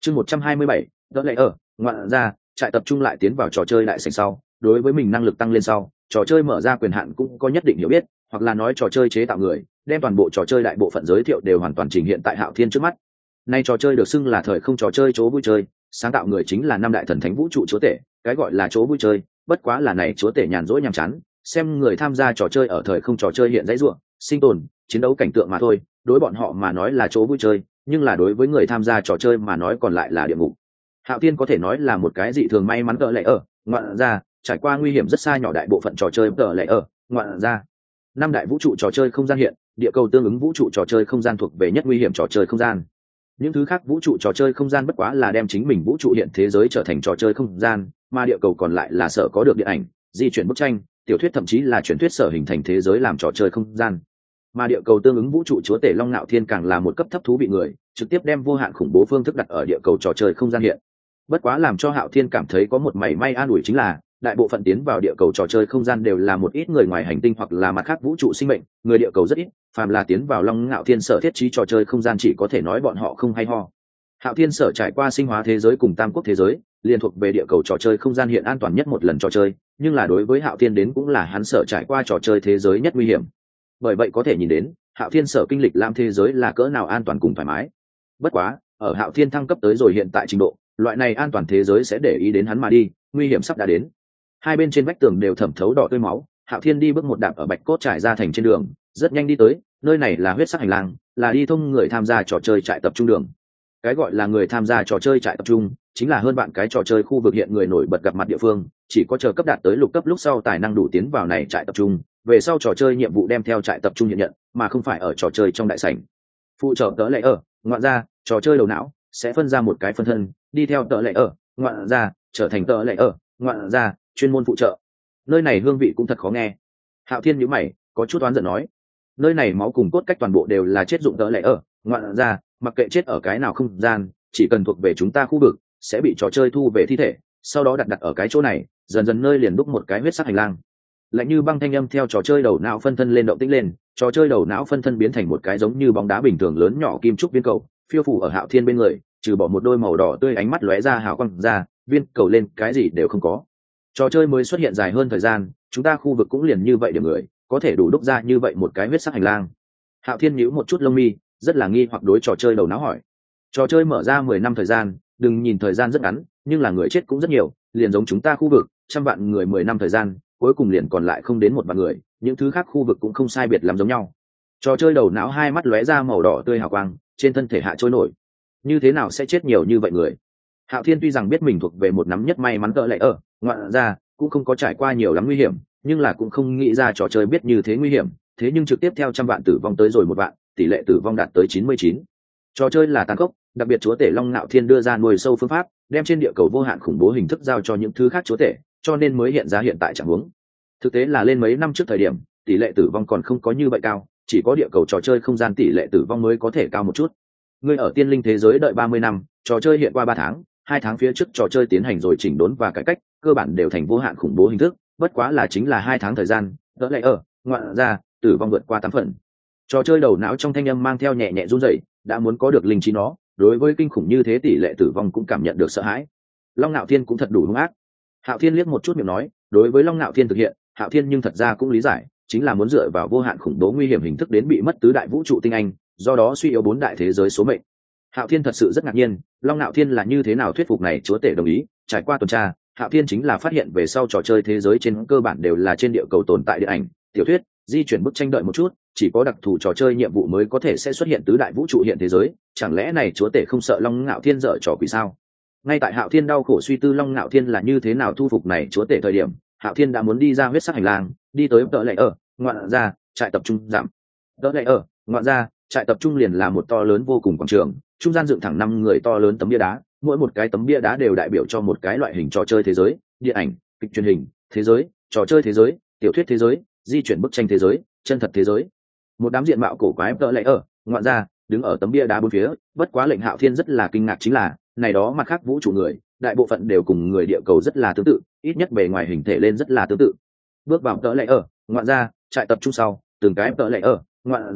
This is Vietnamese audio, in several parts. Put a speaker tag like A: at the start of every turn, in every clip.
A: Chương 127, đỡ lệ ở, ngoạn ra, trại tập trung lại tiến vào trò chơi đại sảnh sau, đối với mình năng lực tăng lên sau, trò chơi mở ra quyền hạn cũng có nhất định hiểu biết, hoặc là nói trò chơi chế tạo người, đem toàn bộ trò chơi đại bộ phận giới thiệu đều hoàn toàn trình hiện tại Hạo Thiên trước mắt. Nay trò chơi được xưng là thời không trò chơi chỗ vui chơi, sáng tạo người chính là năm đại thần thánh vũ trụ chúa tể, cái gọi là chỗ vui chơi, bất quá là này chúa tể nhàn rỗi nhàm chán, xem người tham gia trò chơi ở thời không trò chơi hiện dãy ruộng, sinh tồn, chiến đấu cảnh tượng mà thôi, đối bọn họ mà nói là chỗ vui chơi, nhưng là đối với người tham gia trò chơi mà nói còn lại là địa ngục. Hạo Thiên có thể nói là một cái dị thường may mắn tợ lệ ở, ngoạn ra, trải qua nguy hiểm rất xa nhỏ đại bộ phận trò chơi tợ lệ ở, ngoạn ra. Năm đại vũ trụ trò chơi không gian hiện, địa cầu tương ứng vũ trụ trò chơi không gian thuộc về nhất nguy hiểm trò chơi không gian. Những thứ khác vũ trụ trò chơi không gian bất quá là đem chính mình vũ trụ hiện thế giới trở thành trò chơi không gian, mà địa cầu còn lại là sở có được điện ảnh, di chuyển bức tranh, tiểu thuyết thậm chí là truyền thuyết sở hình thành thế giới làm trò chơi không gian. Mà địa cầu tương ứng vũ trụ chúa tể Long Nạo Thiên càng là một cấp thấp thú vị người, trực tiếp đem vô hạn khủng bố phương thức đặt ở địa cầu trò chơi không gian hiện. Bất quá làm cho Hạo Thiên cảm thấy có một mảy may an ủi chính là, đại bộ phận tiến vào địa cầu trò chơi không gian đều là một ít người ngoài hành tinh hoặc là mặt khác vũ trụ sinh mệnh, người địa cầu rất ít, phàm là tiến vào Long Nạo Thiên sở thiết trí trò chơi không gian chỉ có thể nói bọn họ không hay ho. Hạo Thiên sở trải qua sinh hóa thế giới cùng tam quốc thế giới, liên thuộc về địa cầu trò chơi không gian hiện an toàn nhất một lần trò chơi, nhưng là đối với Hạo Thiên đến cũng là hắn sở trải qua trò chơi thế giới nhất nguy hiểm. Bởi vậy có thể nhìn đến, Hạo Thiên sở kinh lịch lam thế giới là cỡ nào an toàn cùng thoải mái. Bất quá, ở Hạo Thiên thăng cấp tới rồi hiện tại trình độ, loại này an toàn thế giới sẽ để ý đến hắn mà đi, nguy hiểm sắp đã đến. Hai bên trên vách tường đều thẩm thấu đỏ tươi máu, Hạo Thiên đi bước một đạp ở bạch cốt trải ra thành trên đường, rất nhanh đi tới, nơi này là huyết sắc hành lang, là đi thông người tham gia trò chơi trại tập trung đường. Cái gọi là người tham gia trò chơi trại tập trung, chính là hơn bạn cái trò chơi khu vực hiện người nổi bật gặp mặt địa phương, chỉ có chờ cấp đạt tới lục cấp lúc sau tài năng đủ tiến vào này trại tập trung, về sau trò chơi nhiệm vụ đem theo trại tập trung hiện nhận, mà không phải ở trò chơi trong đại sảnh. Phụ trợ tớ lệ ở, ngoạn ra, trò chơi đầu não sẽ phân ra một cái phân thân, đi theo tớ lệ ở, ngoạn ra, trở thành tớ lệ ở, ngoạn ra, chuyên môn phụ trợ. Nơi này hương vị cũng thật khó nghe. Hạo Thiên nhíu mày, có chút oán giận nói, nơi này máu cùng cốt cách toàn bộ đều là chết dụng tớ lệ ở, ngoạn ra, mặc kệ chết ở cái nào không gian, chỉ cần thuộc về chúng ta khu vực, sẽ bị trò chơi thu về thi thể, sau đó đặt ở cái chỗ này, dần dần nơi liền đúc một cái huyết sắc hành lang. Lạnh như băng thanh âm theo trò chơi đầu não phân thân lên động tĩnh lên, trò chơi đầu não phân thân biến thành một cái giống như bóng đá bình thường lớn nhỏ kim trúc viên cầu, phiêu phủ ở Hạo Thiên bên người, trừ bỏ một đôi màu đỏ tươi ánh mắt lóe ra hào quang ra, viên cầu lên cái gì đều không có. Trò chơi mới xuất hiện dài hơn thời gian, chúng ta khu vực cũng liền như vậy điểm người, có thể đủ đúc ra như vậy một cái huyết sắc hành lang. Hạo Thiên nhíu một chút lông mi, rất là nghi hoặc đối trò chơi đầu não hỏi. Trò chơi mở ra 10 năm thời gian, đừng nhìn thời gian rất ngắn, nhưng là người chết cũng rất nhiều, liền giống chúng ta khu vực, 100 vạn người 10 năm thời gian, cuối cùng liền còn lại không đến 1 vạn người, những thứ khác khu vực cũng không sai biệt lắm giống nhau. Trò chơi đầu não hai mắt lóe ra màu đỏ tươi hào quang, trên thân thể hạ trôi nổi. Như thế nào sẽ chết nhiều như vậy người? Hạo Thiên tuy rằng biết mình thuộc về một nắm nhất may mắn tợ lệ ở, ngoạn ra, cũng không có trải qua nhiều lắm nguy hiểm, nhưng là cũng không nghĩ ra trò chơi biết như thế nguy hiểm, thế nhưng trực tiếp theo 100 vạn tử vong tới rồi 1 vạn, tỷ lệ tử vong đạt tới 99. Trò chơi là tàn khốc, đặc biệt chúa tể Long Nạo Thiên đưa ra nuôi sâu phương pháp, đem trên địa cầu vô hạn khủng bố hình thức giao cho những thứ khác chúa tể, cho nên mới hiện ra hiện tại trạng huống. Thực tế là lên mấy năm trước thời điểm, tỷ lệ tử vong còn không có như vậy cao, chỉ có địa cầu trò chơi không gian tỷ lệ tử vong mới có thể cao một chút. Người ở tiên linh thế giới đợi 30 năm, trò chơi hiện qua 3 tháng, 2 tháng phía trước trò chơi tiến hành rồi chỉnh đốn và cải cách, cơ bản đều thành vô hạn khủng bố hình thức, bất quá là chính là 2 tháng thời gian, đỡ lại ở, ngoạn ra, tử vong vượt qua 8 phần. Trò chơi đầu não trong thanh âm mang theo nhẹ nhẹ run rẩy, đã muốn có được linh trí nó, đối với kinh khủng như thế tỷ lệ tử vong cũng cảm nhận được sợ hãi. Long Nạo Thiên cũng thật đủ hung ác. Hạo Thiên liếc một chút miệng nói, đối với Long Nạo Thiên thực hiện, Hạo Thiên nhưng thật ra cũng lý giải, chính là muốn dựa vào vô hạn khủng bố nguy hiểm hình thức đến bị mất tứ đại vũ trụ tinh anh, do đó suy yếu 4 đại thế giới số mệnh. Hạo Thiên thật sự rất ngạc nhiên, Long Nạo Thiên là như thế nào thuyết phục này chúa tể đồng ý. Trải qua tuần tra, Hạo Thiên chính là phát hiện về sau trò chơi thế giới trên cơ bản đều là trên địa cầu tồn tại điện ảnh, tiểu thuyết, di chuyển bức tranh đợi một chút, chỉ có đặc thù trò chơi nhiệm vụ mới có thể sẽ xuất hiện tứ đại vũ trụ hiện thế giới, chẳng lẽ này chúa tể không sợ Long Nạo Thiên dở trò quỷ sao? Ngay tại Hạo Thiên đau khổ suy tư Long Nạo Thiên là như thế nào thu phục này chúa tể thời điểm, Hạo Thiên đã muốn đi ra huyết sắc hành lang, đi tới tợ lệ ở, ngoạn ra, trại tập trung giảm. Tợ lệ ở, ngoạn ra, trại tập trung liền là một to lớn vô cùng quảng trường, trung gian dựng thẳng 5 người to lớn tấm bia đá, mỗi một cái tấm bia đá đều đại biểu cho một cái loại hình trò chơi thế giới, điện ảnh, kịch truyền hình, thế giới, trò chơi thế giới, tiểu thuyết thế giới, di chuyển bức tranh thế giới, chân thật thế giới. Một đám diện mạo cổ quái tợ lệ ở, ngoạn ra, đứng ở tấm bia đá bốn phía, bất quá lệnh Hạo Thiên rất là kinh ngạc chính là, này đó mặt khác vũ trụ người, đại bộ phận đều cùng người địa cầu rất là tương tự, ít nhất bề ngoài hình thể lên rất là tương tự. Bước vào tợ lệ ở, ngoạn ra, trại tập trung sau, từng cái tợ lệ ở, ngoạn ra,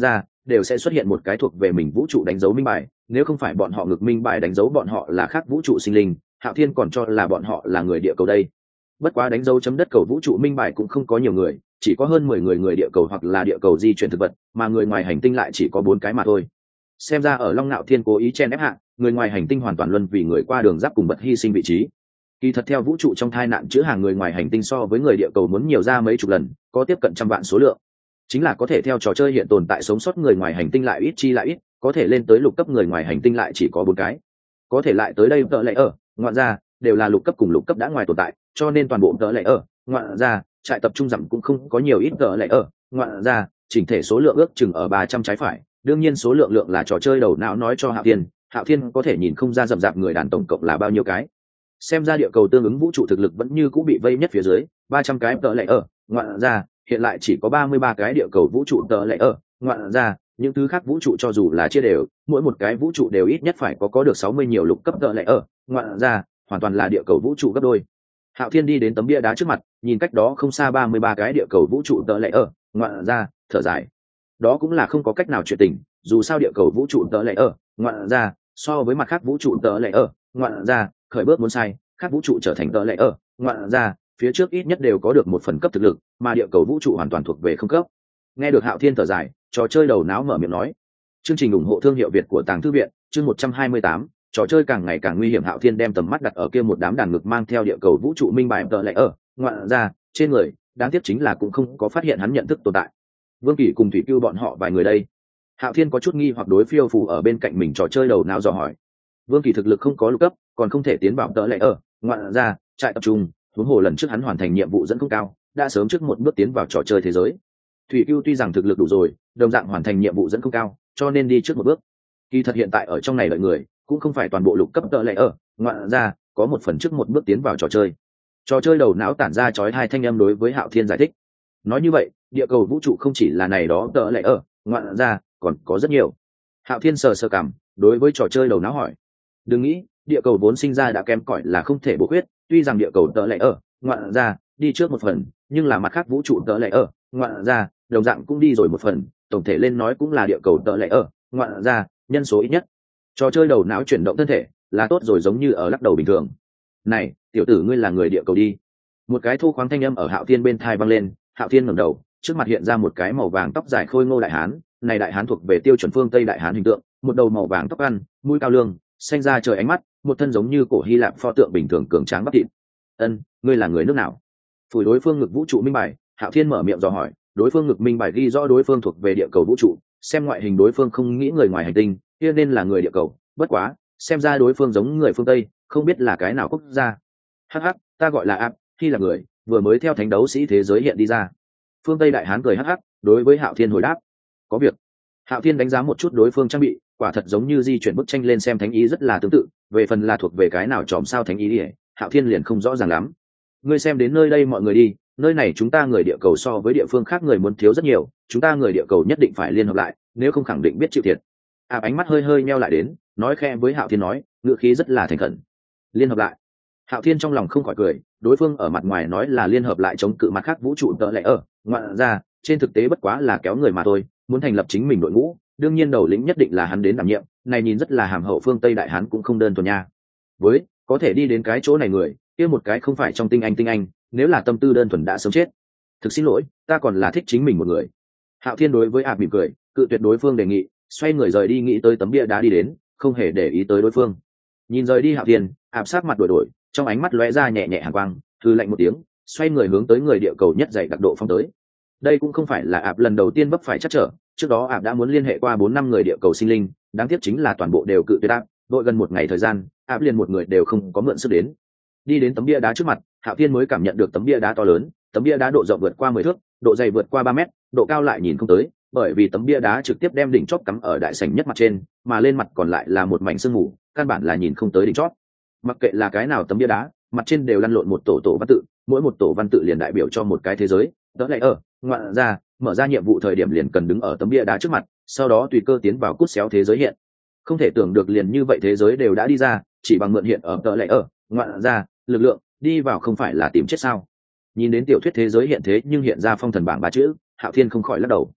A: đều sẽ xuất hiện một cái thuộc về mình vũ trụ đánh dấu minh bài, nếu không phải bọn họ ngực minh bài đánh dấu bọn họ là khác vũ trụ sinh linh, Hạo Thiên còn cho là bọn họ là người địa cầu đây. Bất quá đánh dấu chấm đất cầu vũ trụ minh bài cũng không có nhiều người, chỉ có hơn 10 người địa cầu hoặc là địa cầu di chuyển thực vật, mà người ngoài hành tinh lại chỉ có 4 cái mà thôi. Xem ra ở Long Nạo Thiên cố ý chen ép hạ, người ngoài hành tinh hoàn toàn luân vì người qua đường giáp cùng bật hy sinh vị trí. Kỳ thật theo vũ trụ trong thai nạn chứa hàng người ngoài hành tinh so với người địa cầu muốn nhiều ra mấy chục lần, có tiếp cận trăm vạn số lượng. Chính là có thể theo trò chơi hiện tồn tại sống sót người ngoài hành tinh lại ít chi lại ít, có thể lên tới lục cấp người ngoài hành tinh lại chỉ có 4 cái. Có thể lại tới đây tợ lệ ở, ngoạn ra, đều là lục cấp cùng lục cấp đã ngoài tồn tại, cho nên toàn bộ tợ lệ ở, ngoạn ra, trại tập trung dặm cũng không có nhiều ít tợ lệ ở, ngoạn ra, chỉnh thể số lượng ước chừng ở 300 trái phải. Đương nhiên số lượng là trò chơi đầu não nói cho Hạo Thiên có thể nhìn không ra rậm rạp người đàn tổng cộng là bao nhiêu cái. Xem ra địa cầu tương ứng vũ trụ thực lực vẫn như cũ bị vây nhất phía dưới, 300 cái tợ lệ ở, ngoạn ra, hiện lại chỉ có 33 cái địa cầu vũ trụ tợ lệ ở, ngoạn ra, những thứ khác vũ trụ cho dù là chia đều, mỗi một cái vũ trụ đều ít nhất phải có được 60 nhiều lục cấp tợ lệ ở, ngoạn ra, hoàn toàn là địa cầu vũ trụ gấp đôi. Hạo Thiên đi đến tấm bia đá trước mặt, nhìn cách đó không xa 33 cái địa cầu vũ trụ tợ lệ ở, ngoạn ra, thở dài. Đó cũng là không có cách nào chuyện tình, dù sao địa cầu vũ trụ tợ lệ ở, ngoạn ra, so với mặt khác vũ trụ tợ lệ ở, ngoạn ra, khởi bước muốn sai, khác vũ trụ trở thành tợ lệ ở, ngoạn ra, phía trước ít nhất đều có được một phần cấp thực lực, mà địa cầu vũ trụ hoàn toàn thuộc về không cấp. Nghe được Hạo Thiên thở dài, trò chơi đầu não mở miệng nói. Chương trình ủng hộ thương hiệu Việt của Tàng Thư Viện, chương 128, trò chơi càng ngày càng nguy hiểm. Hạo Thiên đem tầm mắt đặt ở kia một đám đàn ngực mang theo địa cầu vũ trụ minh bài tợ lệ ở, ngoạn ra, trên người, đáng tiếc chính là cũng không có phát hiện hắn nhận thức tồn tại. Vương Kỳ cùng Thủy Cưu bọn họ vài người đây. Hạo Thiên có chút nghi hoặc đối phiêu phù ở bên cạnh mình trò chơi đầu não dò hỏi. Vương Kỳ thực lực không có lục cấp, còn không thể tiến vào tợ lệ ở, ngoạn ra, trại tập trung, huống hồ lần trước hắn hoàn thành nhiệm vụ dẫn không cao, đã sớm trước một bước tiến vào trò chơi thế giới. Thủy Cưu tuy rằng thực lực đủ rồi, đồng dạng hoàn thành nhiệm vụ dẫn không cao, cho nên đi trước một bước. Kỳ thật hiện tại ở trong này đợi người, cũng không phải toàn bộ lục cấp tợ lệ ở, ngoạn ra, có một phần trước một bước tiến vào trò chơi. Trò chơi đầu não tản ra chói hai thanh âm đối với Hạo Thiên giải thích. Nói như vậy, địa cầu vũ trụ không chỉ là này đó tợ lệ ở, ngoạn ra, còn có rất nhiều. Hạo Thiên sờ cảm, đối với trò chơi đầu não hỏi. Đừng nghĩ, địa cầu vốn sinh ra đã kém cỏi là không thể bổ khuyết, tuy rằng địa cầu tợ lệ ở, ngoạn ra, đi trước một phần, nhưng là mặt khác vũ trụ tợ lệ ở, ngoạn ra, đồng dạng cũng đi rồi một phần, tổng thể lên nói cũng là địa cầu tợ lệ ở, ngoạn ra, nhân số ít nhất. Trò chơi đầu não chuyển động thân thể, là tốt rồi giống như ở lắc đầu bình thường. Này, tiểu tử ngươi là người địa cầu đi. Một cái thu khoáng thanh âm ở Hạo Thiên bên tai vang lên, Hạo Thiên ngẩng đầu, trước mặt hiện ra một cái màu vàng tóc dài khôi ngô đại hán, này đại hán thuộc về tiêu chuẩn phương Tây đại hán hình tượng, một đầu màu vàng tóc ăn, mũi cao lương, xanh da trời ánh mắt, một thân giống như cổ Hy Lạp pho tượng bình thường cường tráng bắp thịt. Ân, ngươi là người nước nào? Phủi đối phương ngực vũ trụ minh bài, Hạo Thiên mở miệng dò hỏi, đối phương ngực minh bài ghi rõ đối phương thuộc về địa cầu vũ trụ, xem ngoại hình đối phương không nghĩ người ngoài hành tinh, kia nên là người địa cầu, bất quá, xem ra đối phương giống người phương Tây, không biết là cái nào quốc gia. Hắc hắc, ta gọi là Áp, khi là người, vừa mới theo thánh đấu sĩ thế giới hiện đi ra. Phương Tây đại hán cười hắc hắc, đối với Hạo Thiên hồi đáp. Có việc. Hạo Thiên đánh giá một chút đối phương trang bị, quả thật giống như di chuyển bức tranh lên xem thánh ý rất là tương tự, về phần là thuộc về cái nào chòm sao thánh ý đi, Hạo Thiên liền không rõ ràng lắm. Ngươi xem đến nơi đây mọi người đi, nơi này chúng ta người địa cầu so với địa phương khác người muốn thiếu rất nhiều, chúng ta người địa cầu nhất định phải liên hợp lại, nếu không khẳng định biết chịu thiệt. Ánh mắt hơi meo lại đến, nói khẽ với Hạo Thiên nói, ngữ khí rất là thành khẩn. Liên hợp lại. Hạo Thiên trong lòng không khỏi cười, đối phương ở mặt ngoài nói là liên hợp lại chống cự mặt khác vũ trụ tợ lệ ở, ngoạn ra, trên thực tế bất quá là kéo người mà thôi, muốn thành lập chính mình đội ngũ, đương nhiên đầu lĩnh nhất định là hắn đến đảm nhiệm, này nhìn rất là hàm hậu phương Tây đại hán cũng không đơn thuần nha. Với, có thể đi đến cái chỗ này người, kia một cái không phải trong tinh anh, nếu là tâm tư đơn thuần đã sớm chết. Thực xin lỗi, ta còn là thích chính mình một người. Hạo Thiên đối với mỉm cười, cự tuyệt đối phương đề nghị, xoay người rời đi nghĩ tới tấm bia đá đi đến, không hề để ý tới đối phương. Nhìn rời đi Hạo Thiên, sát mặt đổi, trong ánh mắt lóe ra nhẹ nhẹ hàn quang, hừ lạnh một tiếng, xoay người hướng tới người địa cầu nhất dày đặc độ phong tới. Đây cũng không phải là lần đầu tiên vấp phải chắc trở, trước đó đã muốn liên hệ qua 4-5 người địa cầu sinh linh, đáng tiếc chính là toàn bộ đều cự tuyệt đội gần một ngày thời gian, liền một người đều không có mượn sức đến. Đi đến tấm bia đá trước mặt, Hạo Thiên mới cảm nhận được tấm bia đá to lớn, tấm bia đá độ rộng vượt qua 10 thước, độ dày vượt qua 3 mét, độ cao lại nhìn không tới, bởi vì tấm bia đá trực tiếp đem đỉnh chóp cắm ở đại sảnh nhất mặt trên, mà lên mặt còn lại là một mảnh sương mù, căn bản là nhìn không tới đỉnh chóp. Mặc kệ là cái nào tấm bia đá, mặt trên đều lăn lộn một tổ văn tự, mỗi một tổ văn tự liền đại biểu cho một cái thế giới, đó lại ở, ngoạn ra, mở ra nhiệm vụ thời điểm liền cần đứng ở tấm bia đá trước mặt, sau đó tùy cơ tiến vào cút xéo thế giới hiện. Không thể tưởng được liền như vậy thế giới đều đã đi ra, chỉ bằng mượn hiện ở tờ lệ ở, ngoạn ra, lực lượng, đi vào không phải là tìm chết sao? Nhìn đến tiểu thuyết thế giới hiện thế nhưng hiện ra phong thần bảng 3 chữ, Hạo Thiên không khỏi lắc đầu.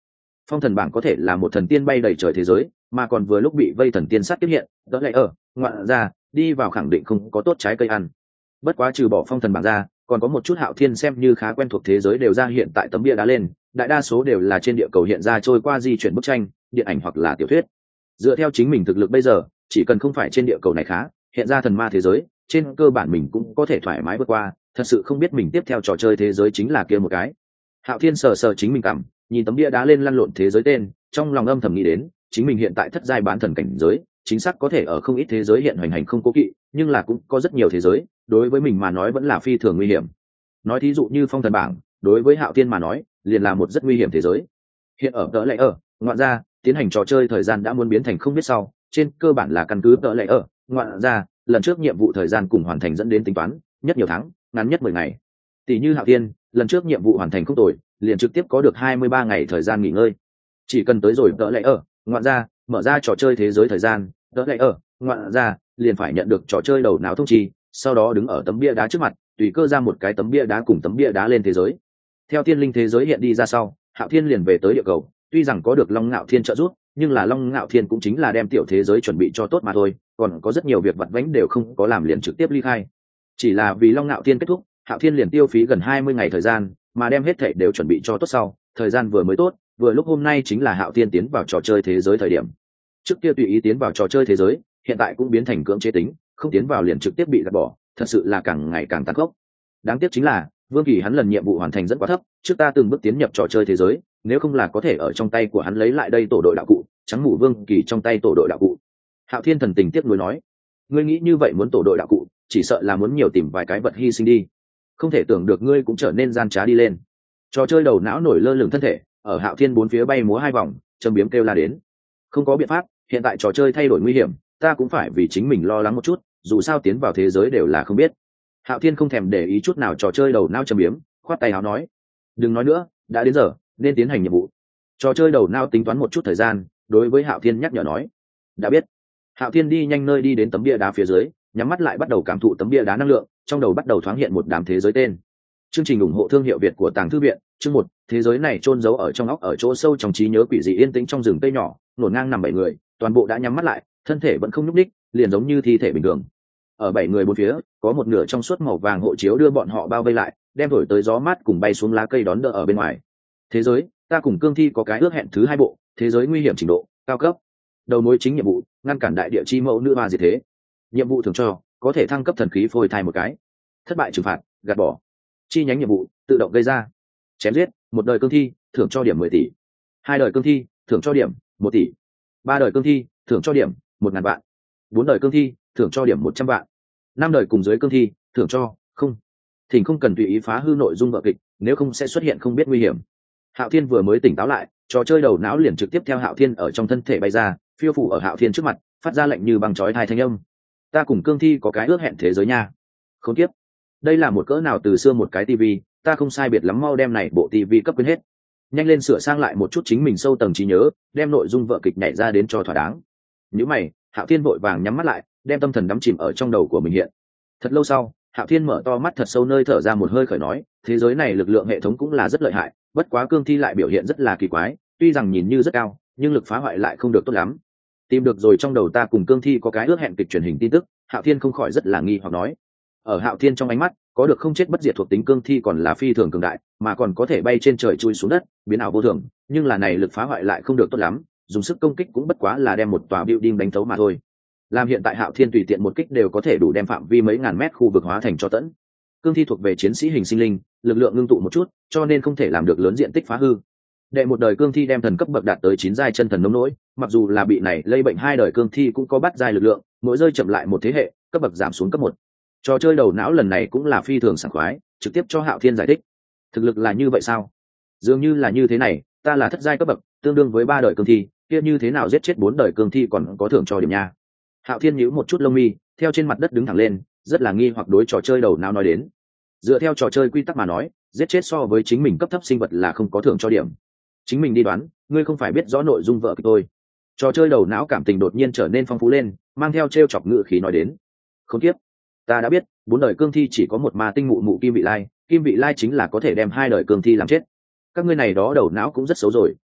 A: phong thần bảng có thể là một thần tiên bay đầy trời thế giới, mà còn vừa lúc bị vây thần tiên sát tiếp hiện, đỡ lại ngoạn ra đi vào khẳng định không có tốt trái cây ăn. Bất quá trừ bỏ phong thần bảng ra, còn có một chút Hạo Thiên xem như khá quen thuộc thế giới đều ra hiện tại tấm bia đá lên, đại đa số đều là trên địa cầu hiện ra trôi qua di chuyển bức tranh, điện ảnh hoặc là tiểu thuyết. Dựa theo chính mình thực lực bây giờ, chỉ cần không phải trên địa cầu này khá hiện ra thần ma thế giới, trên cơ bản mình cũng có thể thoải mái vượt qua. Thật sự không biết mình tiếp theo trò chơi thế giới chính là kia một cái. Hạo Thiên sờ sờ chính mình cảm, nhìn tấm bia đá lên lăn lộn thế giới tên, trong lòng âm thầm nghĩ đến, chính mình hiện tại thất giai bán thần cảnh giới, chính xác có thể ở không ít thế giới hiện hoành hành không cố kỵ, nhưng là cũng có rất nhiều thế giới, đối với mình mà nói vẫn là phi thường nguy hiểm. Nói thí dụ như phong thần bảng, đối với Hạo Thiên mà nói, liền là một rất nguy hiểm thế giới. Hiện ở đỡ lệ ngoạn ra, tiến hành trò chơi thời gian đã muốn biến thành không biết sau, trên cơ bản là căn cứ đỡ lệ ngoạn ra, lần trước nhiệm vụ thời gian cùng hoàn thành dẫn đến tính toán, nhất nhiều tháng, ngắn nhất 10 ngày. Tỷ như Hạo Thiên, lần trước nhiệm vụ hoàn thành không tồi, liền trực tiếp có được 23 ngày thời gian nghỉ ngơi. Chỉ cần tới rồi đỡ lệ ngoạn ra, mở ra trò chơi thế giới thời gian, đỡ lệ ngoạn ra, liền phải nhận được trò chơi đầu não thông chi, sau đó đứng ở tấm bia đá trước mặt, tùy cơ ra một cái tấm bia đá cùng tấm bia đá lên thế giới. Theo thiên linh thế giới hiện đi ra sau, Hạo Thiên liền về tới địa cầu, tuy rằng có được Long Ngạo Thiên trợ giúp, nhưng là Long Ngạo Thiên cũng chính là đem tiểu thế giới chuẩn bị cho tốt mà thôi, còn có rất nhiều việc vặt vãnh đều không có làm liền trực tiếp ly khai. Chỉ là vì Long Ngạo Thiên kết thúc, Hạo Thiên liền tiêu phí gần 20 ngày thời gian, mà đem hết thảy đều chuẩn bị cho tốt sau, thời gian vừa mới tốt, vừa lúc hôm nay chính là Hạo Thiên tiến vào trò chơi thế giới thời điểm. Trước kia tùy ý tiến vào trò chơi thế giới, hiện tại cũng biến thành cưỡng chế tính, không tiến vào liền trực tiếp bị gạt bỏ, thật sự là càng ngày càng tàn khốc. Đáng tiếc chính là Vương Kỳ hắn lần nhiệm vụ hoàn thành rất quá thấp, trước ta từng bước tiến nhập trò chơi thế giới, nếu không là có thể ở trong tay của hắn lấy lại đây tổ đội đạo cụ, trắng mù Vương Kỳ trong tay tổ đội đạo cụ. Hạo Thiên thần tình tiếc nuối nói, ngươi nghĩ như vậy muốn tổ đội đạo cụ, chỉ sợ là muốn nhiều tìm vài cái vật hy sinh đi. Không thể tưởng được ngươi cũng trở nên gian trá đi lên. Trò chơi đầu não nổi lơ lửng thân thể, ở Hạo Thiên bốn phía bay múa hai vòng, châm biếm kêu la đến. Không có biện pháp, hiện tại trò chơi thay đổi nguy hiểm, ta cũng phải vì chính mình lo lắng một chút, dù sao tiến vào thế giới đều là không biết. Hạo Thiên không thèm để ý chút nào trò chơi đầu não châm biếm, khoát tay áo nói, đừng nói nữa, đã đến giờ nên tiến hành nhiệm vụ. Trò chơi đầu não tính toán một chút thời gian, đối với Hạo Thiên nhắc nhở nói, đã biết. Hạo Thiên đi nhanh nơi đi đến tấm bia đá phía dưới, nhắm mắt lại bắt đầu cảm thụ tấm bia đá năng lượng, trong đầu bắt đầu thoáng hiện một đám thế giới tên. Chương trình ủng hộ thương hiệu Việt của Tàng Thư viện. Chương 1, thế giới này chôn giấu ở trong óc, ở chỗ sâu trong trí nhớ quỷ dị yên tĩnh trong rừng cây nhỏ, ngổn ngang nằm 7 người, toàn bộ đã nhắm mắt lại, thân thể vẫn không nhúc nhích, liền giống như thi thể bình thường. Ở 7 người bốn phía, có một nửa trong suốt màu vàng hộ chiếu đưa bọn họ bao vây lại, đem thổi tới gió mát cùng bay xuống lá cây đón đỡ ở bên ngoài. Thế giới, ta cùng cương thi có cái ước hẹn thứ 2 bộ, thế giới nguy hiểm trình độ cao cấp. Đầu mối chính nhiệm vụ, ngăn cản đại địa chi mẫu nữ hoa diệt thế. Nhiệm vụ thường cho, có thể thăng cấp thần khí phôi thai một cái. Thất bại trừng phạt, gạt bỏ. Chi nhánh nhiệm vụ, tự động gây ra. Chém giết, một đời cương thi, thưởng cho điểm 10 tỷ. 2 đời cương thi, thưởng cho điểm 1 tỷ. 3 đời cương thi, thưởng cho điểm 1.000 vạn. 4 đời cương thi, thưởng cho điểm 100 vạn. 5 đời cùng dưới cương thi, thưởng cho không. Thỉnh không cần tùy ý phá hư nội dung vở kịch, nếu không sẽ xuất hiện không biết nguy hiểm. Hạo Thiên vừa mới tỉnh táo lại, trò chơi đầu não liền trực tiếp theo Hạo Thiên ở trong thân thể bay ra, phiêu phủ ở Hạo Thiên trước mặt, phát ra lệnh như băng chói tai thanh âm. Ta cùng cương thi có cái ước hẹn thế giới nha. Khốn kiếp. Đây là một cỡ nào từ xưa một cái tivi, ta không sai biệt lắm mau đem này bộ tivi cấp quên hết. Nhanh lên sửa sang lại một chút chính mình sâu tầng trí nhớ, đem nội dung vở kịch nhảy ra đến cho thỏa đáng. Nếu mày, Hạo Thiên vội vàng nhắm mắt lại, đem tâm thần đắm chìm ở trong đầu của mình hiện. Thật lâu sau, Hạo Thiên mở to mắt thật sâu nơi thở ra một hơi khởi nói, thế giới này lực lượng hệ thống cũng là rất lợi hại, bất quá cương thi lại biểu hiện rất là kỳ quái, tuy rằng nhìn như rất cao, nhưng lực phá hoại lại không được tốt lắm. Tìm được rồi, trong đầu ta cùng cương thi có cái ước hẹn kịch truyền hình tin tức. Hạo Thiên không khỏi rất là nghi hoặc nói. Ở Hạo Thiên trong ánh mắt, có được không chết bất diệt thuộc tính cương thi còn là phi thường cường đại, mà còn có thể bay trên trời chui xuống đất, biến ảo vô thường, nhưng là này lực phá hoại lại không được tốt lắm, dùng sức công kích cũng bất quá là đem một tòa building đánh thấu mà thôi. Làm hiện tại Hạo Thiên tùy tiện một kích đều có thể đủ đem phạm vi mấy ngàn mét khu vực hóa thành cho tẫn. Cương thi thuộc về chiến sĩ hình sinh linh, lực lượng ngưng tụ một chút, cho nên không thể làm được lớn diện tích phá hư. Đệ một đời cương thi đem thần cấp bậc đạt tới 9 giai chân thần nông nỗi, mặc dù là bị này lây bệnh 2 đời cương thi cũng có bắt giai lực lượng, mỗi rơi chậm lại một thế hệ, cấp bậc giảm xuống cấp 1. Trò chơi đầu não lần này cũng là phi thường sảng khoái, trực tiếp cho Hạo Thiên giải thích. Thực lực là như vậy sao? Dường như là như thế này, ta là thất giai cấp bậc, tương đương với 3 đời cương thi, kia như thế nào giết chết 4 đời cương thi còn có thưởng cho điểm nha. Hạo Thiên nhíu một chút lông mi, theo trên mặt đất đứng thẳng lên, rất là nghi hoặc đối trò chơi đầu não nói đến. Dựa theo trò chơi quy tắc mà nói, giết chết so với chính mình cấp thấp sinh vật là không có thưởng cho điểm. Chính mình đi đoán, ngươi không phải biết rõ nội dung vợ kịch tôi. Trò chơi đầu não cảm tình đột nhiên trở nên phong phú lên, mang theo trêu chọc ngữ khí nói đến. Không tiếp, ta đã biết, 4 đời cương thi chỉ có một ma tinh mụ mụ kim vị lai chính là có thể đem 2 đời cương thi làm chết. Các ngươi này đó đầu não cũng rất xấu rồi,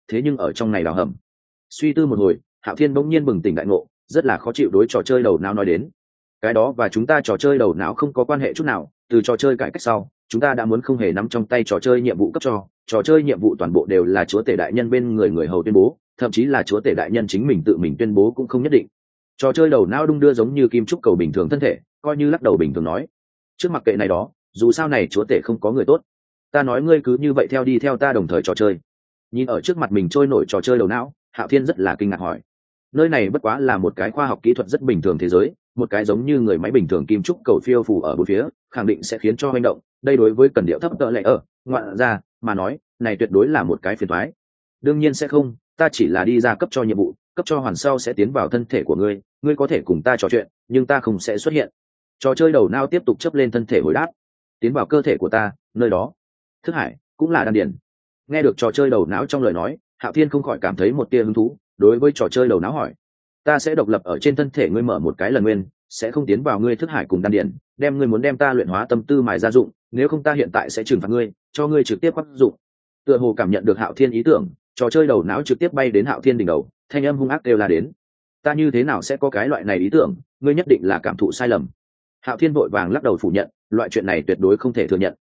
A: thế nhưng ở trong này đào hầm. Suy tư một hồi, Hạo Thiên bỗng nhiên bừng tỉnh đại ngộ, rất là khó chịu đối trò chơi đầu não nói đến. Cái đó và chúng ta trò chơi đầu não không có quan hệ chút nào, từ trò chơi cải cách sau, chúng ta đã muốn không hề nắm trong tay trò chơi nhiệm vụ cấp cho, trò chơi nhiệm vụ toàn bộ đều là chúa tể đại nhân bên người người hầu tuyên bố, thậm chí là chúa tể đại nhân chính mình tự mình tuyên bố cũng không nhất định. Trò chơi đầu não đung đưa giống như kim trúc cầu bình thường thân thể, coi như lắc đầu bình thường nói, trước mặc kệ này đó, dù sao này chúa tể không có người tốt, ta nói ngươi cứ như vậy theo đi theo ta đồng thời trò chơi. Nhìn ở trước mặt mình trôi nổi trò chơi đầu não, Hạo Thiên rất là kinh ngạc hỏi, nơi này bất quá là một cái khoa học kỹ thuật rất bình thường thế giới, một cái giống như người máy bình thường kim trúc cầu phiêu phù ở bốn phía, khẳng định sẽ khiến cho hành động, đây đối với cần điệu thấp tợ lệ ở ngoạn ra mà nói, này tuyệt đối là một cái phiền toái. Đương nhiên sẽ không, ta chỉ là đi ra cấp cho nhiệm vụ, cấp cho hoàn sau sẽ tiến vào thân thể của ngươi, ngươi có thể cùng ta trò chuyện, nhưng ta không sẽ xuất hiện. Trò chơi đầu não tiếp tục chấp lên thân thể hồi đáp, tiến vào cơ thể của ta, nơi đó thức hải cũng là đan điền. Nghe được trò chơi đầu não trong lời nói, Hạo Thiên không khỏi cảm thấy một tia hứng thú, đối với trò chơi đầu não hỏi, ta sẽ độc lập ở trên thân thể ngươi mở một cái lần nguyên, sẽ không tiến vào ngươi thức hải cùng đan điền, đem ngươi muốn đem ta luyện hóa tâm tư mài ra dụng, nếu không ta hiện tại sẽ trừng phạt ngươi, cho ngươi trực tiếp áp dụng. Tựa hồ cảm nhận được Hạo Thiên ý tưởng, trò chơi đầu não trực tiếp bay đến Hạo Thiên đỉnh đầu, thanh âm hung ác kêu la đến, ta như thế nào sẽ có cái loại này ý tưởng, ngươi nhất định là cảm thụ sai lầm. Hạo Thiên vội vàng lắc đầu phủ nhận, loại chuyện này tuyệt đối không thể thừa nhận.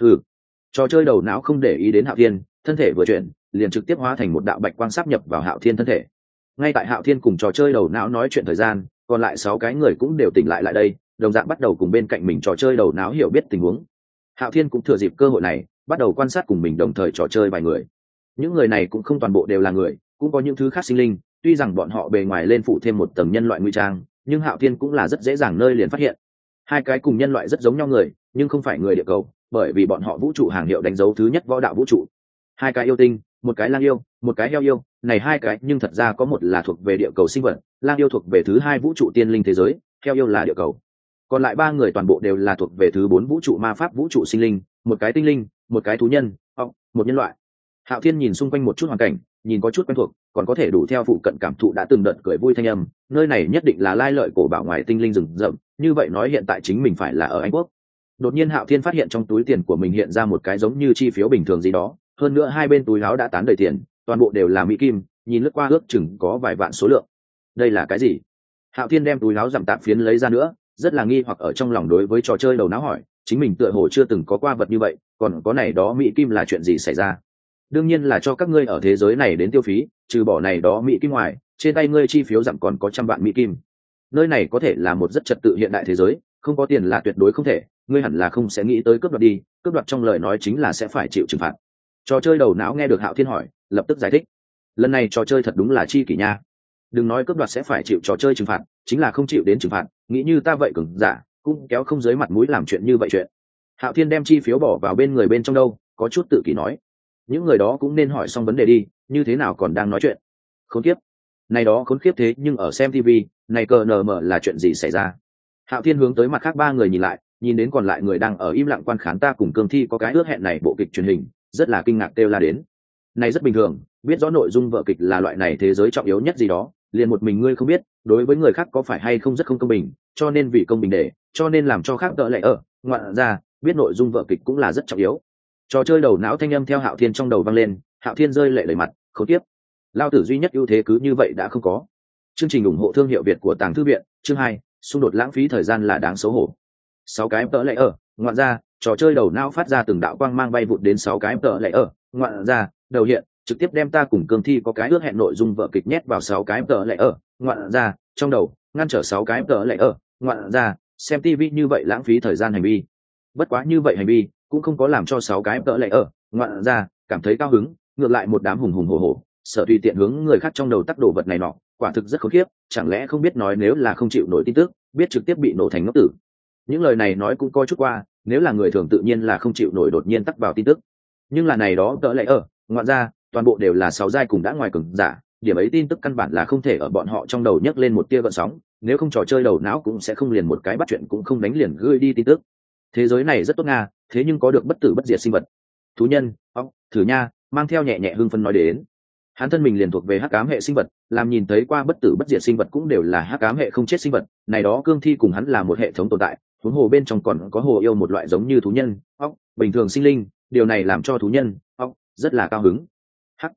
A: Trò chơi đầu não không để ý đến Hạo Thiên, thân thể vừa chuyển, liền trực tiếp hóa thành một đạo bạch quang sáp nhập vào Hạo Thiên thân thể. Ngay tại Hạo Thiên cùng trò chơi đầu não nói chuyện thời gian, còn lại 6 cái người cũng đều tỉnh lại đây, đồng dạng bắt đầu cùng bên cạnh mình trò chơi đầu não hiểu biết tình huống. Hạo Thiên cũng thừa dịp cơ hội này, bắt đầu quan sát cùng mình đồng thời trò chơi vài người. Những người này cũng không toàn bộ đều là người, cũng có những thứ khác sinh linh, tuy rằng bọn họ bề ngoài lên phụ thêm một tầng nhân loại nguy trang, nhưng Hạo Thiên cũng là rất dễ dàng nơi liền phát hiện. Hai cái cùng nhân loại rất giống nhau người, nhưng không phải người địa cầu, bởi vì bọn họ vũ trụ hàng hiệu đánh dấu thứ nhất võ đạo vũ trụ. Hai cái yêu tinh, một cái lang yêu, một cái heo yêu, này hai cái nhưng thật ra có một là thuộc về địa cầu sinh vật, lang yêu thuộc về thứ hai vũ trụ tiên linh thế giới, heo yêu là địa cầu. Còn lại 3 người toàn bộ đều là thuộc về thứ 4 vũ trụ ma pháp vũ trụ sinh linh, một cái tinh linh, một cái thú nhân, một nhân loại. Hạo Thiên nhìn xung quanh một chút hoàn cảnh, nhìn có chút quen thuộc, còn có thể đủ theo phụ cận cảm thụ đã từng đợt cười vui thanh âm, nơi này nhất định là lai lợi cổ bảo ngoài tinh linh rừng rậm, như vậy nói hiện tại chính mình phải là ở Anh Quốc. Đột nhiên Hạo Thiên phát hiện trong túi tiền của mình hiện ra một cái giống như chi phiếu bình thường gì đó, hơn nữa hai bên túi áo đã tán đầy tiền, toàn bộ đều là mỹ kim, nhìn lướt qua ước chừng có vài vạn số lượng. Đây là cái gì? Hạo Thiên đem túi áo giảm tạm phiến lấy ra nữa, rất là nghi hoặc ở trong lòng đối với trò chơi đầu não hỏi, chính mình tựa hồ chưa từng có qua vật như vậy, còn có này đó mỹ kim là chuyện gì xảy ra? Đương nhiên là cho các ngươi ở thế giới này đến tiêu phí, trừ bỏ này đó mỹ kim ngoài, trên tay ngươi chi phiếu giảm còn có trăm vạn mỹ kim. Nơi này có thể là một rất trật tự hiện đại thế giới, không có tiền là tuyệt đối không thể, ngươi hẳn là không sẽ nghĩ tới cướp đoạt đi, cướp đoạt trong lời nói chính là sẽ phải chịu trừng phạt. Trò chơi đầu não nghe được Hạo Thiên hỏi, lập tức giải thích, lần này trò chơi thật đúng là chi kỷ nha, đừng nói cướp đoạt sẽ phải chịu trò chơi trừng phạt, chính là không chịu đến trừng phạt, nghĩ như ta vậy cường giả cũng kéo không dưới mặt mũi làm chuyện như vậy chuyện. Hạo Thiên đem chi phiếu bỏ vào bên người bên trong đâu, có chút tự kỷ nói, những người đó cũng nên hỏi xong vấn đề đi, như thế nào còn đang nói chuyện. Khốn kiếp, này đó khốn kiếp thế nhưng ở xem TV, này cờ nờ mở là chuyện gì xảy ra? Hạo Thiên hướng tới mặt khác 3 người nhìn lại, nhìn đến còn lại người đang ở im lặng quan khán ta cùng Cương Thi có cái ước hẹn này bộ kịch truyền hình, rất là kinh ngạc kêu la đến. Này rất bình thường, biết rõ nội dung vở kịch là loại này thế giới trọng yếu nhất gì đó, liền một mình ngươi không biết, đối với người khác có phải hay không rất không công bình, cho nên vì công bình để, cho nên làm cho khác đỡ lệ ở, ngoạn ra, biết nội dung vở kịch cũng là rất trọng yếu. Trò chơi đầu não thanh âm theo Hạo Thiên trong đầu vang lên, Hạo Thiên rơi lệ đầy mặt, khốn kiếp. Lao tử duy nhất ưu thế cứ như vậy đã không có. Chương trình ủng hộ thương hiệu Việt của Tàng Thư viện, chương 2, xung đột lãng phí thời gian là đáng xấu hổ. 6 cái đỡ lệ ở, ngoạn ra, trò chơi đầu não phát ra từng đạo quang mang bay vụt đến 6 cái đỡ lệ ở, ngoạn ra, đầu hiện, trực tiếp đem ta cùng Cương Thi có cái ước hẹn nội dung vở kịch nhét vào 6 cái đỡ lệ ở, ngoạn ra, trong đầu, ngăn trở 6 cái đỡ lệ ở, ngoạn ra, xem TV như vậy lãng phí thời gian hành vi. Bất quá như vậy hành vi cũng không có làm cho 6 cái đỡ lệ ở, ngoạn ra, cảm thấy cao hứng, ngược lại một đám hùng hùng hổ hổ, sợ tùy tiện hướng người khác trong đầu tắc đồ vật này nọ, quả thực rất khốn kiếp, chẳng lẽ không biết nói nếu là không chịu nổi tin tức, biết trực tiếp bị nổ thành ngốc tử. Những lời này nói cũng coi chút qua, nếu là người thường tự nhiên là không chịu nổi đột nhiên tắc vào tin tức. Nhưng là này đó đỡ lệ ở, ngoạn ra, toàn bộ đều là 6 giai cùng đã ngoài cường giả, điểm ấy tin tức căn bản là không thể ở bọn họ trong đầu nhấc lên một tia gợn sóng, nếu không trò chơi đầu não cũng sẽ không liền một cái bắt chuyện cũng không đánh liền gửi đi tin tức. Thế giới này rất tốt nga, thế nhưng có được bất tử bất diệt sinh vật. Thú nhân, thử nha, mang theo nhẹ nhẹ hưng phấn nói đến. Hắn thân mình liền thuộc về hắc ám hệ sinh vật, làm nhìn thấy qua bất tử bất diệt sinh vật cũng đều là hắc ám hệ không chết sinh vật, này đó Cương Thi cùng hắn là một hệ thống tồn tại, huống hồ bên trong còn có hồ yêu một loại giống như thú nhân, bình thường sinh linh, điều này làm cho thú nhân, rất là cao hứng. Hắc,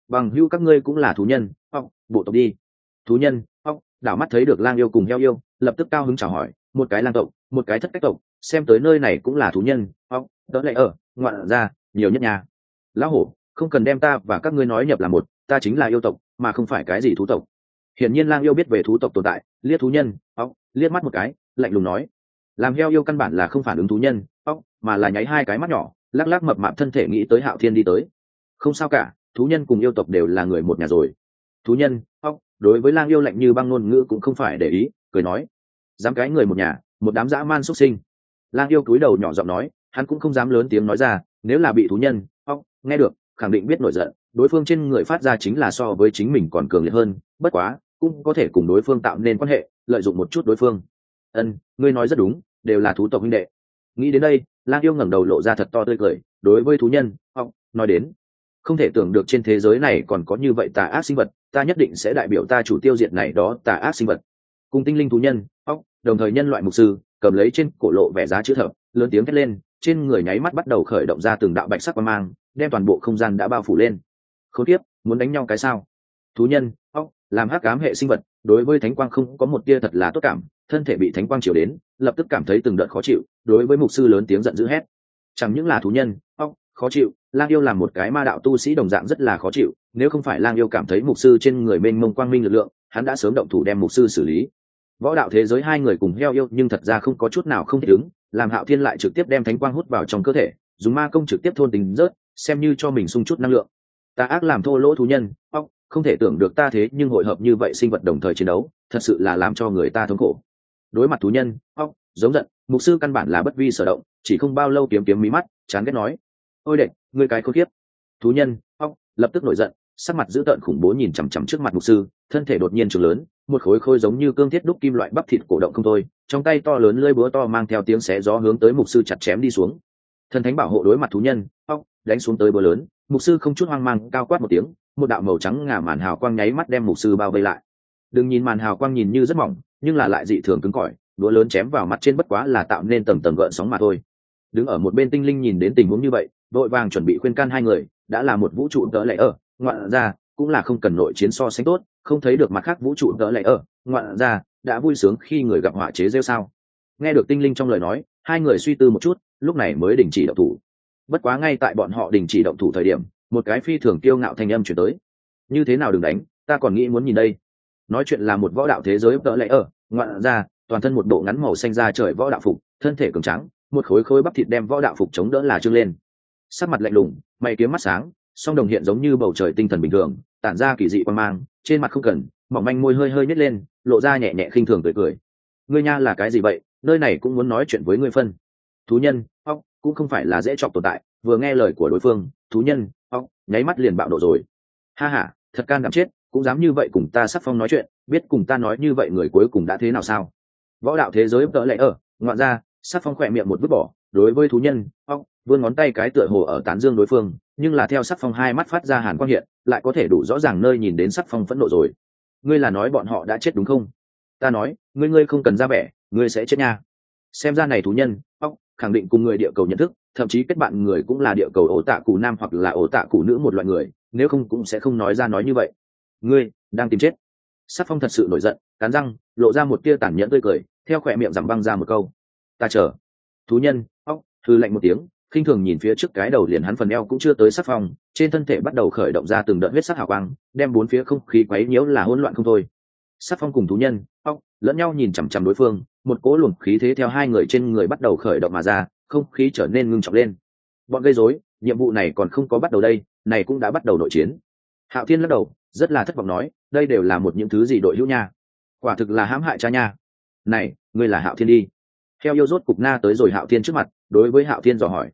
A: bằng hữu các ngươi cũng là thú nhân, ốc, bộ tộc đi. Thú nhân, ốc, đảo mắt thấy được lang yêu cùng heo yêu, lập tức cao hứng chào hỏi, một cái lang tộc, một cái thất cách tộc, xem tới nơi này cũng là thú nhân, ốc, đỡ lại ở, ngoạn ra, nhiều nhất nhà. Lão hổ, không cần đem ta và các ngươi nói nhập là một, ta chính là yêu tộc, mà không phải cái gì thú tộc. Hiển nhiên lang yêu biết về thú tộc tồn tại, liếc thú nhân, ốc, liếc mắt một cái, lạnh lùng nói. Làm heo yêu căn bản là không phản ứng thú nhân, ốc, mà là nháy hai cái mắt nhỏ, lắc lắc mập mạp thân thể nghĩ tới Hạo Thiên đi tới. Không sao cả, thú nhân cùng yêu tộc đều là người một nhà rồi. Thú nhân, ốc, đối với lang yêu lạnh như băng ngôn ngữ cũng không phải để ý, cười nói. Dám cái người một nhà, một đám dã man xuất sinh. Lang yêu cúi đầu nhỏ giọng nói, hắn cũng không dám lớn tiếng nói ra, nếu là bị thú nhân, ốc, nghe được, khẳng định biết nổi giận, đối phương trên người phát ra chính là so với chính mình còn cường liệt hơn, bất quá, cũng có thể cùng đối phương tạo nên quan hệ, lợi dụng một chút đối phương. Ngươi nói rất đúng, đều là thú tộc huynh đệ. Nghĩ đến đây, lang yêu ngẩng đầu lộ ra thật to tươi cười, đối với thú nhân, ốc, nói đến, không thể tưởng được trên thế giới này còn có như vậy tà ác sinh vật, ta nhất định sẽ đại biểu ta chủ tiêu diệt này đó tà ác sinh vật. Cùng tinh linh thú nhân, ốc, đồng thời nhân loại mục sư, cầm lấy trên cổ lộ vẻ giá chữ thập, lớn tiếng thét lên, trên người nháy mắt bắt đầu khởi động ra từng đạo bạch sắc quang mang, đem toàn bộ không gian đã bao phủ lên. Khốn kiếp, muốn đánh nhau cái sao? Thú nhân, ốc, làm hắc ám hệ sinh vật, đối với thánh quang không có một tia thật là tốt cảm, thân thể bị thánh quang chiếu đến, lập tức cảm thấy từng đợt khó chịu, đối với mục sư lớn tiếng giận dữ hét. Chẳng những là thú nhân, ốc, khó chịu, lang yêu làm một cái ma đạo tu sĩ đồng dạng rất là khó chịu, nếu không phải lang yêu cảm thấy mục sư trên người mênh mông quang minh lực lượng, hắn đã sớm động thủ đem mục sư xử lý. Võ đạo thế giới hai người cùng heo yêu nhưng thật ra không có chút nào không thích ứng, làm Hạo Thiên lại trực tiếp đem thánh quang hút vào trong cơ thể, dùng ma công trực tiếp thôn tính rớt, xem như cho mình sung chút năng lượng. Ta ác làm thô lỗ thú nhân, ốc, không thể tưởng được ta thế nhưng hội hợp như vậy sinh vật đồng thời chiến đấu, thật sự là làm cho người ta thống khổ. Đối mặt thú nhân, ốc, giống giận, mục sư căn bản là bất vi sở động, chỉ không bao lâu kiếm mí mắt, chán ghét nói: "Ôi đệ, ngươi cái khốn kiếp." Thú nhân, ốc, lập tức nổi giận, sắc mặt dữ tợn khủng bố nhìn chằm chằm trước mặt mục sư, thân thể đột nhiên trừng lớn, một khối khối giống như cương thiết đúc kim loại bắp thịt cổ động không thôi, trong tay to lớn lưỡi búa to mang theo tiếng xé gió hướng tới mục sư chặt chém đi xuống. Thần thánh bảo hộ đối mặt thú nhân, ốc, đánh xuống tới búa lớn, mục sư không chút hoang mang cao quát một tiếng, một đạo màu trắng ngà màn hào quang nháy mắt đem mục sư bao vây lại. Đừng nhìn màn hào quang nhìn như rất mỏng, nhưng là lại dị thường cứng cỏi, đũa lớn chém vào mặt trên bất quá là tạo nên tầng tầng gợn sóng mà thôi. Đứng ở một bên tinh linh nhìn đến tình huống như vậy, đội vàng chuẩn bị khuyên can hai người, đã là một vũ trụ đỡ lệ ở, ngoạn ra, cũng là không cần nội chiến so sánh tốt, không thấy được mặt khác vũ trụ đỡ lệ ở, ngoạn ra, đã vui sướng khi người gặp họa chế rêu sao. Nghe được tinh linh trong lời nói, hai người suy tư một chút, lúc này mới đình chỉ động thủ. Bất quá ngay tại bọn họ đình chỉ động thủ thời điểm, một cái phi thường kiêu ngạo thanh âm chuyển tới. Như thế nào đừng đánh, ta còn nghĩ muốn nhìn đây. Nói chuyện là một võ đạo thế giới đỡ lệ ở, ngoạn ra, toàn thân một bộ ngắn màu xanh da trời võ đạo phục, thân thể cường tráng, một khối khối bắp thịt đem võ đạo phục chống đỡ là trương lên. Sắc mặt lạnh lùng, mày kiếm mắt sáng, song đồng hiện giống như bầu trời tinh thần bình thường, tản ra kỳ dị quang mang, trên mặt không cần, mỏng manh môi hơi hơi nhếch lên, lộ ra nhẹ nhẹ khinh thường cười cười. Ngươi nha là cái gì vậy, nơi này cũng muốn nói chuyện với ngươi phân. Thú nhân, ốc, cũng không phải là dễ chọc tồn tại, vừa nghe lời của đối phương, thú nhân, ốc, nháy mắt liền bạo nộ rồi. Ha ha, thật can đảm chết, cũng dám như vậy cùng ta sắc phong nói chuyện, biết cùng ta nói như vậy người cuối cùng đã thế nào sao? Võ đạo thế giới đỡ lệ ở, ngoạn ra, sắc phong khỏe miệng một vứt bỏ, đối với thú nhân, ốc, vươn ngón tay cái tựa hồ ở tán dương đối phương, nhưng là theo sắc phong hai mắt phát ra hàn quang hiện, lại có thể đủ rõ ràng nơi nhìn đến sắc phong phẫn nộ rồi. Ngươi là nói bọn họ đã chết đúng không? Ta nói, ngươi không cần ra vẻ, ngươi sẽ chết nha. Xem ra này thú nhân, ốc, khẳng định cùng người địa cầu nhận thức, thậm chí kết bạn người cũng là địa cầu ổ tạ cụ nam hoặc là ổ tạ cụ nữ một loại người, nếu không cũng sẽ không nói ra nói như vậy. Ngươi đang tìm chết. Sắc phong thật sự nổi giận, cắn răng, lộ ra một tia tàn nhẫn tươi cười, theo khỏe miệng giảm băng ra một câu: ta chờ. Thú nhân, ốc, hư lạnh một tiếng, khinh thường nhìn phía trước cái đầu liền hắn phần eo cũng chưa tới sắc phong, trên thân thể bắt đầu khởi động ra từng đợt huyết sắc hào quang, đem bốn phía không khí quấy nhiễu là hỗn loạn không thôi. Sắc phong cùng thú nhân, ốc, lẫn nhau nhìn chằm chằm đối phương, một cỗ luồng khí thế theo hai người trên người bắt đầu khởi động mà ra, không khí trở nên ngưng trọng lên. Bọn gây rối, nhiệm vụ này còn không có bắt đầu đây, này cũng đã bắt đầu nội chiến. Hạo Thiên lắc đầu, rất là thất vọng nói, đây đều là một những thứ gì đội hữu nha, quả thực là hãm hại cha nha. Này, ngươi là Hạo Thiên đi. Theo yêu rốt cục na tới rồi Hạo Thiên trước mặt, đối với Hạo Thiên dò hỏi.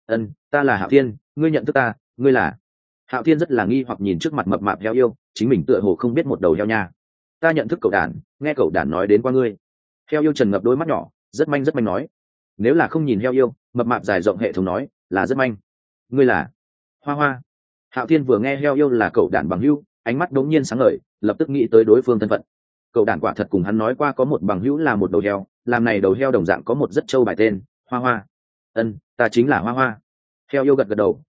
A: Ta là Hạo Thiên, ngươi nhận thức ta, ngươi là? Hạo Thiên rất là nghi hoặc nhìn trước mặt mập mạp heo yêu, chính mình tựa hồ không biết một đầu heo nha. Ta nhận thức cậu đản, nghe cậu đản nói đến qua ngươi. Heo yêu trần ngập đôi mắt nhỏ, rất manh nói. Nếu là không nhìn heo yêu, mập mạp dài rộng hệ thống nói, là rất manh. Ngươi là? Hoa Hoa. Hạo Thiên vừa nghe heo yêu là cậu đản bằng hữu, ánh mắt đống nhiên sáng ngời, lập tức nghĩ tới đối phương thân phận. Cậu đản quả thật cùng hắn nói qua có một bằng hữu là một đầu heo, làm này đầu heo đồng dạng có một rất trâu bài tên Hoa Hoa. Ta chính là Hoa Hoa. Heo yêu gật đầu,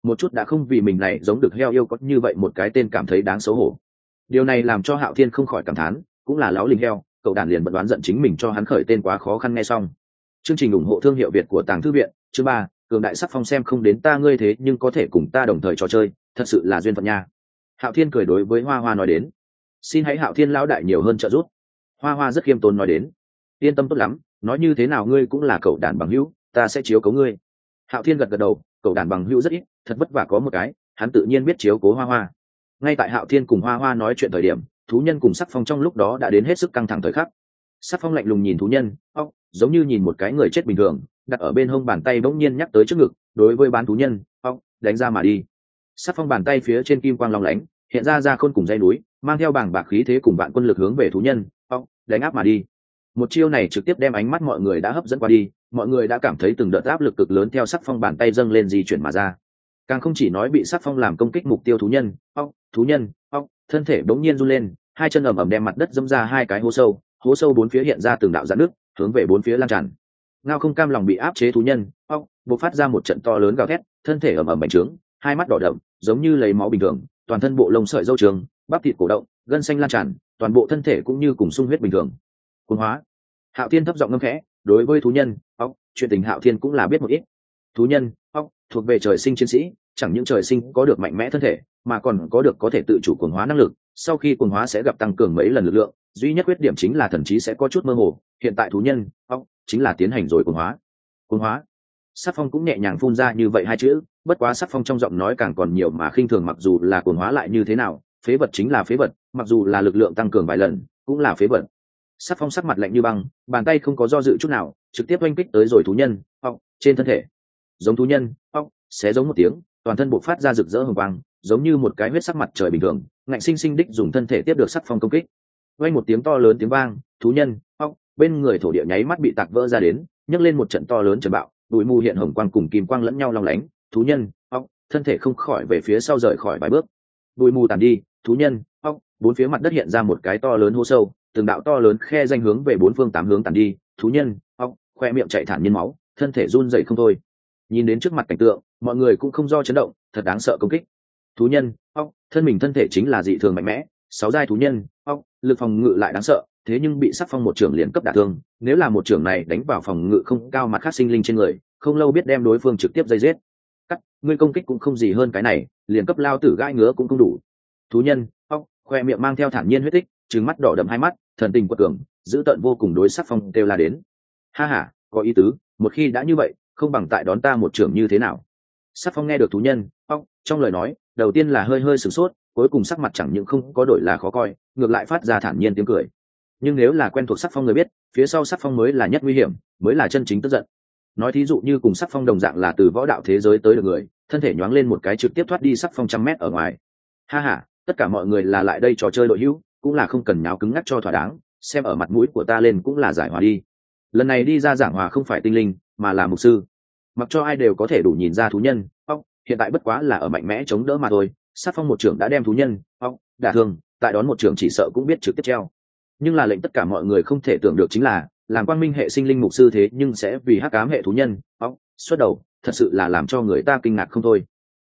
A: một chút đã không vì mình này giống được heo yêu có như vậy một cái tên cảm thấy đáng xấu hổ. Điều này làm cho Hạo Thiên không khỏi cảm thán, cũng là láo linh heo, cậu đàn liền bận đoán giận chính mình cho hắn khởi tên quá khó khăn. Nghe xong chương trình ủng hộ thương hiệu Việt của Tàng Thư Viện, chương 3, cường đại sắc phong xem không đến ta ngươi thế nhưng có thể cùng ta đồng thời trò chơi, thật sự là duyên phận nha. Hạo Thiên cười đối với Hoa Hoa nói đến. Xin hãy Hạo Thiên lão đại nhiều hơn trợ giúp. Hoa Hoa rất khiêm tốn nói đến. Yên tâm tốt lắm, nói như thế nào ngươi cũng là cậu đàn bằng hữu, ta sẽ chiếu cố ngươi. Hạo Thiên gật gật đầu, cậu đàn bằng hữu rất ít, thật vất vả có một cái, hắn tự nhiên biết chiếu cố Hoa Hoa. Ngay tại Hạo Thiên cùng Hoa Hoa nói chuyện thời điểm, thú nhân cùng Sắc Phong trong lúc đó đã đến hết sức căng thẳng thời khắc. Sắc Phong lạnh lùng nhìn thú nhân, giống như nhìn một cái người chết bình thường, đặt ở bên hông bàn tay bỗng nhiên nhắc tới trước ngực, đối với bán thú nhân, đánh ra mà đi. Sắc Phong bàn tay phía trên kim quang long lánh, hiện ra khôn cùng dây núi, mang theo bảng bạc khí thế cùng vạn quân lực hướng về thú nhân, đánh áp mà đi. Một chiêu này trực tiếp đem ánh mắt mọi người đã hấp dẫn qua đi, mọi người đã cảm thấy từng đợt áp lực cực lớn theo Sắc Phong bàn tay dâng lên di chuyển mà ra. Càng không chỉ nói bị Sắc Phong làm công kích mục tiêu thú nhân, thân thể bỗng nhiên run lên, hai chân ầm ầm đem mặt đất dẫm ra hai cái hố sâu bốn phía hiện ra từng đạo rạn nước, hướng về bốn phía lan tràn. Ngao không cam lòng bị áp chế thú nhân, bộc phát ra một trận to lớn gào thét, thân thể ầm ầm bành trướng, hai mắt đỏ đậm, giống như lấy máu bình thường, toàn thân bộ lông sợi râu trường, bắp thịt cổ động, gân xanh lan tràn, toàn bộ thân thể cũng như cùng sung huyết bình thường. Cuồng hóa. Hạo Thiên thấp giọng ngâm khẽ, đối với thú nhân, chuyện tình Hạo Thiên cũng là biết một ít. Thú nhân, thuộc về trời sinh chiến sĩ, chẳng những trời sinh có được mạnh mẽ thân thể, mà còn có được có thể tự chủ cuồng hóa năng lực, sau khi cuồng hóa sẽ gặp tăng cường mấy lần lực lượng, duy nhất khuyết điểm chính là thần trí sẽ có chút mơ hồ. Hiện tại thú nhân, chính là tiến hành rồi cuồng hóa. Cuồng hóa. Sắc Phong cũng nhẹ nhàng phun ra như vậy hai chữ, bất quá Sắc Phong trong giọng nói càng còn nhiều mà khinh thường, mặc dù là cuồng hóa lại như thế nào, phế vật chính là phế vật, mặc dù là lực lượng tăng cường vài lần, cũng là phế vật. Sắc Phong sắc mặt lạnh như băng, bàn tay không có do dự chút nào, trực tiếp oanh kích tới rồi thú nhân, trên thân thể. Giống thú nhân, xé giống một tiếng, toàn thân bộc phát ra rực rỡ hồng quang, giống như một cái huyết sắc mặt trời bình thường, ngạnh sinh sinh đích dùng thân thể tiếp được Sắc Phong công kích. Vang một tiếng to lớn tiếng vang, thú nhân, bên người thổ địa nháy mắt bị tạc vỡ ra đến, nhấc lên một trận to lớn trầm bạo, bụi mù hiện hồng quang cùng kim quang lẫn nhau long lánh, thú nhân, thân thể không khỏi về phía sau rời khỏi vài bước. Bụi mù tàn đi, thú nhân, bốn phía mặt đất hiện ra một cái to lớn hố sâu, từng đạo to lớn khe danh hướng về bốn phương tám hướng tàn đi, thú nhân, khoe miệng chảy thản nhiên máu, thân thể run rẩy không thôi. Nhìn đến trước mặt cảnh tượng, mọi người cũng không do chấn động, thật đáng sợ công kích. Thú nhân, thân mình thân thể chính là dị thường mạnh mẽ, 6 giai thú nhân, lực phòng ngự lại đáng sợ, thế nhưng bị Sắc Phong một trưởng liền cấp đả thương, nếu là một trưởng này đánh vào phòng ngự không cao mặt khác sinh linh trên người, không lâu biết đem đối phương trực tiếp dây giết. Ngươi công kích cũng không gì hơn cái này, liền cấp lao tử gai ngứa cũng không đủ. Thú nhân, khoe miệng mang theo thản nhiên huyết tích, trừng mắt đỏ đậm hai mắt, thần tình quật cường, dữ tợn vô cùng đối Sắc Phong kêu la đến. Ha ha, có ý tứ, một khi đã như vậy, không bằng tại đón ta một trưởng như thế nào. Sắc Phong nghe được thú nhân, trong lời nói, đầu tiên là hơi sửng sốt, cuối cùng sắc mặt chẳng những không có đổi là khó coi, ngược lại phát ra thản nhiên tiếng cười. Nhưng nếu là quen thuộc Sắc Phong người biết, phía sau Sắc Phong mới là nhất nguy hiểm, mới là chân chính tức giận. Nói thí dụ như cùng Sắc Phong đồng dạng là từ võ đạo thế giới tới được người, thân thể nhoáng lên một cái trực tiếp thoát đi Sắc Phong 100 mét ở ngoài. Ha ha, tất cả mọi người là lại đây trò chơi đội hữu, cũng là không cần nháo cứng ngắc cho thỏa đáng, xem ở mặt mũi của ta lên cũng là giải hòa đi. Lần này đi ra giảng hòa không phải tinh linh, mà là mục sư. Mặc cho ai đều có thể đủ nhìn ra thú nhân, hiện tại bất quá là ở mạnh mẽ chống đỡ mà thôi. Sắc Phong một trưởng đã đem thú nhân, đả thương, tại đón một trưởng chỉ sợ cũng biết trực tiếp treo. Nhưng là lệnh tất cả mọi người không thể tưởng được chính là, làm quang minh hệ sinh linh mục sư thế nhưng sẽ vì hắc ám hệ thú nhân, xuất đầu, thật sự là làm cho người ta kinh ngạc không thôi.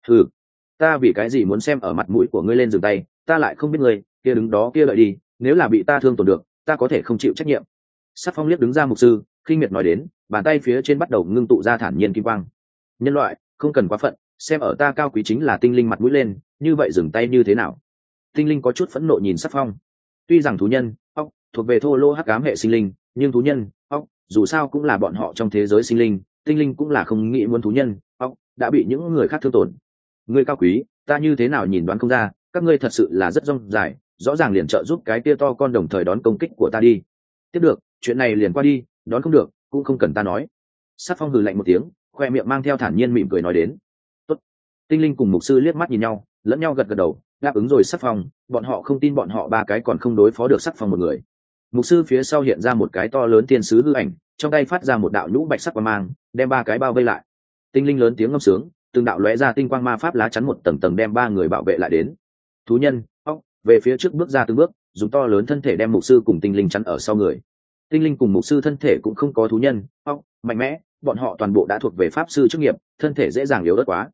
A: Ta vì cái gì muốn xem ở mặt mũi của ngươi lên dừng tay, ta lại không biết ngươi, kia đứng đó kia lợi đi, nếu là bị ta thương tổn được, ta có thể không chịu trách nhiệm. Sắc Phong liếc đứng ra mục sư, khinh miệt nói đến, bàn tay phía trên bắt đầu ngưng tụ ra thản nhiên kim quang. Nhân loại, không cần quá phận, xem ở ta cao quý chính là tinh linh mặt mũi lên, như vậy dừng tay như thế nào? Tinh linh có chút phẫn nộ nhìn Sắc Phong. Tuy rằng thú nhân, thuộc về thô lô hắc ám hệ sinh linh, nhưng thú nhân, dù sao cũng là bọn họ trong thế giới sinh linh, tinh linh cũng là không nghĩ muốn thú nhân, đã bị những người khác thương tổn. Ngươi cao quý, ta như thế nào nhìn đoán không ra, các ngươi thật sự là rất rong dài, rõ ràng liền trợ giúp cái tia to con đồng thời đón công kích của ta đi. Tiếp được, chuyện này liền qua đi, đón không được, cũng không cần ta nói. Sắc Phong hừ lạnh một tiếng, khoe miệng mang theo thản nhiên mỉm cười nói đến. Tốt. Tinh linh cùng mục sư liếc mắt nhìn nhau, lẫn nhau gật gật đầu, đáp ứng rồi Sắc Phong, bọn họ không tin bọn họ ba cái còn không đối phó được Sắc Phong một người. Mục sư phía sau hiện ra một cái to lớn thiên sứ hư ảnh, trong tay phát ra một đạo nhũ bạch sắc quang mang, đem ba cái bao vây lại. Tinh linh lớn tiếng ngâm sướng, từng đạo lóe ra tinh quang ma pháp lá chắn một tầng tầng đem ba người bảo vệ lại đến. Thú nhân, về phía trước bước ra từng bước, dùng to lớn thân thể đem mục sư cùng tinh linh chắn ở sau người. Tinh linh cùng mục sư thân thể cũng không có thú nhân, mạnh mẽ, bọn họ toàn bộ đã thuộc về pháp sư chức nghiệp, thân thể dễ dàng yếu ớt quá.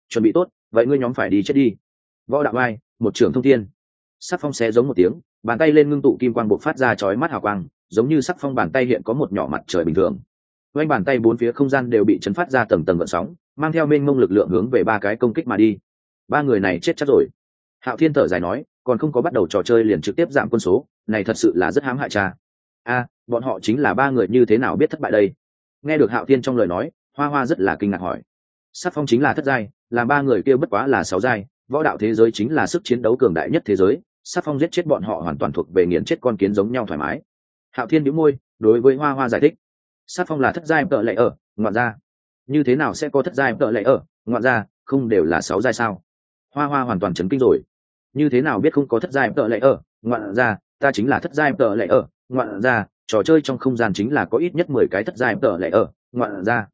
A: chuẩn bị tốt vậy ngươi nhóm phải đi chết đi. Võ đạo ai một trưởng thông thiên. Sắc phong xé giống một tiếng, bàn tay lên ngưng tụ kim quang bộc phát ra chói mắt hào quang, giống như sắc phong bàn tay hiện có một nhỏ mặt trời bình thường. Quanh bàn tay bốn phía không gian đều bị chấn phát ra tầng tầng gợn sóng, mang theo mênh mông lực lượng hướng về ba cái công kích mà đi. Ba người này chết chắc rồi. Hạo Thiên thở dài nói, còn không có bắt đầu trò chơi liền trực tiếp giảm quân số, này thật sự là rất hãm hại cha. Bọn họ chính là ba người, như thế nào biết thất bại đây? Nghe được Hạo Thiên trong lời nói, Hoa Hoa rất là kinh ngạc hỏi. Sắc phong chính là thất giai, làm ba người kia bất quá là sáu giai, võ đạo thế giới chính là sức chiến đấu cường đại nhất thế giới, sắc phong giết chết bọn họ hoàn toàn thuộc về nghiền chết con kiến giống nhau thoải mái. Hạo Thiên nhíu môi, đối với Hoa Hoa giải thích, sắc phong là thất giai tợ lệ ở, ngoạn ra. Như thế nào sẽ có thất giai tợ lệ ở, ngoạn ra, không đều là sáu giai sao? Hoa Hoa hoàn toàn chấn kinh rồi. Như thế nào biết không có thất giai tợ lệ ở, ngoạn ra, ta chính là thất giai tợ lệ ở, ngoạn ra, trò chơi trong không gian chính là có ít nhất 10 cái thất giai tợ lệ ở, ngoạn ra.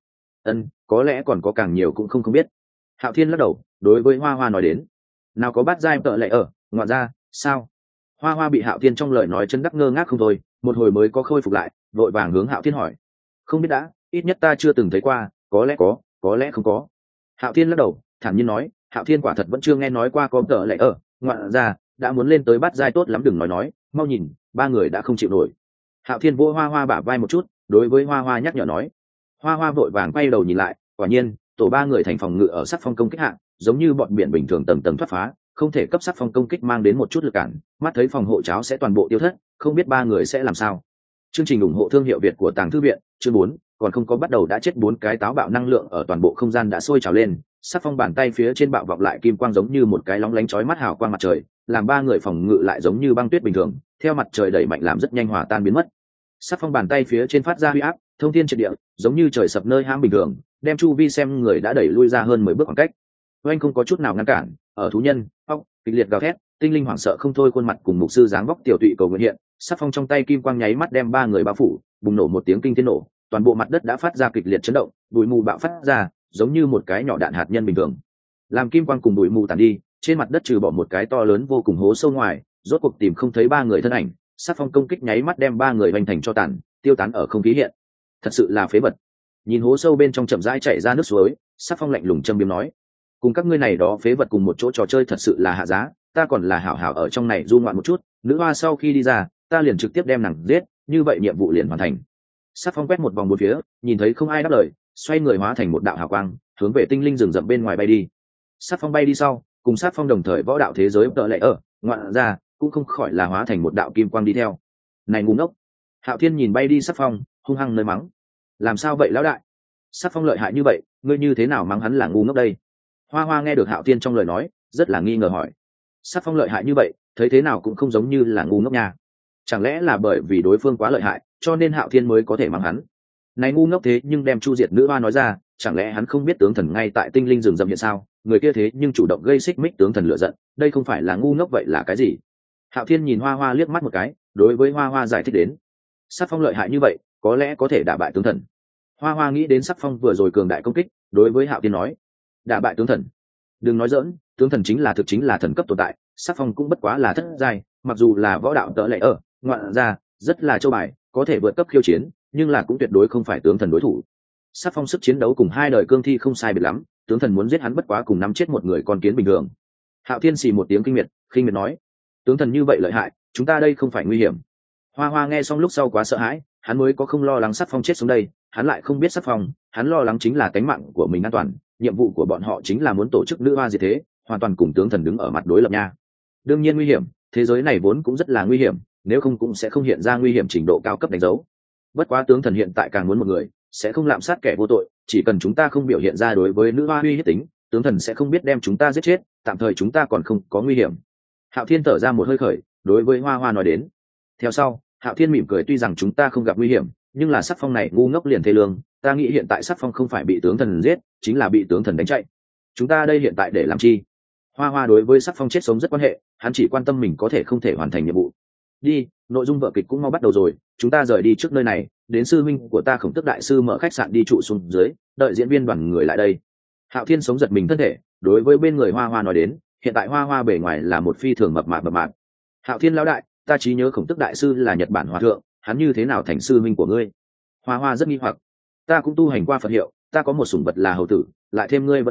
A: Có lẽ còn có càng nhiều cũng không biết. Hạo Thiên lắc đầu, đối với Hoa Hoa nói đến, nào có bát giai tợ lệ ở, ngoạn ra, sao? Hoa Hoa bị Hạo Thiên trong lời nói chân đắc ngơ ngác không thôi, một hồi mới có khôi phục lại, vội vàng hướng Hạo Thiên hỏi, không biết đã, ít nhất ta chưa từng thấy qua, có lẽ có lẽ không có. Hạo Thiên lắc đầu, thản nhiên nói, Hạo Thiên quả thật vẫn chưa nghe nói qua có tợ lệ ở, ngoạn ra, đã muốn lên tới bát giai tốt lắm, đừng nói, mau nhìn, ba người đã không chịu nổi. Hạo Thiên vỗ Hoa Hoa bả vai một chút, đối với Hoa Hoa nhắc nhở nói. Hoa Hoa vội vàng quay đầu nhìn lại, quả nhiên tổ ba người thành phòng ngự ở sắc phong công kích hạng, giống như bọn biển bình thường tầng tầng thoát phá, không thể cấp sắc phong công kích mang đến một chút lực cản, mắt thấy phòng hộ cháo sẽ toàn bộ tiêu thất, không biết ba người sẽ làm sao. Chương trình ủng hộ thương hiệu Việt của Tàng Thư viện, chương 4, còn không có bắt đầu đã chết bốn cái táo bạo năng lượng ở toàn bộ không gian đã sôi trào lên, sắc phong bàn tay phía trên bạo vọng lại kim quang giống như một cái lóng lánh chói mắt hào quang mặt trời, làm ba người phòng ngự lại giống như băng tuyết bình thường, theo mặt trời đẩy mạnh làm rất nhanh hòa tan biến mất. Sắc phong bàn tay phía trên phát ra huy áp, thông thiên triệt địa, giống như trời sập nơi hãm bình thường, đem chu vi xem người đã đẩy lui ra hơn 10 bước khoảng cách. Oanh không có chút nào ngăn cản, ở thú nhân, óc, kịch liệt gào thét, tinh linh hoảng sợ không thôi, khuôn mặt cùng mục sư dáng vóc tiểu tụy cầu nguyện hiện, sắc phong trong tay kim quang nháy mắt đem ba người bao phủ, bùng nổ một tiếng kinh thiên nổ, toàn bộ mặt đất đã phát ra kịch liệt chấn động, bụi mù bạo phát ra, giống như một cái nhỏ đạn hạt nhân bình thường. Làm kim quang cùng bụi mù tàn đi, trên mặt đất trừ bỏ một cái to lớn vô cùng hố sâu ngoài, rốt cuộc tìm không thấy ba người thân ảnh, sắc phong công kích nháy mắt đem ba người hoành thành cho tàn, tiêu tán ở không khí hiện. Thật sự là phế vật. Nhìn hố sâu bên trong chậm rãi chảy ra nước suối, sắc phong lạnh lùng châm biếm nói, cùng các ngươi này đó phế vật cùng một chỗ trò chơi thật sự là hạ giá, ta còn là hảo hảo ở trong này du ngoạn một chút, nữ hoa sau khi đi ra ta liền trực tiếp đem nàng giết, như vậy nhiệm vụ liền hoàn thành. Sắc phong quét một vòng bốn phía, nhìn thấy không ai đáp lời, xoay người hóa thành một đạo hào quang, hướng về tinh linh rừng rậm bên ngoài bay đi. Sắc phong bay đi sau, cùng sắc phong đồng thời võ đạo thế giới tợ lệ ở, ngoạn ra, cũng không khỏi là hóa thành một đạo kim quang đi theo. Này ngu ngốc. Hạo Thiên nhìn bay đi sắc phong, hung hăng nơi mắng, làm sao vậy lão đại, sắc phong lợi hại như vậy, ngươi như thế nào mắng hắn là ngu ngốc đây? Hoa Hoa nghe được Hạo Thiên trong lời nói, rất là nghi ngờ hỏi, sắc phong lợi hại như vậy, thấy thế nào cũng không giống như là ngu ngốc nha, chẳng lẽ là bởi vì đối phương quá lợi hại cho nên Hạo Thiên mới có thể mắng hắn? Này ngu ngốc thế nhưng đem chu diệt nữ hoa nói ra, chẳng lẽ hắn không biết tướng thần ngay tại tinh linh rừng rậm hiện sao? Người kia thế nhưng chủ động gây xích mích tướng thần lựa giận, đây không phải là ngu ngốc vậy là cái gì? Hạo Thiên nhìn Hoa Hoa liếc mắt một cái, đối với Hoa Hoa giải thích đến, sắc phong lợi hại như vậy, có lẽ có thể đả bại tướng thần. Hoa Hoa nghĩ đến sắc phong vừa rồi cường đại công kích, đối với Hạo Thiên nói, đả bại tướng thần? Đừng nói giỡn, tướng thần chính là thần cấp tồn tại, sắc phong cũng bất quá là thất giai, mặc dù là võ đạo tợ lệ ở, ngoạn ra, rất là châu bài, có thể vượt cấp khiêu chiến, nhưng là cũng tuyệt đối không phải tướng thần đối thủ. Sắc phong sức chiến đấu cùng hai đời cương thi không sai biệt lắm, tướng thần muốn giết hắn bất quá cùng nắm chết một người con kiến bình thường. Hạo Thiên xì một tiếng khinh miệt nói, tướng thần như vậy lợi hại, chúng ta đây không phải nguy hiểm? Hoa Hoa nghe xong lúc sau quá sợ hãi, hắn mới có không lo lắng sắc phong chết xuống đây, hắn lại không biết sắc phong, hắn lo lắng chính là tính mạng của mình an toàn, nhiệm vụ của bọn họ chính là muốn tổ chức nữ hoa diệt thế, hoàn toàn cùng tướng thần đứng ở mặt đối lập nha. Đương nhiên nguy hiểm, thế giới này vốn cũng rất là nguy hiểm, nếu không cũng sẽ không hiện ra nguy hiểm trình độ cao cấp đánh dấu. Bất quá tướng thần hiện tại càng muốn một người, sẽ không lạm sát kẻ vô tội, chỉ cần chúng ta không biểu hiện ra đối với nữ hoa uy hiếp tính, tướng thần sẽ không biết đem chúng ta giết chết, tạm thời chúng ta còn không có nguy hiểm. Hạo Thiên thở ra một hơi khởi, đối với Hoa Hoa nói đến. Theo sau, Hạo Thiên mỉm cười, tuy rằng chúng ta không gặp nguy hiểm, nhưng là sắc phong này ngu ngốc liền thê lương, ta nghĩ hiện tại sắc phong không phải bị tướng thần giết, chính là bị tướng thần đánh chạy. Chúng ta đây hiện tại để làm chi? Hoa Hoa đối với sắc phong chết sống rất quan hệ, hắn chỉ quan tâm mình có thể không thể hoàn thành nhiệm vụ. Đi, nội dung vở kịch cũng mau bắt đầu rồi, chúng ta rời đi trước nơi này, đến sư minh của ta Khổng Tước đại sư mở khách sạn đi trụ xuống dưới, đợi diễn viên đoàn người lại đây. Hạo Thiên sống giật mình thân thể, đối với bên người Hoa Hoa nói đến, hiện tại Hoa Hoa bề ngoài là một phi thường mập mạp. Hạo Thiên lão đại, ta trí nhớ Khổng Tước đại sư là Nhật Bản hòa thượng, hắn như thế nào thành sư minh của ngươi? Hoa Hoa rất nghi hoặc. Ta cũng tu hành qua Phật hiệu, ta có một sủng vật là hầu tử, lại thêm ngươi vẫn heo,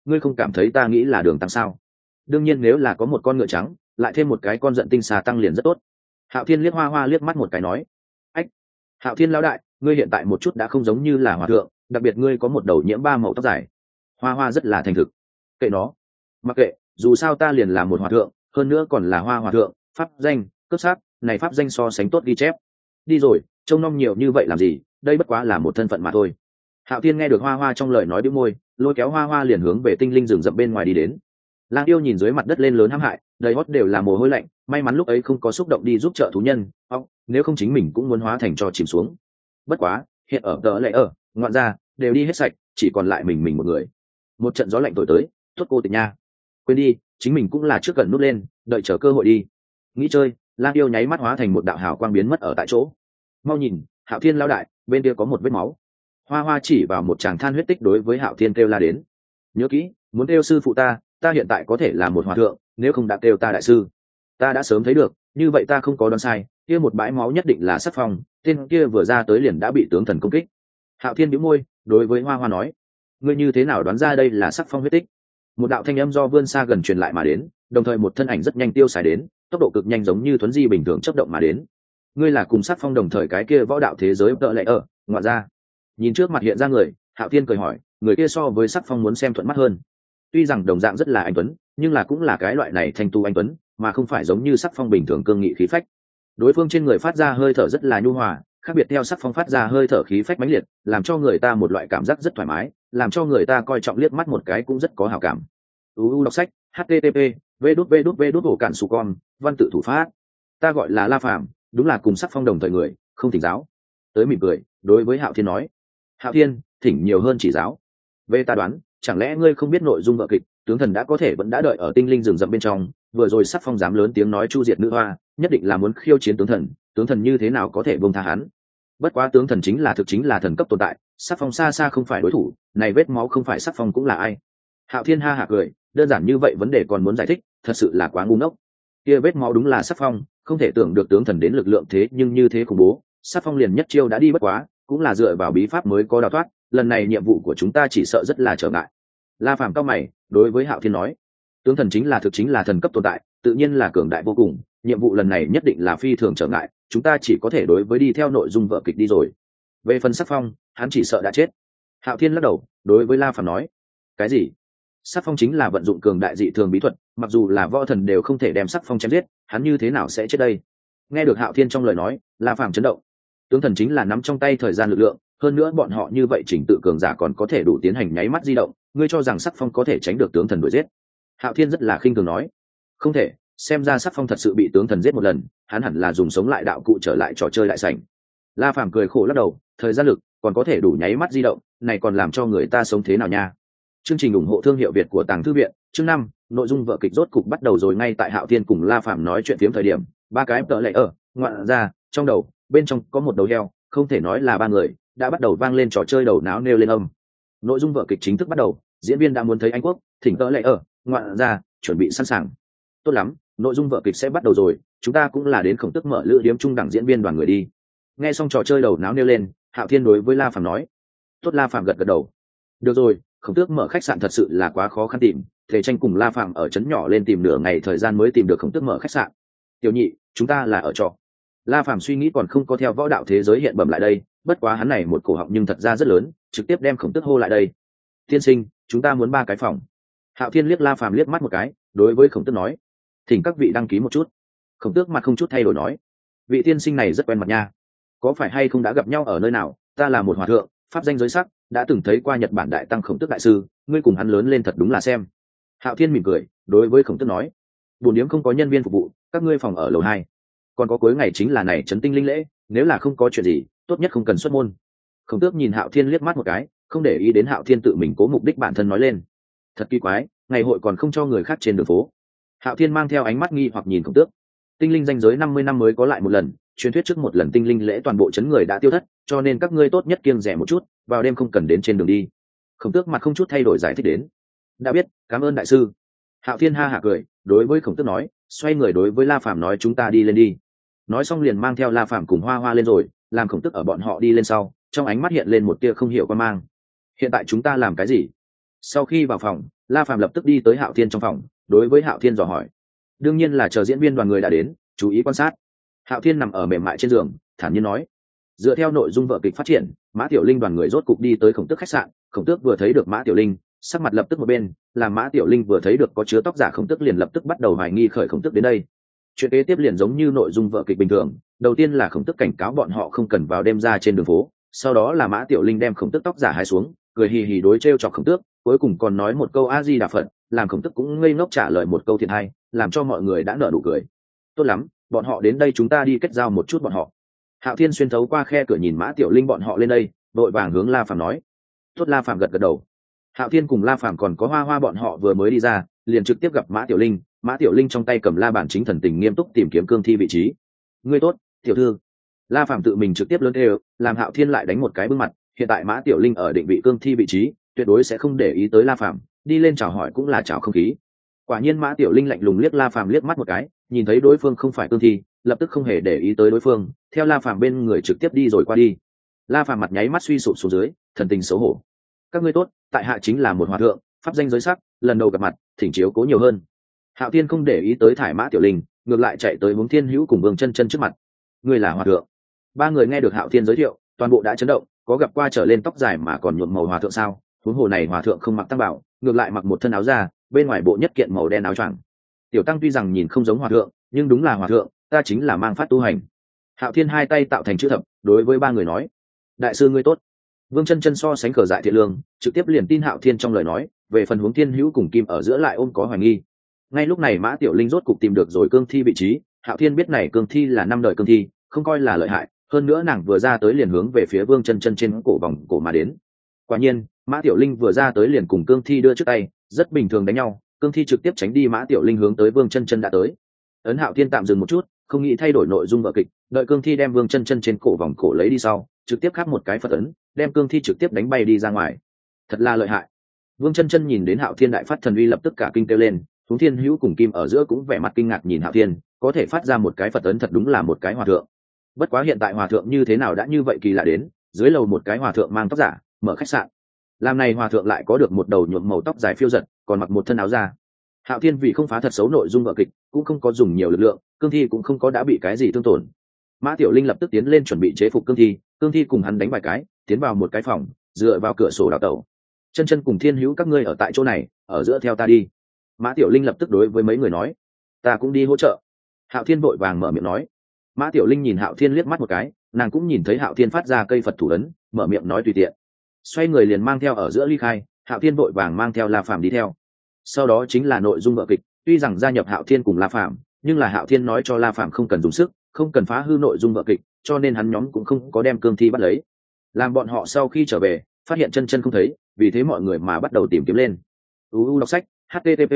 A: ngươi không cảm thấy ta nghĩ là đường tăng sao? Đương nhiên nếu là có một con ngựa trắng lại thêm một cái con giận tinh xà tăng liền rất tốt. Hạo Thiên liếc Hoa Hoa liếc mắt một cái nói. Ách, Hạo Thiên lão đại, ngươi hiện tại một chút đã không giống như là hòa thượng, đặc biệt ngươi có một đầu nhiễm ba màu tóc dài. Hoa Hoa rất là thành thực. Kệ nó, mặc kệ, dù sao ta liền là một hòa thượng, hơn nữa còn là Hoa hòa thượng, pháp danh cấp sát này pháp danh so sánh tốt ghi chép. Đi rồi, trông nom nhiều như vậy làm gì, đây bất quá là một thân phận mà thôi. Hạo Thiên nghe được Hoa Hoa trong lời nói bĩu môi, lôi kéo Hoa Hoa liền hướng về tinh linh rừng rậm bên ngoài đi đến. Lang Yêu nhìn dưới mặt đất lên lớn hãm hại, đầy hót đều là mồ hôi lạnh, may mắn lúc ấy không có xúc động đi giúp trợ thú nhân, nếu không chính mình cũng muốn hóa thành cho chìm xuống. Bất quá, hiện ở tớ lại ở, ngoạn ra, đều đi hết sạch, chỉ còn lại mình một người. Một trận gió lạnh thổi tới, thốt cô tịch nha. Quên đi, chính mình cũng là trước gần nút lên, đợi chờ cơ hội đi. Nghĩ chơi, Lang Yêu nháy mắt hóa thành một đạo hào quang biến mất ở tại chỗ. Mau nhìn, Hạo Thiên lão đại, bên kia có một vết máu. Hoa Hoa chỉ vào một tràng than huyết tích đối với Hạo Thiên kêu la đến. Nhớ kỹ, muốn kêu sư phụ ta hiện tại có thể là một hòa thượng, nếu không đã kêu ta đại sư. Ta đã sớm thấy được, như vậy ta không có đoán sai, kia một bãi máu nhất định là Sắc Phong, tên kia vừa ra tới liền đã bị tướng thần công kích. Hạo Thiên bĩu môi, đối với Hoa Hoa nói, ngươi như thế nào đoán ra đây là Sắc Phong huyết tích? Một đạo thanh âm do vươn xa gần truyền lại mà đến, đồng thời một thân ảnh rất nhanh tiêu xài đến, tốc độ cực nhanh giống như thuấn di bình thường chớp động mà đến. Ngươi là cùng Sắc Phong đồng thời cái kia võ đạo thế giới tợ lệ ở, ngoại ra. Nhìn trước mặt hiện ra người, Hạo Thiên cười hỏi, người kia so với Sắc Phong muốn xem thuận mắt hơn. Tuy rằng đồng dạng rất là anh tuấn, nhưng là cũng là cái loại này thanh tu anh tuấn, mà không phải giống như Sắc Phong bình thường cương nghị khí phách. Đối phương trên người phát ra hơi thở rất là nhu hòa, khác biệt theo Sắc Phong phát ra hơi thở khí phách mãnh liệt, làm cho người ta một loại cảm giác rất thoải mái, làm cho người ta coi trọng liếc mắt một cái cũng rất có hảo cảm. Đọc sách http vđvđvđcản.com văn tự thủ pháp. Ta gọi là La Phàm, đúng là cùng Sắc Phong đồng thời người, không thỉnh giáo. Tới mỉm cười, đối với Hạo Thiên nói, Hạo Thiên, thỉnh nhiều hơn chỉ giáo. Về ta đoán, chẳng lẽ ngươi không biết nội dung vở kịch, tướng thần đã có thể vẫn đã đợi ở tinh linh rừng rậm bên trong, vừa rồi Sắc Phong dám lớn tiếng nói chu diệt nữ hoa, nhất định là muốn khiêu chiến tướng thần như thế nào có thể buông tha hắn. Bất quá tướng thần chính là thần cấp tồn tại, Sắc Phong xa xa không phải đối thủ, này vết máu không phải Sắc Phong cũng là ai. Hạo Thiên ha hả cười, đơn giản như vậy vấn đề còn muốn giải thích, thật sự là quá ngu ngốc. Kia vết máu đúng là Sắc Phong, không thể tưởng được tướng thần đến lực lượng thế nhưng như thế khủng bố, Sắc Phong liền nhất chiêu đã đi bất quá, cũng là dựa vào bí pháp mới có đào thoát, lần này nhiệm vụ của chúng ta chỉ sợ rất là trở ngại. La Phàm cao mày, đối với Hạo Thiên nói, tướng thần chính là thần cấp tồn tại, tự nhiên là cường đại vô cùng, nhiệm vụ lần này nhất định là phi thường trở ngại, chúng ta chỉ có thể đối với đi theo nội dung vở kịch đi rồi. Về phần Sắc Phong, hắn chỉ sợ đã chết. Hạo Thiên lắc đầu, đối với La Phàm nói, cái gì? Sắc Phong chính là vận dụng cường đại dị thường bí thuật, mặc dù là võ thần đều không thể đem Sắc Phong chém giết, hắn như thế nào sẽ chết đây? Nghe được Hạo Thiên trong lời nói, La Phàm chấn động. Tướng thần chính là nắm trong tay thời gian lực lượng, hơn nữa bọn họ như vậy chỉnh tự cường giả còn có thể đủ tiến hành nháy mắt di động, ngươi cho rằng Sắc Phong có thể tránh được tướng thần đuổi giết? Hạo Thiên rất là khinh thường nói, không thể, xem ra Sắc Phong thật sự bị tướng thần giết một lần, hắn hẳn là dùng sống lại đạo cụ trở lại trò chơi đại sảnh. La Phàm cười khổ lắc đầu, thời gian lực còn có thể đủ nháy mắt di động, này còn làm cho người ta sống thế nào nha? Chương trình ủng hộ thương hiệu Việt của Tàng Thư viện, chương 5, nội dung vở kịch rốt cục bắt đầu rồi. Ngay tại Hạo Thiên cùng La Phàm nói chuyện phiếm thời điểm, ba cái tợ lệ ở, ngoạn ra, trong đầu, bên trong có một đầu heo, không thể nói là ba người, đã bắt đầu vang lên trò chơi đầu náo nêu lên âm. Nội dung vở kịch chính thức bắt đầu, diễn viên đã muốn thấy Anh Quốc, thỉnh tợ lệ ở, ngoạn ra, chuẩn bị sẵn sàng. Tốt lắm, nội dung vở kịch sẽ bắt đầu rồi, chúng ta cũng là đến Khổng Tước mở lữ điếm trung đẳng diễn viên đoàn người đi. Nghe xong trò chơi đầu náo nêu lên, Hạo Thiên đối với La Phàm nói. Tốt. La Phàm gật gật đầu. Được rồi, Khổng Tước mở khách sạn thật sự là quá khó khăn tìm, Thể Tranh cùng La Phàm ở trấn nhỏ lên tìm nửa ngày thời gian mới tìm được Khổng Tước mở khách sạn. Tiểu nhị, chúng ta là ở trọ. La Phàm suy nghĩ còn không có theo võ đạo thế giới hiện bẩm lại đây, bất quá hắn này một cổ họng nhưng thật ra rất lớn, trực tiếp đem Khổng Tước hô lại đây. Tiên sinh, chúng ta muốn 3 cái phòng. Hạo Thiên liếc La Phàm liếc mắt một cái, đối với Khổng Tước nói, thỉnh các vị đăng ký một chút. Khổng Tước mặt không chút thay đổi nói, vị tiên sinh này rất quen mặt nha, có phải hay không đã gặp nhau ở nơi nào? Ta là một hòa thượng, pháp danh giới sắc, đã từng thấy qua Nhật Bản đại tăng Khổng Tước đại sư, ngươi cùng hắn lớn lên thật đúng là xem. Hạo Thiên mỉm cười, đối với Khổng Tước nói, bổn điếm không có nhân viên phục vụ, các ngươi phòng ở lầu 2. Còn có cuối ngày chính là này trấn tinh linh lễ, nếu là không có chuyện gì, tốt nhất không cần xuất môn. Khổng Tước nhìn Hạo Thiên liếc mắt một cái, không để ý đến Hạo Thiên tự mình cố mục đích bản thân nói lên. Thật kỳ quái, ngày hội còn không cho người khác trên đường phố. Hạo Thiên mang theo ánh mắt nghi hoặc nhìn Khổng Tước. Tinh linh danh giới 50 năm mới có lại một lần, truyền thuyết trước một lần tinh linh lễ toàn bộ chấn người đã tiêu thất, cho nên các ngươi tốt nhất kiêng rẻ một chút, vào đêm không cần đến trên đường đi. Khổng Tước mặt không chút thay đổi giải thích đến. Đã biết, cảm ơn đại sư. Hạo Thiên ha hả cười, đối với Khổng Tước nói, xoay người đối với La Phàm nói chúng ta đi lên đi. Nói xong liền mang theo La Phàm cùng Hoa Hoa lên rồi, làm Khổng Tước ở bọn họ đi lên sau, trong ánh mắt hiện lên một tia không hiểu quan mang. Hiện tại chúng ta làm cái gì? Sau khi vào phòng, La Phàm lập tức đi tới Hạo Thiên trong phòng, đối với Hạo Thiên dò hỏi. Đương nhiên là chờ diễn viên đoàn người đã đến, chú ý quan sát. Hạo Thiên nằm ở mềm mại trên giường, thản nhiên nói. Dựa theo nội dung vở kịch phát triển, Mã Tiểu Linh đoàn người rốt cục đi tới Khổng Tước khách sạn. Khổng Tước vừa thấy được Mã Tiểu Linh, sắc mặt lập tức một bên, làm Mã Tiểu Linh vừa thấy được có chứa tóc giả Khổng Tước liền lập tức bắt đầu hoài nghi khởi Khổng Tước đến đây. Chuyện kế tiếp liền giống như nội dung vở kịch bình thường, đầu tiên là Khổng Tước cảnh cáo bọn họ không cần vào đêm ra trên đường phố, sau đó là Mã Tiểu Linh đem Khổng Tước tóc giả hái xuống, cười hì hì đối trêu chọc Khổng Tước, cuối cùng còn nói một câu A Di Đà Phật, làm Khổng Tước cũng ngây ngốc trả lời một câu thiện hay, làm cho mọi người đã nở nụ cười. Tốt lắm, bọn họ đến đây chúng ta đi kết giao một chút bọn họ. Hạo Thiên xuyên thấu qua khe cửa nhìn Mã Tiểu Linh bọn họ lên đây, đội vàng hướng La Phàm nói. Tốt. La Phàm gật gật đầu. Hạo Thiên cùng La Phàm còn có Hoa Hoa bọn họ vừa mới đi ra, liền trực tiếp gặp Mã Tiểu Linh. Mã Tiểu Linh trong tay cầm la bàn chính thần tình nghiêm túc tìm kiếm cương thi vị trí. Ngươi tốt, tiểu thư. La Phàm tự mình trực tiếp lớn đều, làm Hạo Thiên lại đánh một cái bưng mặt. Hiện tại Mã Tiểu Linh ở định vị cương thi vị trí, tuyệt đối sẽ không để ý tới La Phàm, đi lên chào hỏi cũng là chào không khí. Quả nhiên Mã Tiểu Linh lạnh lùng liếc La Phàm liếc mắt một cái, nhìn thấy đối phương không phải cương thi, lập tức không hề để ý tới đối phương, theo La Phàm bên người trực tiếp đi rồi qua đi. La Phàm mặt nháy mắt suy sụp xuống dưới, thần tình xấu hổ. Các ngươi tốt, tại hạ chính là một hòa thượng, pháp danh giới sắc, lần đầu gặp mặt, thỉnh chiếu cố nhiều hơn. Hạo Thiên không để ý tới thải Mã Tiểu Linh, ngược lại chạy tới Hướng Thiên Hữu cùng Vương Chân Chân trước mặt. Ngươi là hòa thượng? Ba người nghe được Hạo Thiên giới thiệu, toàn bộ đã chấn động, có gặp qua trở lên tóc dài mà còn nhuộm màu hòa thượng sao? Huống hồ này hòa thượng không mặc tăng bảo, ngược lại mặc một thân áo da, bên ngoài bộ nhất kiện màu đen áo choàng. Tiểu tăng tuy rằng nhìn không giống hòa thượng, nhưng đúng là hòa thượng, ta chính là mang phát tu hành. Hạo Thiên hai tay tạo thành chữ thập, đối với ba người nói. Đại sư ngươi tốt. Vương Chân Chân so sánh cờ dại thiện lương, trực tiếp liền tin Hạo Thiên trong lời nói, về phần Hướng Thiên Hữu cùng Kim ở giữa lại ôm có hoài nghi. Ngay lúc này Mã Tiểu Linh rốt cục tìm được rồi cương thi vị trí, Hạo Thiên biết này cương thi là năm đời cương thi, không coi là lợi hại, hơn nữa nàng vừa ra tới liền hướng về phía Vương Chân Chân trên cổ vòng cổ mà đến. Quả nhiên, Mã Tiểu Linh vừa ra tới liền cùng cương thi đưa trước tay, rất bình thường đánh nhau, cương thi trực tiếp tránh đi Mã Tiểu Linh hướng tới Vương Chân Chân đã tới. Ấn Hạo Thiên tạm dừng một chút, không nghĩ thay đổi nội dung vở kịch, đợi cương thi đem Vương Chân Chân trên cổ vòng cổ lấy đi sau, trực tiếp khắc một cái Phật ấn, đem cương thi trực tiếp đánh bay đi ra ngoài. Thật là lợi hại. Vương Chân Chân nhìn đến Hạo Thiên đại phát thần uy lập tức cả kinh kêu lên, Hướng Thiên Hữu cùng Kim ở giữa cũng vẻ mặt kinh ngạc nhìn Hạo Thiên, có thể phát ra một cái Phật ấn thật đúng là một cái hòa thượng. Bất quá hiện tại hòa thượng như thế nào đã như vậy kỳ lạ đến, dưới lầu một cái hòa thượng mang tóc giả, mở khách sạn. Làm này hòa thượng lại có được một đầu nhuộm màu tóc dài phiêu giật, còn mặc một thân áo da. Hạo Thiên vì không phá thật xấu nội dung vở kịch, cũng không có dùng nhiều lực lượng, cương thi cũng không có đã bị cái gì thương tổn. Mã Tiểu Linh lập tức tiến lên chuẩn bị chế phục cương thi cùng hắn đánh vài cái, tiến vào một cái phòng, dựa vào cửa sổ đào tẩu. Chân Chân cùng Thiên Hữu các ngươi ở tại chỗ này, ở giữa theo ta đi. Mã Tiểu Linh lập tức đối với mấy người nói, ta cũng đi hỗ trợ. Hạo Thiên vội vàng mở miệng nói. Mã Tiểu Linh nhìn Hạo Thiên liếc mắt một cái, nàng cũng nhìn thấy Hạo Thiên phát ra cây Phật thủ ấn, mở miệng nói tùy tiện. Xoay người liền mang theo ở giữa ly khai, Hạo Thiên vội vàng mang theo La Phàm đi theo. Sau đó chính là nội dung vở kịch, tuy rằng gia nhập Hạo Thiên cùng La Phàm, nhưng là Hạo Thiên nói cho La Phàm không cần dùng sức, không cần phá hư nội dung vở kịch, cho nên hắn nhóm cũng không có đem cương thi bắt lấy. Làm bọn họ sau khi trở về, phát hiện Chân Chân không thấy, vì thế mọi người mà bắt đầu tìm kiếm lên. Đọc sách http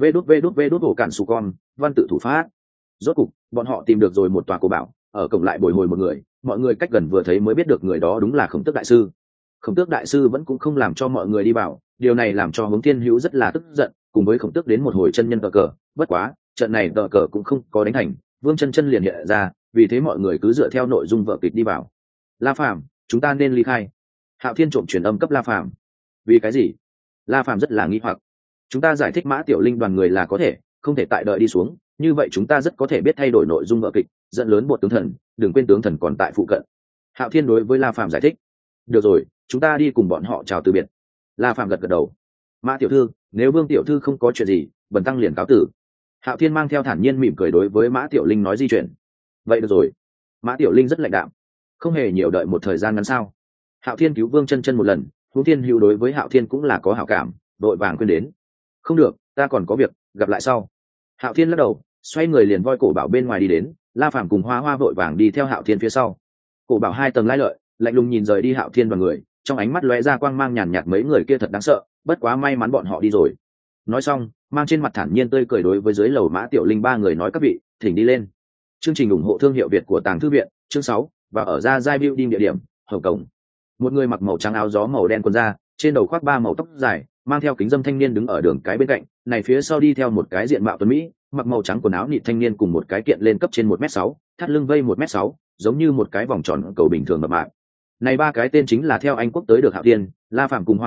A: vđvđvđcản văn tự thủ pháp. Rốt cục bọn họ tìm được rồi một tòa cổ bảo, ở cổng lại bồi hồi một người, mọi người cách gần vừa thấy mới biết được người đó đúng là Khổng Tước đại sư. Khổng Tước đại sư vẫn cũng không làm cho mọi người đi vào, điều này làm cho Hướng Thiên Hữu rất là tức giận, cùng với Khổng Tước đến một hồi chân nhân cờ. Bất quá trận này cờ cũng không có đánh thành, Vương Chân Chân liền hiện ra, vì thế mọi người cứ dựa theo nội dung vở kịch đi vào. La Phàm, chúng ta nên ly khai. Hạo Thiên trộm truyền âm cấp La Phàm. Vì cái gì? La Phàm rất là nghi hoặc. Chúng ta giải thích Mã Tiểu Linh đoàn người là có thể, không thể tại đợi đi xuống, như vậy chúng ta rất có thể biết thay đổi nội dung vở kịch, dẫn lớn bột tướng thần, đừng quên tướng thần còn tại phụ cận. Hạo Thiên đối với La Phàm giải thích. Được rồi, chúng ta đi cùng bọn họ chào từ biệt. La Phàm gật gật đầu. Mã tiểu thư, nếu Vương tiểu thư không có chuyện gì, bần tăng liền cáo tử. Hạo Thiên mang theo thản nhiên mỉm cười đối với Mã Tiểu Linh nói di chuyển. Vậy được rồi. Mã Tiểu Linh rất lạnh đạm, không hề nhiều đợi một thời gian ngắn sao. Hạo Thiên cứu Vương Chân Chân một lần, Hướng Thiên Hữu đối với Hạo Thiên cũng là có hảo cảm, đội vàng quên đến. Không được, ta còn có việc, gặp lại sau. Hạo Thiên lắc đầu, xoay người liền voi cổ bảo bên ngoài đi đến. La Phàm cùng Hoa Hoa vội vàng đi theo Hạo Thiên phía sau. Cổ bảo 2 tầng lái lợi, lạnh lùng nhìn rời đi Hạo Thiên và người, trong ánh mắt lóe ra quang mang nhàn nhạt, mấy người kia thật đáng sợ, bất quá may mắn bọn họ đi rồi. Nói xong, mang trên mặt thản nhiên tươi cười đối với dưới lầu Mã Tiểu Linh ba người nói các vị, thỉnh đi lên. Chương trình ủng hộ thương hiệu Việt của Tàng Thư viện, chương 6, và ở ra Giai Building địa điểm, Hồng Cổng. Một người mặc màu trắng áo gió màu đen quần da, trên đầu khoác 3 màu tóc dài, mang theo kính dâm thanh niên đứng ở đường cái bên cạnh, này phía sau đi theo một cái diện mạo tuấn mỹ, mặc màu trắng quần áo nịt thanh niên cùng một cái kiện lên cấp trên 1m6, thắt lưng vây 1m6, giống như một cái vòng tròn cầu bình thường mập mạp. Này ba cái tên chính là theo Anh quốc tới được Hạo Thiên, La Phàm cùng Hoa Hoa,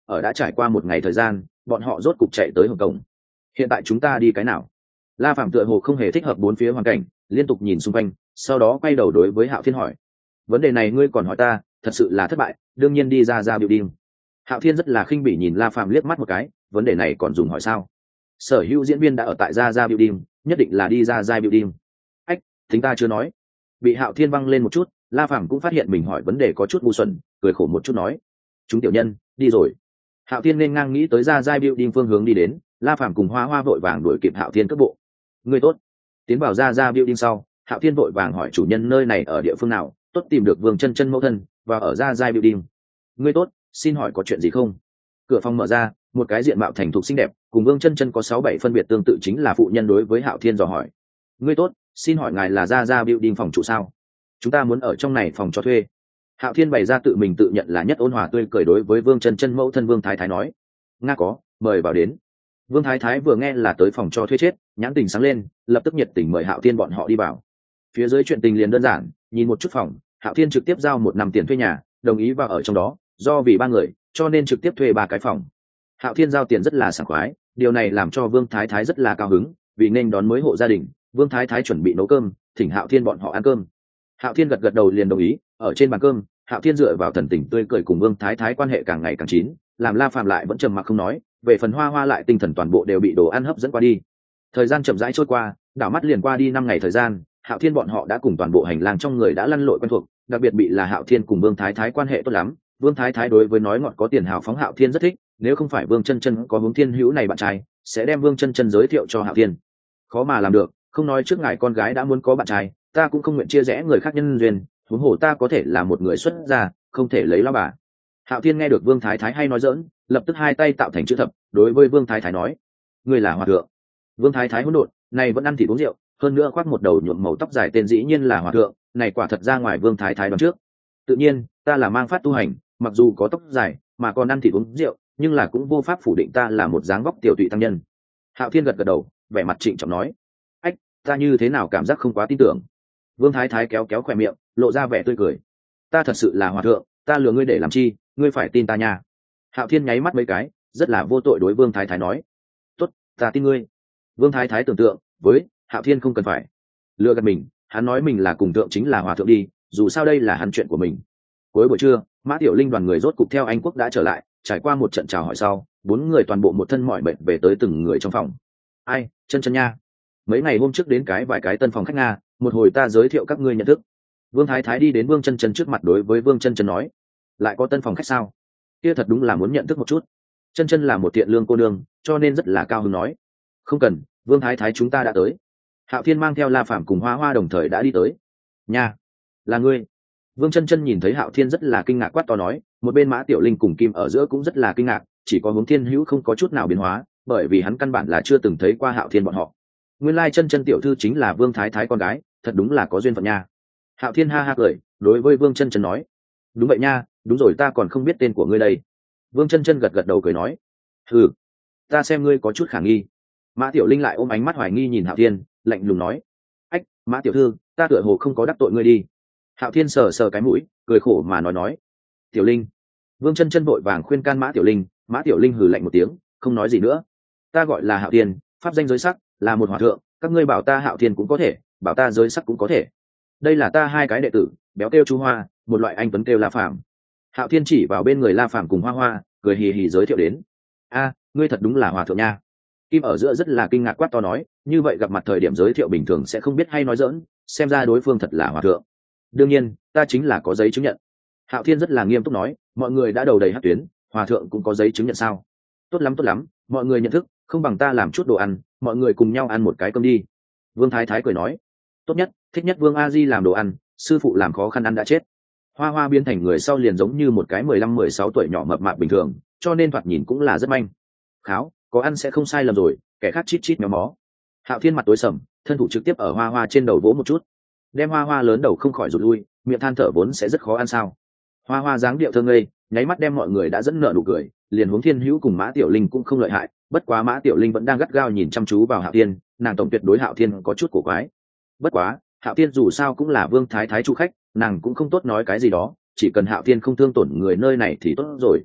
A: ở đã trải qua một ngày thời gian, bọn họ rốt cục chạy tới Hồng Kông. Hiện tại chúng ta đi cái nào? La Phàm tựa hồ không hề thích hợp bốn phía hoàn cảnh, liên tục nhìn xung quanh, sau đó quay đầu đối với Hạo Thiên hỏi: vấn đề này ngươi còn hỏi ta, thật sự là thất bại, đương nhiên đi ra building. Hạo Thiên rất là khinh bỉ nhìn La Phàm liếc mắt một cái, vấn đề này còn dùng hỏi sao? Sở hữu diễn viên đã ở tại ra building, nhất định là đi ra building. Ách, tính ta chưa nói. Bị Hạo Thiên văng lên một chút, La Phàm cũng phát hiện mình hỏi vấn đề có chút ngu xuẩn, cười khổ một chút nói: chúng tiểu nhân đi rồi. Hạo Thiên nên ngang nghĩ tới ra building phương hướng đi đến, La Phàm cùng Hoa Hoa vội vàng đuổi kịp Hạo Thiên cước bộ. Ngươi tốt. Tiến vào ra building sau, Hạo Thiên vội vàng hỏi chủ nhân nơi này ở địa phương nào, tốt tìm được Vương Chân Chân mẫu thân và ở ra building. Ngươi tốt, xin hỏi có chuyện gì không? Cửa phòng mở ra, một cái diện mạo thành thục xinh đẹp, cùng Vương Chân Chân có 6-7 phân biệt tương tự chính là phụ nhân đối với Hạo Thiên dò hỏi. Ngươi tốt, xin hỏi ngài là ra building phòng trụ sao? Chúng ta muốn ở trong này phòng cho thuê. Hạo Thiên bày ra tự mình tự nhận là nhất ôn hòa tươi cười đối với Vương Chân Chân mẫu thân Vương Thái Thái nói: nga có, mời vào đến. Vương Thái Thái vừa nghe là tới phòng cho thuê chết, nhãn tình sáng lên, lập tức nhiệt tình mời Hạo Thiên bọn họ đi vào. Phía dưới chuyện tình liền đơn giản, nhìn một chút phòng, Hạo Thiên trực tiếp giao 1 năm tiền thuê nhà, đồng ý vào ở trong đó, do vì 3 người, cho nên trực tiếp thuê 3 cái phòng. Hạo Thiên giao tiền rất là sảng khoái, điều này làm cho Vương Thái Thái rất là cao hứng, vì nên đón mới hộ gia đình, Vương Thái Thái chuẩn bị nấu cơm, thỉnh Hạo Thiên bọn họ ăn cơm. Hạo Thiên gật đầu liền đồng ý, ở trên bàn cơm, Hạo Thiên dựa vào thần tình tươi cười cùng Vương Thái Thái quan hệ càng ngày càng chín, làm La Phàm lại vẫn trầm mặc không nói, về phần Hoa Hoa lại tinh thần toàn bộ đều bị đồ ăn hấp dẫn qua đi. Thời gian chậm rãi trôi qua, đảo mắt liền qua đi 5 ngày thời gian, Hạo Thiên bọn họ đã cùng toàn bộ hành lang trong người đã lăn lội quen thuộc, đặc biệt bị là Hạo Thiên cùng Vương Thái Thái quan hệ tốt lắm, Vương Thái Thái đối với nói ngọt có tiền hào phóng Hạo Thiên rất thích, nếu không phải Vương Chân Chân có hướng thiên hữu này bạn trai, sẽ đem Vương Chân Chân giới thiệu cho Hạo Thiên. Khó mà làm được, không nói trước ngài con gái đã muốn có bạn trai, ta cũng không nguyện chia rẽ người khác nhân duyên, huống hồ ta có thể là một người xuất gia, không thể lấy lão bà. Hạo Thiên nghe được Vương Thái Thái hay nói giỡn, lập tức hai tay tạo thành chữ thập, đối với Vương Thái Thái nói: ngươi là hòa thượng. Vương Thái Thái hỗn độn, này vẫn ăn thịt uống rượu, hơn nữa khoác một đầu nhuộm màu tóc dài tên dĩ nhiên là hòa thượng, này quả thật ra ngoài Vương Thái Thái đoán trước. Tự nhiên, ta là mang phát tu hành, mặc dù có tóc dài, mà còn ăn thịt uống rượu, nhưng là cũng vô pháp phủ định ta là một dáng vóc tiểu tụy tăng nhân. Hạo Thiên gật đầu, vẻ mặt trịnh trọng nói: ách, ta như thế nào cảm giác không quá tin tưởng. Vương Thái Thái kéo kéo khóe miệng, lộ ra vẻ tươi cười: ta thật sự là hòa thượng, ta lừa ngươi để làm chi, ngươi phải tin ta nha. Hạo Thiên nháy mắt mấy cái, rất là vô tội đối Vương Thái Thái nói: tốt, ta tin ngươi. Vương Thái Thái tưởng tượng với Hạo Thiên không cần phải lừa gạt mình, hắn nói mình là cùng thượng chính là hòa thượng đi, dù sao đây là hắn chuyện của mình. Cuối buổi trưa, Mã Tiểu Linh đoàn người rốt cục theo Anh Quốc đã trở lại, trải qua một trận chào hỏi sau, 4 người toàn bộ một thân mỏi mệt về tới từng người trong phòng. Ai, Chân Chân nha, mấy ngày hôm trước đến vài cái tân phòng khách Nga, một hồi ta giới thiệu các ngươi nhận thức. Vương Thái Thái đi đến Vương Chân Chân trước mặt đối với Vương Chân Chân nói: lại có tân phòng khách sao? Kia thật đúng là muốn nhận thức một chút. Chân Chân là một thiện lương cô nương, cho nên rất là cao hứng nói: không cần, Vương Thái Thái chúng ta đã tới. Hạo Thiên mang theo La Phàm cùng Hoa Hoa đồng thời đã đi tới. Nha, là ngươi. Vương Chân Chân nhìn thấy Hạo Thiên rất là kinh ngạc quát to nói, một bên Mã Tiểu Linh cùng Kim ở giữa cũng rất là kinh ngạc, chỉ có Hướng Thiên Hữu không có chút nào biến hóa, bởi vì hắn căn bản là chưa từng thấy qua Hạo Thiên bọn họ. Nguyên lai Chân Chân tiểu thư chính là Vương Thái Thái con gái, thật đúng là có duyên phận nha. Hạo Thiên ha ha cười, đối với Vương Chân Chân nói: đúng vậy nha, đúng rồi, ta còn không biết tên của ngươi đây. Vương Chân Chân gật đầu cười nói: ừ, ta xem ngươi có chút khả nghi. Mã Tiểu Linh lại ôm ánh mắt hoài nghi nhìn Hạo Thiên, lạnh lùng nói: ách, Mã tiểu thư, ta tựa hồ không có đắc tội ngươi đi. Hạo Thiên sờ sờ cái mũi, cười khổ mà nói: Tiểu Linh. Vương Chân Chân vội vàng khuyên can Mã Tiểu Linh, Mã Tiểu Linh hừ lạnh một tiếng, không nói gì nữa. Ta gọi là Hạo Thiên, pháp danh giới sắc, là một hòa thượng, các ngươi bảo ta Hạo Thiên cũng có thể, bảo ta giới sắc cũng có thể. Đây là ta 2 cái đệ tử, béo kêu Chu Hoa, một loại anh tuấn kêu La Phàm. Hạo Thiên chỉ vào bên người La Phàm cùng Hoa Hoa, cười hì hì giới thiệu đến: a, ngươi thật đúng là hòa thượng nha. Kim ở giữa rất là kinh ngạc quát to nói: như vậy gặp mặt thời điểm giới thiệu bình thường sẽ không biết hay nói dỡn, xem ra đối phương thật là hòa thượng. Đương nhiên, ta chính là có giấy chứng nhận. Hạo Thiên rất là nghiêm túc nói: mọi người đã đầu đầy hắc tuyến, hòa thượng cũng có giấy chứng nhận sao? Tốt lắm, mọi người nhận thức, không bằng ta làm chút đồ ăn, mọi người cùng nhau ăn một cái cơm đi. Vương Thái Thái cười nói: tốt nhất, thích nhất Vương A Di làm đồ ăn, sư phụ làm khó khăn ăn đã chết. Hoa Hoa biến thành người sau liền giống như một cái 15-16 tuổi nhỏ mập mạp bình thường, cho nên thoạt nhìn cũng là rất manh. Kháo, có ăn sẽ không sai lầm rồi, kẻ khác chít chít méo mó. Hạo Thiên mặt tối sầm, thân thủ trực tiếp ở Hoa Hoa trên đầu vỗ một chút, đem Hoa Hoa lớn đầu không khỏi rụt lui, miệng than thở vốn sẽ rất khó ăn sao. Hoa Hoa dáng điệu thơ ngây, nháy mắt đem mọi người đã dẫn nợ nụ cười, liền Hướng Thiên Hữu cùng Mã Tiểu Linh cũng không lợi hại, bất quá Mã Tiểu Linh vẫn đang gắt gao nhìn chăm chú vào Hạo Thiên, nàng tổng tuyệt đối Hạo Thiên có chút cổ quái. Bất quá, Hạo Thiên dù sao cũng là Vương Thái Thái chủ khách, nàng cũng không tốt nói cái gì đó, chỉ cần Hạo Thiên không thương tổn người nơi này thì tốt rồi.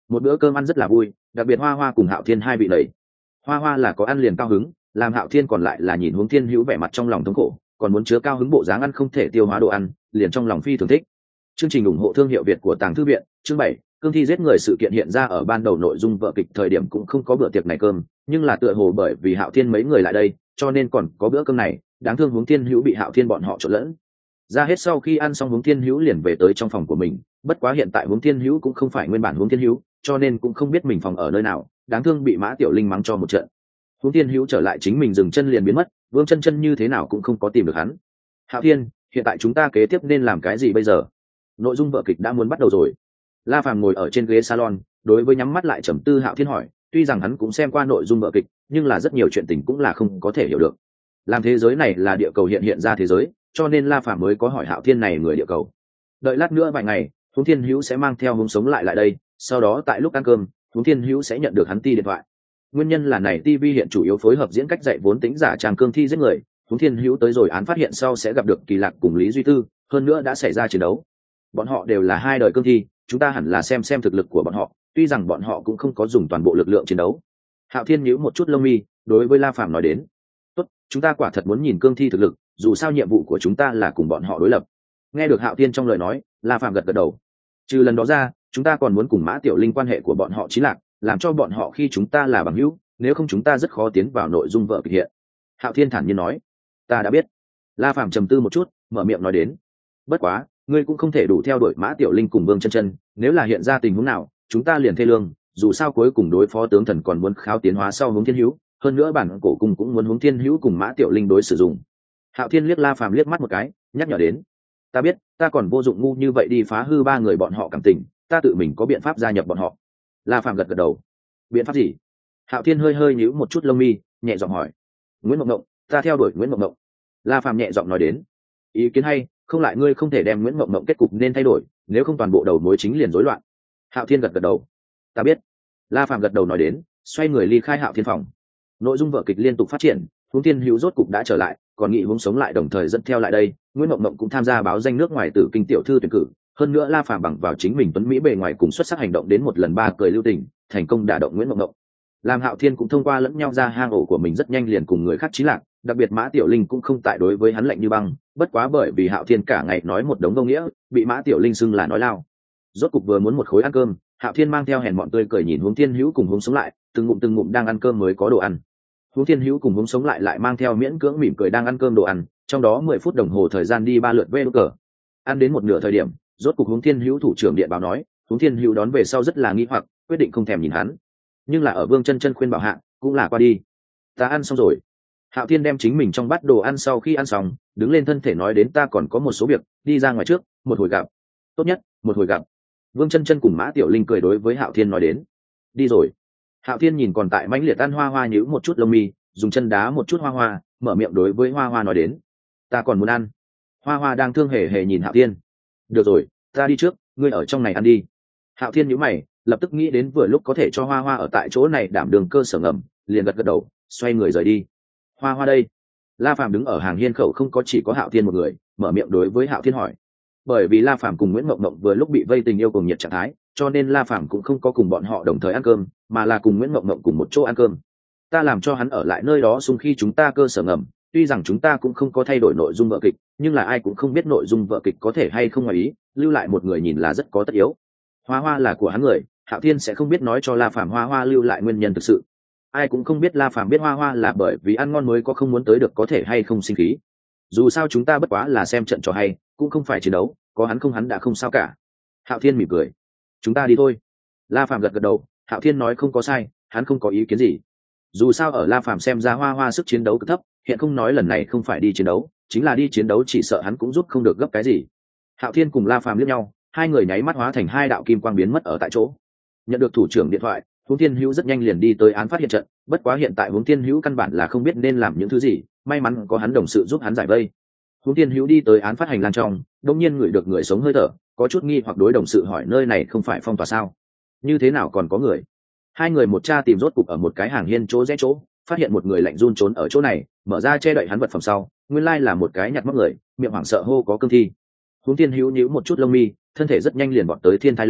A: Một bữa cơm ăn rất là vui, đặc biệt Hoa Hoa cùng Hạo Thiên hai vị đầy. Hoa Hoa là có ăn liền cao hứng, làm Hạo Thiên còn lại là nhìn Hướng Thiên Hữu vẻ mặt trong lòng thống khổ, còn muốn chứa cao hứng bộ dáng ăn không thể tiêu hóa đồ ăn, liền trong lòng phi thường thích. Chương trình ủng hộ thương hiệu Việt của Tàng Thư viện, chương 7, cương thi giết người sự kiện hiện ra ở ban đầu nội dung vở kịch thời điểm cũng không có bữa tiệc này cơm, nhưng là tựa hồ bởi vì Hạo Thiên mấy người lại đây, cho nên còn có bữa cơm này, đáng thương Hướng Thiên Hữu bị Hạo Thiên bọn họ trộn lẫn. Ra hết sau khi ăn xong Hướng Thiên Hữu liền về tới trong phòng của mình, bất quá hiện tại Hướng Thiên Hữu cũng không phải nguyên bản Hướng Thiên Hữu, cho nên cũng không biết mình phòng ở nơi nào, đáng thương bị Mã Tiểu Linh mắng cho một trận. Hướng Thiên Hữu trở lại chính mình dừng chân liền biến mất, Vương Chân Chân như thế nào cũng không có tìm được hắn. Hạo Thiên, hiện tại chúng ta kế tiếp nên làm cái gì bây giờ? Nội dung vở kịch đã muốn bắt đầu rồi. La Phàm ngồi ở trên ghế salon, đối với nhắm mắt lại trầm tư Hạo Thiên hỏi, tuy rằng hắn cũng xem qua nội dung vở kịch, nhưng là rất nhiều chuyện tình cũng là không có thể hiểu được. Làm thế giới này là địa cầu hiện ra thế giới, cho nên La Phàm mới có hỏi Hạo Thiên này người địa cầu. Đợi lát nữa vài ngày, Hướng Thiên Hữu sẽ mang theo Hướng Sống lại đây, sau đó tại lúc ăn cơm, Hướng Thiên Hữu sẽ nhận được hắn ti điện thoại. Nguyên nhân là này TV hiện chủ yếu phối hợp diễn cách dạy vốn tính giả trang cương thi giết người, Hướng Thiên Hữu tới rồi án phát hiện sau sẽ gặp được Kỳ Lạc cùng Lý Duy Tư, hơn nữa đã xảy ra chiến đấu. Bọn họ đều là hai đời cương thi, chúng ta hẳn là xem thực lực của bọn họ, tuy rằng bọn họ cũng không có dùng toàn bộ lực lượng chiến đấu. Hạo Thiên nhíu một chút lông mi, đối với La Phàm nói đến, tốt, chúng ta quả thật muốn nhìn cương thi thực lực, dù sao nhiệm vụ của chúng ta là cùng bọn họ đối lập. Nghe được Hạo Thiên trong lời nói, La Phàm gật gật đầu. Trừ lần đó ra, chúng ta còn muốn cùng Mã Tiểu Linh quan hệ của bọn họ chí lạc, làm cho bọn họ khi chúng ta là bằng hữu, nếu không chúng ta rất khó tiến vào nội dung vở kịch hiện. Hạo Thiên thản nhiên nói, ta đã biết. La Phàm trầm tư một chút, mở miệng nói đến, bất quá, ngươi cũng không thể đủ theo đuổi Mã Tiểu Linh cùng Vương Chân Chân, nếu là hiện ra tình huống nào, chúng ta liền thê lương, dù sao cuối cùng đối phó tướng thần còn muốn khao tiến hóa sau Hướng Thiên Hữu, hơn nữa bản cổ cung cũng muốn Hướng Thiên Hữu cùng Mã Tiểu Linh đối sử dụng. Hạo Thiên liếc La Phàm liếc mắt một cái, nhắc nhở đến, ta biết, ta còn vô dụng ngu như vậy đi phá hư ba người bọn họ cảm tình, ta tự mình có biện pháp gia nhập bọn họ. La Phàm gật gật đầu. Biện pháp gì? Hạo Thiên hơi hơi nhíu một chút lông mi, nhẹ giọng hỏi. Nguyễn Mộng Mộng, ta theo đuổi Nguyễn Mộng Mộng. La Phàm nhẹ giọng nói đến. Ý kiến hay, không lại ngươi không thể đem Nguyễn Mộng Mộng kết cục nên thay đổi, nếu không toàn bộ đầu mối chính liền rối loạn. Hạo Thiên gật gật đầu. Ta biết. La Phàm gật đầu nói đến, xoay người ly khai Hạo Thiên phòng. Nội dung vở kịch liên tục phát triển, Hướng Thiên Hữu rốt cục đã trở lại, còn Nghị Hướng Sống lại đồng thời dẫn theo lại đây, Nguyễn Mộng Mộng cũng tham gia báo danh nước ngoài tử kinh tiểu thư tuyển cử, hơn nữa La Phàm bằng vào chính mình tuấn mỹ bề ngoài cùng xuất sắc hành động đến một lần ba cười lưu tình, thành công đả động Nguyễn Mộng Mộng. Làm Hạo Thiên cũng thông qua lẫn nhau ra hang ổ của mình rất nhanh liền cùng người khác chí lạc, đặc biệt Mã Tiểu Linh cũng không tại đối với hắn lạnh như băng, bất quá bởi vì Hạo Thiên cả ngày nói một đống vô nghĩa, bị Mã Tiểu Linh xưng là nói lao. Rốt cục vừa muốn một khối ăn cơm, Hạo Thiên mang theo hèn mọn tươi cười nhìn Hướng Thiên Hữu cùng Hướng Sống lại, từng ngụm đang ăn cơm mới có đồ ăn. Hướng Thiên Hữu cùng Hướng Sống lại mang theo miễn cưỡng mỉm cười đang ăn cơm đồ ăn, trong đó 10 phút đồng hồ thời gian đi ba lượt vê cờ. Ăn đến một nửa thời điểm, rốt cục Hướng Thiên Hữu thủ trưởng điện báo nói, Hướng Thiên Hữu đón về sau rất là nghi hoặc, quyết định không thèm nhìn hắn. Nhưng là ở Vương Chân Chân khuyên bảo hạ, cũng là qua đi. Ta ăn xong rồi. Hạo Thiên đem chính mình trong bát đồ ăn sau khi ăn xong, đứng lên thân thể nói đến, ta còn có một số việc, đi ra ngoài trước, một hồi gặp. Tốt nhất, một hồi gặp. Vương Chân Chân cùng Mã Tiểu Linh cười đối với Hạo Thiên nói đến. Đi rồi. Hạo Thiên nhìn còn tại mãnh liệt ăn Hoa Hoa nhíu một chút lông mi, dùng chân đá một chút Hoa Hoa, mở miệng đối với Hoa Hoa nói đến, ta còn muốn ăn. Hoa Hoa đang thương hề hề nhìn Hạo Thiên. Được rồi, ta đi trước, ngươi ở trong này ăn đi. Hạo Thiên nhíu mày, lập tức nghĩ đến vừa lúc có thể cho Hoa Hoa ở tại chỗ này đảm đường cơ sở ngầm, liền gật gật đầu, xoay người rời đi. Hoa Hoa đây. La Phàm đứng ở hàng hiên khẩu, không có chỉ có Hạo Thiên một người, mở miệng đối với Hạo Thiên hỏi. Bởi vì La Phàm cùng Nguyễn Mộng Mộng vừa lúc bị vây tình yêu cùng nhiệt trạng thái, cho nên La Phàm cũng không có cùng bọn họ đồng thời ăn cơm, mà là cùng Nguyễn Mộng Mộng cùng một chỗ ăn cơm. Ta làm cho hắn ở lại nơi đó xung khi chúng ta cơ sở ngầm, tuy rằng chúng ta cũng không có thay đổi nội dung vở kịch, nhưng là ai cũng không biết nội dung vở kịch có thể hay không ngoài ý, lưu lại một người nhìn là rất có tất yếu. Hoa Hoa là của hắn người, Hạo Thiên sẽ không biết nói cho La Phàm Hoa Hoa lưu lại nguyên nhân thực sự. Ai cũng không biết La Phàm biết Hoa Hoa là bởi vì ăn ngon mới có không muốn tới được có thể hay không sinh khí. Dù sao chúng ta bất quá là xem trận trò hay, cũng không phải chiến đấu, có hắn không hắn đã không sao cả. Hạo Thiên mỉm cười. Chúng ta đi thôi. La Phàm gật gật đầu, Hạo Thiên nói không có sai, hắn không có ý kiến gì. Dù sao ở La Phàm xem ra Hoa Hoa sức chiến đấu cực thấp, hiện không nói lần này không phải đi chiến đấu, chính là đi chiến đấu chỉ sợ hắn cũng giúp không được gấp cái gì. Hạo Thiên cùng La Phàm liếc nhau, hai người nháy mắt hóa thành hai đạo kim quang biến mất ở tại chỗ. Nhận được thủ trưởng điện thoại, Hướng Thiên Hữu rất nhanh liền đi tới án phát hiện trận, bất quá hiện tại Hướng Thiên Hữu căn bản là không biết nên làm những thứ gì, may mắn có hắn đồng sự giúp hắn giải vây. Hướng Thiên Hữu đi tới án phát hành lang trong, đột nhiên ngửi được người sống hơi thở, có chút nghi hoặc đối đồng sự hỏi, nơi này không phải phong tỏa sao? Như thế nào còn có người? Hai người một tra tìm rốt cục ở một cái hàng hiên chỗ rẽ chỗ, phát hiện một người lạnh run trốn ở chỗ này, mở ra che đậy hắn vật phẩm sau, nguyên lai là một cái nhặt móc người, miệng hoảng sợ hô có cương thi. Hướng Thiên Hữu nhíu một chút lông mi, thân thể rất nhanh liền vọt tới thiên thai lên,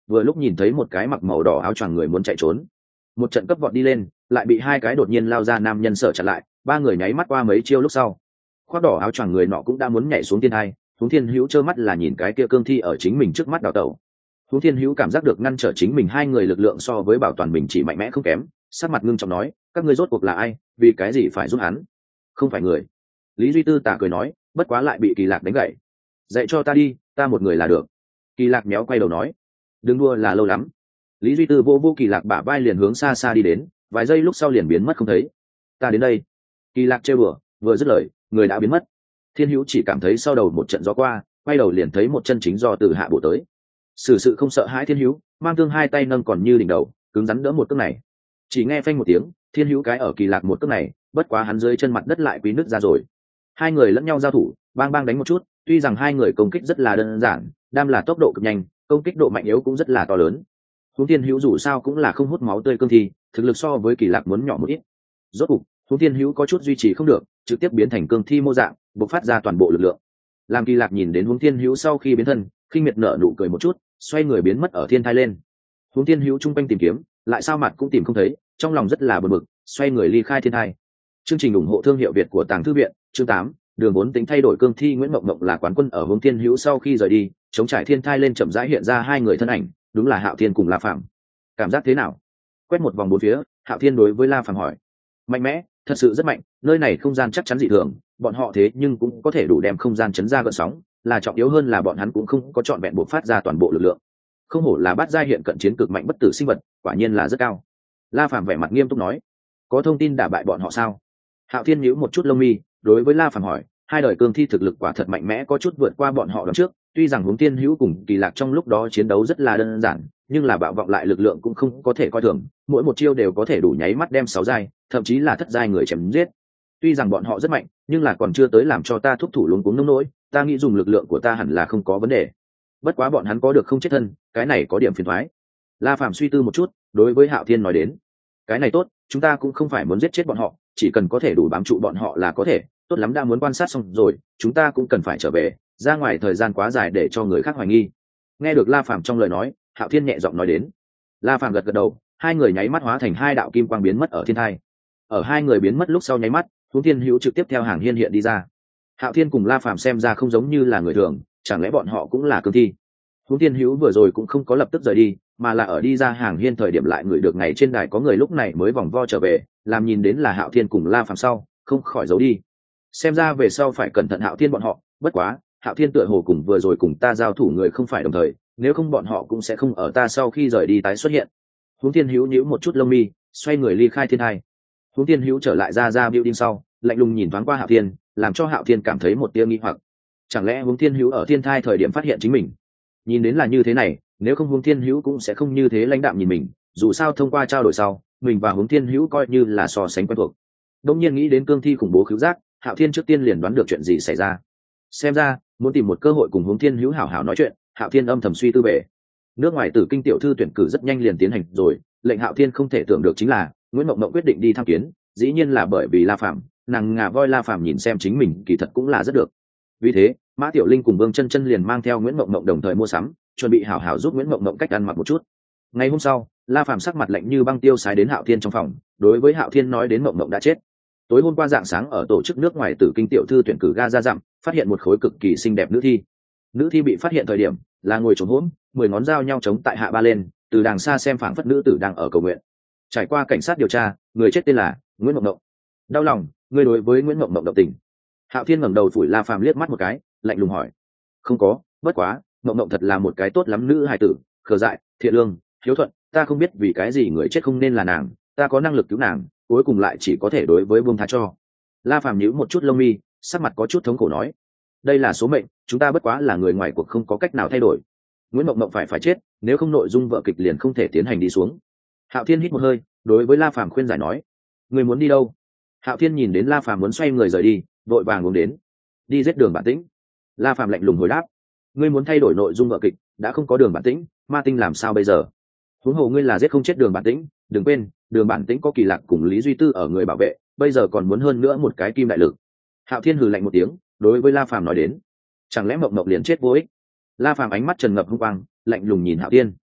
A: vừa lúc nhìn thấy một cái mặc màu đỏ áo choàng người muốn chạy trốn, một trận cấp vọt đi lên, lại bị hai cái đột nhiên lao ra nam nhân sợ chặn lại. Ba người nháy mắt qua mấy chiêu lúc sau, khoác đỏ áo choàng người nọ cũng đã muốn nhảy xuống thiên hai. Huống Thiên Hữu trơ mắt là nhìn cái kia cương thi ở chính mình trước mắt đào tẩu. Huống Thiên Hữu cảm giác được ngăn trở chính mình hai người lực lượng so với bảo toàn mình chỉ mạnh mẽ không kém, sắc mặt ngưng trọng nói, các ngươi rốt cuộc là ai, vì cái gì phải giúp hắn? Không phải người. Lý Duy Tư tà cười nói, bất quá lại bị Kỳ Lạc đánh gãy. Dạy cho ta đi, ta một người là được. Kỳ Lạc méo quay đầu nói, đừng đua là lâu lắm. Lý Duy Tư vô Kỳ Lạc bả vai liền hướng xa xa đi đến, vài giây lúc sau liền biến mất không thấy. Ta đến đây. Kỳ Lạc trêu đùa, vừa dứt lời, người đã biến mất. Thiên Hữu chỉ cảm thấy sau đầu một trận gió qua, quay đầu liền thấy một chân chính do từ hạ bổ tới. Sử sự không sợ hãi Thiên Hữu, mang thương hai tay nâng còn như đỉnh đầu, cứng rắn đỡ một cước này. Chỉ nghe phanh một tiếng, Thiên Hữu cái ở Kỳ Lạc một cước này, bất quá hắn dưới chân mặt đất lại quý nứt ra rồi. Hai người lẫn nhau giao thủ, bang bang đánh một chút, tuy rằng hai người công kích rất là đơn giản, đam là tốc độ cực nhanh, công kích độ mạnh yếu cũng rất là to lớn. Huống Thiên Hữu dù sao cũng là không hút máu tươi cương thi, thực lực so với Kỳ Lạc muốn nhỏ một ít. Rốt cục, Huống Thiên Hữu có chút duy trì không được, trực tiếp biến thành cương thi mô dạng, bộc phát ra toàn bộ lực lượng. Làm Kỳ Lạc nhìn đến Huống Thiên Hữu sau khi biến thân, khinh miệt nở nụ cười một chút, xoay người biến mất ở thiên thai lên. Huống Thiên Hữu trung quanh tìm kiếm, lại sao mặt cũng tìm không thấy, trong lòng rất là bực bực, xoay người ly khai thiên thai. Chương trình ủng hộ thương hiệu Việt của Tàng Thư viện, chương 8, đường vốn tính thay đổi cương thi Nguyễn Mộng Mộng là quán quân ở Huống Thiên Hữu sau khi rời đi, chống trải thiên thai lên chậm rãi hiện ra hai người thân ảnh, đúng là Hạo Thiên cùng La Phàm. Cảm giác thế nào? Quét một vòng bốn phía, Hạo Thiên đối với La Phàm hỏi. Mạnh mẽ, thật sự rất mạnh, nơi này không gian chắc chắn dị thường, bọn họ thế nhưng cũng có thể đủ đem không gian chấn ra gợn sóng, là trọng yếu hơn là bọn hắn cũng không có trọn vẹn bộc phát ra toàn bộ lực lượng. Không hổ là bát giai hiện cận chiến cực mạnh bất tử sinh vật, quả nhiên là rất cao. La Phàm vẻ mặt nghiêm túc nói. Có thông tin đả bại bọn họ sao? Hạo Thiên nhíu một chút lông mi, đối với La Phàm hỏi, hai đời cương thi thực lực quả thật mạnh mẽ, có chút vượt qua bọn họ lần trước, tuy rằng Huống Thiên Hữu cùng Kỳ Lạc trong lúc đó chiến đấu rất là đơn giản, nhưng là bạo vọng lại lực lượng cũng không có thể coi thường, mỗi một chiêu đều có thể đủ nháy mắt đem 6 giai, thậm chí là thất giai người chém giết. Tuy rằng bọn họ rất mạnh, nhưng là còn chưa tới làm cho ta thúc thủ luống cuống nông nỗi, ta nghĩ dùng lực lượng của ta hẳn là không có vấn đề. Bất quá bọn hắn có được không chết thân, cái này có điểm phiền toái. La Phàm suy tư một chút, đối với Hạo Thiên nói đến, cái này tốt, chúng ta cũng không phải muốn giết chết bọn họ, chỉ cần có thể đủ bám trụ bọn họ là có thể, tốt lắm đã muốn quan sát xong rồi, chúng ta cũng cần phải trở về, ra ngoài thời gian quá dài để cho người khác hoài nghi. Nghe được La Phàm trong lời nói, Hạo Thiên nhẹ giọng nói đến. La Phàm gật gật đầu, hai người nháy mắt hóa thành hai đạo kim quang biến mất ở thiên thai. Ở hai người biến mất lúc sau nháy mắt, Huống Thiên Hữu trực tiếp theo hàng hiên hiện đi ra. Hạo Thiên cùng La Phàm xem ra không giống như là người thường, chẳng lẽ bọn họ cũng là cương thi? Huống Thiên Hữu vừa rồi cũng không có lập tức rời đi, mà là ở đi ra hàng hiên thời điểm lại ngửi được ngày trên đài có người lúc này mới vòng vo trở về, làm nhìn đến là Hạo Thiên cùng La Phàm sau, không khỏi giấu đi. Xem ra về sau phải cẩn thận Hạo Thiên bọn họ, bất quá, Hạo Thiên tựa hồ cùng vừa rồi cùng ta giao thủ người không phải đồng thời, nếu không bọn họ cũng sẽ không ở ta sau khi rời đi tái xuất hiện. Huống Thiên Hữu nhíu một chút lông mi, xoay người ly khai thiên hai. Huống Thiên Hữu trở lại ra building sau, lạnh lùng nhìn thoáng qua Hạo Thiên, làm cho Hạo Thiên cảm thấy một tia nghi hoặc. Chẳng lẽ Huống Thiên Hữu ở thiên thai thời điểm phát hiện chính mình? Nhìn đến là như thế này, nếu không Huống Thiên Hữu cũng sẽ không như thế lãnh đạm nhìn mình, dù sao thông qua trao đổi sau, mình và Huống Thiên Hữu coi như là so sánh quen thuộc. Đống nhiên nghĩ đến cương thi khủng bố khứu giác, Hạo Thiên trước tiên liền đoán được chuyện gì xảy ra. Xem ra, muốn tìm một cơ hội cùng Huống Thiên Hữu hảo hảo nói chuyện, Hạo Thiên âm thầm suy tư về. Nước ngoài Tử Kinh tiểu thư tuyển cử rất nhanh liền tiến hành rồi, lệnh Hạo Thiên không thể tưởng được chính là, Nguyễn Mộng Mộng quyết định đi tham kiến, dĩ nhiên là bởi vì La Phàm, nàng ngà voi La Phàm nhìn xem chính mình kỳ thật cũng là rất được. Vì thế, Mã Tiểu Linh cùng Vương Chân Chân liền mang theo Nguyễn Mộng Mộng đồng thời mua sắm, chuẩn bị hảo hảo giúp Nguyễn Mộng Mộng cách ăn mặc một chút. Ngày hôm sau, La Phàm sắc mặt lạnh như băng tiêu sái đến Hạo Thiên trong phòng, đối với Hạo Thiên nói đến Mộng Mộng đã chết. Tối hôm qua rạng sáng ở tổ chức nước ngoài Tử Kinh tiểu thư tuyển cử ga ra dặm, phát hiện một khối cực kỳ xinh đẹp nữ thi. Nữ thi bị phát hiện thời điểm là ngồi trống hỗn, 10 ngón dao nhau chống tại hạ ba lên, từ đàng xa xem phảng phất nữ tử đang ở cầu nguyện. Trải qua cảnh sát điều tra, người chết tên là Nguyễn Mộng Mộng. Đau lòng, ngươi đối với Nguyễn Mộng Mộng động tình? Hạo Thiên ngẩng đầu phủi La Phàm liếc mắt một cái, lạnh lùng hỏi. Không có, bất quá, Mộng Mộng thật là một cái tốt lắm nữ hài tử, khờ dại, thiện lương, hiếu thuận, ta không biết vì cái gì người chết không nên là nàng, ta có năng lực cứu nàng, cuối cùng lại chỉ có thể đối với buông tha cho. La Phàm nhíu một chút lông mi, sắc mặt có chút thống khổ nói. Đây là số mệnh, chúng ta bất quá là người ngoài cuộc không có cách nào thay đổi. Nguyễn Mộng Mộng phải chết, nếu không nội dung vở kịch liền không thể tiến hành đi xuống. Hạo Thiên hít một hơi, đối với La Phàm khuyên giải nói. Người muốn đi đâu? Hạo Thiên nhìn đến La Phàm muốn xoay người rời đi, vội vàng hướng đến. Đi giết Đường Bản Tĩnh. La Phàm lạnh lùng hồi đáp. Ngươi muốn thay đổi nội dung vở kịch, đã không có Đường Bản Tĩnh, Ma Tinh làm sao bây giờ? Huống hồ ngươi là giết không chết Đường Bản Tĩnh, đừng quên, Đường Bản Tĩnh có Kỳ Lạc cùng Lý Duy Tư ở người bảo vệ, bây giờ còn muốn hơn nữa một cái kim đại lực. Hạo Thiên hừ lạnh một tiếng, đối với La Phàm nói đến. Chẳng lẽ Mộng Mộng liền chết vô ích? La Phàm ánh mắt trần ngập hung quang, lạnh lùng nhìn Hạo Thiên.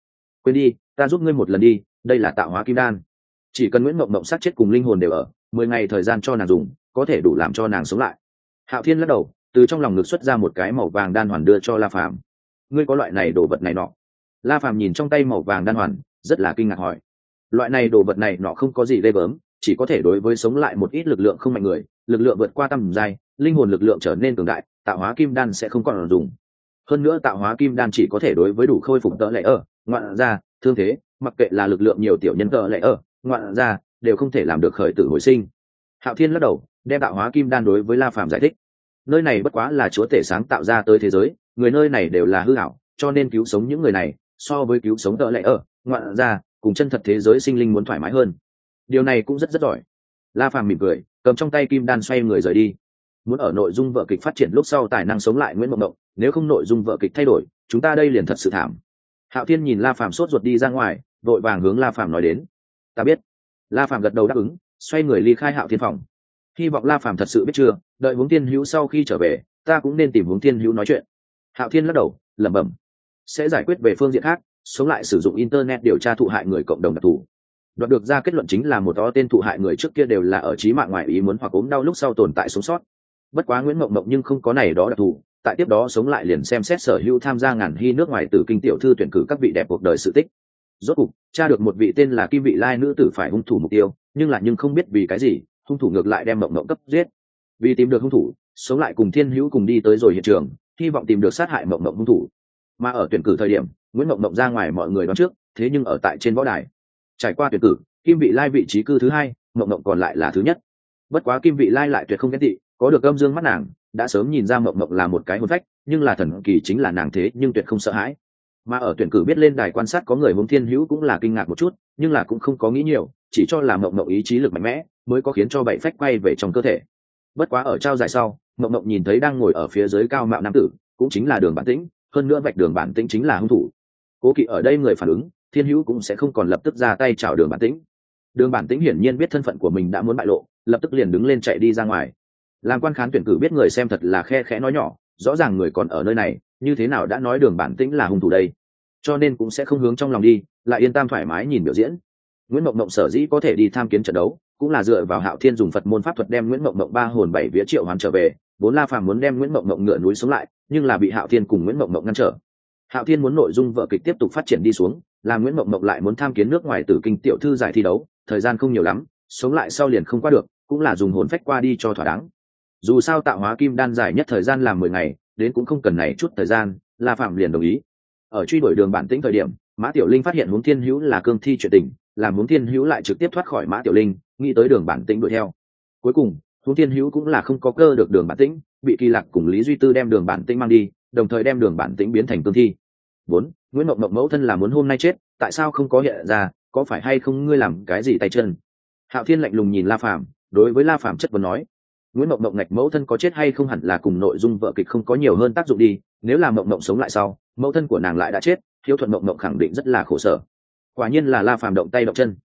A: quên đi, ta giúp ngươi một lần đi, đây là tạo hóa kim đan, chỉ cần Nguyễn Mộng Mộng sát chết cùng linh hồn đều ở 10 ngày thời gian cho nàng dùng, có thể đủ làm cho nàng sống lại. Hạo Thiên lắc đầu, từ trong lòng ngực xuất ra một cái màu vàng đan hoàn đưa cho La Phàm. Ngươi có loại này đồ vật này nọ? La Phàm nhìn trong tay màu vàng đan hoàn, rất là kinh ngạc hỏi. Loại này đồ vật này nọ không có gì ghê gớm, chỉ có thể đối với sống lại một ít lực lượng không mạnh người, lực lượng vượt qua tầm giai, linh hồn lực lượng trở nên cường đại, tạo hóa kim đan sẽ không còn dùng. Hơn nữa tạo hóa kim đan chỉ có thể đối với đủ khôi phục tợ lệ ở, ngoạn ra, thương thế, mặc kệ là lực lượng nhiều tiểu nhân tợ lệ ở, ngoạn ra, đều không thể làm được khởi tử hồi sinh. Hạo Thiên lắc đầu, đem tạo hóa kim đan đối với La Phàm giải thích. Nơi này bất quá là chúa tể sáng tạo ra tới thế giới, người nơi này đều là hư ảo, cho nên cứu sống những người này, so với cứu sống tợ lệ ở, ngoạn ra, cùng chân thật thế giới sinh linh muốn thoải mái hơn. Điều này cũng rất giỏi. La Phàm mỉm cười, cầm trong tay kim đan xoay người rời đi. Muốn ở nội dung vở kịch phát triển lúc sau tài năng sống lại Nguyễn Mộng Mộng, nếu không nội dung vở kịch thay đổi, chúng ta đây liền thật sự thảm. Hạo Thiên nhìn La Phàm sốt ruột đi ra ngoài, vội vàng hướng La Phàm nói đến. Ta biết. La Phàm gật đầu đáp ứng, xoay người ly khai Hạo Thiên phòng. Hy vọng La Phàm thật sự biết chưa, đợi Hướng Thiên Hữu sau khi trở về, ta cũng nên tìm Hướng Thiên Hữu nói chuyện. Hạo Thiên lắc đầu, lẩm bẩm, sẽ giải quyết về phương diện khác, sống lại sử dụng internet điều tra thụ hại người cộng đồng đặc thù. Đoạt được ra kết luận chính là một đó tên thụ hại người trước kia đều là ở chí mạng ngoài ý muốn hoặc ốm đau lúc sau tồn tại sống sót. Bất quá Nguyễn Mộng Mộng nhưng không có này đó đặc thù, tại tiếp đó sống lại liền xem xét sở hữu tham gia ngàn hy nước ngoài từ kinh tiểu thư tuyển cử các vị đẹp cuộc đời sự tích. Rốt cục tra được một vị tên là Kim Vị Lai nữ tử phải hung thủ mục tiêu, nhưng không biết vì cái gì hung thủ ngược lại đem Mộng Mộng cấp giết. Vì tìm được hung thủ, sống lại cùng Thiên Hữu cùng đi tới rồi hiện trường, hy vọng tìm được sát hại Mộng Mộng hung thủ. Mà ở tuyển cử thời điểm, Nguyễn Mộng Mộng ra ngoài mọi người đoán trước, thế nhưng ở tại trên võ đài, trải qua tuyển cử, Kim Vị Lai vị trí cư thứ hai, Mộng Mộng còn lại là thứ nhất. Bất quá Kim Vị Lai lại tuyệt không ghen tị, có được âm dương mắt nàng, đã sớm nhìn ra Mộng Mộng là một cái hồn phách, nhưng là thần kỳ chính là nàng thế nhưng tuyệt không sợ hãi. Mà ở tuyển cử biết lên đài quan sát có người Hướng Thiên Hữu cũng là kinh ngạc một chút, nhưng là cũng không có nghĩ nhiều, chỉ cho là Mộng Mộng ý chí lực mạnh mẽ, mới có khiến cho bảy phách quay về trong cơ thể. Bất quá ở trao giải sau, Mộng Mộng nhìn thấy đang ngồi ở phía dưới cao mạo nam tử, cũng chính là Đường Bản Tĩnh, hơn nữa vạch Đường Bản Tĩnh chính là hung thủ. Cố kỵ ở đây người phản ứng, Thiên Hữu cũng sẽ không còn lập tức ra tay chào Đường Bản Tĩnh. Đường Bản Tĩnh hiển nhiên biết thân phận của mình đã muốn bại lộ, lập tức liền đứng lên chạy đi ra ngoài. Làm quan khán tuyển cử biết người xem thật là khe khẽ nói nhỏ, rõ ràng người còn ở nơi này, như thế nào đã nói Đường Bản Tĩnh là hung thủ đây, cho nên cũng sẽ không hướng trong lòng đi, lại yên tâm thoải mái nhìn biểu diễn. Nguyễn Mộng Mộng sở dĩ có thể đi tham kiến trận đấu, cũng là dựa vào Hạo Thiên dùng Phật môn pháp thuật đem Nguyễn Mộng Mộng ba hồn bảy vía triệu hoán trở về. Vốn La Phàm muốn đem Nguyễn Mộng Mộng ngựa núi sống lại, nhưng là bị Hạo Thiên cùng Nguyễn Mộng Mộng ngăn trở. Hạo Thiên muốn nội dung vở kịch tiếp tục phát triển đi xuống, làm Nguyễn Mộng Mộng lại muốn tham kiến nước ngoài Tử Kinh tiểu thư giải thi đấu, thời gian không nhiều lắm, sống lại sau liền không qua được, cũng là dùng hồn phách qua đi cho thỏa đáng. Dù sao tạo hóa kim đan dài nhất thời gian là 10 ngày, đến cũng không cần này chút thời gian, La Phàm liền đồng ý. Ở truy đuổi Đường Bản Tĩnh thời điểm, Mã Tiểu Linh phát hiện Hướng Thiên Hữu là cương thi chuyện tình, làm Hướng Thiên Hữu lại trực tiếp thoát khỏi Mã Tiểu Linh, nghĩ tới Đường Bản Tĩnh đuổi theo. Cuối cùng, Hướng Thiên Hữu cũng là không có cơ được Đường Bản Tĩnh, bị Kỳ Lạc cùng Lý Duy Tư đem Đường Bản Tĩnh mang đi, đồng thời đem Đường Bản Tĩnh biến thành cương thi. Nguyễn Mộng Mộng mẫu thân là muốn hôm nay chết, tại sao không có hiện ra, có phải hay không ngươi làm cái gì tay chân? Hạo Thiên lạnh lùng nhìn La Phàm, đối với La Phàm chất vấn nói. Nguyễn Mộng Mộng ngạch mẫu thân có chết hay không hẳn là cùng nội dung vở kịch không có nhiều hơn tác dụng đi, nếu là Mộng Mộng sống lại sau, mẫu thân của nàng lại đã chết, Hiếu Thuận Mộng Mộng khẳng định rất là khổ sở. Quả nhiên là La Phàm động tay động chân.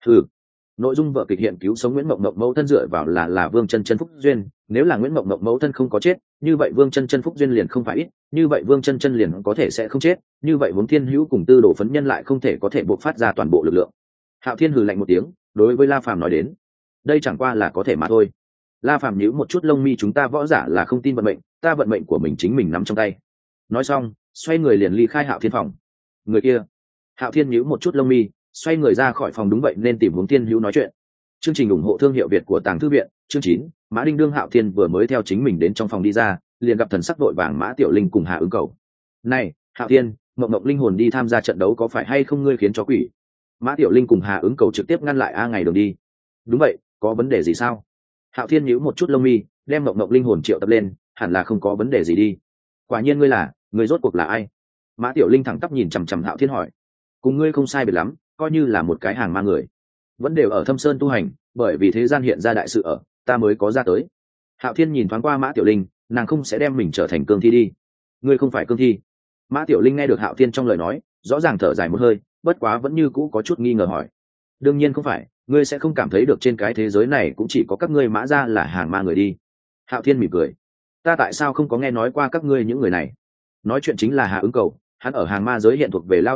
A: Nội dung vở kịch hiện cứu sống Nguyễn Mộng Mộng mẫu thân dựa vào là Vương Chân Chân phúc duyên, nếu là Nguyễn Mộng Mộng mẫu thân không có chết, như vậy Vương Chân Chân phúc duyên liền không phải ít, như vậy Vương Chân Chân liền có thể sẽ không chết, như vậy Hướng Thiên Hữu cùng Tư Đồ Phấn Nhân lại không thể có thể bộc phát ra toàn bộ lực lượng. Hạo Thiên hừ lạnh một tiếng, đối với La Phàm nói đến, đây chẳng qua là có thể mà thôi. La Phàm nhíu một chút lông mi, chúng ta võ giả là không tin vận mệnh, ta vận mệnh của mình chính mình nắm trong tay. Nói xong, xoay người liền ly khai Hạo Thiên phòng. Người kia. Hạo Thiên nhíu một chút lông mi, xoay người ra khỏi phòng, đúng vậy nên tìm Hướng Thiên Hữu nói chuyện. Chương trình ủng hộ thương hiệu Việt của Tàng Thư viện, chương 9, Mã Đinh Đương. Hạo Thiên vừa mới theo chính mình đến trong phòng đi ra, liền gặp thần sắc vội vàng Mã Tiểu Linh cùng Hà Ứng Cầu. Này, Hạo Thiên, Mộng Mộng linh hồn đi tham gia trận đấu có phải hay không ngươi khiến cho quỷ? Mã Tiểu Linh cùng Hà Ứng Cầu trực tiếp ngăn lại ngày đường đi. Đúng vậy, có vấn đề gì sao? Hạo Thiên nhíu một chút lông mi, đem Mộng Mộng linh hồn triệu tập lên, hẳn là không có vấn đề gì đi. Quả nhiên ngươi rốt cuộc là ai? Mã Tiểu Linh thẳng tắp nhìn chằm chằm Hạo Thiên hỏi. Cùng ngươi không sai biệt lắm, coi như là một cái hàng ma người, vẫn đều ở Thâm Sơn tu hành, bởi vì thế gian hiện ra đại sự ở, ta mới có ra tới. Hạo Thiên nhìn thoáng qua Mã Tiểu Linh, nàng không sẽ đem mình trở thành cương thi đi. Ngươi không phải cương thi. Mã Tiểu Linh nghe được Hạo Thiên trong lời nói, rõ ràng thở dài một hơi, bất quá vẫn như cũ có chút nghi ngờ hỏi. Đương nhiên không phải, ngươi sẽ không cảm thấy được trên cái thế giới này cũng chỉ có các ngươi Mã gia là hàng ma người đi. Hạo Thiên mỉm cười. Ta tại sao không có nghe nói qua các ngươi những người này? Nói chuyện chính là Hà Ứng Cầu, hắn ở hàng ma giới hiện thuộc về lao tư cách,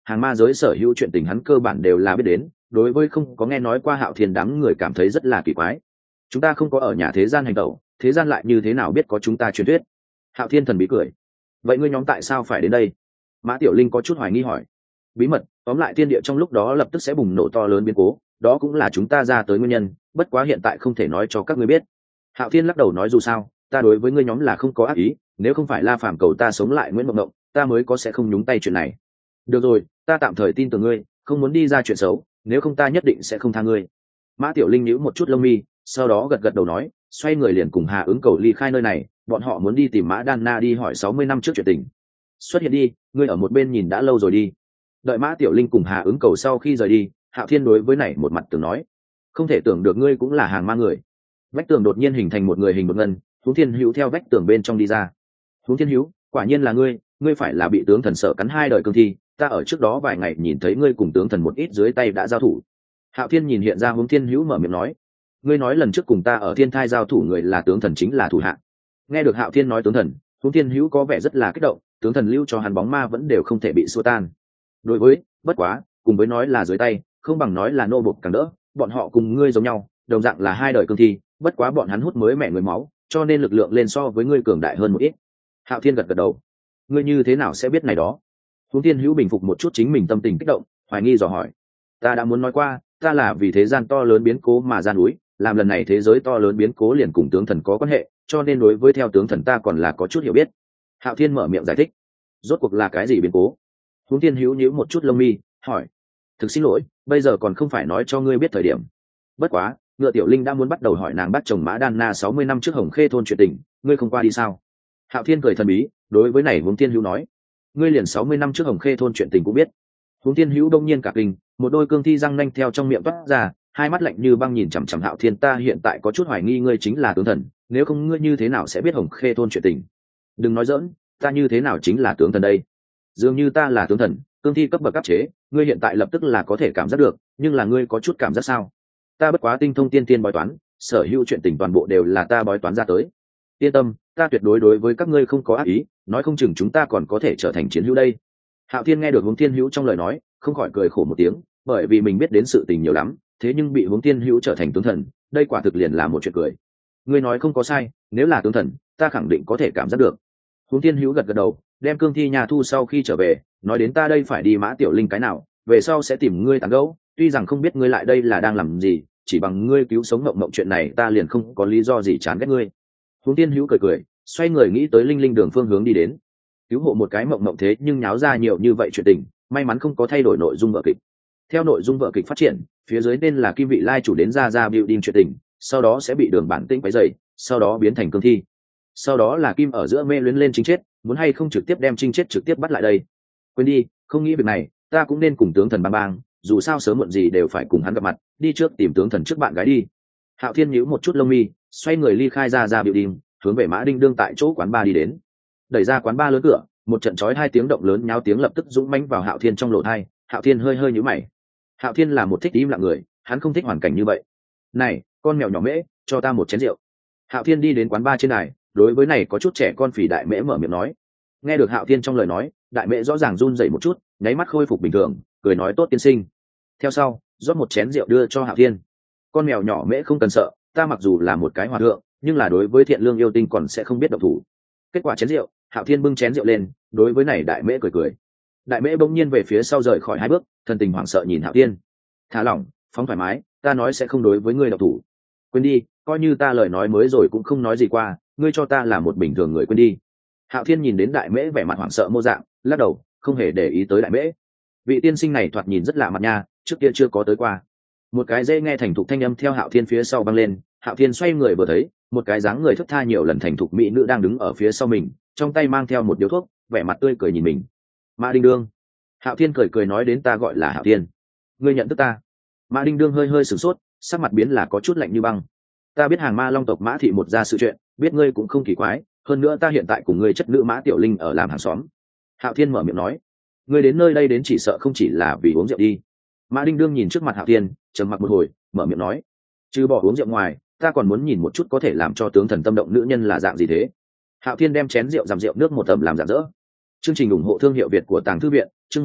A: hàng ma giới sở hữu chuyện tình hắn cơ bản đều là biết đến, đối với không có nghe nói qua Hạo Thiên đám người cảm thấy rất là kỳ quái. Chúng ta không có ở nhà thế gian hành tẩu, thế gian lại như thế nào biết có chúng ta truyền thuyết? Hạo Thiên thần bí cười. Vậy ngươi nhóm tại sao phải đến đây? Mã Tiểu Linh có chút hoài nghi hỏi. Bí mật, tóm lại thiên địa trong lúc đó lập tức sẽ bùng nổ to lớn biến cố, đó cũng là chúng ta ra tới nguyên nhân, bất quá hiện tại không thể nói cho các ngươi biết. Hạo Thiên lắc đầu nói dù sao, ta đối với ngươi nhóm là không có ác ý, nếu không phải La Phàm cầu ta sống lại Nguyễn Mộng Mộng, ta mới có sẽ không nhúng tay chuyện này. Được rồi, ta tạm thời tin tưởng ngươi, không muốn đi ra chuyện xấu, nếu không ta nhất định sẽ không tha ngươi. Mã Tiểu Linh nhíu một chút lông mi, sau đó gật gật đầu nói, xoay người liền cùng Hà Ứng Cầu ly khai nơi này, bọn họ muốn đi tìm Mã Đan Na đi hỏi 60 năm trước chuyện tình. Xuất hiện đi, ngươi ở một bên nhìn đã lâu rồi đi. Đợi Mã Tiểu Linh cùng Hà Ứng Cầu sau khi rời đi, Hạo Thiên đối với này một mặt tưởng nói, không thể tưởng được ngươi cũng là hàng ma người. Vách tường đột nhiên hình thành một người hình một ngân, Huống Thiên Hữu theo vách tường bên trong đi ra. Huống Thiên Hữu, quả nhiên là ngươi phải là bị tướng thần sợ cắn 2 đời cương thi, ta ở trước đó vài ngày nhìn thấy ngươi cùng tướng thần một ít dưới tay đã giao thủ. Hạo Thiên nhìn hiện ra Huống Thiên Hữu mở miệng nói, ngươi nói lần trước cùng ta ở thiên thai giao thủ người là tướng thần chính là thủ hạ. Nghe được Hạo Thiên nói tướng thần, Huống Thiên Hữu có vẻ rất là kích động, tướng thần lưu cho hắn bóng ma vẫn đều không thể bị xua tan. Đối với, bất quá, cùng với nói là dưới tay, không bằng nói là nô bộc càng đỡ, bọn họ cùng ngươi giống nhau, đồng dạng là 2 đời cương thi, bất quá bọn hắn hút mới mẹ người máu, cho nên lực lượng lên so với ngươi cường đại hơn một ít. Hạo Thiên gật gật đầu. Ngươi như thế nào sẽ biết này đó? Huống Thiên Hữu bình phục một chút chính mình tâm tình kích động, hoài nghi dò hỏi. Ta đã muốn nói qua, ta là vì thế gian to lớn biến cố mà ra núi, làm lần này thế giới to lớn biến cố liền cùng tướng thần có quan hệ, cho nên đối với theo tướng thần ta còn là có chút hiểu biết. Hạo Thiên mở miệng giải thích. Rốt cuộc là cái gì biến cố? Huống Thiên Hữu nhíu một chút lông mi, hỏi. Thực xin lỗi, bây giờ còn không phải nói cho ngươi biết thời điểm. Bất quá, Ngựa Tiểu Linh đã muốn bắt đầu hỏi nàng bắt chồng Mã Đan Na 60 năm trước Hồng Khê thôn chuyện tình, ngươi không qua đi sao? Hạo Thiên cười thần bí, đối với này Huống Thiên Hữu nói, ngươi liền 60 năm trước Hồng Khê thôn chuyện tình cũng biết. Huống Thiên Hữu đông nhiên cả kinh, một đôi cương thi răng nanh theo trong miệng toát ra, hai mắt lạnh như băng nhìn chằm chằm Hạo Thiên, ta hiện tại có chút hoài nghi ngươi chính là tướng thần, nếu không ngươi như thế nào sẽ biết Hồng Khê thôn chuyện tình? Đừng nói giỡn, ta như thế nào chính là tướng thần đây? Dường như ta là tướng thần, cương thi cấp bậc áp chế, ngươi hiện tại lập tức là có thể cảm giác được, nhưng là ngươi có chút cảm giác sao? Ta bất quá tinh thông tiên tiên bói toán, sở hữu chuyện tình toàn bộ đều là ta bói toán ra tới. Yên tâm, ta tuyệt đối đối với các ngươi không có ác ý, nói không chừng chúng ta còn có thể trở thành chiến hữu đây. Hạo Thiên nghe được Huống Thiên Hữu trong lời nói, không khỏi cười khổ một tiếng, bởi vì mình biết đến sự tình nhiều lắm, thế nhưng bị Huống Thiên Hữu trở thành tướng thần, đây quả thực liền là một chuyện cười. Ngươi nói không có sai, nếu là tướng thần, ta khẳng định có thể cảm giác được. Huống Thiên Hữu gật gật đầu, đem cương thi nhà thu sau khi trở về, nói đến ta đây phải đi Mã Tiểu Linh cái nào, về sau sẽ tìm ngươi tán gẫu, tuy rằng không biết ngươi lại đây là đang làm gì, chỉ bằng ngươi cứu sống Mộng Mộng chuyện này ta liền không có lý do gì chán ghét ngươi. Huống Thiên Hữu cười cười, xoay người nghĩ tới Linh Linh đường phương hướng đi đến. Cứu hộ một cái Mộng Mộng thế nhưng nháo ra nhiều như vậy chuyện tình, may mắn không có thay đổi nội dung vở kịch. Theo nội dung vở kịch phát triển, phía dưới nên là Kim Vị Lai chủ đến ra building chuyện tình, sau đó sẽ bị Đường Bản Tĩnh quấy rầy, sau đó biến thành cương thi. Sau đó là Kim ở giữa mê luyến lên Trinh Chết, muốn hay không trực tiếp đem Trinh Chết trực tiếp bắt lại đây. Quên đi, không nghĩ việc này, ta cũng nên cùng tướng thần bang bang, dù sao sớm muộn gì đều phải cùng hắn gặp mặt, đi trước tìm tướng thần trước bạn gái đi. Hạo Thiên nhíu một chút lông mi, xoay người ly khai ra building, hướng về Mã Đinh Đương tại chỗ quán bar đi đến. Đẩy ra quán bar lớn cửa, một trận chói 2 tiếng động lớn nháo tiếng lập tức dũng mãnh vào Hạo Thiên trong lỗ tai. Hạo Thiên hơi hơi nhíu mày. Hạo Thiên là một thích im lặng người, hắn không thích hoàn cảnh như vậy. Này, con mèo nhỏ mễ, cho ta một chén rượu. Hạo Thiên đi đến quán bar trên đài, đối với này có chút trẻ con phì Đại Mễ mở miệng nói. Nghe được Hạo Thiên trong lời nói, Đại Mễ rõ ràng run rẩy một chút, nháy mắt khôi phục bình thường, cười nói tốt tiên sinh. Theo sau, rót một chén rượu đưa cho Hạo Thiên. Con mèo nhỏ Mễ không cần sợ, ta mặc dù là một cái hòa thượng, nhưng là đối với thiện lương yêu tinh còn sẽ không biết động thủ. Kết quả chén rượu, Hạo Thiên bưng chén rượu lên, đối với này Đại Mễ cười cười. Đại Mễ bỗng nhiên về phía sau rời khỏi 2 bước, thần tình hoảng sợ nhìn Hạo Thiên. Thả lỏng, phóng thoải mái, ta nói sẽ không đối với ngươi động thủ. Quên đi, coi như ta lời nói mới rồi cũng không nói gì qua, ngươi cho ta là một bình thường người, quên đi. Hạo Thiên nhìn đến Đại Mễ vẻ mặt hoảng sợ mô dạng, lắc đầu, không hề để ý tới Đại Mễ. Vị tiên sinh này thoạt nhìn rất lạ mặt nha, trước kia chưa có tới qua. Một cái dễ nghe thành thục thanh âm theo Hạo Thiên phía sau vang lên, Hạo Thiên xoay người vừa thấy, một cái dáng người thướt tha nhiều lần thành thục mỹ nữ đang đứng ở phía sau mình, trong tay mang theo một điếu thuốc, vẻ mặt tươi cười nhìn mình. Mã Đinh Đương. Hạo Thiên cười cười nói đến ta gọi là Hạo Thiên. Ngươi nhận thức ta? Mã Đinh Đương hơi hơi sửng sốt, sắc mặt biến là có chút lạnh như băng. Ta biết hàng ma long tộc Mã thị một ra sự chuyện, biết ngươi cũng không kỳ quái, hơn nữa ta hiện tại cùng ngươi chất nữ Mã Tiểu Linh ở làm hàng xóm. Hạo Thiên mở miệng nói, ngươi đến nơi đây đến chỉ sợ không chỉ là vì uống rượu đi. Mã Đinh Đương nhìn trước mặt Hạo Thiên, trầm mặc một hồi, mở miệng nói, trừ bỏ uống rượu ngoài, ta còn muốn nhìn một chút có thể làm cho tướng thần tâm động nữ nhân là dạng gì thế. Hạo Thiên đem chén rượu giảm rượu nước một tầm làm rạng rỡ. Chương trình ủng hộ thương hiệu Việt của Tàng Thư Viện, chương 10,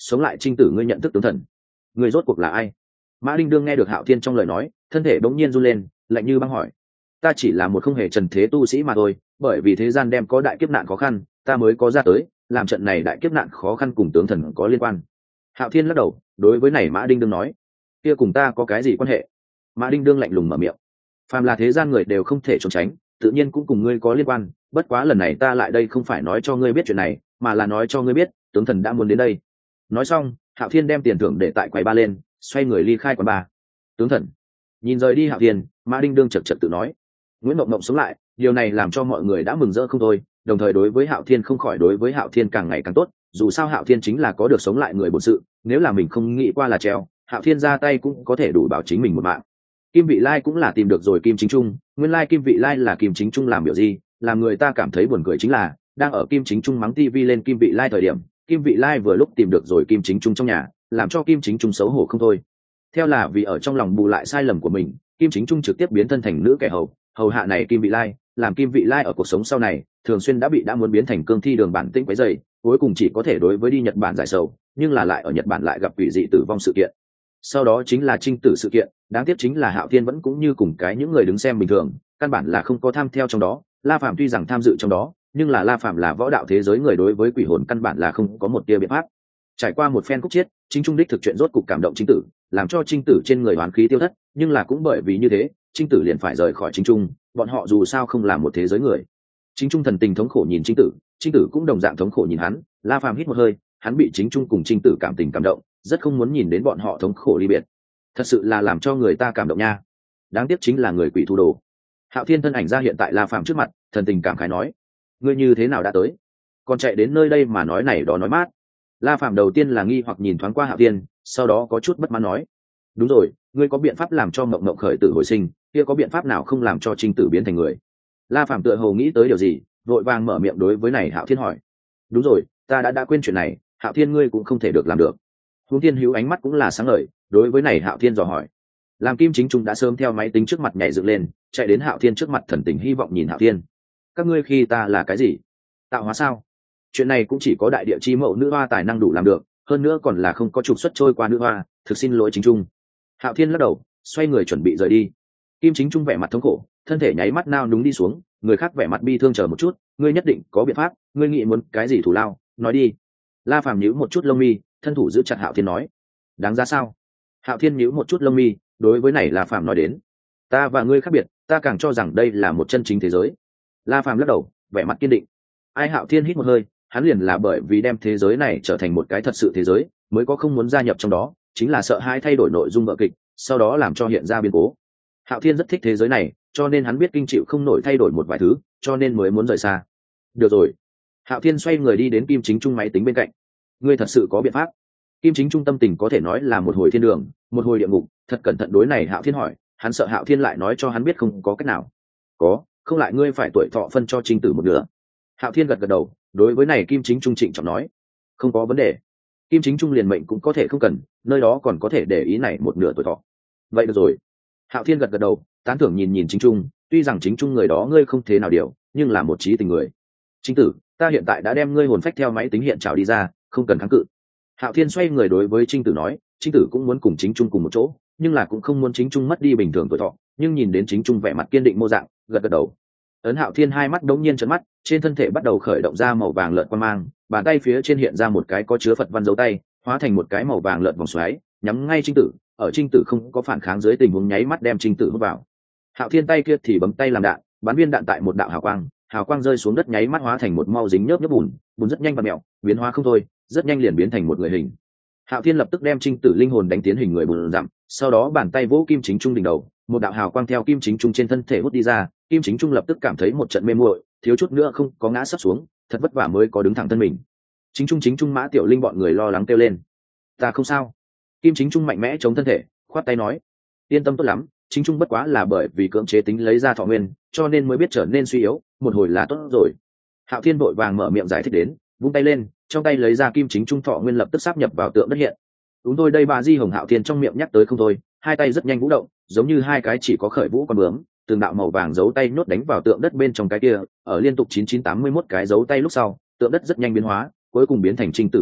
A: sống lại trinh tử ngươi nhận thức tướng thần, ngươi rốt cuộc là ai? Mã Đinh Đương nghe được Hạo Thiên trong lời nói, thân thể bỗng nhiên run lên, lạnh như băng hỏi: ta chỉ là một không hề trần thế tu sĩ mà thôi, bởi vì thế gian đem có đại kiếp nạn khó khăn, ta mới có ra tới, làm trận này đại kiếp nạn khó khăn cùng tướng thần có liên quan. Hạo Thiên lắc đầu, đối với này Mã Đinh Đương nói: kia cùng ta có cái gì quan hệ? Mã Đinh Đương lạnh lùng mở miệng: phàm là thế gian người đều không thể trốn tránh, tự nhiên cũng cùng ngươi có liên quan, bất quá lần này ta lại đây không phải nói cho ngươi biết chuyện này, mà là nói cho ngươi biết tướng thần đã muốn đến đây. Nói xong, Hạo Thiên đem tiền thưởng để tại quầy ba lên, xoay người ly khai quán ba. Tướng thần. Nhìn rời đi Hạo Thiên, Mã Đinh Đương chật chật tự nói: Nguyễn Mộng Mộng sống lại, điều này làm cho mọi người đã mừng rỡ không thôi, đồng thời đối với Hạo Thiên không khỏi đối với Hạo Thiên càng ngày càng tốt, dù sao Hạo Thiên chính là có được sống lại người bổn sự, nếu là mình không nghĩ qua là treo, Hạo Thiên ra tay cũng có thể đủ bảo chính mình một mạng. Kim Vị Lai cũng là tìm được rồi Kim Chính Trung, nguyên lai Kim Vị Lai là Kim Chính Trung làm biểu gì, làm người ta cảm thấy buồn cười chính là, đang ở Kim Chính Trung mắng TV lên Kim Vị Lai thời điểm, Kim Vị Lai vừa lúc tìm được rồi Kim Chính Trung trong nhà, làm cho Kim Chính Trung xấu hổ không thôi. Theo là vì ở trong lòng bù lại sai lầm của mình, Kim Chính Trung trực tiếp biến thân thành nữ kẻ hầu hạ này Kim Vị Lai, làm Kim Vị Lai ở cuộc sống sau này thường xuyên đã muốn biến thành cương thi đường bản tĩnh quấy dày, cuối cùng chỉ có thể đối với đi Nhật Bản giải sầu, nhưng là lại ở Nhật Bản lại gặp quỷ dị tử vong sự kiện. Sau đó chính là Trinh Tử sự kiện, đáng tiếc chính là Hạo Thiên vẫn cũng như cùng cái những người đứng xem bình thường, căn bản là không có tham theo trong đó. La Phàm tuy rằng tham dự trong đó, nhưng là La Phàm là võ đạo thế giới người, đối với quỷ hồn căn bản là không có một tia biện pháp. Trải qua một phen khúc chiết, Chính Trung đích thực chuyện rốt cục cảm động Trinh Tử, làm cho Trinh Tử trên người oán khí tiêu thất, nhưng là cũng bởi vì như thế, Trinh Tử liền phải rời khỏi Chính Trung, bọn họ dù sao không là một thế giới người. Chính Trung thần tình thống khổ nhìn Trinh Tử cũng đồng dạng thống khổ nhìn hắn. La Phàm hít một hơi, hắn bị Chính Trung cùng Trinh Tử cảm tình cảm động, rất không muốn nhìn đến bọn họ thống khổ ly biệt, thật sự là làm cho người ta cảm động nha. Đáng tiếc chính là người quỷ thu đồ. Hạo Thiên thân ảnh ra hiện tại La Phàm trước mặt, thần tình cảm khái nói: ngươi như thế nào đã tới, còn chạy đến nơi đây mà nói này đó nói mát. La Phàm đầu tiên là nghi hoặc nhìn thoáng qua Hạo Thiên, sau đó có chút bất mãn nói: đúng rồi, ngươi có biện pháp làm cho Mộng Mộng khởi tử hồi sinh, kia có biện pháp nào không làm cho Trinh Tử biến thành người? La Phàm tựa hồ nghĩ tới điều gì, vội vàng mở miệng đối với này Hạo Thiên hỏi: đúng rồi, ta đã quên chuyện này, Hạo Thiên ngươi cũng không thể được làm được. Huống Thiên Hữu ánh mắt cũng là sáng ngời, đối với này Hạo Thiên dò hỏi. Làm Kim Chính Trung đã sớm theo máy tính trước mặt nhảy dựng lên, chạy đến Hạo Thiên trước mặt thần tình hy vọng nhìn Hạo Thiên: các ngươi khi ta là cái gì, tạo hóa sao? Chuyện này cũng chỉ có đại địa chi mẫu nữ hoa tài năng đủ làm được, hơn nữa còn là không có trục xuất trôi qua nữ hoa, thực xin lỗi Chính Trung. Hạo Thiên lắc đầu, xoay người chuẩn bị rời đi. Kim Chính Trung vẻ mặt thống khổ, thân thể nháy mắt nao núng đi xuống, người khác vẻ mặt bi thương chờ một chút, ngươi nhất định có biện pháp, ngươi nghĩ muốn cái gì thù lao, nói đi. La Phàm nhíu một chút lông mi, thân thủ giữ chặt Hạo Thiên nói: đáng giá sao? Hạo Thiên nhíu một chút lông mi, đối với này La Phàm nói đến: ta và ngươi khác biệt, ta càng cho rằng đây là một chân chính thế giới. La Phàm lắc đầu, vẻ mặt kiên định. Ai? Hạo Thiên hít một hơi, hắn liền là bởi vì đem thế giới này trở thành một cái thật sự thế giới, mới có không muốn gia nhập trong đó, chính là sợ hai thay đổi nội dung vở kịch, sau đó làm cho hiện ra biến cố. Hạo Thiên rất thích thế giới này, cho nên hắn biết kinh chịu không nổi thay đổi một vài thứ, cho nên mới muốn rời xa. Được rồi. Hạo Thiên xoay người đi đến Kim Chính Trung máy tính bên cạnh. Ngươi thật sự có biện pháp? Kim Chính Trung tâm tình có thể nói là một hồi thiên đường, một hồi địa ngục, thật cẩn thận đối này Hạo Thiên hỏi, hắn sợ Hạo Thiên lại nói cho hắn biết không có cách nào. Có, không lại ngươi phải tuổi thọ phân cho Trinh Tử một nửa. Hạo Thiên gật gật đầu, đối với này Kim Chính Trung trịnh trọng nói: không có vấn đề. Kim Chính Trung liền mệnh cũng có thể không cần, nơi đó còn có thể để ý này một nửa tuổi thọ. Vậy được rồi. Hạo Thiên gật gật đầu, tán thưởng nhìn Chính Trung, tuy rằng Chính Trung người đó ngươi không thế nào điều, nhưng là một trí tình người. Chính Tử, ta hiện tại đã đem ngươi hồn phách theo máy tính hiện trào đi ra, không cần kháng cự. Hạo Thiên xoay người đối với Trinh Tử nói, Trinh Tử cũng muốn cùng Chính Trung cùng một chỗ, nhưng là cũng không muốn Chính Trung mất đi bình thường tuổi thọ, nhưng nhìn đến Chính Trung vẻ mặt kiên định mô dạng, gật gật đầu. Ấn Hạo Thiên hai mắt đống nhiên trợn mắt, trên thân thể bắt đầu khởi động ra màu vàng lợn quang mang, bàn tay phía trên hiện ra một cái có chứa Phật văn dấu tay, hóa thành một cái màu vàng lợn vòng xoáy, nhắm ngay Trinh Tử, ở Trinh Tử không có phản kháng dưới tình huống nháy mắt đem Trinh Tử hút vào. Hạo Thiên tay kia thì bấm tay làm đạn, bắn viên đạn tại một đạo hào quang rơi xuống đất nháy mắt hóa thành một mau dính nhớp bùn rất nhanh và mèo, biến hóa không thôi, rất nhanh liền biến thành một người hình. Hạo Thiên lập tức đem Trinh Tử linh hồn đánh tiến hình người bùn dặm, sau đó bàn tay vỗ Kim Chính Trung đỉnh đầu, một đạo hào quang theo Kim Chính Trung trên thân thể hút đi ra, Kim Chính Trung lập tức cảm thấy một trận mê muội, thiếu chút nữa không có ngã sắp xuống, thật vất vả mới có đứng thẳng thân mình. Chính Trung Mã Tiểu Linh bọn người lo lắng kêu lên: ta không sao. Kim Chính Trung mạnh mẽ chống thân thể, khoát tay nói: yên tâm tốt lắm, Chính Trung bất quá là bởi vì cưỡng chế tính lấy ra thọ nguyên, cho nên mới biết trở nên suy yếu, một hồi là tốt rồi. Hạo Thiên vội vàng mở miệng giải thích đến, vung tay lên, trong tay lấy ra Kim Chính Trung thọ nguyên lập tức sáp nhập vào tượng đất hiện. Đúng thôi, đây bà Di Hồng Hạo Thiên trong miệng nhắc tới không thôi, hai tay rất nhanh vũ động, giống như hai cái chỉ có khởi vũ con bướm, từng đạo màu vàng dấu tay nhốt đánh vào tượng đất bên trong cái kia, ở liên tục 9981 cái dấu tay lúc sau, tượng đất rất nhanh biến hóa, cuối cùng biến thành Trinh Tử mô dạng,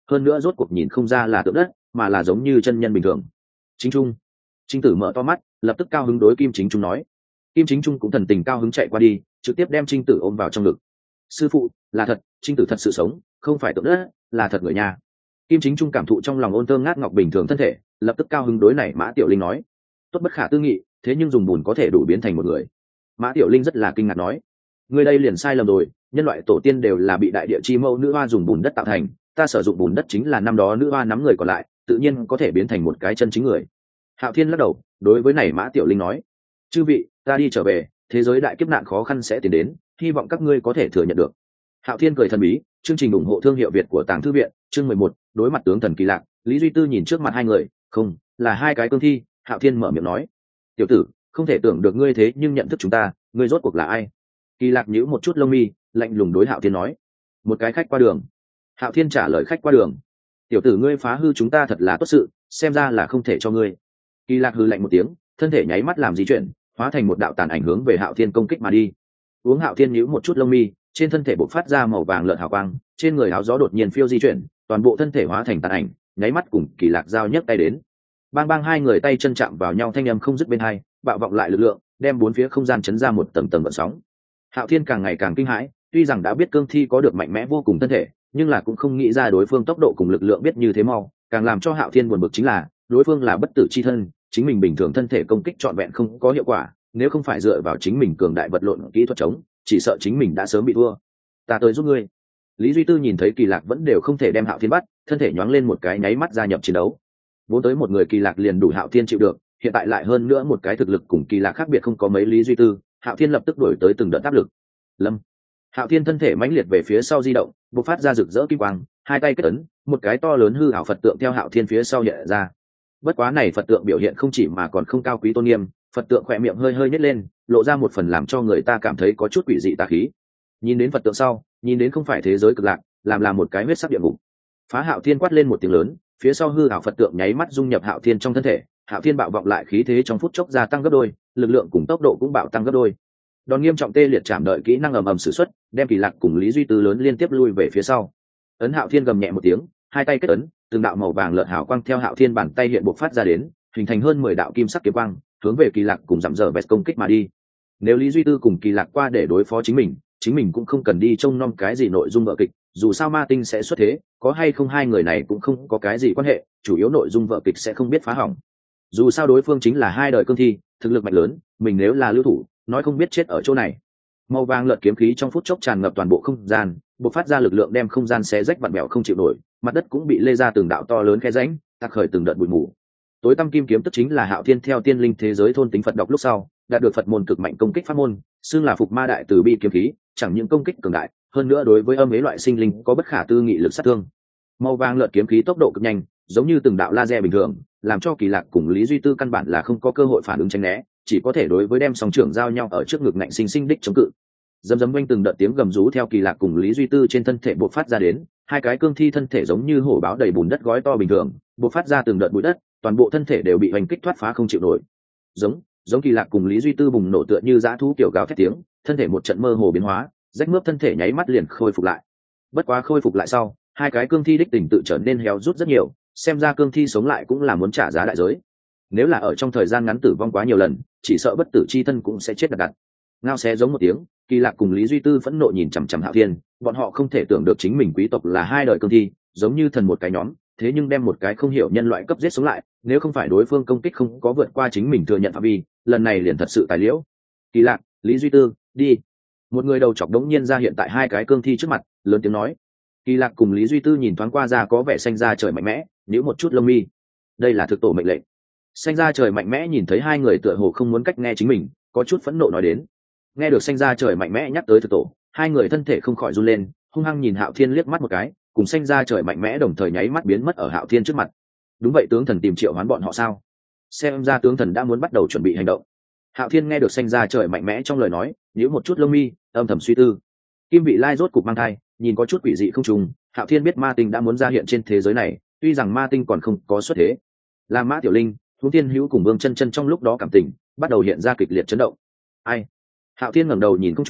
A: hơn nữa rốt cuộc nhìn không ra là tượng đất mà là giống như chân nhân bình thường. Chính Trung. Trinh Tử mở to mắt, lập tức cao hứng đối Kim Chính Trung nói. Kim Chính Trung cũng thần tình cao hứng chạy qua đi, trực tiếp đem Trinh Tử ôm vào trong ngực. Sư phụ, là thật, Trinh Tử thật sự sống, không phải tượng đất, là thật người nhà. Kim Chính Trung cảm thụ trong lòng ôn thơm ngát ngọc bình thường thân thể, lập tức cao hứng đối này Mã Tiểu Linh nói. Tốt bất khả tư nghị, thế nhưng dùng bùn có thể đủ biến thành một người. Mã Tiểu Linh rất là kinh ngạc nói. Người đây liền sai lầm rồi, nhân loại tổ tiên đều là bị đại địa chi mẫu nữ hoa dùng bùn đất tạo thành, ta sử dụng bùn đất chính là năm đó nữ hoa nắm người còn lại, tự nhiên có thể biến thành một cái chân chính người. Hạo Thiên lắc đầu, đối với này Mã Tiểu Linh nói. Chư vị, ta đi trở về, thế giới đại kiếp nạn khó khăn sẽ tiến đến, hy vọng các ngươi có thể thừa nhận được. Hạo Thiên cười thần bí, chương trình ủng hộ thương hiệu Việt của Tàng Thư viện, chương 11, đối mặt tướng thần kỳ lạ. Lý Duy Tư nhìn trước mặt hai người, không, là hai cái cương thi. Hạo Thiên mở miệng nói. Tiểu tử, không thể tưởng được ngươi thế nhưng nhận thức chúng ta, ngươi rốt cuộc là ai? Kỳ Lạc nhíu một chút lông mi, lạnh lùng đối Hạo Thiên nói. Một cái khách qua đường. Hạo Thiên trả lời khách qua đường. Tiểu tử ngươi phá hư chúng ta thật là tốt sự, xem ra là không thể cho ngươi. Kỳ Lạc hừ lạnh một tiếng, thân thể nháy mắt làm di chuyển, hóa thành một đạo tàn ảnh hướng về Hạo Thiên công kích mà đi. Uống Hạo Thiên nhíu một chút lông mi, trên thân thể bộc phát ra màu vàng lợn hào quang, trên người áo gió đột nhiên phiêu di chuyển, toàn bộ thân thể hóa thành tàn ảnh, nháy mắt cùng Kỳ Lạc giao nhấc tay đến. Bang bang, hai người tay chân chạm vào nhau, thanh âm không dứt bên hai, bạo vọng lại lực lượng, đem bốn phía không gian chấn ra một tầng tầng gợn sóng. Hạo Thiên càng ngày càng kinh hãi, tuy rằng đã biết cương thi có được mạnh mẽ vô cùng thân thể, nhưng là cũng không nghĩ ra đối phương tốc độ cùng lực lượng biết như thế mau. Càng làm cho Hạo Thiên buồn bực chính là, đối phương là bất tử chi thân, chính mình bình thường thân thể công kích trọn vẹn không có hiệu quả, nếu không phải dựa vào chính mình cường đại vật lộn kỹ thuật chống, chỉ sợ chính mình đã sớm bị thua. Ta tới giúp ngươi. Lý Duy Tư nhìn thấy Kỳ Lạc vẫn đều không thể đem Hạo Thiên bắt, thân thể nhoáng lên một cái, nháy mắt gia nhập chiến đấu. Vốn tới một người Kỳ Lạc liền đủ Hạo Thiên chịu được, hiện tại lại hơn nữa một cái thực lực cùng Kỳ Lạc khác biệt không có mấy Lý Duy Tư, Hạo Thiên lập tức đổi tới từng đợt áp lực. Lâm. Hạo Thiên thân thể mãnh liệt về phía sau di động, bộc phát ra rực rỡ kim quang, hai tay kết ấn, một cái to lớn hư ảo Phật tượng theo Hạo Thiên phía sau hiện ra. Bất quá này Phật tượng biểu hiện không chỉ mà còn không cao quý tôn nghiêm, Phật tượng khỏe miệng hơi hơi nhếch lên, lộ ra một phần làm cho người ta cảm thấy có chút quỷ dị tà khí. Nhìn đến Phật tượng sau, nhìn đến không phải thế giới cực lạc, làm là một cái huyết sắc địa ngục. Phá Hạo Thiên quát lên một tiếng lớn, phía sau hư ảo Phật tượng nháy mắt dung nhập Hạo Thiên trong thân thể, Hạo Thiên bạo vọng lại khí thế trong phút chốc gia tăng gấp đôi, lực lượng cùng tốc độ cũng bạo tăng gấp đôi. Đòn nghiêm trọng tê liệt chạm đợi kỹ năng ầm ầm sử xuất, đem Kỳ Lạc cùng Lý Duy Tư lớn liên tiếp lui về phía sau. Ấn Hạo Thiên gầm nhẹ một tiếng, hai tay kết ấn, từng đạo màu vàng lợn hào quang theo Hạo Thiên bàn tay hiện bộc phát ra đến, hình thành hơn 10 đạo kim sắc kiếm quang, hướng về Kỳ Lạc cùng giảm dở vẹt công kích mà đi. Nếu Lý Duy Tư cùng Kỳ Lạc qua để đối phó chính mình cũng không cần đi trông nom cái gì nội dung vở kịch, dù sao ma tinh sẽ xuất thế, có hay không hai người này cũng không có cái gì quan hệ, chủ yếu nội dung vở kịch sẽ không biết phá hỏng. Dù sao đối phương chính là hai đời cương thi, thực lực mạnh lớn, mình nếu là lưu thủ, nói không biết chết ở chỗ này. Màu vàng lợn kiếm khí trong phút chốc tràn ngập toàn bộ không gian, bộc phát ra lực lượng đem không gian xé rách vặn bèo không chịu nổi, mặt đất cũng bị lê ra từng đạo to lớn khe rãnh, tạc khởi từng đợt bụi mù. Tối tăm kim kiếm tức chính là Hạo Thiên theo tiên linh thế giới thôn tính Phật đọc lúc sau, đạt được Phật môn cực mạnh công kích pháp môn, xưng là Phục Ma Đại Từ Bi kiếm khí, chẳng những công kích cường đại, hơn nữa đối với âm ế loại sinh linh có bất khả tư nghị lực sát thương. Màu vàng lợn kiếm khí tốc độ cực nhanh, giống như từng đạo laser bình thường, làm cho Kỳ Lạc cùng Lý Duy Tư căn bản là không có cơ hội phản ứng tránh né, chỉ có thể đối với đem song trưởng giao nhau ở trước ngực ngạnh sinh sinh đích chống cự. Dầm dầm quanh từng đợt tiếng gầm rú theo Kỳ Lạc cùng Lý Duy Tư trên thân thể bộc phát ra đến, hai cái cương thi thân thể giống như hổ báo đầy bùn đất gói to bình thường, bộc phát ra từng đợt bụi đất, toàn bộ thân thể đều bị hoành kích thoát phá không chịu nổi. Giống Kỳ Lạc cùng Lý Duy Tư bùng nổ tựa như dã thú kiểu gào thét tiếng, thân thể một trận mơ hồ biến hóa, rách mướp thân thể nháy mắt liền khôi phục lại. Bất quá khôi phục lại sau, hai cái cương thi đích tình tự trở nên héo rút rất nhiều, xem ra cương thi sống lại cũng là muốn trả giá đại giới. Nếu là ở trong thời gian ngắn tử vong quá nhiều lần, chỉ sợ bất tử chi thân cũng sẽ chết đặt. Ngao xé giống một tiếng, Kỳ Lạc cùng Lý Duy Tư phẫn nộ nhìn chằm chằm Hạo Thiên, bọn họ không thể tưởng được chính mình quý tộc là hai đời cương thi, giống như thần một cái nhóm, thế nhưng đem một cái không hiểu nhân loại cấp giết sống lại, nếu không phải đối phương công kích không có vượt qua chính mình thừa nhận phạm vi, lần này liền thật sự tài liễu. Kỳ Lạc, Lý Duy Tư, đi. Một người đầu chọc đống nhiên ra hiện tại hai cái cương thi trước mặt, lớn tiếng nói. Kỳ Lạc cùng Lý Duy Tư nhìn thoáng qua ra có vẻ xanh da trời mạnh mẽ, nhíu một chút lông mi. Đây là thực tổ mệnh lệnh. Xanh da trời mạnh mẽ nhìn thấy hai người tựa hồ không muốn cách nghe chính mình, có chút phẫn nộ nói đến. Nghe được xanh da trời mạnh mẽ nhắc tới thực tổ, hai người thân thể không khỏi run lên, hung hăng nhìn Hạo Thiên liếc mắt một cái, cùng xanh da trời mạnh mẽ đồng thời nháy mắt biến mất ở Hạo Thiên trước mặt. Đúng vậy, tướng thần tìm triệu hoán bọn họ sao? Xem ra tướng thần đã muốn bắt đầu chuẩn bị hành động. Hạo Thiên nghe được xanh da trời mạnh mẽ trong lời nói, nhíu một chút lông mi, âm thầm suy tư. Kim vị lai rốt cục mang thai, nhìn có chút quỷ dị không trùng, Hạo Thiên biết ma tinh đã muốn ra hiện trên thế giới này, tuy rằng ma tinh còn không có xuất thế. Là Mã Tiểu Linh, Thú Thiên Hữu cùng Vương Chân Chân trong lúc đó cảm tình bắt đầu hiện ra kịch liệt chấn động. Ai? Hạo Thiên ngẩng đầu nhìn không trung,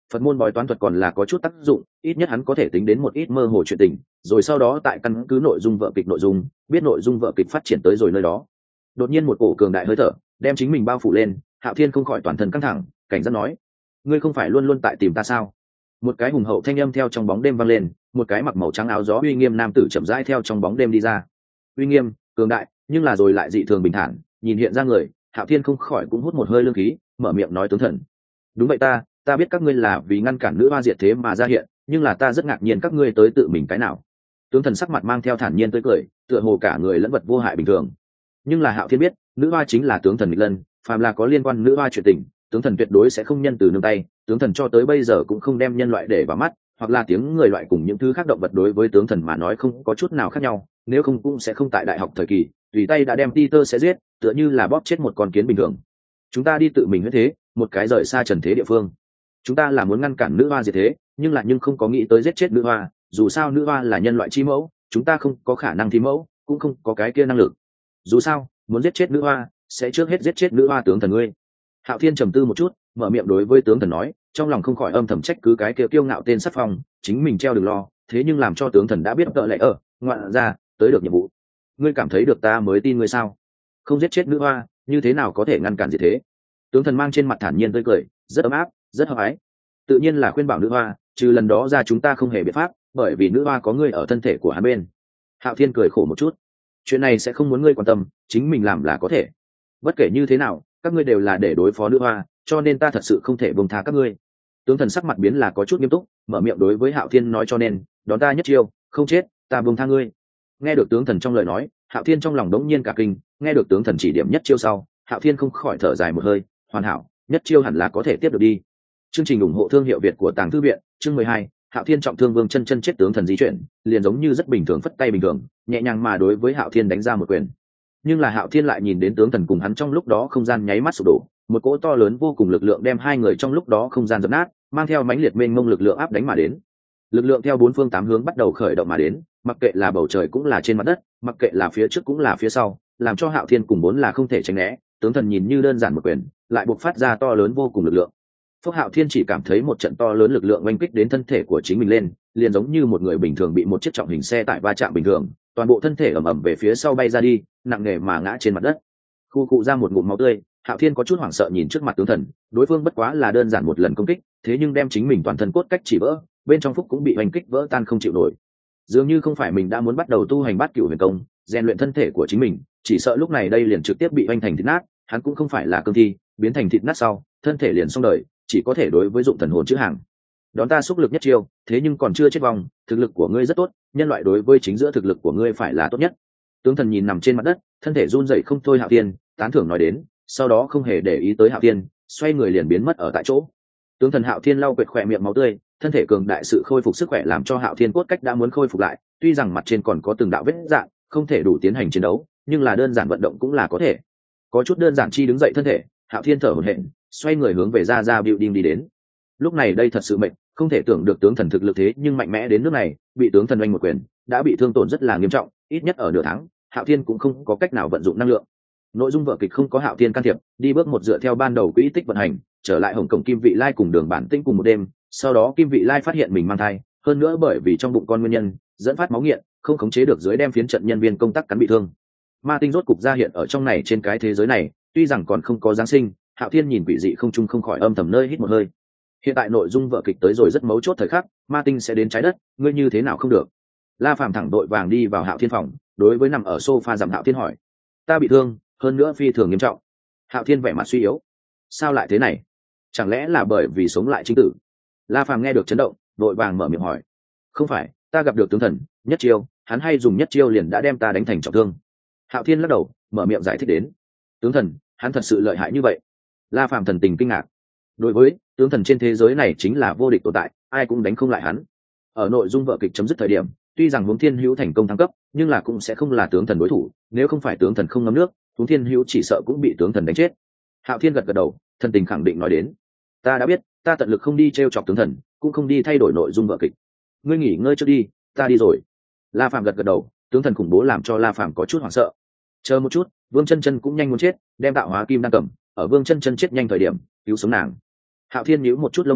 A: Phật môn bói toán thuật còn là có chút tác dụng, ít nhất hắn có thể tính đến một ít mơ hồ chuyện tình, rồi sau đó tại căn cứ nội dung vở kịch nội dung, biết nội dung vở kịch phát triển tới rồi nơi đó. Đột nhiên một cổ cường đại hơi thở đem chính mình bao phủ lên, Hạo Thiên không khỏi toàn thân căng thẳng, cảnh giác nói: ngươi không phải luôn luôn tại tìm ta sao? Một cái hùng hậu thanh âm theo trong bóng đêm vang lên, một cái mặc màu trắng áo gió uy nghiêm nam tử chậm rãi theo trong bóng đêm đi ra. Uy nghiêm, cường đại, nhưng là rồi lại dị thường bình thản, nhìn hiện ra người, Hạo Thiên không khỏi cũng hút một hơi lương khí, mở miệng nói: tướng thần. Đúng vậy ta biết các ngươi là vì ngăn cản nữ hoa diệt thế mà ra hiện, nhưng là ta rất ngạc nhiên các ngươi tới tự mình cái nào. Tướng thần sắc mặt mang theo thản nhiên tới cười, tựa hồ cả người lẫn vật vô hại bình thường. Nhưng là Hạo Thiên biết, nữ hoa chính là tướng thần nghịch lân, phàm là có liên quan nữ hoa chuyện tình, tướng thần tuyệt đối sẽ không nhân từ nương tay. Tướng thần cho tới bây giờ cũng không đem nhân loại để vào mắt, hoặc là tiếng người loại cùng những thứ khác động vật đối với tướng thần mà nói không có chút nào khác nhau, nếu không cũng sẽ không tại đại học thời kỳ tùy tay đã đem Peter sẽ giết, tựa như là bóp chết một con kiến bình thường. Chúng ta đi tự mình huyết thế, một cái rời xa trần thế địa phương. Chúng ta là muốn ngăn cản nữ hoa diệt thế, nhưng không có nghĩ tới giết chết nữ hoa, dù sao nữ hoa là nhân loại chi mẫu, chúng ta không có khả năng thi mẫu, cũng không có cái kia năng lực. Dù sao muốn giết chết nữ hoa sẽ trước hết giết chết nữ hoa tướng thần ngươi. Hạo Thiên trầm tư một chút, mở miệng đối với tướng thần nói, trong lòng không khỏi âm thầm trách cứ cái kia kiêu ngạo tên sát phong, chính mình treo đừng lo, thế nhưng làm cho tướng thần đã biết tợ lệ ở ngoạn ra tới được nhiệm vụ. Ngươi cảm thấy được ta mới tin ngươi sao? Không giết chết nữ hoa như thế nào có thể ngăn cản gì thế? Tướng thần mang trên mặt thản nhiên tươi cười, rất ấm áp, rất hợp ái. Tự nhiên là khuyên bảo nữ hoa, trừ lần đó ra chúng ta không hề biện pháp, bởi vì nữ hoa có ngươi ở thân thể của hắn bên. Hạo Thiên cười khổ một chút, chuyện này sẽ không muốn ngươi quan tâm, chính mình làm là có thể. Bất kể như thế nào các ngươi đều là để đối phó nữ hoa, cho nên ta thật sự không thể buông tha các ngươi. Tướng thần sắc mặt biến là có chút nghiêm túc, mở miệng đối với Hạo Thiên nói, cho nên đón ta nhất chiêu, không chết ta buông tha ngươi. Nghe được tướng thần trong lời nói, Hạo Thiên trong lòng đống nhiên cả kinh, nghe được tướng thần chỉ điểm nhất chiêu sau, Hạo Thiên không khỏi thở dài một hơi, hoàn hảo, nhất chiêu hẳn là có thể tiếp được đi. Chương trình ủng hộ thương hiệu Việt của Tàng Thư viện, chương 12, Hạo Thiên trọng thương Vương Chân Chân chết tướng thần di chuyển, liền giống như rất bình thường phất tay bình thường, nhẹ nhàng mà đối với Hạo Thiên đánh ra một quyền. Nhưng là Hạo Thiên lại nhìn đến tướng thần cùng hắn trong lúc đó không gian nháy mắt sụp đổ, một cỗ to lớn vô cùng lực lượng đem hai người trong lúc đó không gian dập nát, mang theo mãnh liệt mênh mông lực lượng áp đánh mà đến. Lực lượng theo bốn phương tám hướng bắt đầu khởi động mà đến, mặc kệ là bầu trời cũng là trên mặt đất, mặc kệ là phía trước cũng là phía sau, làm cho Hạo Thiên cùng bốn là không thể tránh né. Tướng thần nhìn như đơn giản một quyền, lại bộc phát ra to lớn vô cùng lực lượng. Phúc Hạo Thiên chỉ cảm thấy một trận to lớn lực lượng oanh kích đến thân thể của chính mình lên, liền giống như một người bình thường bị một chiếc trọng hình xe tải va chạm bình thường, toàn bộ thân thể ầm ầm về phía sau bay ra đi, nặng nề mà ngã trên mặt đất. Khu cụ ra một ngụm máu tươi, Hạo Thiên có chút hoảng sợ nhìn trước mặt tướng thần, đối phương bất quá là đơn giản một lần công kích, thế nhưng đem chính mình toàn thân cốt cách chỉ vỡ, bên trong phúc cũng bị oanh kích vỡ tan không chịu nổi. Dường như không phải mình đã muốn bắt đầu tu hành bát cửu huyền công, rèn luyện thân thể của chính mình, chỉ sợ lúc này đây liền trực tiếp bị oanh thành thịt nát, hắn cũng không phải là cương thi, biến thành thịt nát sau, thân thể liền xong đời, chỉ có thể đối với dụng thần hồn chữ hàng. Đón ta xúc lực nhất chiêu, thế nhưng còn chưa chết vong, thực lực của ngươi rất tốt, nhân loại đối với chính giữa thực lực của ngươi phải là tốt nhất. Tướng thần nhìn nằm trên mặt đất, thân thể run rẩy không thôi Hạo Thiên, tán thưởng nói đến, sau đó không hề để ý tới Hạo Thiên, xoay người liền biến mất ở tại chỗ. Tướng thần Hạo Thiên lau quệt khỏe miệng máu tươi, thân thể cường đại sự khôi phục sức khỏe làm cho Hạo Thiên cốt cách đã muốn khôi phục lại, tuy rằng mặt trên còn có từng đạo vết rạn, không thể đủ tiến hành chiến đấu, nhưng là đơn giản vận động cũng là có thể. Có chút đơn giản chi đứng dậy thân thể, Hạo Thiên thở hổn hển, xoay người hướng về ra building đi đến. Lúc này đây thật sự mệnh, không thể tưởng được tướng thần thực lực thế nhưng mạnh mẽ đến nước này, bị tướng thần oanh một quyền, đã bị thương tổn rất là nghiêm trọng, ít nhất ở nửa tháng, Hạo Thiên cũng không có cách nào vận dụng năng lượng. Nội dung vở kịch không có Hạo Thiên can thiệp, đi bước một dựa theo ban đầu quỹ tích vận hành, trở lại Hồng Cổng Kim Vị Lai cùng Đường Bản Tinh cùng một đêm, sau đó Kim Vị Lai phát hiện mình mang thai, hơn nữa bởi vì trong bụng con nguyên nhân, dẫn phát máu nghiện, không khống chế được dưới đem phiến trận nhân viên công tác cắn bị thương. Ma Tinh rốt cục ra hiện ở trong này trên cái thế giới này, tuy rằng còn không có giáng sinh, Hạo Thiên nhìn quỷ dị không trung không khỏi âm thầm nơi hít một hơi. Hiện tại nội dung vở kịch tới rồi rất mấu chốt thời khắc, Ma Tinh sẽ đến trái đất, ngươi như thế nào không được? La Phàm thẳng đội vàng đi vào Hạo Thiên phòng, đối với nằm ở sofa giảm Hạo Thiên hỏi, ta bị thương, hơn nữa phi thường nghiêm trọng. Hạo Thiên vẻ mặt suy yếu, sao lại thế này? Chẳng lẽ là bởi vì sống lại chính tử? La Phàm nghe được chấn động, đội vàng mở miệng hỏi, không phải, ta gặp được tướng thần, nhất chiêu, hắn hay dùng nhất chiêu liền đã đem ta đánh thành trọng thương. Hạo Thiên lắc đầu, mở miệng giải thích đến, tướng thần, hắn thật sự lợi hại như vậy? La Phàm thần tình kinh ngạc. Đối với tướng thần trên thế giới này chính là vô địch tồn tại, ai cũng đánh không lại hắn. Ở nội dung vở kịch chấm dứt thời điểm, tuy rằng Huống Thiên Hữu thành công thăng cấp, nhưng là cũng sẽ không là tướng thần đối thủ, nếu không phải tướng thần không ngấm nước, Huống Thiên Hữu chỉ sợ cũng bị tướng thần đánh chết. Hạo Thiên gật gật đầu, thần tình khẳng định nói đến, ta đã biết, ta tận lực không đi trêu chọc tướng thần, cũng không đi thay đổi nội dung vở kịch. Ngươi nghỉ ngơi trước đi, ta đi rồi. La Phàm gật gật đầu, tướng thần khủng bố làm cho La Phàm có chút hoảng sợ. Chờ một chút, Vương Chân Chân cũng nhanh muốn chết, đem tạo hóa kim đang cầm, ở Vương Chân Chân chết nhanh thời điểm, cứu sống nàng. Hạo Thiên nhíu một chút lông mi,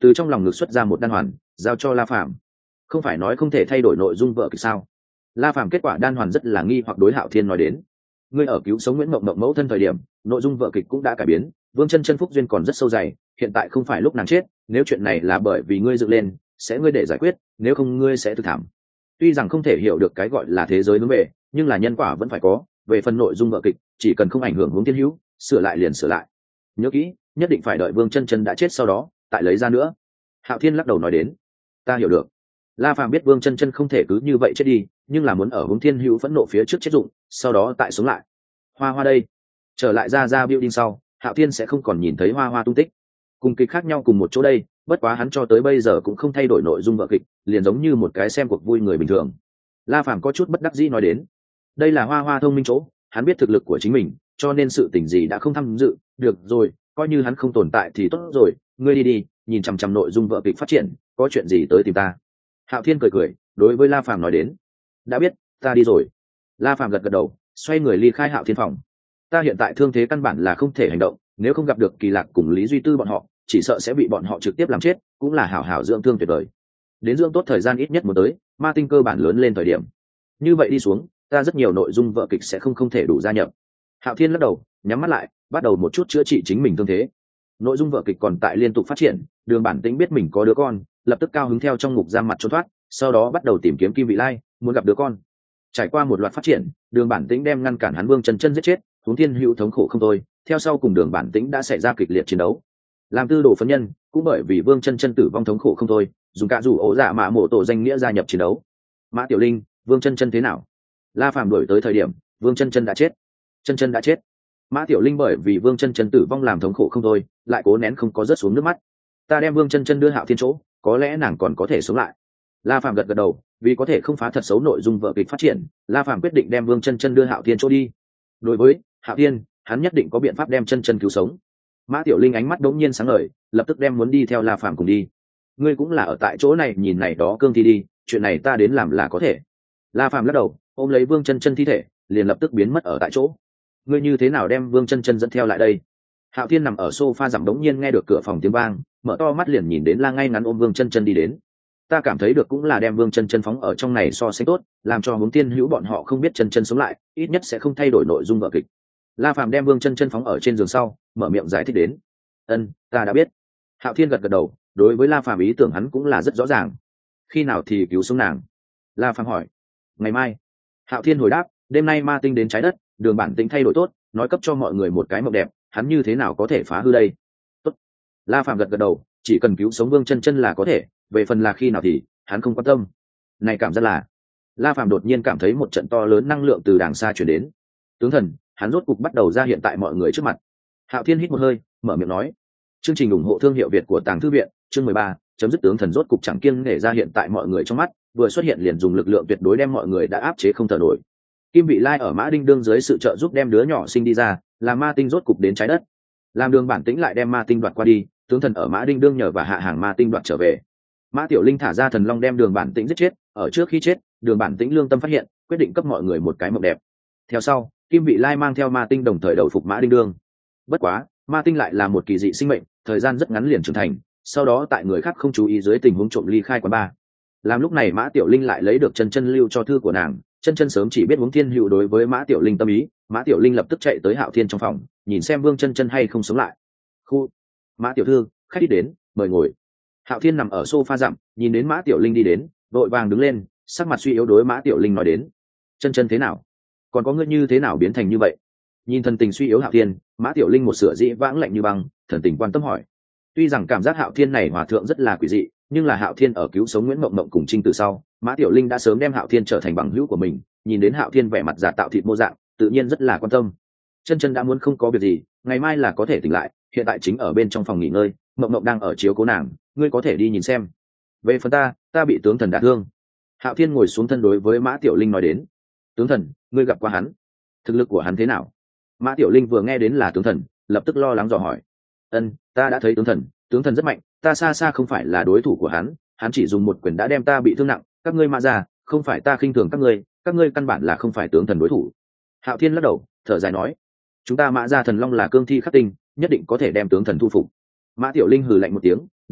A: từ trong lòng ngực xuất ra một đan hoàn giao cho La Phàm. Không phải nói không thể thay đổi nội dung vợ kịch sao? La Phàm kết quả đan hoàn rất là nghi hoặc đối Hạo Thiên nói đến. Ngươi ở cứu sống Nguyễn Mộng Mộng mẫu thân thời điểm, nội dung vợ kịch cũng đã cải biến, Vương Chân Chân phúc duyên còn rất sâu dày, hiện tại không phải lúc nàng chết, nếu chuyện này là bởi vì ngươi dựng lên, sẽ ngươi để giải quyết, nếu không ngươi sẽ thực thảm. Tuy rằng không thể hiểu được cái gọi là thế giới hướng về, nhưng là nhân quả vẫn phải có, về phần nội dung vợ kịch, chỉ cần không ảnh hưởng hướng thiên hữu, sửa lại liền sửa lại. Nhớ kỹ, nhất định phải đợi Vương Chân Chân đã chết sau đó, tại lấy ra nữa. Hạo Thiên lắc đầu nói đến. Ta hiểu được. La Phàm biết Vương Chân Chân không thể cứ như vậy chết đi, nhưng là muốn ở hướng thiên hữu phẫn nộ phía trước chết dụng, sau đó tại sống lại. Hoa Hoa đây, trở lại ra building sau, Hạo Thiên sẽ không còn nhìn thấy Hoa Hoa tung tích. Cùng kịch khác nhau cùng một chỗ đây, bất quá hắn cho tới bây giờ cũng không thay đổi nội dung vở kịch, liền giống như một cái xem cuộc vui người bình thường. La Phàm có chút bất đắc dĩ nói đến, đây là Hoa Hoa thông minh chỗ, hắn biết thực lực của chính mình, cho nên sự tình gì đã không tham dự, được rồi, coi như hắn không tồn tại thì tốt rồi, ngươi đi đi, nhìn chằm chằm nội dung vở kịch phát triển, có chuyện gì tới tìm ta. Hạo Thiên cười cười, đối với La Phàm nói đến, đã biết, ta đi rồi. La Phàm gật gật đầu, xoay người ly khai Hạo Thiên phòng. Ta hiện tại thương thế căn bản là không thể hành động, nếu không gặp được Kỳ Lạc cùng Lý Duy Tư bọn họ, chỉ sợ sẽ bị bọn họ trực tiếp làm chết, cũng là hảo hảo dưỡng thương tuyệt vời. Đến dưỡng tốt thời gian ít nhất một tới, ma tinh cơ bản lớn lên thời điểm. Như vậy đi xuống, ta rất nhiều nội dung vở kịch sẽ không thể đủ gia nhập. Hạo Thiên lắc đầu, nhắm mắt lại, bắt đầu một chút chữa trị chính mình thương thế. Nội dung vở kịch còn tại liên tục phát triển, Đường Bản Tĩnh biết mình có đứa con, lập tức cao hứng theo trong ngục giam mặt trốn thoát, sau đó bắt đầu tìm kiếm Kim Vị Lai, muốn gặp đứa con. Trải qua một loạt phát triển, Đường Bản Tĩnh đem ngăn cản hắn Vương Chân Chân giết chết, Huống Thiên Hữu thống khổ không thôi, theo sau cùng Đường Bản Tĩnh đã xảy ra kịch liệt chiến đấu. Làm tư đồ phấn nhân, cũng bởi vì Vương Chân Chân tử vong thống khổ không thôi, dùng cả rủ ổ dạ mạ mộ tổ danh nghĩa gia nhập chiến đấu. Mã Tiểu Linh, Vương Chân Chân thế nào? La Phàm đuổi tới thời điểm, Vương Chân Chân đã chết. Chân Chân đã chết. Mã Tiểu Linh bởi vì Vương Chân Chân tử vong làm thống khổ không thôi, lại cố nén không có rớt xuống nước mắt. Ta đem Vương Chân Chân đưa Hạo Thiên chỗ, có lẽ nàng còn có thể sống lại. La Phàm gật gật đầu, vì có thể không phá thật xấu nội dung vở kịch phát triển, La Phàm quyết định đem Vương Chân Chân đưa Hạo Thiên chỗ đi. Đối với Hạo Thiên, hắn nhất định có biện pháp đem Chân Chân cứu sống. Mã Tiểu Linh ánh mắt đống nhiên sáng ngời, lập tức đem muốn đi theo La Phàm cùng đi. Ngươi cũng là ở tại chỗ này nhìn này đó cương thi đi, chuyện này ta đến làm là có thể. La Phàm lắc đầu, ôm lấy Vương Chân Chân thi thể, liền lập tức biến mất ở tại chỗ. Ngươi như thế nào đem Vương Chân Chân dẫn theo lại đây? Hạo Thiên nằm ở sofa giảm đống nhiên nghe được cửa phòng tiếng vang, mở to mắt liền nhìn đến La ngay ngắn ôm Vương Chân Chân đi đến. Ta cảm thấy được cũng là đem Vương Chân Chân phóng ở trong này so sánh tốt, làm cho Hướng Tiên Hữu bọn họ không biết Chân Chân sống lại, ít nhất sẽ không thay đổi nội dung vở kịch. La Phàm đem Vương Chân Chân phóng ở trên giường sau, mở miệng giải thích đến. Ân, ta đã biết. Hạo Thiên gật gật đầu, đối với La Phàm ý tưởng hắn cũng là rất rõ ràng. Khi nào thì cứu sống nàng? La Phàm hỏi. Ngày mai. Hạo Thiên hồi đáp, đêm nay ma tinh đến trái đất, Đường Bản Tĩnh thay đổi tốt, nói cấp cho mọi người một cái mộng đẹp, hắn như thế nào có thể phá hư đây? Tốt. La Phàm gật gật đầu, chỉ cần cứu sống Vương Chân Chân là có thể, về phần là khi nào thì hắn không quan tâm. Này cảm giác là, La Phàm đột nhiên cảm thấy một trận to lớn năng lượng từ đàng xa truyền đến. Tướng thần, hắn rốt cục bắt đầu ra hiện tại mọi người trước mặt. Hạo Thiên hít một hơi, mở miệng nói, chương trình ủng hộ thương hiệu Việt của Tàng Thư viện, chương 13, chấm dứt tướng thần rốt cục chẳng kiêng nể ra hiện tại mọi người trong mắt, vừa xuất hiện liền dùng lực lượng tuyệt đối đem mọi người đã áp chế không thở nổi. Kim Vị Lai ở Mã Đinh Đương dưới sự trợ giúp đem đứa nhỏ sinh đi ra, làm ma tinh rốt cục đến trái đất. Làm Đường Bản Tĩnh lại đem ma tinh đoạt qua đi, tướng thần ở Mã Đinh Đương nhờ và hạ hàng ma tinh đoạt trở về. Mã Tiểu Linh thả ra thần long đem Đường Bản Tĩnh giết chết, ở trước khi chết, Đường Bản Tĩnh lương tâm phát hiện, quyết định cấp mọi người một cái mộng đẹp. Theo sau, Kim Vị Lai mang theo ma tinh đồng thời đầu phục Mã Đinh Đương. Bất quá, ma tinh lại là một kỳ dị sinh mệnh, thời gian rất ngắn liền trưởng thành, sau đó tại người khác không chú ý dưới tình huống trộm ly khai quán bar. Làm lúc này Mã Tiểu Linh lại lấy được Chân Chân lưu cho thư của nàng, Chân Chân sớm chỉ biết Hướng Thiên Hữu đối với Mã Tiểu Linh tâm ý, Mã Tiểu Linh lập tức chạy tới Hạo Thiên trong phòng, nhìn xem Vương Chân Chân hay không sống lại. Khu, Mã tiểu thư, khách đi đến, mời ngồi. Hạo Thiên nằm ở sofa dặm, nhìn đến Mã Tiểu Linh đi đến, vội vàng đứng lên, sắc mặt suy yếu đối Mã Tiểu Linh nói đến, Chân Chân thế nào? Còn có ngươi như thế nào biến thành như vậy? Nhìn thần tình suy yếu Hạo Thiên, Mã Tiểu Linh một sửa dĩ vãng lạnh như băng, thần tình quan tâm hỏi. Tuy rằng cảm giác Hạo Thiên này hòa thượng rất là quỷ dị, nhưng là Hạo Thiên ở cứu sống Nguyễn Mộng Mộng cùng Trinh từ sau, Mã Tiểu Linh đã sớm đem Hạo Thiên trở thành bằng hữu của mình, nhìn đến Hạo Thiên vẻ mặt giả tạo thịt mô dạng, tự nhiên rất là quan tâm. Chân Chân đã muốn không có việc gì, ngày mai là có thể tỉnh lại, hiện tại chính ở bên trong phòng nghỉ ngơi, Mộng Mộng đang ở chiếu cố nàng, ngươi có thể đi nhìn xem. Về phần ta bị tướng thần đả thương. Hạo Thiên ngồi xuống thân đối với Mã Tiểu Linh nói đến, tướng thần, ngươi gặp qua hắn, thực lực của hắn thế nào? Mã Tiểu Linh vừa nghe đến là tướng thần, lập tức lo lắng dò hỏi. Ân, ta đã thấy tướng thần rất mạnh, ta xa xa không phải là đối thủ của hắn, hắn chỉ dùng một quyền đã đem ta bị thương nặng, các ngươi Mã gia, không phải ta khinh thường các ngươi căn bản là không phải tướng thần đối thủ. Hạo Thiên lắc đầu, thở dài nói, chúng ta Mã gia thần long là cương thi khắc tinh, nhất định có thể đem tướng thần thu phục. Mã Tiểu Linh hừ lạnh một tiếng,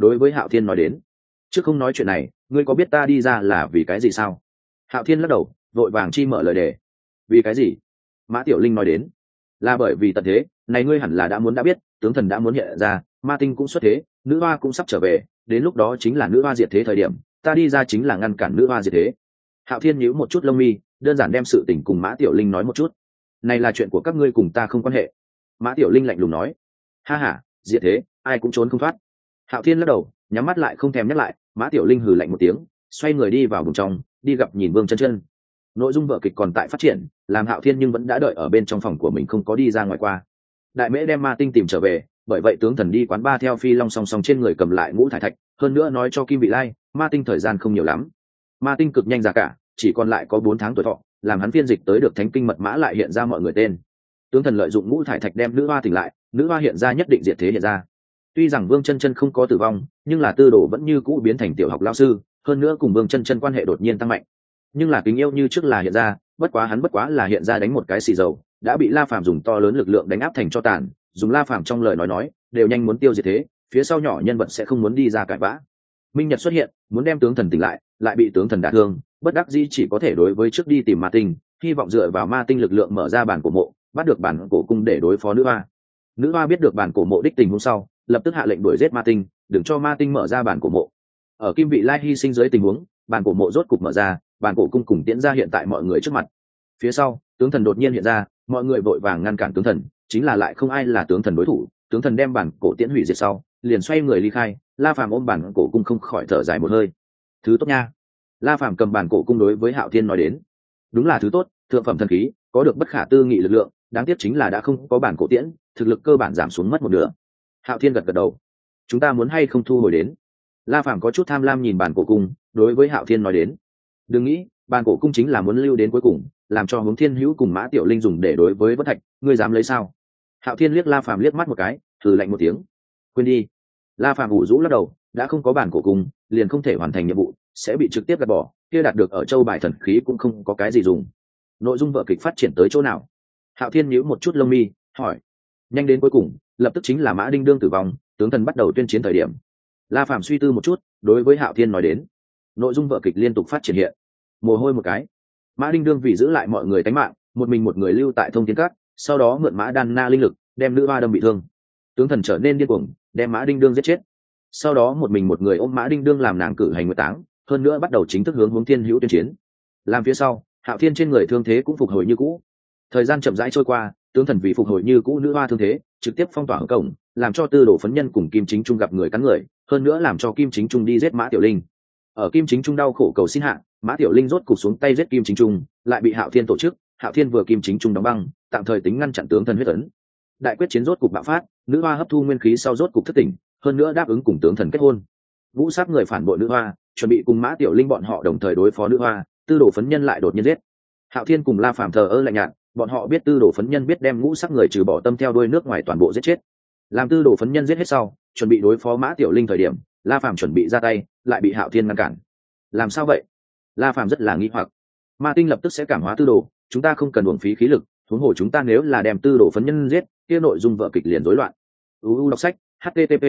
A: đối với Hạo Thiên nói đến. Trước không nói chuyện này, ngươi có biết ta đi ra là vì cái gì sao? Hạo Thiên lắc đầu, vội vàng chi mở lời đề. Vì cái gì? Mã Tiểu Linh nói đến. Là bởi vì tận thế này ngươi hẳn là đã muốn đã biết, tướng thần đã muốn hiện ra, ma tinh cũng xuất thế, nữ hoa cũng sắp trở về, đến lúc đó chính là nữ hoa diệt thế thời điểm, ta đi ra chính là ngăn cản nữ hoa diệt thế. Hạo Thiên nhíu một chút lông mi, đơn giản đem sự tình cùng Mã Tiểu Linh nói một chút. Này là chuyện của các ngươi, cùng ta không quan hệ. Mã Tiểu Linh lạnh lùng nói. Ha ha, diệt thế ai cũng trốn không thoát. Hạo Thiên lắc đầu, nhắm mắt lại không thèm nhắc lại. Mã Tiểu Linh hừ lạnh một tiếng, xoay người đi vào vùng trong, đi gặp nhìn Vương Chân Chân. Nội dung vở kịch còn tại phát triển, làm Hạo Thiên nhưng vẫn đã đợi ở bên trong phòng của mình, không có đi ra ngoài qua. Đại Mễ đem ma tinh tìm trở về, bởi vậy tướng thần đi quán ba theo Phi Long song song trên người cầm lại ngũ thải thạch, hơn nữa nói cho Kim Vị Lai, ma tinh thời gian không nhiều lắm. Ma tinh cực nhanh ra cả, chỉ còn lại có 4 tháng tuổi thọ, làm hắn phiên dịch tới được thánh kinh mật mã lại hiện ra mọi người tên. Tướng thần lợi dụng ngũ thải thạch đem nữ hoa tỉnh lại, nữ hoa hiện ra nhất định diệt thế hiện ra. Tuy rằng Vương Chân Chân không có tử vong, nhưng là Tư Đồ vẫn như cũ biến thành tiểu học lão sư, hơn nữa cùng Vương Chân Chân quan hệ đột nhiên tăng mạnh. Nhưng là kính yêu như trước là hiện ra, bất quá là hiện ra đánh một cái xì dầu, đã bị La Phàm dùng to lớn lực lượng đánh áp thành cho tàn, dùng La Phàm trong lời nói đều nhanh muốn tiêu diệt thế, phía sau nhỏ nhân vật sẽ không muốn đi ra cãi vã. Minh Nhật xuất hiện, muốn đem tướng thần tỉnh lại bị tướng thần đả thương, bất đắc dĩ chỉ có thể đối với trước đi tìm ma tinh, hy vọng dựa vào ma tinh lực lượng mở ra bản cổ mộ, bắt được bản cổ cung để đối phó nữ hoa. Nữ hoa biết được bản cổ mộ đích tình hôm sau, lập tức hạ lệnh đuổi giết ma tinh, đừng cho ma tinh mở ra bản cổ mộ. Ở Kim Vị Lai hy sinh dưới tình huống, bản cổ mộ rốt cục mở ra, bản cổ cung cùng tiễn ra hiện tại mọi người trước mặt. Phía sau, tướng thần đột nhiên hiện ra, mọi người vội vàng ngăn cản tướng thần, chính là lại không ai là tướng thần đối thủ. Tướng thần đem bản cổ tiễn hủy diệt sau, liền xoay người ly khai. La Phàm ôm bản cổ cung không khỏi thở dài một hơi. Thứ tốt nha. La Phàm cầm bản cổ cung đối với Hạo Thiên nói đến. Đúng là thứ tốt, thượng phẩm thần khí, có được bất khả tư nghị lực lượng, đáng tiếc chính là đã không có bản cổ tiễn, thực lực cơ bản giảm xuống mất một nửa. Hạo Thiên gật gật đầu. Chúng ta muốn hay không thu hồi đến? La Phàm có chút tham lam nhìn bản cổ cung, đối với Hạo Thiên nói đến. Đừng nghĩ, bản cổ cung chính là muốn lưu đến cuối cùng, làm cho Hướng Thiên Hữu cùng Mã Tiểu Linh dùng để đối với Vân Thạch, ngươi dám lấy sao? Hạo Thiên liếc La Phàm liếc mắt một cái, thử lạnh một tiếng. Quên đi. La Phàm ủ rũ lắc đầu, đã không có bản cổ cung, liền không thể hoàn thành nhiệm vụ, sẽ bị trực tiếp gạt bỏ, kia đạt được ở châu bài thần khí cũng không có cái gì dùng. Nội dung vở kịch phát triển tới chỗ nào? Hạo Thiên nhíu một chút lông mi, hỏi. Nhanh đến cuối cùng, lập tức chính là Mã Đinh Đương tử vong, tướng thần bắt đầu tuyên chiến thời điểm. La Phàm suy tư một chút, đối với Hạo Thiên nói đến. Nội dung vở kịch liên tục phát triển hiện. Mồ hôi một cái. Mã Đinh Đương vì giữ lại mọi người tánh mạng, một mình một người lưu tại Thông Thiên Các, sau đó mượn Mã Đan Na linh lực, đem nữ hoa đâm bị thương. Tướng thần trở nên điên cuồng, đem Mã Đinh Đương giết chết. Sau đó một mình một người ôm Mã Đinh Đương làm nàng cử hành nguyệt táng, hơn nữa bắt đầu chính thức hướng Thiên Hữu tuyên chiến. Làm phía sau, Hạo Thiên trên người thương thế cũng phục hồi như cũ. Thời gian chậm rãi trôi qua, tướng thần vì phục hồi như cũ nữ hoa thương thế, trực tiếp phong tỏa ở cổng, làm cho Tư Đồ Phấn Nhân cùng Kim Chính Trung gặp người cắn người, hơn nữa làm cho Kim Chính Trung đi giết Mã Tiểu Linh. Ở Kim Chính Trung đau khổ cầu xin hạ, Mã Tiểu Linh rốt cục xuống tay giết Kim Chính Trung, lại bị Hạo Thiên tổ chức. Hạo Thiên vừa Kim Chính Trung đóng băng, tạm thời tính ngăn chặn tướng thần huyết ấn. Đại quyết chiến rốt cục bạo phát, nữ hoa hấp thu nguyên khí sau rốt cục thất tỉnh, hơn nữa đáp ứng cùng tướng thần kết hôn. Vũ Sắc người phản bội nữ hoa, chuẩn bị cùng Mã Tiểu Linh bọn họ đồng thời đối phó nữ hoa, Tư Đồ Phấn Nhân lại đột nhiên giết. Hạo Thiên cùng La Phàm thờ ơ lạnh nhạt, bọn họ biết Tư Đồ Phấn Nhân biết đem Ngũ Sắc người trừ bỏ tâm theo đuôi nước ngoài toàn bộ giết chết. Làm Tư Đồ Phấn Nhân giết hết sau, chuẩn bị đối phó Mã Tiểu Linh thời điểm, La Phàm chuẩn bị ra tay, lại bị Hạo Thiên ngăn cản. Làm sao vậy? La Phàm rất là nghi hoặc. Ma tinh lập tức sẽ cảm hóa Tư Đồ, chúng ta không cần uổng phí khí lực, huống hồ chúng ta nếu là đem Tư Đồ Phấn Nhân giết, kia nội dung vở kịch liền rối loạn. Đọc sách http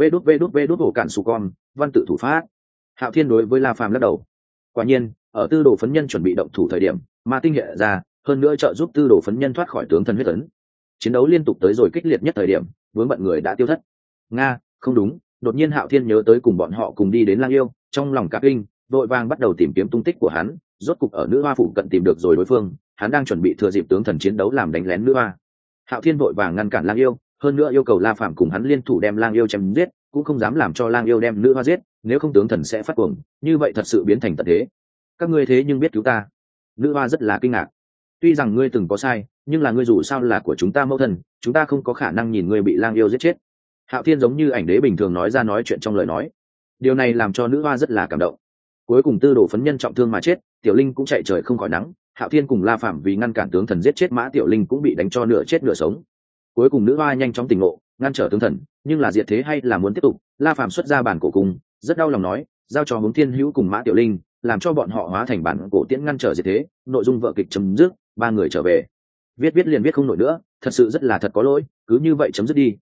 A: vđvđvđcản.com văn tự thủ pháp. Hạo Thiên đối với La Phàm lắc đầu. Quả nhiên, ở Tư Đồ Phấn Nhân chuẩn bị động thủ thời điểm, ma tinh hiện ra, hơn nữa trợ giúp Tư Đồ Phấn Nhân thoát khỏi tướng thần huyết ấn. Chiến đấu liên tục tới rồi kích liệt nhất thời điểm, vướng bận người đã tiêu thất. Nga, không đúng, đột nhiên Hạo Thiên nhớ tới cùng bọn họ cùng đi đến Lang Yêu, trong lòng cả kinh, vội vàng bắt đầu tìm kiếm tung tích của hắn, rốt cục ở nữ hoa phụ cận tìm được rồi đối phương, hắn đang chuẩn bị thừa dịp tướng thần chiến đấu làm đánh lén nữ hoa. Hạo Thiên vội vàng ngăn cản Lang Yêu, hơn nữa yêu cầu La Phàm cùng hắn liên thủ đem Lang Yêu chém giết, cũng không dám làm cho Lang Yêu đem nữ hoa giết, nếu không tướng thần sẽ phát cuồng, như vậy thật sự biến thành tận thế. Các ngươi thế nhưng biết cứu ta. Nữ hoa rất là kinh ngạc. Tuy rằng ngươi từng có sai, nhưng là ngươi dù sao là của chúng ta mẫu thân, chúng ta không có khả năng nhìn ngươi bị Lang Yêu giết chết. Hạo Thiên giống như ảnh đế bình thường nói ra nói chuyện trong lời nói. Điều này làm cho nữ hoa rất là cảm động. Cuối cùng Tư Đồ Phấn Nhân trọng thương mà chết, Tiểu Linh cũng chạy trời không khỏi nắng. Hạo Thiên cùng La Phàm vì ngăn cản tướng thần giết chết Mã Tiểu Linh cũng bị đánh cho nửa chết nửa sống. Cuối cùng nữ hoa nhanh chóng tỉnh ngộ, ngăn trở tướng thần, nhưng là diệt thế hay là muốn tiếp tục. La Phàm xuất ra bản cổ cung, rất đau lòng nói, giao cho Hướng Thiên Hữu cùng Mã Tiểu Linh, làm cho bọn họ hóa thành bản cổ tiễn ngăn trở diệt thế. Nội dung vở kịch chấm dứt, ba người trở về. Viết liền viết không nổi nữa, thật sự rất là thật có lỗi, cứ như vậy chấm dứt đi,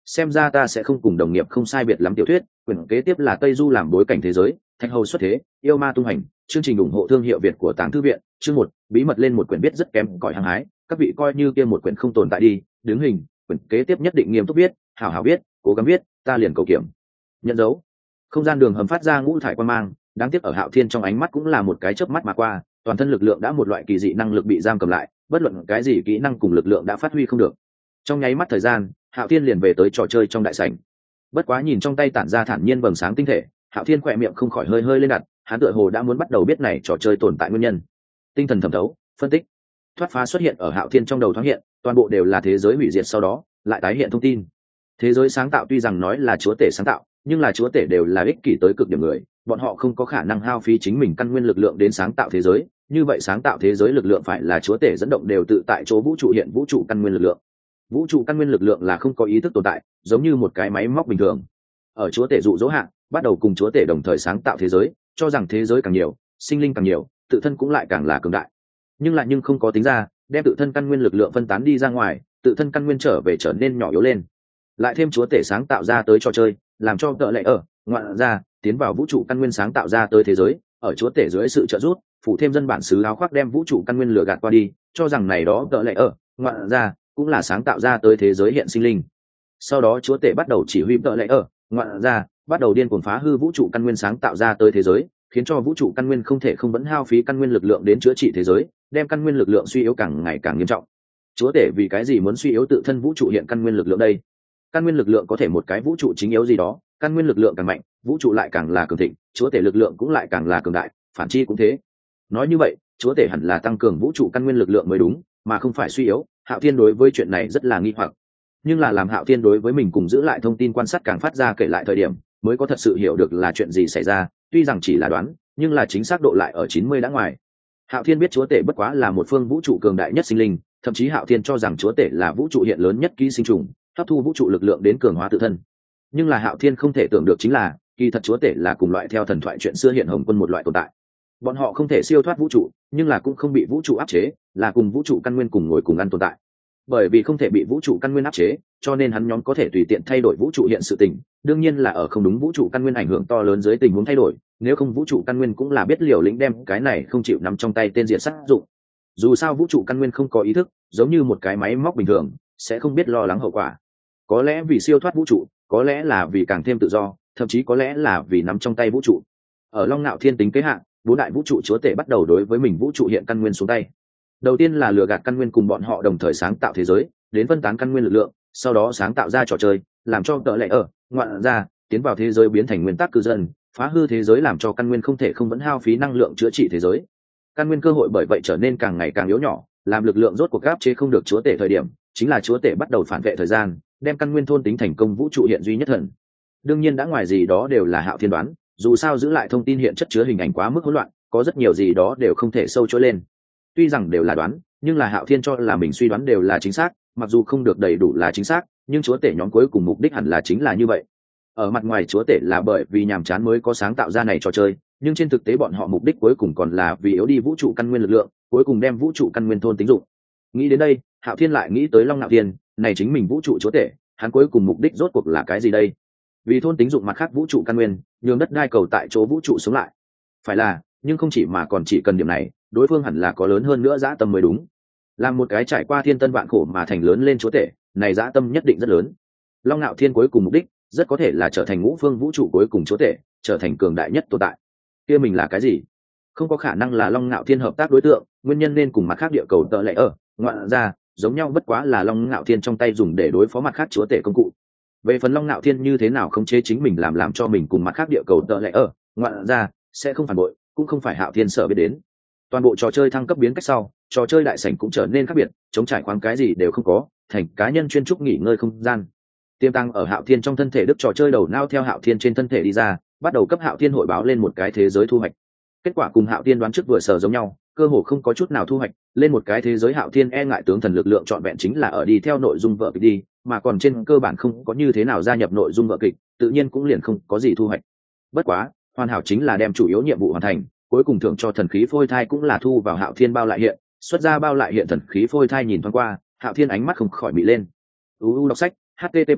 A: xem ra ta sẽ không cùng đồng nghiệp không sai biệt lắm. Tiểu thuyết quyển kế tiếp là Tây Du làm bối cảnh thế giới, Thạch Hầu xuất thế, yêu ma tung hành. Chương trình ủng hộ thương hiệu Việt của Tàng Thư viện. Chương 1, bí mật lên một quyển viết rất kém cỏi hăng hái, các vị coi như kia một quyển không tồn tại đi. Đứng hình, quyển kế tiếp nhất định nghiêm túc viết, hảo hảo viết, cố gắng viết, ta liền cầu kiểm. Nhận dấu. Không gian đường hầm phát ra ngũ thải quang mang, đáng tiếc ở Hạo Thiên trong ánh mắt cũng là một cái chớp mắt mà qua, toàn thân lực lượng đã một loại kỳ dị năng lực bị giam cầm lại, bất luận cái gì kỹ năng cùng lực lượng đã phát huy không được. Trong nháy mắt thời gian, Hạo Thiên liền về tới trò chơi trong đại sảnh. Bất quá nhìn trong tay tản ra thản nhiên vầng sáng tinh thể, Hạo Thiên khỏe miệng không khỏi hơi hơi lên đặt, hắn tựa hồ đã muốn bắt đầu biết này trò chơi tồn tại nguyên nhân. Tinh thần thẩm thấu, phân tích, thoát phá xuất hiện ở Hạo Thiên trong đầu thoáng hiện, toàn bộ đều là thế giới hủy diệt sau đó lại tái hiện thông tin. Thế giới sáng tạo tuy rằng nói là chúa tể sáng tạo, nhưng là chúa tể đều là ích kỷ tới cực điểm người, bọn họ không có khả năng hao phí chính mình căn nguyên lực lượng đến sáng tạo thế giới, như vậy sáng tạo thế giới lực lượng phải là chúa tể dẫn động đều tự tại chỗ vũ trụ hiện vũ trụ căn nguyên lực lượng. Vũ trụ căn nguyên lực lượng là không có ý thức tồn tại, giống như một cái máy móc bình thường. Ở chúa tể dụ dỗ hạ, bắt đầu cùng chúa tể đồng thời sáng tạo thế giới, cho rằng thế giới càng nhiều, sinh linh càng nhiều, tự thân cũng lại càng là cường đại. Nhưng không có tính ra, đem tự thân căn nguyên lực lượng phân tán đi ra ngoài, tự thân căn nguyên trở về trở nên nhỏ yếu lên. Lại thêm chúa tể sáng tạo ra tới trò chơi, làm cho tợ lệ ở ngoạn ra tiến vào vũ trụ căn nguyên sáng tạo ra tới thế giới, ở chúa tể dưới sự trợ giúp, phụ thêm dân bản xứ áo khoác đem vũ trụ căn nguyên lừa gạt qua đi, cho rằng này đó tợ lệ ở ngoạn ra cũng là sáng tạo ra tới thế giới hiện sinh linh. Sau đó chúa tể bắt đầu chỉ huy tợ lệ ở ngoạn ra bắt đầu điên cuồng phá hư vũ trụ căn nguyên sáng tạo ra tới thế giới, khiến cho vũ trụ căn nguyên không thể không vẫn hao phí căn nguyên lực lượng đến chữa trị thế giới, đem căn nguyên lực lượng suy yếu càng ngày càng nghiêm trọng. Chúa tể vì cái gì muốn suy yếu tự thân vũ trụ hiện căn nguyên lực lượng đây? Căn nguyên lực lượng có thể một cái vũ trụ chính yếu gì đó, căn nguyên lực lượng càng mạnh, vũ trụ lại càng là cường thịnh, chúa tể lực lượng cũng lại càng là cường đại, phản chi cũng thế. Nói như vậy, chúa tể hẳn là tăng cường vũ trụ căn nguyên lực lượng mới đúng, mà không phải suy yếu. Hạo Thiên đối với chuyện này rất là nghi hoặc, nhưng là làm Hạo Thiên đối với mình cùng giữ lại thông tin quan sát càng phát ra kể lại thời điểm, mới có thật sự hiểu được là chuyện gì xảy ra. Tuy rằng chỉ là đoán, nhưng là chính xác độ lại ở 90 đã ngoài. Hạo Thiên biết chúa tể bất quá là một phương vũ trụ cường đại nhất sinh linh, thậm chí Hạo Thiên cho rằng chúa tể là vũ trụ hiện lớn nhất ký sinh trùng, hấp thu vũ trụ lực lượng đến cường hóa tự thân. Nhưng là Hạo Thiên không thể tưởng được chính là, kỳ thật chúa tể là cùng loại theo thần thoại chuyện xưa hiện hồng quân một loại tồn tại. Bọn họ không thể siêu thoát vũ trụ, nhưng là cũng không bị vũ trụ áp chế, là cùng vũ trụ căn nguyên cùng ngồi cùng ăn tồn tại. Bởi vì không thể bị vũ trụ căn nguyên áp chế, cho nên hắn nhóm có thể tùy tiện thay đổi vũ trụ hiện sự tình, đương nhiên là ở không đúng vũ trụ căn nguyên ảnh hưởng to lớn dưới tình huống thay đổi, nếu không vũ trụ căn nguyên cũng là biết liều lĩnh đem cái này không chịu nắm trong tay tên diện sát dụng. Dù sao vũ trụ căn nguyên không có ý thức, giống như một cái máy móc bình thường, sẽ không biết lo lắng hậu quả. Có lẽ vì siêu thoát vũ trụ, có lẽ là vì càng thêm tự do, thậm chí có lẽ là vì nắm trong tay vũ trụ. Ở Long Nạo Thiên tính kế hạn, bốn đại vũ trụ chúa tể bắt đầu đối với mình vũ trụ hiện căn nguyên xuống tay. Đầu tiên là lừa gạt căn nguyên cùng bọn họ đồng thời sáng tạo thế giới, đến phân tán căn nguyên lực lượng, sau đó sáng tạo ra trò chơi, làm cho tợ lệ ở ngoạn ra tiến vào thế giới biến thành nguyên tắc cư dân, phá hư thế giới làm cho căn nguyên không thể không vẫn hao phí năng lượng chữa trị thế giới. Căn nguyên cơ hội bởi vậy trở nên càng ngày càng yếu nhỏ, làm lực lượng rốt cuộc áp chế không được chúa tể thời điểm, chính là chúa tể bắt đầu phản vệ thời gian, đem căn nguyên thôn tính thành công vũ trụ hiện duy nhất thần. Đương nhiên đã ngoài gì đó đều là Hạo Thiên đoán, dù sao giữ lại thông tin hiện chất chứa hình ảnh quá mức hỗn loạn, có rất nhiều gì đó đều không thể sâu chuỗi lên. Tuy rằng đều là đoán, nhưng là Hạo Thiên cho là mình suy đoán đều là chính xác, mặc dù không được đầy đủ là chính xác, nhưng chúa tể nhóm cuối cùng mục đích hẳn là chính là như vậy. Ở mặt ngoài chúa tể là bởi vì nhàm chán mới có sáng tạo ra này trò chơi, nhưng trên thực tế bọn họ mục đích cuối cùng còn là vì yếu đi vũ trụ căn nguyên lực lượng, cuối cùng đem vũ trụ căn nguyên thôn tính dụng. Nghĩ đến đây, Hạo Thiên lại nghĩ tới Long Nạo Thiên, này chính mình vũ trụ chúa tể, hắn cuối cùng mục đích rốt cuộc là cái gì đây? Vì thôn tính dụng mặt khác vũ trụ căn nguyên, nhường đất đai cầu tại chỗ vũ trụ sống lại. Phải là, nhưng không chỉ mà còn chỉ cần điểm này, đối phương hẳn là có lớn hơn nữa dã tâm mới đúng. Làm một cái trải qua thiên tân vạn khổ mà thành lớn lên chúa tể, này dã tâm nhất định rất lớn. Long Nạo Thiên cuối cùng mục đích rất có thể là trở thành ngũ phương vũ trụ cuối cùng chúa tể, trở thành cường đại nhất tồn tại. Kia mình là cái gì? Không có khả năng là Long Nạo Thiên hợp tác đối tượng, nguyên nhân nên cùng mặt khác địa cầu tợ lệ ở ngoạn ra giống nhau, bất quá là Long Nạo Thiên trong tay dùng để đối phó mặt khác chúa tể công cụ. Về phần Long Nạo Thiên như thế nào khống chế chính mình làm cho mình cùng mặt khác địa cầu tợ lệ ở ngoạn ra sẽ không phản bội, cũng không phải Hạo Thiên sợ biết đến. Toàn bộ trò chơi thăng cấp biến cách sau, trò chơi đại sảnh cũng trở nên khác biệt, chống trải khoáng cái gì đều không có, thành cá nhân chuyên trúc nghỉ ngơi không gian. Tiềm tăng ở Hạo Thiên trong thân thể đức trò chơi đầu nao theo Hạo Thiên trên thân thể đi ra, bắt đầu cấp Hạo Thiên hội báo lên một cái thế giới thu hoạch. Kết quả cùng Hạo Thiên đoán trước vừa sở giống nhau, cơ hồ không có chút nào thu hoạch, lên một cái thế giới Hạo Thiên e ngại tướng thần lực lượng trọn vẹn chính là ở đi theo nội dung vở kịch đi, mà còn trên cơ bản không có như thế nào gia nhập nội dung vở kịch, tự nhiên cũng liền không có gì thu hoạch. Bất quá, hoàn hảo chính là đem chủ yếu nhiệm vụ hoàn thành, cuối cùng thưởng cho thần khí phôi thai cũng là thu vào Hạo Thiên bao lại hiện, xuất ra bao lại hiện thần khí phôi thai nhìn thoáng qua, Hạo Thiên ánh mắt không khỏi bị lên. Đọc sách http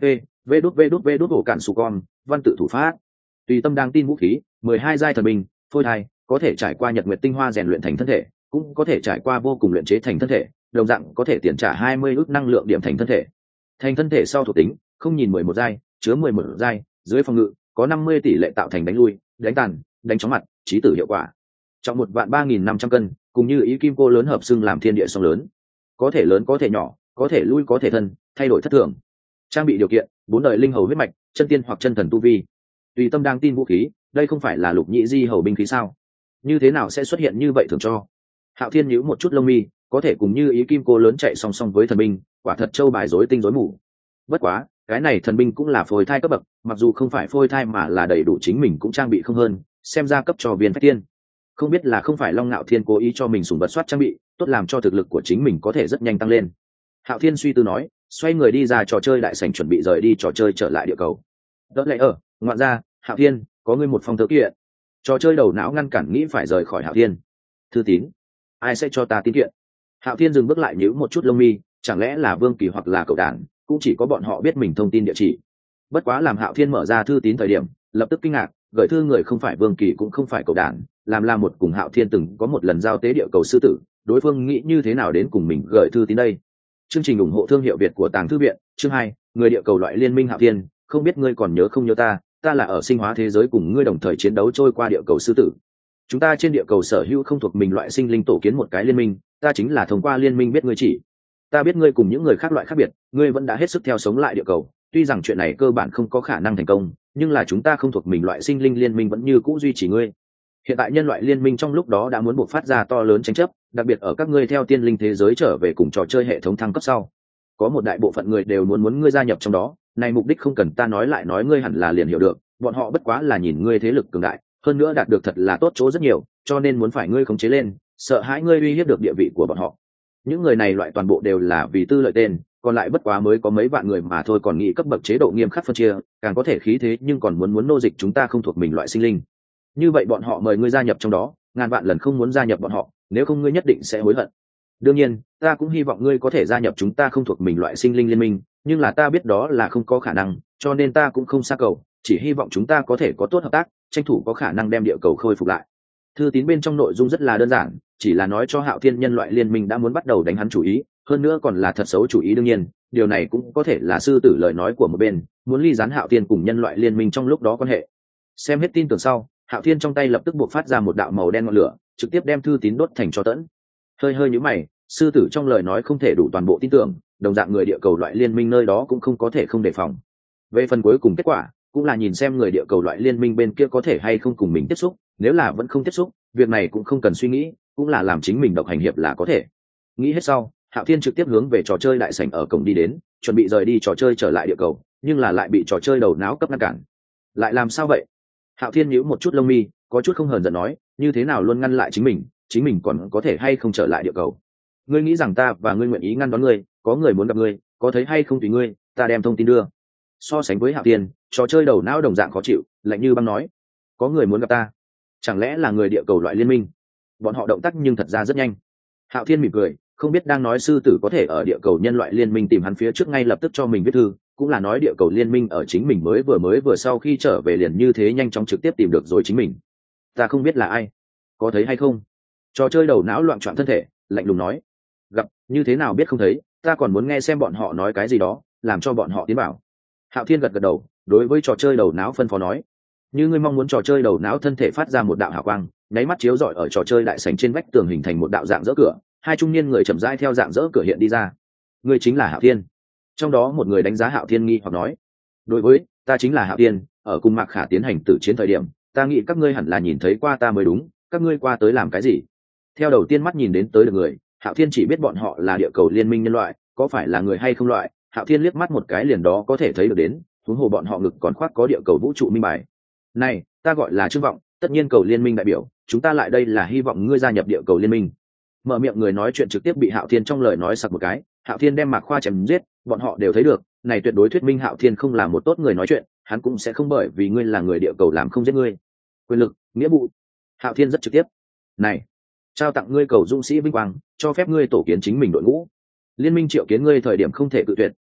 A: vê đút ổ cản sù con văn tự thủ pháp. Tùy tâm đang tin vũ khí 12 giai thần binh phôi thai, có thể trải qua nhật nguyệt tinh hoa rèn luyện thành thân thể, cũng có thể trải qua vô cùng luyện chế thành thân thể, đồng dạng có thể tiền trả 20 ức năng lượng điểm thành thân thể. Thành thân thể sau thuộc tính không nhìn 11 giai, chứa 11 giai, dưới phòng ngự có 50 tỷ lệ tạo thành đánh lui, đánh tàn, đánh chóng mặt, chí tử hiệu quả. Trọng 1.3500 cân, cùng như ý kim cô lớn hợp xưng làm thiên địa song lớn, có thể lớn có thể nhỏ, có thể lui có thể thân, thay đổi thất thường. Trang bị điều kiện 4 đời linh hầu huyết mạch, chân tiên hoặc chân thần tu vi. Tùy tâm đang tin vũ khí, đây không phải là lục nhị di hầu binh khí sao? Như thế nào sẽ xuất hiện như vậy thường cho? Hạo Thiên nhíu một chút lông mi, có thể cùng như ý kim cô lớn chạy song song với thần binh, quả thật châu bài rối tinh rối mù. Bất quá, cái này thần binh cũng là phôi thai cấp bậc, mặc dù không phải phôi thai mà là đầy đủ chính mình cũng trang bị không hơn, xem ra cấp cho viên phách tiên. Không biết là không phải Long Nạo Thiên cố ý cho mình sủng vật soát trang bị, tốt làm cho thực lực của chính mình có thể rất nhanh tăng lên. Hạo Thiên suy tư nói, xoay người đi ra trò chơi đại sảnh chuẩn bị rời đi trò chơi trở lại địa cầu. Đỡ lẽ ngoạn ra, Hạo Thiên, có ngươi một phong thư kiện. Trò chơi đầu não ngăn cản nghĩ phải rời khỏi Hạo Thiên. Thư tín? Ai sẽ cho ta tín kiện? Hạo Thiên dừng bước lại nhíu một chút lông mi, chẳng lẽ là Vương Kỳ hoặc là cậu đàn, cũng chỉ có bọn họ biết mình thông tin địa chỉ. Bất quá làm Hạo Thiên mở ra thư tín thời điểm, lập tức kinh ngạc, gửi thư người không phải Vương Kỳ cũng không phải cậu đàn, là một cùng Hạo Thiên từng có một lần giao tế địa cầu sư tử, đối phương nghĩ như thế nào đến cùng mình gửi thư tín đây. Chương trình ủng hộ thương hiệu Việt của Tàng Thư viện, chương 2, người địa cầu loại liên minh Hạo Thiên, không biết ngươi còn nhớ không nhớ ta là ở sinh hóa thế giới cùng ngươi đồng thời chiến đấu trôi qua địa cầu sư tử. Chúng ta trên địa cầu sở hữu không thuộc mình loại sinh linh tổ kiến một cái liên minh, ta chính là thông qua liên minh biết ngươi chỉ. Ta biết ngươi cùng những người khác loại khác biệt, ngươi vẫn đã hết sức theo sống lại địa cầu, tuy rằng chuyện này cơ bản không có khả năng thành công, nhưng là chúng ta không thuộc mình loại sinh linh liên minh vẫn như cũ duy trì ngươi. Hiện tại nhân loại liên minh trong lúc đó đã muốn buộc phát ra to lớn tranh chấp, đặc biệt ở các ngươi theo tiên linh thế giới trở về cùng trò chơi hệ thống thăng cấp sau, có một đại bộ phận người đều muốn ngươi gia nhập trong đó. Này mục đích không cần ta nói lại nói, ngươi hẳn là liền hiểu được, bọn họ bất quá là nhìn ngươi thế lực cường đại, hơn nữa đạt được thật là tốt chỗ rất nhiều, cho nên muốn phải ngươi khống chế lên, sợ hãi ngươi uy hiếp được địa vị của bọn họ. Những người này loại toàn bộ đều là vì tư lợi tên, còn lại bất quá mới có mấy vạn người mà thôi, còn nghĩ cấp bậc chế độ nghiêm khắc phân chia, càng có thể khí thế nhưng còn muốn nô dịch chúng ta không thuộc mình loại sinh linh. Như vậy bọn họ mời ngươi gia nhập trong đó, ngàn vạn lần không muốn gia nhập bọn họ, nếu không ngươi nhất định sẽ hối hận. Đương nhiên, ta cũng hy vọng ngươi có thể gia nhập chúng ta không thuộc mình loại sinh linh liên minh, nhưng là ta biết đó là không có khả năng, cho nên ta cũng không xa cầu, chỉ hy vọng chúng ta có thể có tốt hợp tác, tranh thủ có khả năng đem địa cầu khôi phục lại. Thư tín bên trong nội dung rất là đơn giản, chỉ là nói cho Hạo Thiên nhân loại liên minh đã muốn bắt đầu đánh hắn chủ ý, hơn nữa còn là thật xấu chủ ý. đương nhiên, điều này cũng có thể là sư tử lời nói của một bên, muốn ly gián Hạo Thiên cùng nhân loại liên minh trong lúc đó quan hệ. Xem hết tin tưởng sau, Hạo Thiên trong tay lập tức buộc phát ra một đạo màu đen ngọn lửa, trực tiếp đem thư tín đốt thành tro tẫn. Hơi nhíu mày, sư tử trong lời nói không thể đủ toàn bộ tin tưởng, đồng dạng người địa cầu loại liên minh nơi đó cũng không có thể không đề phòng. Về phần cuối cùng kết quả, cũng là nhìn xem người địa cầu loại liên minh bên kia có thể hay không cùng mình tiếp xúc, nếu là vẫn không tiếp xúc, việc này cũng không cần suy nghĩ, cũng là làm chính mình độc hành hiệp là có thể. Nghĩ hết sau, Hạo Thiên trực tiếp hướng về trò chơi đại sảnh ở cổng đi đến, chuẩn bị rời đi trò chơi trở lại địa cầu, nhưng là lại bị trò chơi đầu não cấp ngăn cản. Lại làm sao vậy? Hạo Thiên nhíu một chút lông mi, có chút không hờn giận nói, như thế nào luôn ngăn lại chính mình còn có thể hay không trở lại địa cầu? Ngươi nghĩ rằng ta và ngươi nguyện ý ngăn đón ngươi, có người muốn gặp ngươi, có thấy hay không tùy ngươi, ta đem thông tin đưa. So sánh với Hạo Thiên, trò chơi đầu não đồng dạng khó chịu, lạnh như băng nói, có người muốn gặp ta, chẳng lẽ là người địa cầu loại liên minh? Bọn họ động tác nhưng thật ra rất nhanh. Hạo Thiên mỉm cười, không biết đang nói sư tử có thể ở địa cầu nhân loại liên minh tìm hắn phía trước ngay lập tức cho mình viết thư, cũng là nói địa cầu liên minh ở chính mình mới vừa sau khi trở về liền như thế nhanh chóng trực tiếp tìm được rồi chính mình. Ta không biết là ai, có thấy hay không? Trò chơi đầu não loạn trọn thân thể, lạnh lùng nói, gặp như thế nào biết không thấy, ta còn muốn nghe xem bọn họ nói cái gì đó, làm cho bọn họ tiến bảo. Hạo Thiên gật đầu, đối với trò chơi đầu não phân phó nói, như ngươi mong muốn. Trò chơi đầu não thân thể phát ra một đạo hào quang, nháy mắt chiếu rọi ở trò chơi đại sảnh trên vách tường, hình thành một đạo dạng dỡ cửa, hai trung niên người chậm rãi theo dạng dỡ cửa hiện đi ra. Ngươi chính là Hạo Thiên? Trong đó một người đánh giá Hạo Thiên nghi hoặc nói, đối với, ta chính là Hạo Thiên, ở cùng Mạc Khả tiến hành tử chiến thời điểm, ta nghĩ các ngươi hẳn là nhìn thấy qua ta mới đúng, các ngươi qua tới làm cái gì? Theo đầu tiên mắt nhìn đến tới được người, Hạo Thiên chỉ biết bọn họ là địa cầu liên minh nhân loại, có phải là người hay không loại, Hạo Thiên liếc mắt một cái liền đó có thể thấy được đến, huống hồ bọn họ ngực còn khoác có địa cầu vũ trụ minh bài. Này, ta gọi là Trương Vọng, tất nhiên cầu liên minh đại biểu, chúng ta lại đây là hy vọng ngươi gia nhập địa cầu liên minh. Mở miệng người nói chuyện trực tiếp bị Hạo Thiên trong lời nói sặc một cái, Hạo Thiên đem Mạc Khoa chém giết, bọn họ đều thấy được, này tuyệt đối thuyết minh Hạo Thiên không là một tốt người nói chuyện, hắn cũng sẽ không bởi vì ngươi là người địa cầu làm không giết ngươi. Quyền lực, nghĩa vụ. Hạo Thiên rất trực tiếp. Này, trao tặng ngươi cầu dũng sĩ vinh quang, cho phép ngươi tổ kiến chính mình đội ngũ. Liên minh triệu kiến ngươi thời điểm không thể cự tuyệt,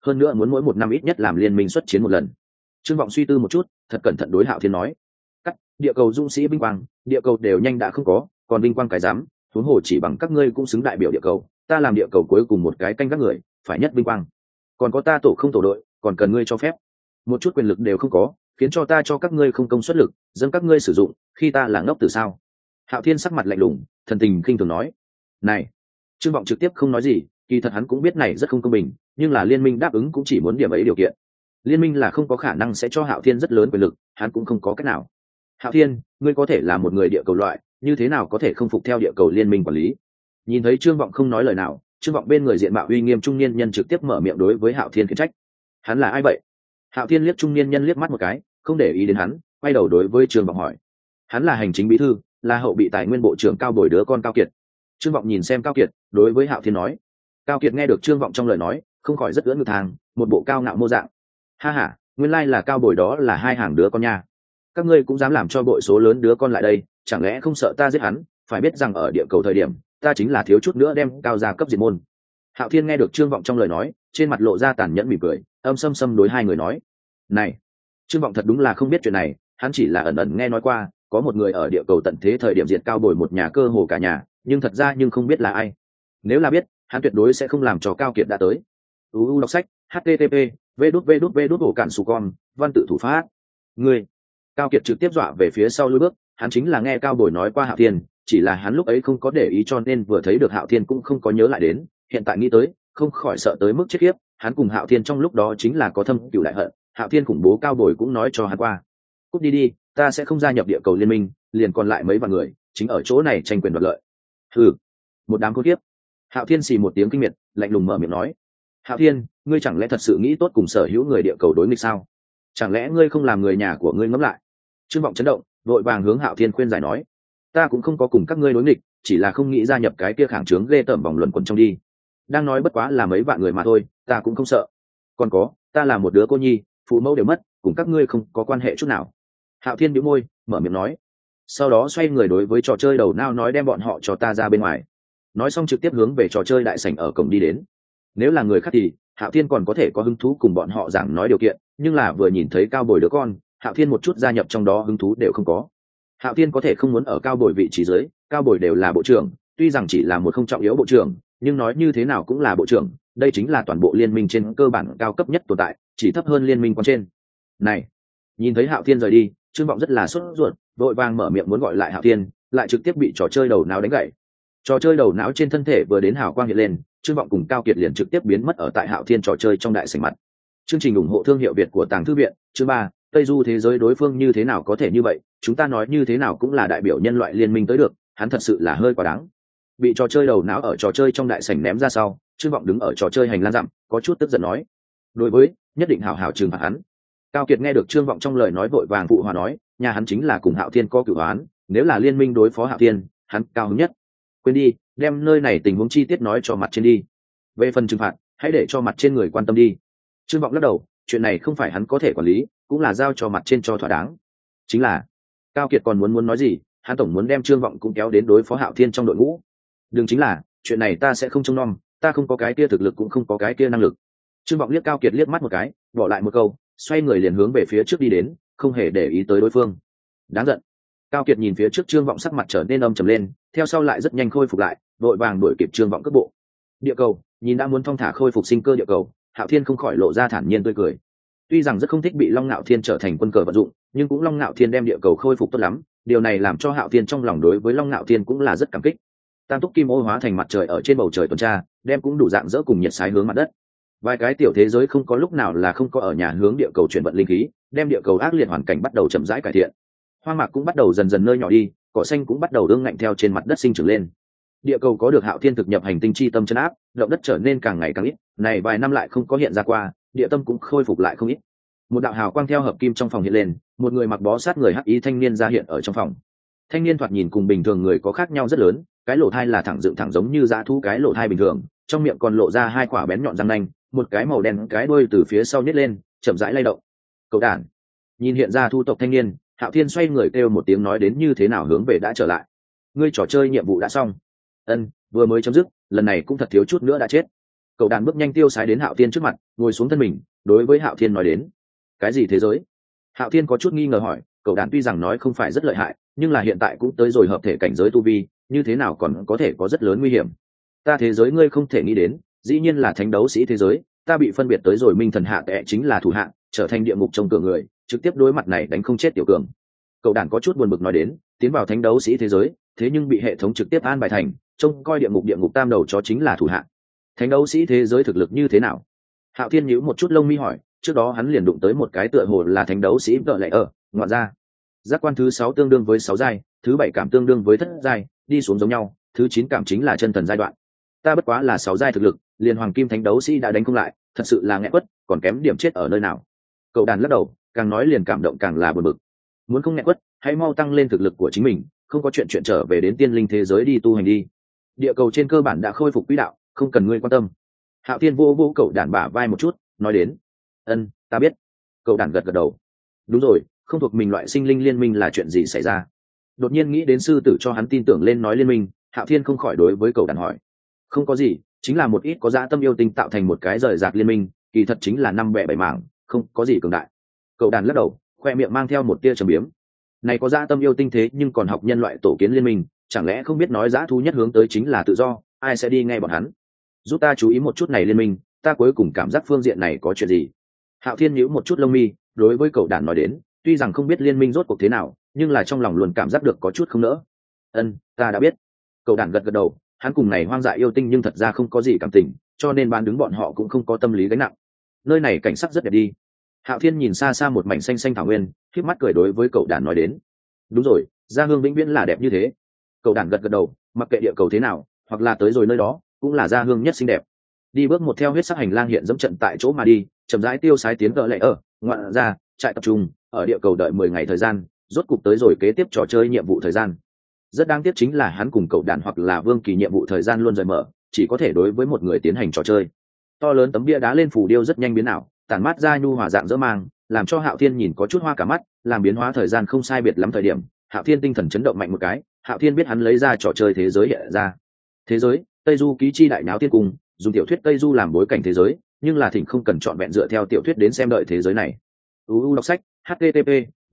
A: hơn nữa muốn mỗi một năm ít nhất làm liên minh xuất chiến một lần. Trương Vọng suy tư một chút, thật cẩn thận đối Hạo Thiên nói: "Cắt, địa cầu dũng sĩ vinh quang, địa cầu đều nhanh đã không có, còn vinh quang cái dám, huống hồ chỉ bằng các ngươi cũng xứng đại biểu địa cầu, ta làm địa cầu cuối cùng một cái canh các người, phải nhất vinh quang. Còn có ta tổ không tổ đội, còn cần ngươi cho phép. Một chút quyền lực đều không có, khiến cho ta cho các ngươi không công suất lực, dâng các ngươi sử dụng, khi ta là ngốc từ sao?" Hạo Thiên sắc mặt lạnh lùng, thần tình khinh thường nói: "Này." Trương Vọng trực tiếp không nói gì, kỳ thật hắn cũng biết này rất không công bình, nhưng là liên minh đáp ứng cũng chỉ muốn điểm ấy điều kiện. Liên minh là không có khả năng sẽ cho Hạo Thiên rất lớn quyền lực, hắn cũng không có cách nào. "Hạo Thiên, ngươi có thể là một người địa cầu loại, như thế nào có thể không phục theo địa cầu liên minh quản lý?" Nhìn thấy Trương Vọng không nói lời nào, Trương Vọng bên người diện mạo uy nghiêm trung niên nhân trực tiếp mở miệng đối với Hạo Thiên khiển trách: "Hắn là ai vậy?" Hạo Thiên liếc trung niên nhân liếc mắt một cái, không để ý đến hắn, quay đầu đối với Trương Vọng hỏi: "Hắn là hành chính bí thư, là hậu bị tài nguyên bộ trưởng Cao Bồi đứa con Cao Kiệt." Trương Vọng nhìn xem Cao Kiệt, đối với Hạo Thiên nói. Cao Kiệt nghe được Trương Vọng trong lời nói, không khỏi rất ưỡn ngực thang, một bộ cao ngạo mô dạng. "Ha ha, nguyên lai là Cao Bồi đó là hai hàng đứa con nha. Các ngươi cũng dám làm cho bội số lớn đứa con lại đây, chẳng lẽ không sợ ta giết hắn? Phải biết rằng ở địa cầu thời điểm, ta chính là thiếu chút nữa đem Cao gia cấp diệt môn." Hạo Thiên nghe được Trương Vọng trong lời nói, trên mặt lộ ra tàn nhẫn mỉm cười, âm sâm sâm đối hai người nói: "Này." Trương Vọng thật đúng là không biết chuyện này, hắn chỉ là ẩn ẩn nghe nói qua, có một người ở địa cầu tận thế thời điểm diệt Cao Bồi một nhà cơ hồ cả nhà, nhưng thật ra nhưng không biết là ai. Nếu là biết, hắn tuyệt đối sẽ không làm cho Cao Kiệt đã tới. Đọc sách http vđvđvđcản.com văn tự thủ pháp. Ngươi. Cao Kiệt trực tiếp dọa về phía sau lùi bước, hắn chính là nghe Cao Bồi nói qua Hạo Thiên, chỉ là hắn lúc ấy không có để ý cho nên vừa thấy được Hạo Thiên cũng không có nhớ lại đến, hiện tại nghĩ tới, không khỏi sợ tới mức chết khiếp, hắn cùng Hạo Thiên trong lúc đó chính là có thâm cừu đại hận, Hạo Thiên khủng bố Cao Bồi cũng nói cho hắn qua. "Cút đi đi, ta sẽ không gia nhập địa cầu liên minh, liền còn lại mấy vạn người, chính ở chỗ này tranh quyền đoạt lợi." "Hừ, một đám khốn kiếp." Hạo Thiên xì một tiếng kinh miệt, lạnh lùng mở miệng nói: "Hạo Thiên, ngươi chẳng lẽ thật sự nghĩ tốt cùng sở hữu người địa cầu đối nghịch sao? Chẳng lẽ ngươi không làm người nhà của ngươi ngẫm lại?" Trương Vọng chấn động, vội vàng hướng Hạo Thiên khuyên giải nói: "Ta cũng không có cùng các ngươi đối nghịch, chỉ là không nghĩ gia nhập cái kia khảng trướng ghê tởm vòng luẩn quẩn trong đi. Đang nói bất quá là mấy vạn người mà thôi, ta cũng không sợ. Còn có, ta là một đứa cô nhi, phụ mẫu đều mất, cùng các ngươi không có quan hệ chút nào." Hạo Thiên bĩu môi, mở miệng nói. Sau đó xoay người đối với trò chơi đầu não nói: "Đem bọn họ cho ta ra bên ngoài." Nói xong trực tiếp hướng về trò chơi đại sảnh ở cổng đi đến. Nếu là người khác thì Hạo Thiên còn có thể có hứng thú cùng bọn họ giảng nói điều kiện, nhưng là vừa nhìn thấy Cao Bồi đứa con, Hạo Thiên một chút gia nhập trong đó hứng thú đều không có. Hạo Thiên có thể không muốn ở Cao Bồi vị trí dưới, Cao Bồi đều là bộ trưởng, tuy rằng chỉ là một không trọng yếu bộ trưởng, nhưng nói như thế nào cũng là bộ trưởng, đây chính là toàn bộ liên minh trên cơ bản cao cấp nhất tồn tại, chỉ thấp hơn liên minh quan trên. Này, nhìn thấy Hạo Thiên rời đi, Trương Vọng rất là sốt ruột, vội vàng mở miệng muốn gọi lại Hạo Thiên, lại trực tiếp bị trò chơi đầu não đánh gãy. Trò chơi đầu não trên thân thể vừa đến hào quang hiện lên, Trương Vọng cùng Cao Kiệt liền trực tiếp biến mất ở tại Hạo Thiên trò chơi trong đại sảnh mặt. Chương trình ủng hộ thương hiệu Việt của Tàng Thư viện, chương 3, Tây Du thế giới đối phương như thế nào có thể như vậy, chúng ta nói như thế nào cũng là đại biểu nhân loại liên minh tới được, hắn thật sự là hơi quá đáng. Bị trò chơi đầu não ở trò chơi trong đại sảnh ném ra sau, Trương Vọng đứng ở trò chơi hành lang dặm, có chút tức giận nói: "Đối với, nhất định hảo hảo trừng phạt hắn." Cao Kiệt nghe được Trương Vọng trong lời nói vội vàng phụ hòa nói: "Nhà hắn chính là cùng Hạo Thiên có cửu oán, nếu là liên minh đối phó Hạo Thiên, hắn cao hứng nhất. Quên đi, đem nơi này tình huống chi tiết nói cho mặt trên đi. Về phần trừng phạt, hãy để cho mặt trên người quan tâm đi." Trương Vọng lắc đầu, chuyện này không phải hắn có thể quản lý, cũng là giao cho mặt trên cho thỏa đáng. Chính là, Cao Kiệt còn muốn nói gì, hắn tổng muốn đem Trương Vọng cũng kéo đến đối phó Hạo Thiên trong đội ngũ. Đừng, chính là, chuyện này ta sẽ không trông nom, ta không có cái kia thực lực cũng không có cái kia năng lực. Trương Vọng liếc Cao Kiệt liếc mắt một cái, bỏ lại một câu, xoay người liền hướng về phía trước đi đến, không hề để ý tới đối phương. Đáng giận. Cao Kiệt nhìn phía trước Trương Vọng sắc mặt trở nên âm trầm lên, theo sau lại rất nhanh khôi phục lại, vội vàng đuổi kịp Trương Vọng cước bộ. Địa cầu, nhìn đã muốn thong thả khôi phục sinh cơ địa cầu, Hạo Thiên không khỏi lộ ra thản nhiên tươi cười. Tuy rằng rất không thích bị Long Nạo Thiên trở thành quân cờ vận dụng, nhưng cũng Long Nạo Thiên đem địa cầu khôi phục tốt lắm, điều này làm cho Hạo Thiên trong lòng đối với Long Nạo Thiên cũng là rất cảm kích. Tam túc kim ô hóa thành mặt trời ở trên bầu trời tuần tra, đem cũng đủ dạng dỡ cùng nhiệt sái hướng mặt đất. Vài cái tiểu thế giới không có lúc nào là không có ở nhà hướng địa cầu chuyển vận linh khí, đem địa cầu ác liệt hoàn cảnh bắt đầu chậm rãi cải thiện. Hoang mạc cũng bắt đầu dần dần nơi nhỏ đi, cỏ xanh cũng bắt đầu ương ngạnh theo trên mặt đất sinh trưởng lên. Địa cầu có được Hạo Thiên thực nhập hành tinh chi tâm chân áp, động đất trở nên càng ngày càng ít, này vài năm lại không có hiện ra qua, địa tâm cũng khôi phục lại không ít. Một đạo hào quang theo hợp kim trong phòng hiện lên, một người mặc bó sát người hắc ý thanh niên ra hiện ở trong phòng. Thanh niên thoạt nhìn cùng bình thường người có khác nhau rất lớn, cái lỗ thai là thẳng dựng thẳng giống như dã thú cái lỗ thai bình thường, trong miệng còn lộ ra hai quả bén nhọn răng nanh, một cái màu đen cái đuôi từ phía sau nhếch lên, chậm rãi lay động. Cậu đản. Nhìn hiện ra thu tộc thanh niên, Hạo Thiên xoay người kêu một tiếng nói đến như thế nào hướng về đã trở lại. Ngươi trò chơi nhiệm vụ đã xong. Ân, vừa mới chấm dứt, lần này cũng thật thiếu chút nữa đã chết. Cậu đàn bước nhanh tiêu sái đến Hạo Thiên trước mặt, ngồi xuống thân mình, đối với Hạo Thiên nói đến: cái gì thế giới? Hạo Thiên có chút nghi ngờ hỏi. Cậu đàn tuy rằng nói không phải rất lợi hại, nhưng là hiện tại cũng tới rồi hợp thể cảnh giới tu vi, như thế nào còn có thể có rất lớn nguy hiểm. Ta thế giới ngươi không thể nghĩ đến, dĩ nhiên là thánh đấu sĩ thế giới. Ta bị phân biệt tới rồi minh thần hạ tệ chính là thủ hạ, trở thành địa ngục trong cửa người, trực tiếp đối mặt này đánh không chết tiểu cường. Cậu đàn có chút buồn bực nói đến, tiến vào thánh đấu sĩ thế giới, thế nhưng bị hệ thống trực tiếp an bài thành trông coi địa ngục tam đầu chó chính là thủ hạ. Thánh đấu sĩ thế giới thực lực như thế nào? Hạo Thiên nhíu một chút lông mi hỏi. Trước đó hắn liền đụng tới một cái tựa hồ là thánh đấu sĩ vợ lẽ ở ngoạn ra. Giác quan thứ 6 tương đương với 6 giai, thứ 7 cảm tương đương với thất giai, đi xuống giống nhau, thứ 9 cảm chính là chân thần giai đoạn. Ta bất quá là 6 giai thực lực, liền hoàng kim thánh đấu sĩ đã đánh không lại, thật sự là nghẹn quất, còn kém điểm chết ở nơi nào. Cậu đàn lắc đầu, càng nói liền cảm động càng là buồn bực. Muốn không nghẹn quất, hãy mau tăng lên thực lực của chính mình, không có chuyện trở về đến tiên linh thế giới đi tu hành đi. Địa cầu trên cơ bản đã khôi phục quỹ đạo, không cần ngươi quan tâm. Hạo Thiên vô cậu đàn bả vai một chút, nói đến: ân, ta biết. Cậu đàn gật đầu. Đúng rồi, không thuộc mình loại sinh linh liên minh là chuyện gì xảy ra? Đột nhiên nghĩ đến sư tử cho hắn tin tưởng lên nói liên minh, Hạo Thiên không khỏi đối với cậu đàn hỏi. Không có gì, chính là một ít có dã tâm yêu tinh tạo thành một cái rời rạc liên minh, kỳ thật chính là năm bè bảy mảng, không có gì cường đại. Cậu đàn lắc đầu, khoe miệng mang theo một tia trầm biếm. Này có dã tâm yêu tinh thế nhưng còn học nhân loại tổ kiến liên minh, chẳng lẽ không biết nói dã thú nhất hướng tới chính là tự do, ai sẽ đi nghe bọn hắn? Giúp ta chú ý một chút này liên minh, ta cuối cùng cảm giác phương diện này có chuyện gì? Hạo Thiên nhíu một chút lông mi, đối với cậu đàn nói đến, tuy rằng không biết liên minh rốt cuộc thế nào, nhưng là trong lòng luôn cảm giác được có chút không nỡ. Ân, ta đã biết. Cậu đàn gật đầu, hắn cùng này hoang dại yêu tinh nhưng thật ra không có gì cảm tình, cho nên bán đứng bọn họ cũng không có tâm lý gánh nặng. Nơi này cảnh sắc rất đẹp đi. Hạo Thiên nhìn xa xa một mảnh xanh xanh thảo nguyên, khép mắt cười đối với cậu đàn nói đến. Đúng rồi, gia hương vĩnh viễn là đẹp như thế. Cậu đàn gật đầu, mặc kệ địa cầu thế nào, hoặc là tới rồi nơi đó, cũng là gia hương nhất xinh đẹp. Đi bước một theo huyết sắc hành lang hiện dẫm trận tại chỗ mà đi, chậm rãi tiêu sái tiến cỡ lệ ở ngoạn ra trại tập trung ở địa cầu đợi 10 ngày thời gian, rốt cục tới rồi kế tiếp trò chơi nhiệm vụ thời gian. Rất đáng tiếc chính là hắn cùng cậu đàn hoặc là Vương Kỳ nhiệm vụ thời gian luôn rời mở, chỉ có thể đối với một người tiến hành trò chơi. To lớn tấm bia đá lên phủ điêu rất nhanh biến ảo, tản mát ra nhu hòa dạng dỡ mang, làm cho Hạo Thiên nhìn có chút hoa cả mắt, làm biến hóa thời gian không sai biệt lắm thời điểm, Hạo Thiên tinh thần chấn động mạnh một cái, Hạo Thiên biết hắn lấy ra trò chơi thế giới hiện ra. Thế giới Tây Du ký chi đại náo thiên cung, dùng tiểu thuyết Tây Du làm bối cảnh thế giới, nhưng là thỉnh không cần chọn vẹn dựa theo tiểu thuyết đến xem đợi thế giới này. UU đọc sách http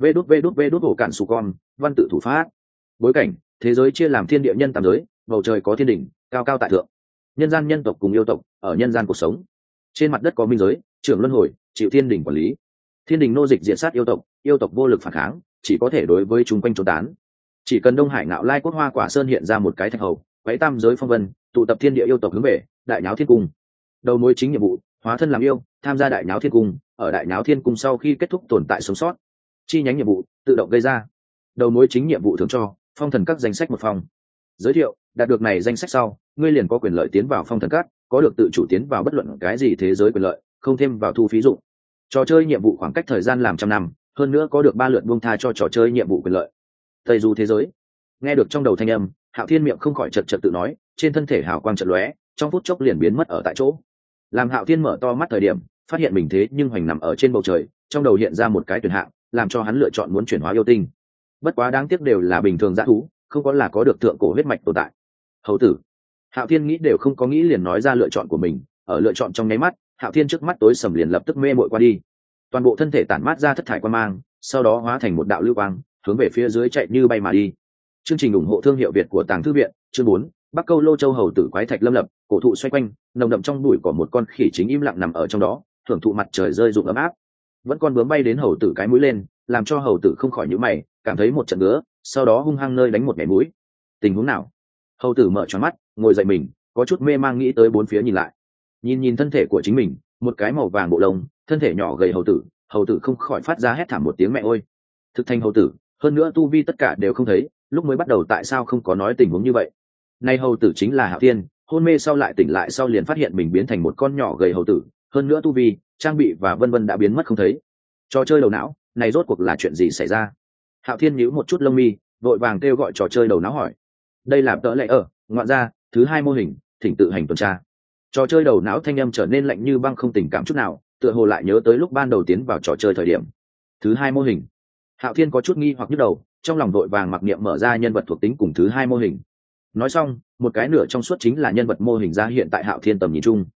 A: vđvđvđcản.com văn tự thủ pháp. Bối cảnh thế giới chia làm thiên địa nhân tam giới, bầu trời có thiên đỉnh cao cao tại thượng, nhân gian nhân tộc cùng yêu tộc ở nhân gian cuộc sống, trên mặt đất có minh giới trưởng luân hồi chịu thiên đỉnh quản lý. Thiên đình nô dịch diện sát yêu tộc vô lực phản kháng, chỉ có thể đối với chúng quanh trốn tán. Chỉ cần Đông Hải Ngạo Lai Quốc Hoa Quả Sơn hiện ra một cái thạch hầu, quấy tam giới phong vân, tụ tập thiên địa yêu tộc hướng về đại nháo thiên cung. Đầu mối chính nhiệm vụ, hóa thân làm yêu, tham gia đại nháo thiên cung, ở đại nháo thiên cung sau khi kết thúc tồn tại sống sót. Chi nhánh nhiệm vụ, tự động gây ra. Đầu mối chính nhiệm vụ thường cho phong thần các danh sách một phòng. Giới thiệu, đạt được này danh sách sau, ngươi liền có quyền lợi tiến vào phong thần các, có được tự chủ tiến vào bất luận cái gì thế giới quyền lợi, không thêm vào thu phí dụng. Trò chơi nhiệm vụ khoảng cách thời gian làm trăm năm, hơn nữa có được 3 lượt buông tha cho trò chơi nhiệm vụ quyền lợi. Tây Du thế giới. Nghe được trong đầu thanh âm, Hạo Thiên miệng không khỏi chật chật tự nói, trên thân thể hào quang chợt lóe, trong phút chốc liền biến mất ở tại chỗ. Làm Hạo Thiên mở to mắt thời điểm, phát hiện mình thế nhưng hoành nằm ở trên bầu trời, trong đầu hiện ra một cái tuyển hạng, làm cho hắn lựa chọn muốn chuyển hóa yêu tinh. Bất quá đáng tiếc đều là bình thường dã thú, không có là có được thượng cổ huyết mạch tồn tại. Hầu tử. Hạo Thiên nghĩ đều không có nghĩ liền nói ra lựa chọn của mình, ở lựa chọn trong nháy mắt, Hạo Thiên trước mắt tối sầm liền lập tức mê mội qua đi. Toàn bộ thân thể tản mát ra thất thải quang mang, sau đó hóa thành một đạo lưu quang, hướng về phía dưới chạy như bay mà đi. Chương trình ủng hộ thương hiệu Việt của Tàng Thư viện, chương 4, Bắc Câu Lô Châu hầu tử quái thạch lâm lập, cổ thụ xoay quanh, nồng đậm trong bụi có một con khỉ chính im lặng nằm ở trong đó, thưởng thụ mặt trời rơi rụng ấm áp. Vẫn con bướm bay đến hầu tử cái mũi lên, làm cho hầu tử không khỏi nhíu mày, cảm thấy một trận ngứa, sau đó hung hăng nơi đánh một nhảy mũi. Tình huống nào? Hầu tử mở tròn mắt, ngồi dậy mình, có chút mê mang nghĩ tới bốn phía nhìn lại. Nhìn thân thể của chính mình, một cái màu vàng bộ lông, thân thể nhỏ gầy hầu tử không khỏi phát ra hét thảm một tiếng mẹ ơi. Thực thành hầu tử, hơn nữa tu vi tất cả đều không thấy, lúc mới bắt đầu tại sao không có nói tình huống như vậy. Nay hầu tử chính là Hạo Thiên, hôn mê sau lại tỉnh lại sau liền phát hiện mình biến thành một con nhỏ gầy hầu tử, hơn nữa tu vi, trang bị và vân vân đã biến mất không thấy. Trò chơi đầu não, này rốt cuộc là chuyện gì xảy ra? Hạo Thiên nhíu một chút lông mi, vội vàng kêu gọi trò chơi đầu não hỏi. Đây là tợ lệ ở, ngoạn ra, thứ 2 mô hình, thỉnh tự hành tuần tra. Trò chơi đầu não thanh âm trở nên lạnh như băng không tình cảm chút nào, tựa hồ lại nhớ tới lúc ban đầu tiến vào trò chơi thời điểm. Thứ 2 mô hình. Hạo Thiên có chút nghi hoặc nhức đầu, trong lòng vội vàng mặc niệm mở ra nhân vật thuộc tính cùng thứ 2 mô hình. Nói xong, một cái nửa trong suốt chính là nhân vật mô hình ra hiện tại Hạo Thiên tầm nhìn chung.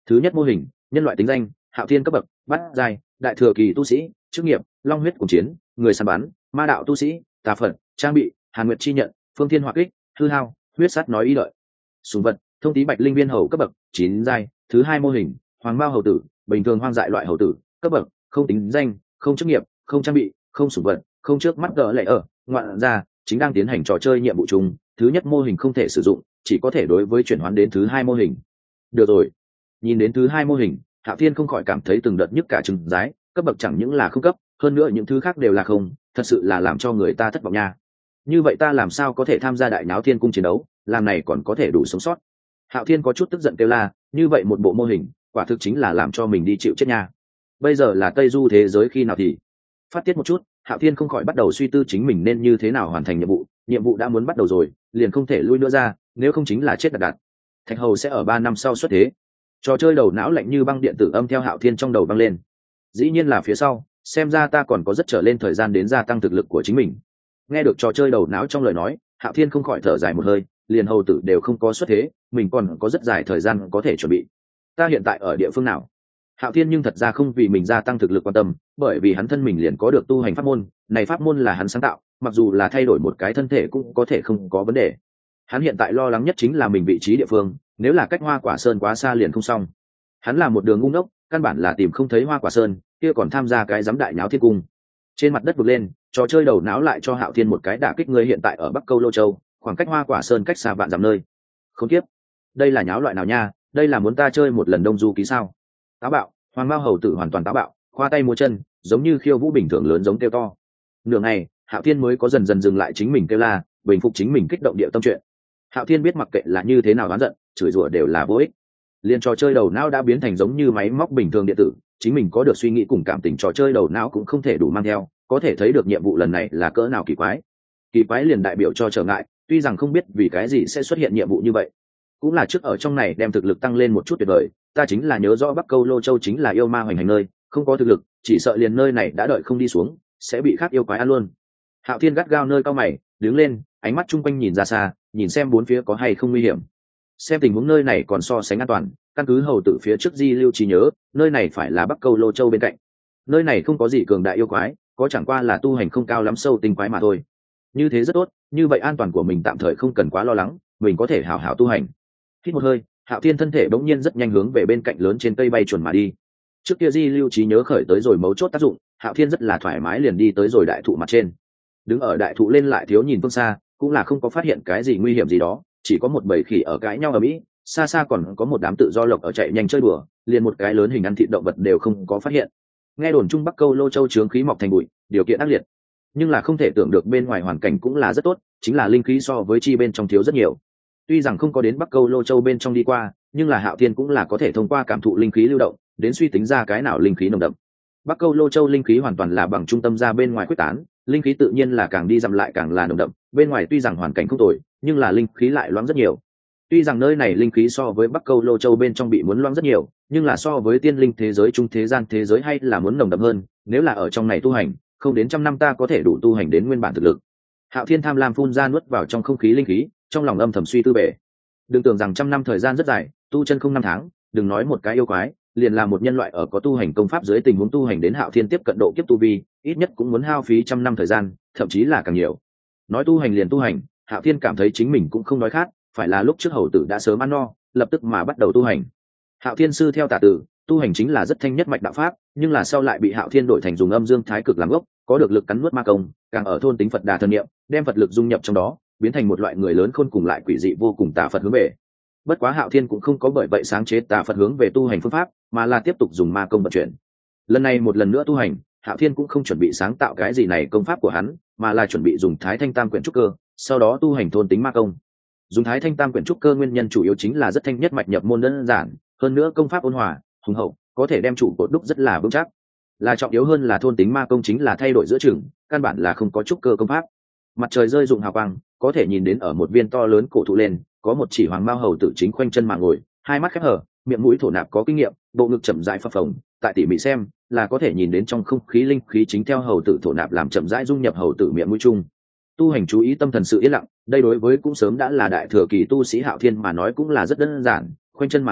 A: Thứ nhất mô hình, nhân loại tính danh, Hạo Thiên cấp bậc, bát giai, đại thừa kỳ tu sĩ, chức nghiệp, long huyết cùng chiến, người săn bắn, ma đạo tu sĩ, tà phật, trang bị, Hàn Nguyệt chi nhận, Phương Thiên hỏa kích, hư hao, huyết sắt nói ý lợi. Sùng vật, thông tí bạch linh viên hầu cấp bậc, 9 giai. Thứ hai mô hình, hoàng mao hầu tử, bình thường hoang dại loại hầu tử, cấp bậc, không tính danh, không chức nghiệp, không trang bị, không sùng vật, không trước mắt gỡ lệ ở, ngoạn ra, chính đang tiến hành trò chơi nhiệm vụ chung. Thứ nhất mô hình không thể sử dụng, chỉ có thể đối với chuyển hoán đến thứ hai mô hình. Được rồi, nhìn đến thứ hai mô hình, Hạo Thiên không khỏi cảm thấy từng đợt nhức cả trứng rái, cấp bậc chẳng những là không cấp, hơn nữa những thứ khác đều là không, thật sự là làm cho người ta thất vọng nha. Như vậy ta làm sao có thể tham gia đại náo thiên cung chiến đấu, làm này còn có thể đủ sống sót. Hạo Thiên có chút tức giận kêu la, như vậy một bộ mô hình, quả thực chính là làm cho mình đi chịu chết nha. Bây giờ là Tây Du thế giới khi nào thì phát tiết một chút, Hạo Thiên không khỏi bắt đầu suy tư chính mình nên như thế nào hoàn thành nhiệm vụ đã muốn bắt đầu rồi, liền không thể lui nữa ra, nếu không chính là chết đặt. Thạch Hầu sẽ ở 3 năm sau xuất thế. Trò chơi đầu não lạnh như băng điện tử âm theo Hạo Thiên trong đầu vang lên. Dĩ nhiên là phía sau, xem ra ta còn có rất trở lên thời gian đến gia tăng thực lực của chính mình. Nghe được trò chơi đầu não trong lời nói, Hạo Thiên không khỏi thở dài một hơi, liền hầu tử đều không có xuất thế, mình còn có rất dài thời gian có thể chuẩn bị. Ta hiện tại ở địa phương nào? Hạo Thiên nhưng thật ra không vì mình gia tăng thực lực quan tâm, bởi vì hắn thân mình liền có được tu hành pháp môn, này pháp môn là hắn sáng tạo, mặc dù là thay đổi một cái thân thể cũng có thể không có vấn đề. Hắn hiện tại lo lắng nhất chính là mình vị trí địa phương, nếu là cách Hoa Quả Sơn quá xa liền không xong. Hắn là một đường ngu ngốc, căn bản là tìm không thấy Hoa Quả Sơn, kia còn tham gia cái giám đại nháo thiên cung. Trên mặt đất vượt lên, trò chơi đầu não lại cho Hạo Thiên một cái đả kích. Người hiện tại ở Bắc Câu Lô Châu, khoảng cách Hoa Quả Sơn cách xa vạn dặm nơi. Khốn kiếp, đây là nháo loại nào nha, đây là muốn ta chơi một lần Đông Du Ký sao? Táo bạo, Hoàng Mao hầu tử hoàn toàn táo bạo, khoa tay múa chân, giống như khiêu vũ bình thường lớn giống kêu to. Nửa ngày, Hạo Thiên mới có dần dần dừng lại chính mình kêu la, bình phục chính mình kích động địa tâm chuyện. Hạo Thiên biết mặc kệ là như thế nào oán giận, chửi rủa đều là vô ích. Liên trò chơi đầu não đã biến thành giống như máy móc bình thường điện tử, chính mình có được suy nghĩ cùng cảm tình, trò chơi đầu não cũng không thể đủ mang theo, có thể thấy được nhiệm vụ lần này là cỡ nào kỳ quái. Kỳ quái liền đại biểu cho trở ngại, tuy rằng không biết vì cái gì sẽ xuất hiện nhiệm vụ như vậy, cũng là trước ở trong này đem thực lực tăng lên một chút tuyệt vời. Ta chính là nhớ rõ Bắc Câu Lô Châu chính là yêu ma hoành hành nơi, không có thực lực, chỉ sợ liền nơi này đã đợi không đi xuống, sẽ bị khác yêu quái ăn luôn. Hạo Thiên gắt gao nơi cao mày, đứng lên, ánh mắt chung quanh nhìn ra xa, nhìn xem bốn phía có hay không nguy hiểm. Xem tình huống nơi này còn so sánh an toàn, căn cứ hầu tử phía trước di lưu trí nhớ, nơi này phải là Bắc Câu Lô Châu bên cạnh. Nơi này không có gì cường đại yêu quái, có chẳng qua là tu hành không cao lắm sâu tinh quái mà thôi. Như thế rất tốt, như vậy an toàn của mình tạm thời không cần quá lo lắng, mình có thể hảo hảo tu hành. Hít một hơi, Hạo Thiên thân thể bỗng nhiên rất nhanh hướng về bên cạnh lớn trên cây bay chuẩn mà đi. Trước kia di lưu trí nhớ khởi tới rồi mấu chốt tác dụng, Hạo Thiên rất là thoải mái liền đi tới rồi đại thụ mặt trên. Đứng ở đại thụ lên lại thiếu nhìn phương xa, cũng là không có phát hiện cái gì nguy hiểm gì đó, chỉ có một bầy khỉ ở cãi nhau ở mỹ, xa xa còn có một đám tự do lộc ở chạy nhanh chơi đùa, liền một cái lớn hình ăn thịt động vật đều không có phát hiện. Nghe đồn Trung Bắc Câu Lô Châu chướng khí mọc thành bụi, điều kiện ác liệt, nhưng là không thể tưởng được bên ngoài hoàn cảnh cũng là rất tốt, chính là linh khí so với chi bên trong thiếu rất nhiều. Tuy rằng không có đến Bắc Câu Lô Châu bên trong đi qua, nhưng là Hạo Thiên cũng là có thể thông qua cảm thụ linh khí lưu động đến suy tính ra cái nào linh khí nồng đậm. Bắc Câu Lô Châu linh khí hoàn toàn là bằng trung tâm ra bên ngoài quyết tán, linh khí tự nhiên là càng đi dặm lại càng là nồng đậm, bên ngoài tuy rằng hoàn cảnh không tồi, nhưng là linh khí lại loãng rất nhiều. Tuy rằng nơi này linh khí so với Bắc Câu Lô Châu bên trong bị muốn loãng rất nhiều, nhưng là so với tiên linh thế giới, trung thế gian thế giới hay là muốn nồng đậm hơn, nếu là ở trong này tu hành, không đến trăm năm ta có thể đủ tu hành đến nguyên bản thực lực. Hạo Thiên tham lam phun ra nuốt vào trong không khí linh khí, trong lòng âm thầm suy tư bể. Đừng tưởng rằng trăm năm thời gian rất dài, tu chân không năm tháng, đừng nói một cái yêu quái, liền là một nhân loại ở có tu hành công pháp dưới tình huống tu hành đến Hạo Thiên tiếp cận độ kiếp tu vi, ít nhất cũng muốn hao phí trăm năm thời gian, thậm chí là càng nhiều. Nói tu hành liền tu hành, Hạo Thiên cảm thấy chính mình cũng không nói khác, phải là lúc trước hầu tử đã sớm ăn no, lập tức mà bắt đầu tu hành. Hạo Thiên sư theo tả tử, tu hành chính là rất thanh nhất mạch đạo pháp, nhưng là sau lại bị Hạo Thiên đổi thành dùng âm dương thái cực làm gốc, có được lực cắn nuốt ma công, càng ở thôn tính Phật đà thần niệm, đem Phật lực dung nhập trong đó, biến thành một loại người lớn khôn cùng lại quỷ dị vô cùng tà Phật hướng về. Bất quá Hạo Thiên cũng không có bởi vậy sáng chế tà Phật hướng về tu hành phương pháp, mà là tiếp tục dùng ma công vận chuyển. Lần này một lần nữa tu hành, Hạo Thiên cũng không chuẩn bị sáng tạo cái gì này công pháp của hắn, mà là chuẩn bị dùng Thái Thanh Tam quyển trúc cơ, sau đó tu hành thôn tính ma công. Dùng Thái Thanh Tam quyển trúc cơ nguyên nhân chủ yếu chính là rất thanh nhất mạch nhập môn đơn giản, hơn nữa công pháp ôn hòa, hùng hậu, có thể đem trụ cột đúc rất là vững chắc. Là trọng yếu hơn là thôn tính ma công chính là thay đổi giữa chừng, căn bản là không có trúc cơ công pháp. Mặt trời rơi rụng hào quang, có thể nhìn đến ở một viên to lớn cổ thụ lên, có một chỉ hoàng mao hầu tử chính khoanh chân mà ngồi, hai mắt khép hờ, miệng mũi thổ nạp có kinh nghiệm, bộ ngực chậm rãi phập phồng, tại tỉ mỉ xem, là có thể nhìn đến trong không khí linh khí chính theo hầu tử thổ nạp làm chậm rãi dung nhập hầu tử miệng mũi chung. Tu hành chú ý tâm thần sự yên lặng, đây đối với cũng sớm đã là đại thừa kỳ tu sĩ Hạo Thiên mà nói cũng là rất đơn giản, khoanh chân mà ngồi,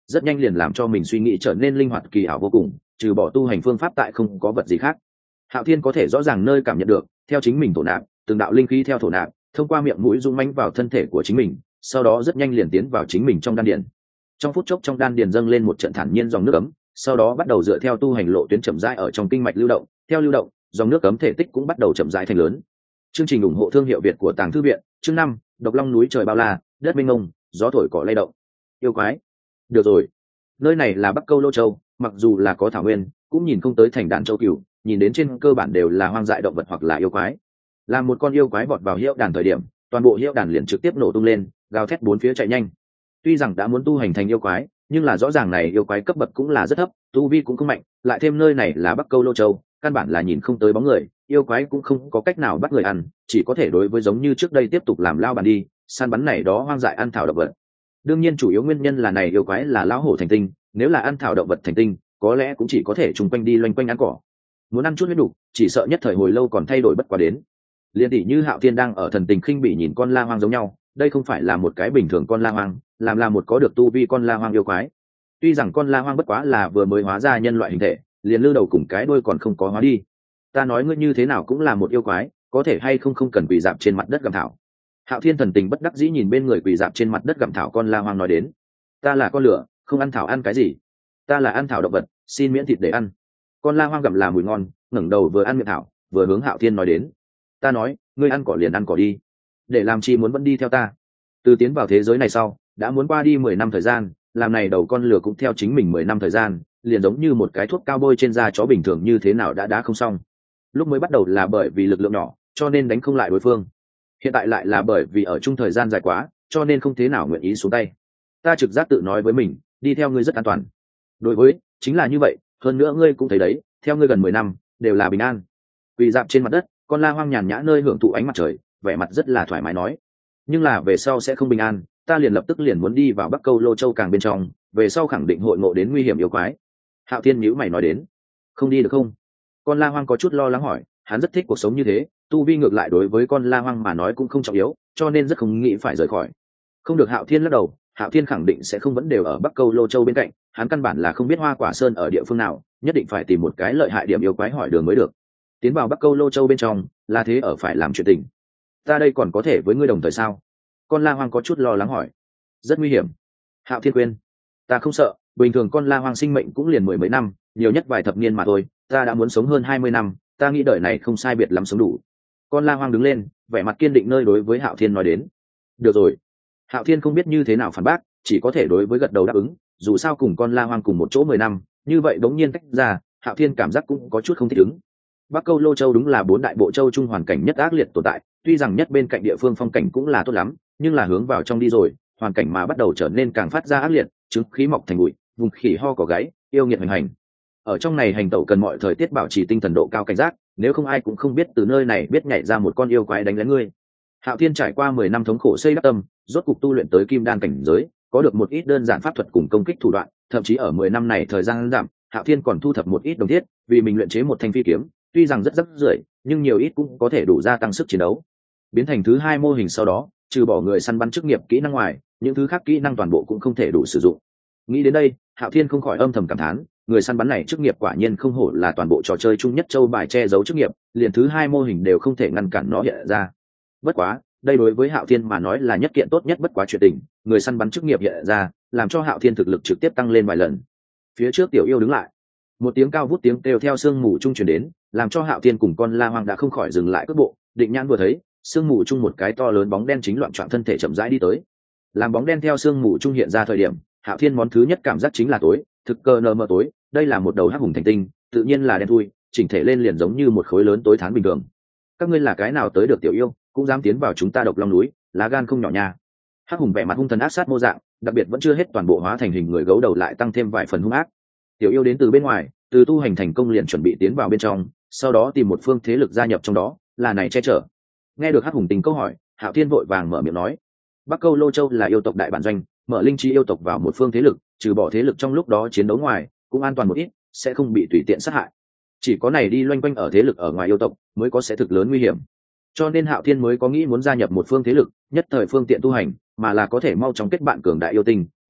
A: rất nhanh liền làm cho mình suy nghĩ trở nên linh hoạt kỳ ảo vô cùng, trừ bỏ tu hành phương pháp tại không có vật gì khác. Hạo Thiên có thể rõ ràng nơi cảm nhận được, theo chính mình thổ nạp, từng đạo linh khí theo thổ nạp, thông qua miệng mũi dung mãnh vào thân thể của chính mình, sau đó rất nhanh liền tiến vào chính mình trong đan điền. Trong phút chốc trong đan điền dâng lên một trận thản nhiên dòng nước ấm, sau đó bắt đầu dựa theo tu hành lộ tuyến chậm rãi ở trong kinh mạch lưu động, theo lưu động, dòng nước ấm thể tích cũng bắt đầu chậm rãi thành lớn. Chương trình ủng hộ thương hiệu Việt của Tàng Thư viện, chương 5, Độc Long núi trời bao la, đất mênh mông, gió thổi cỏ lay động. Yêu quái. Được rồi. Nơi này là Bắc Câu Lô Châu, mặc dù là có thảo nguyên, cũng nhìn không tới thành đàn châu cừu, nhìn đến trên cơ bản đều là hoang dại động vật hoặc là yêu quái. Là một con yêu quái vọt vào hiệu đàn thời điểm, toàn bộ hiệu đàn liền trực tiếp nổ tung lên, gào thét bốn phía chạy nhanh. Tuy rằng đã muốn tu hành thành yêu quái, nhưng là rõ ràng này yêu quái cấp bậc cũng là rất thấp, tu vi cũng không mạnh, lại thêm nơi này là Bắc Câu Lô Châu, căn bản là nhìn không tới bóng người, yêu quái cũng không có cách nào bắt người ăn, chỉ có thể đối với giống như trước đây tiếp tục làm lao bàn đi, săn bắn này đó hoang dại ăn thảo động vật. Đương nhiên chủ yếu nguyên nhân là này yêu quái là lão hổ thành tinh, nếu là ăn thảo động vật thành tinh, có lẽ cũng chỉ có thể chung quanh đi loanh quanh ăn cỏ. Muốn ăn chút huyết đủ, chỉ sợ nhất thời hồi lâu còn thay đổi bất quá đến. Liên tỷ như Hạo Thiên đang ở thần tình khinh bỉ nhìn con la hoang giống nhau, đây không phải là một cái bình thường con la hoang, làm là một có được tu vi con la hoang yêu quái. Tuy rằng con la hoang bất quá là vừa mới hóa ra nhân loại hình thể, liền lư đầu cùng cái đuôi còn không có hóa đi. Ta nói ngươi như thế nào cũng là một yêu quái, có thể hay không cần quỳ dạp trên mặt đất gặm thảo. Hạo Thiên thần tình bất đắc dĩ nhìn bên người quỳ dạp trên mặt đất gặm thảo con la hoang nói đến. Ta là con lửa, không ăn thảo ăn cái gì? Ta là ăn thảo động vật, xin miễn thịt để ăn. Con la hoang gặm là mùi ngon, ngẩng đầu vừa ăn miệng thảo, vừa hướng Hạo Thiên nói đến. Ta nói, ngươi ăn cỏ liền ăn cỏ đi, để làm chi muốn vẫn đi theo ta? Từ tiến vào thế giới này sau, đã muốn qua đi 10 năm thời gian, làm này đầu con lửa cũng theo chính mình 10 năm thời gian, liền giống như một cái thuốc cao bôi trên da chó bình thường như thế nào đã không xong. Lúc mới bắt đầu là bởi vì lực lượng nhỏ, cho nên đánh không lại đối phương. Hiện tại lại là bởi vì ở chung thời gian dài quá, cho nên không thế nào nguyện ý xuống tay. Ta trực giác tự nói với mình, đi theo ngươi rất an toàn. Đối với, chính là như vậy, hơn nữa ngươi cũng thấy đấy, theo ngươi gần 10 năm, đều là bình an. Quỳ dạp trên mặt đất, con la hoang nhàn nhã nơi hưởng thụ ánh mặt trời, vẻ mặt rất là thoải mái nói. Nhưng là về sau sẽ không bình an, ta liền lập tức liền muốn đi vào Bắc Câu Lô Châu càng bên trong, về sau khẳng định hội ngộ đến nguy hiểm yêu quái. Hạo Thiên nhíu mày nói đến. Không đi được không? Con la hoang có chút lo lắng hỏi, hắn rất thích cuộc sống như thế, tu vi ngược lại đối với con la hoang mà nói cũng không trọng yếu, cho nên rất không nghĩ phải rời khỏi. Không được. Hạo Thiên lắc đầu, Hạo Thiên khẳng định sẽ không vẫn đều ở Bắc Câu Lô Châu bên cạnh, hắn căn bản là không biết Hoa Quả Sơn ở địa phương nào, nhất định phải tìm một cái lợi hại điểm yêu quái hỏi đường mới được. Tiến vào Bắc Câu Lô Châu bên trong, là thế ở phải làm chuyện tình. Ta đây còn có thể với ngươi đồng thời sao? Con la hoang có chút lo lắng hỏi. Rất nguy hiểm. Hạo Thiên khuyên. Ta không sợ, bình thường con la hoang sinh mệnh cũng liền 10 mấy năm, nhiều nhất vài thập niên mà thôi, ta đã muốn sống hơn 20 năm, ta nghĩ đời này không sai biệt lắm sống đủ. Con la hoang đứng lên, vẻ mặt kiên định nơi đối với Hạo Thiên nói đến. Được rồi. Hạo Thiên không biết như thế nào phản bác, chỉ có thể đối với gật đầu đáp ứng, dù sao cùng con la hoang cùng một chỗ 10 năm, như vậy đống nhiên tách ra, Hạo Thiên cảm giác cũng có chút không thích ứng. Bắc Câu Lô Châu đúng là 4 đại bộ châu trung hoàn cảnh nhất ác liệt tồn tại, tuy rằng nhất bên cạnh địa phương phong cảnh cũng là tốt lắm, nhưng là hướng vào trong đi rồi, hoàn cảnh mà bắt đầu trở nên càng phát ra ác liệt, chứng khí mọc thành bụi, vùng khỉ ho cỏ gáy, yêu nghiệt hoành hành. Ở trong này hành tẩu cần mọi thời tiết bảo trì tinh thần độ cao cảnh giác, nếu không ai cũng không biết từ nơi này biết nhảy ra một con yêu quái đánh lén ngươi. Hạo Thiên trải qua 10 năm thống khổ xây đắp tâm, rốt cục tu luyện tới kim đan cảnh giới, có được một ít đơn giản pháp thuật cùng công kích thủ đoạn, thậm chí ở 10 năm này thời gian giảm, Hạo Thiên còn thu thập một ít đồng thiết, vì mình luyện chế một thanh phi kiếm, tuy rằng rất rưởi, nhưng nhiều ít cũng có thể đủ gia tăng sức chiến đấu. Biến thành thứ 2 mô hình sau đó, trừ bỏ người săn bắn chức nghiệp kỹ năng ngoài, những thứ khác kỹ năng toàn bộ cũng không thể đủ sử dụng. Nghĩ đến đây, Hạo Thiên không khỏi âm thầm cảm thán, người săn bắn này chức nghiệp quả nhiên không hổ là toàn bộ trò chơi chung nhất châu bài che giấu chức nghiệp, liền thứ 2 mô hình đều không thể ngăn cản nó hiện ra. Bất quá, đây đối với Hạo Thiên mà nói là nhất kiện tốt nhất bất quá chuyện tình, người săn bắn chức nghiệp hiện ra, làm cho Hạo Thiên thực lực trực tiếp tăng lên vài lần. Phía trước Tiểu Yêu đứng lại, một tiếng cao vút tiếng kêu theo sương mù trung truyền đến, làm cho Hạo Thiên cùng con la hoang đã không khỏi dừng lại cước bộ, định nhãn vừa thấy, sương mù chung một cái to lớn bóng đen chính loạn trọn thân thể chậm rãi đi tới. Làm bóng đen theo sương mù trung hiện ra thời điểm, Hạo Thiên món thứ nhất cảm giác chính là tối, thực cơ nờ mờ tối, đây là một đầu hắc hùng thành tinh, tự nhiên là đen thui, chỉnh thể lên liền giống như một khối lớn tối thán bình thường. Các ngươi là cái nào tới được Tiểu Yêu, cũng dám tiến vào chúng ta Độc Long núi, lá gan không nhỏ nha. Hắc hùng vẻ mặt hung thần ác sát mô dạng, đặc biệt vẫn chưa hết toàn bộ hóa thành hình người gấu đầu lại tăng thêm vài phần hung ác. Tiểu Yêu đến từ bên ngoài, từ tu hành thành công liền chuẩn bị tiến vào bên trong, sau đó tìm một phương thế lực gia nhập trong đó, là này che chở. Nghe được Hắc hùng tình câu hỏi, Hạo Thiên vội vàng mở miệng nói, Bắc Câu Lô Châu là yêu tộc đại bản doanh, mở linh trí yêu tộc vào một phương thế lực, trừ bỏ thế lực trong lúc đó chiến đấu ngoài, cũng an toàn một ít, sẽ không bị tùy tiện sát hại. Chỉ có này đi loanh quanh ở thế lực ở ngoài yêu tộc mới có sẽ thực lớn nguy hiểm. Cho nên Hạo Thiên mới có nghĩ muốn gia nhập một phương thế lực, nhất thời phương tiện tu hành, mà là có thể mau chóng kết bạn cường đại yêu tinh,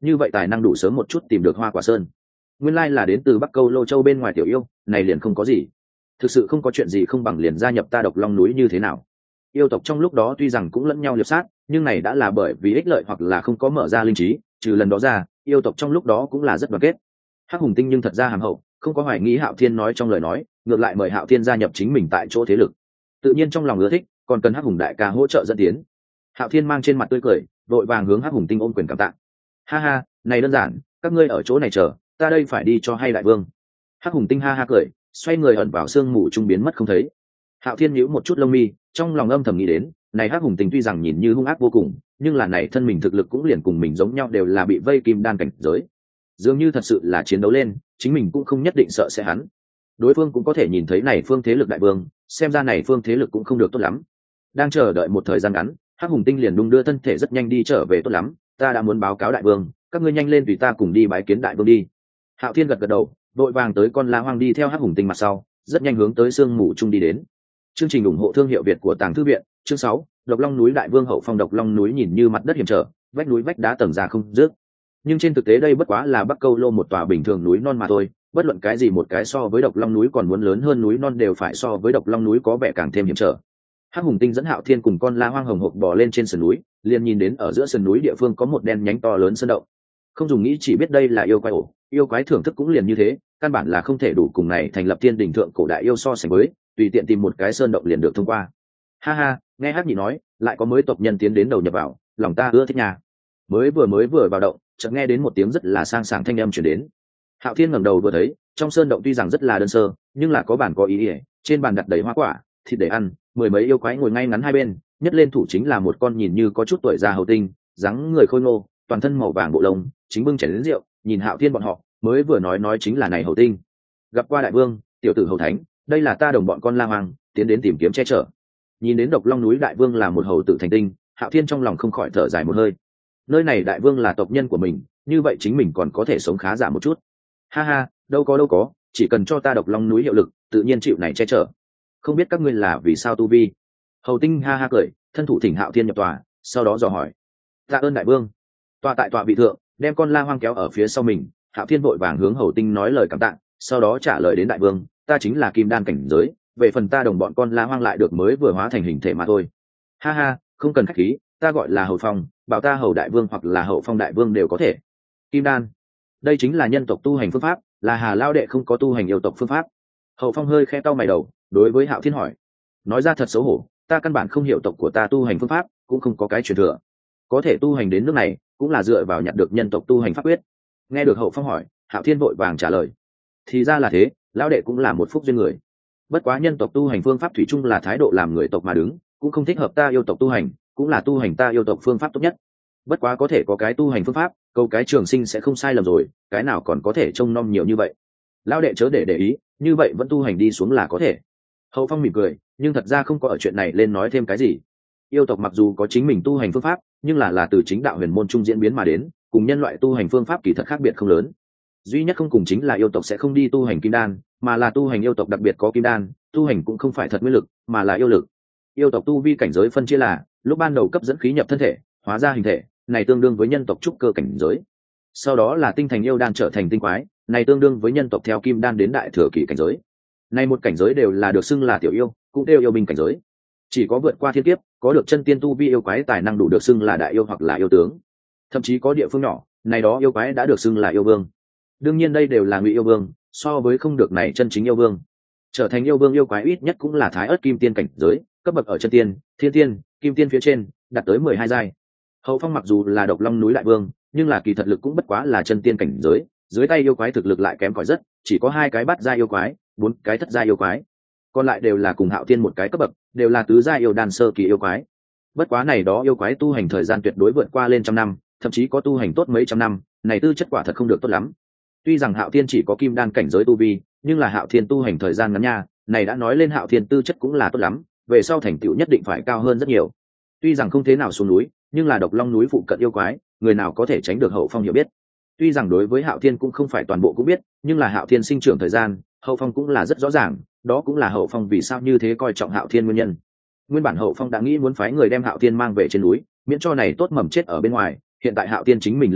A: như vậy tài năng đủ sớm một chút tìm được Hoa Quả Sơn. Nguyên lai là đến từ Bắc Câu Lô Châu bên ngoài tiểu yêu, này liền không có gì. Thực sự không có chuyện gì không bằng liền gia nhập ta Độc Long núi như thế nào. Yêu tộc trong lúc đó tuy rằng cũng lẫn nhau liệp sát, nhưng này đã là bởi vì ích lợi hoặc là không có mở ra linh trí, trừ lần đó ra, yêu tộc trong lúc đó cũng là rất đoàn kết. Hắc Hùng Tinh nhưng thật ra hàm hậu, không có hoài nghi Hạo Thiên nói trong lời nói, ngược lại mời Hạo Thiên gia nhập chính mình tại chỗ thế lực. Tự nhiên trong lòng ưa thích, còn cần Hắc Hùng đại ca hỗ trợ dẫn tiến. Hạo Thiên mang trên mặt tươi cười, vội vàng hướng Hắc Hùng Tinh ôm quyền cảm tạ. Ha ha, này đơn giản, các ngươi ở chỗ này chờ, ta đây phải đi cho hay đại vương. Hắc Hùng Tinh ha ha cười, xoay người ẩn vào sương mù trung biến mất không thấy. Hạo Thiên nhíu một chút lông mi, trong lòng âm thầm nghĩ đến, này Hắc Hùng Tinh tuy rằng nhìn như hung ác vô cùng, nhưng là này thân mình thực lực cũng liền cùng mình giống nhau, đều là bị vây kim đan cảnh giới. Dường như thật sự là chiến đấu lên, chính mình cũng không nhất định sợ sẽ hắn. Đối phương cũng có thể nhìn thấy này phương thế lực đại vương, xem ra này phương thế lực cũng không được tốt lắm. Đang chờ đợi một thời gian ngắn, Hắc Hùng Tinh liền đung đưa thân thể rất nhanh đi trở về. Tốt lắm, ta đã muốn báo cáo đại vương, các ngươi nhanh lên tùy ta cùng đi bái kiến đại vương đi. Hạo Thiên gật gật đầu, vội vàng tới con la hoang đi theo Hắc Hùng Tinh mặt sau, rất nhanh hướng tới sương mù trung đi đến. Chương trình ủng hộ thương hiệu Việt của Tàng Thư viện, chương 6, Độc Long núi đại vương hậu phong. Độc Long núi nhìn như mặt đất hiểm trở, vách núi vách đá tầng ra không dứt, nhưng trên thực tế đây bất quá là Bắc Câu Lô một tòa bình thường núi non mà thôi. Bất luận cái gì một cái so với Độc Long núi còn muốn lớn hơn núi non đều phải so với Độc Long núi có vẻ càng thêm hiểm trở. Hắc Hùng Tinh dẫn Hạo Thiên cùng con la hoang hồng hộc bò lên trên sườn núi, liền nhìn đến ở giữa sườn núi địa phương có một đen nhánh to lớn sơn động. Không dùng nghĩ chỉ biết đây là yêu quái ổ, yêu quái thưởng thức cũng liền như thế, căn bản là không thể đủ cùng này thành lập thiên đình thượng cổ đại yêu so sánh với, tùy tiện tìm một cái sơn động liền được thông qua. Ha ha, nghe Hắc Nhị nói, lại có mới tộc nhân tiến đến đầu nhập vào, lòng ta ưa thích nhà. Mới vừa vào động, chợt nghe đến một tiếng rất là sang sảng thanh âm truyền đến. Hạo Thiên ngẩng đầu vừa thấy, trong sơn động tuy rằng rất là đơn sơ, nhưng là có bàn có ý ỉa, trên bàn đặt đầy hoa quả, thịt để ăn, mười mấy yêu quái ngồi ngay ngắn hai bên, nhất lên thủ chính là một con nhìn như có chút tuổi già hầu tinh, dáng người khôi ngô, toàn thân màu vàng bộ lông, chính bưng chén lớn rượu, nhìn Hạo Thiên bọn họ, mới vừa nói chính là này hầu tinh. Gặp qua đại vương, tiểu tử hầu thánh, đây là ta đồng bọn con la hoàng, tiến đến tìm kiếm che chở. Nhìn đến Độc Long núi đại vương là một hầu tử thành tinh, Hạo Thiên trong lòng không khỏi thở dài một hơi. Nơi này đại vương là tộc nhân của mình, như vậy chính mình còn có thể sống khá giả một chút. Ha ha, đâu có, chỉ cần cho ta Độc Long núi hiệu lực, tự nhiên chịu này che chở. Không biết các ngươi là vì sao tu vi? Hầu tinh ha ha cười, thân thủ thỉnh Hạo Thiên nhập tòa, sau đó dò hỏi. Tạ ơn đại vương. Tọa tại tọa vị thượng, đem con la hoang kéo ở phía sau mình, Hạo Thiên vội vàng hướng hầu tinh nói lời cảm tạ, sau đó trả lời đến đại vương, ta chính là kim đan cảnh giới, về phần ta đồng bọn con la hoang lại được mới vừa hóa thành hình thể mà thôi. Ha ha, không cần khách khí, ta gọi là hầu phong, bảo ta hầu đại vương hoặc là hậu phong đại vương đều có thể. Kim đan, đây chính là nhân tộc tu hành phương pháp, là Hà lao đệ không có tu hành yêu tộc phương pháp. Hậu phong hơi khẽ cau mày đầu, đối với Hạo Thiên hỏi. Nói ra thật xấu hổ, ta căn bản không hiểu tộc của ta tu hành phương pháp, cũng không có cái truyền thừa. Có thể tu hành đến nước này, cũng là dựa vào nhận được nhân tộc tu hành pháp quyết. Nghe được Hậu phong hỏi, Hạo Thiên vội vàng trả lời. Thì ra là thế, lão đệ cũng là một phúc duyên người. Bất quá nhân tộc tu hành phương pháp thủy chung là thái độ làm người tộc mà đứng, cũng không thích hợp ta yêu tộc tu hành, cũng là tu hành ta yêu tộc phương pháp tốt nhất. Bất quá có thể có cái tu hành phương pháp, câu cái trường sinh sẽ không sai lầm rồi, cái nào còn có thể trông nom nhiều như vậy. Lão đệ chớ để ý, như vậy vẫn tu hành đi xuống là có thể. Hậu phong mỉm cười, nhưng thật ra không có ở chuyện này lên nói thêm cái gì. Yêu tộc mặc dù có chính mình tu hành phương pháp, nhưng là từ chính đạo huyền môn trung diễn biến mà đến, cùng nhân loại tu hành phương pháp kỳ thật khác biệt không lớn. Duy nhất không cùng chính là yêu tộc sẽ không đi tu hành kim đan, mà là tu hành yêu tộc đặc biệt có kim đan, tu hành cũng không phải thật nguyên lực, mà là yêu lực. Yêu tộc tu vi cảnh giới phân chia là, lúc ban đầu cấp dẫn khí nhập thân thể, hóa ra hình thể, này tương đương với nhân tộc trúc cơ cảnh giới. Sau đó là tinh thành yêu đan trở thành tinh quái, này tương đương với nhân tộc theo kim đan đến đại thừa kỳ cảnh giới. Này một cảnh giới đều là được xưng là tiểu yêu, cũng đều yêu binh cảnh giới. Chỉ có vượt qua thiên kiếp, có được chân tiên tu vi yêu quái tài năng đủ được xưng là đại yêu hoặc là yêu tướng. Thậm chí có địa phương nhỏ, này đó yêu quái đã được xưng là yêu vương. Đương nhiên đây đều là ngụy yêu vương, so với không được này chân chính yêu vương. Trở thành yêu vương yêu quái ít nhất cũng là thái ớt kim tiên cảnh giới, cấp bậc ở chân tiên, thiên tiên, kim tiên phía trên, đạt tới 12 giai. Hậu phong mặc dù là Độc Long núi đại vương, nhưng là kỳ thật lực cũng bất quá là chân tiên cảnh giới, dưới tay yêu quái thực lực lại kém cỏi rất, chỉ có 2 cái bát giai yêu quái, 4 cái thất giai yêu quái, còn lại đều là cùng Hạo Thiên một cái cấp bậc, đều là tứ giai yêu đan sơ kỳ yêu quái. Bất quá này đó yêu quái tu hành thời gian tuyệt đối vượt qua lên trăm năm, thậm chí có tu hành tốt mấy trăm năm, này tư chất quả thật không được tốt lắm. Tuy rằng Hạo Thiên chỉ có kim đan cảnh giới tu vi, nhưng là Hạo Thiên tu hành thời gian ngắn nha, này đã nói lên Hạo Thiên tư chất cũng là tốt lắm, về sau thành tựu nhất định phải cao hơn rất nhiều. Tuy rằng không thế nào xuống núi, nhưng là Độc Long núi phụ cận yêu quái, người nào có thể tránh được Hậu Phong hiểu biết. Tuy rằng đối với Hạo Thiên cũng không phải toàn bộ cũng biết, nhưng là Hạo Thiên sinh trưởng thời gian, Hậu Phong cũng là rất rõ ràng, đó cũng là Hậu Phong vì sao như thế coi trọng Hạo Thiên nguyên nhân. Nguyên bản Hậu Phong đã nghĩ muốn phái người đem Hạo Thiên mang về trên núi, miễn cho này tốt mầm chết ở bên ngoài, hiện tại Hạo Thiên chính mình lên đây,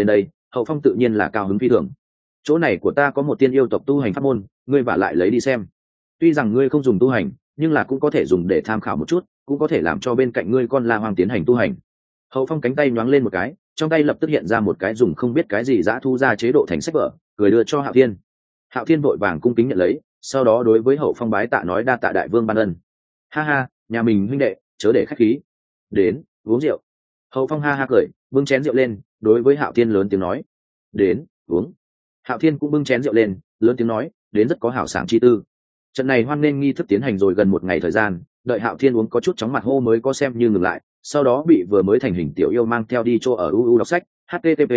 A: Hậu Phong tự nhiên là cao hứng phi thường. Chỗ này của ta có một tiên yêu tộc tu hành pháp môn, ngươi vả lại lấy đi xem. Tuy rằng ngươi không dùng tu hành, nhưng là cũng có thể dùng để tham khảo một chút, cũng có thể làm cho bên cạnh ngươi con la hoang tiến hành tu hành. Hậu Phong cánh tay nhoáng lên một cái, trong tay lập tức hiện ra một cái dùng không biết cái gì dã thu ra chế độ thành sách vở, cười đưa cho Hạo Thiên. Hạo Thiên vội vàng cung kính nhận lấy, sau đó đối với Hậu Phong bái tạ nói đa tạ đại vương ban ân. Ha ha, nhà mình huynh đệ, chớ để khách khí. Đến, uống rượu. Hậu Phong ha ha cười, bưng chén rượu lên, đối với Hạo Thiên lớn tiếng nói. Đến, uống. Hạo Thiên cũng bưng chén rượu lên, lớn tiếng nói, đến rất có hảo sảng chi tư. Trận này hoan nghênh nghi thức tiến hành rồi gần một ngày thời gian, đợi Hạo Thiên uống có chút chóng mặt hô mới có xem như ngừng lại, sau đó bị vừa mới thành hình tiểu yêu mang theo đi chỗ ở UU đọc sách, http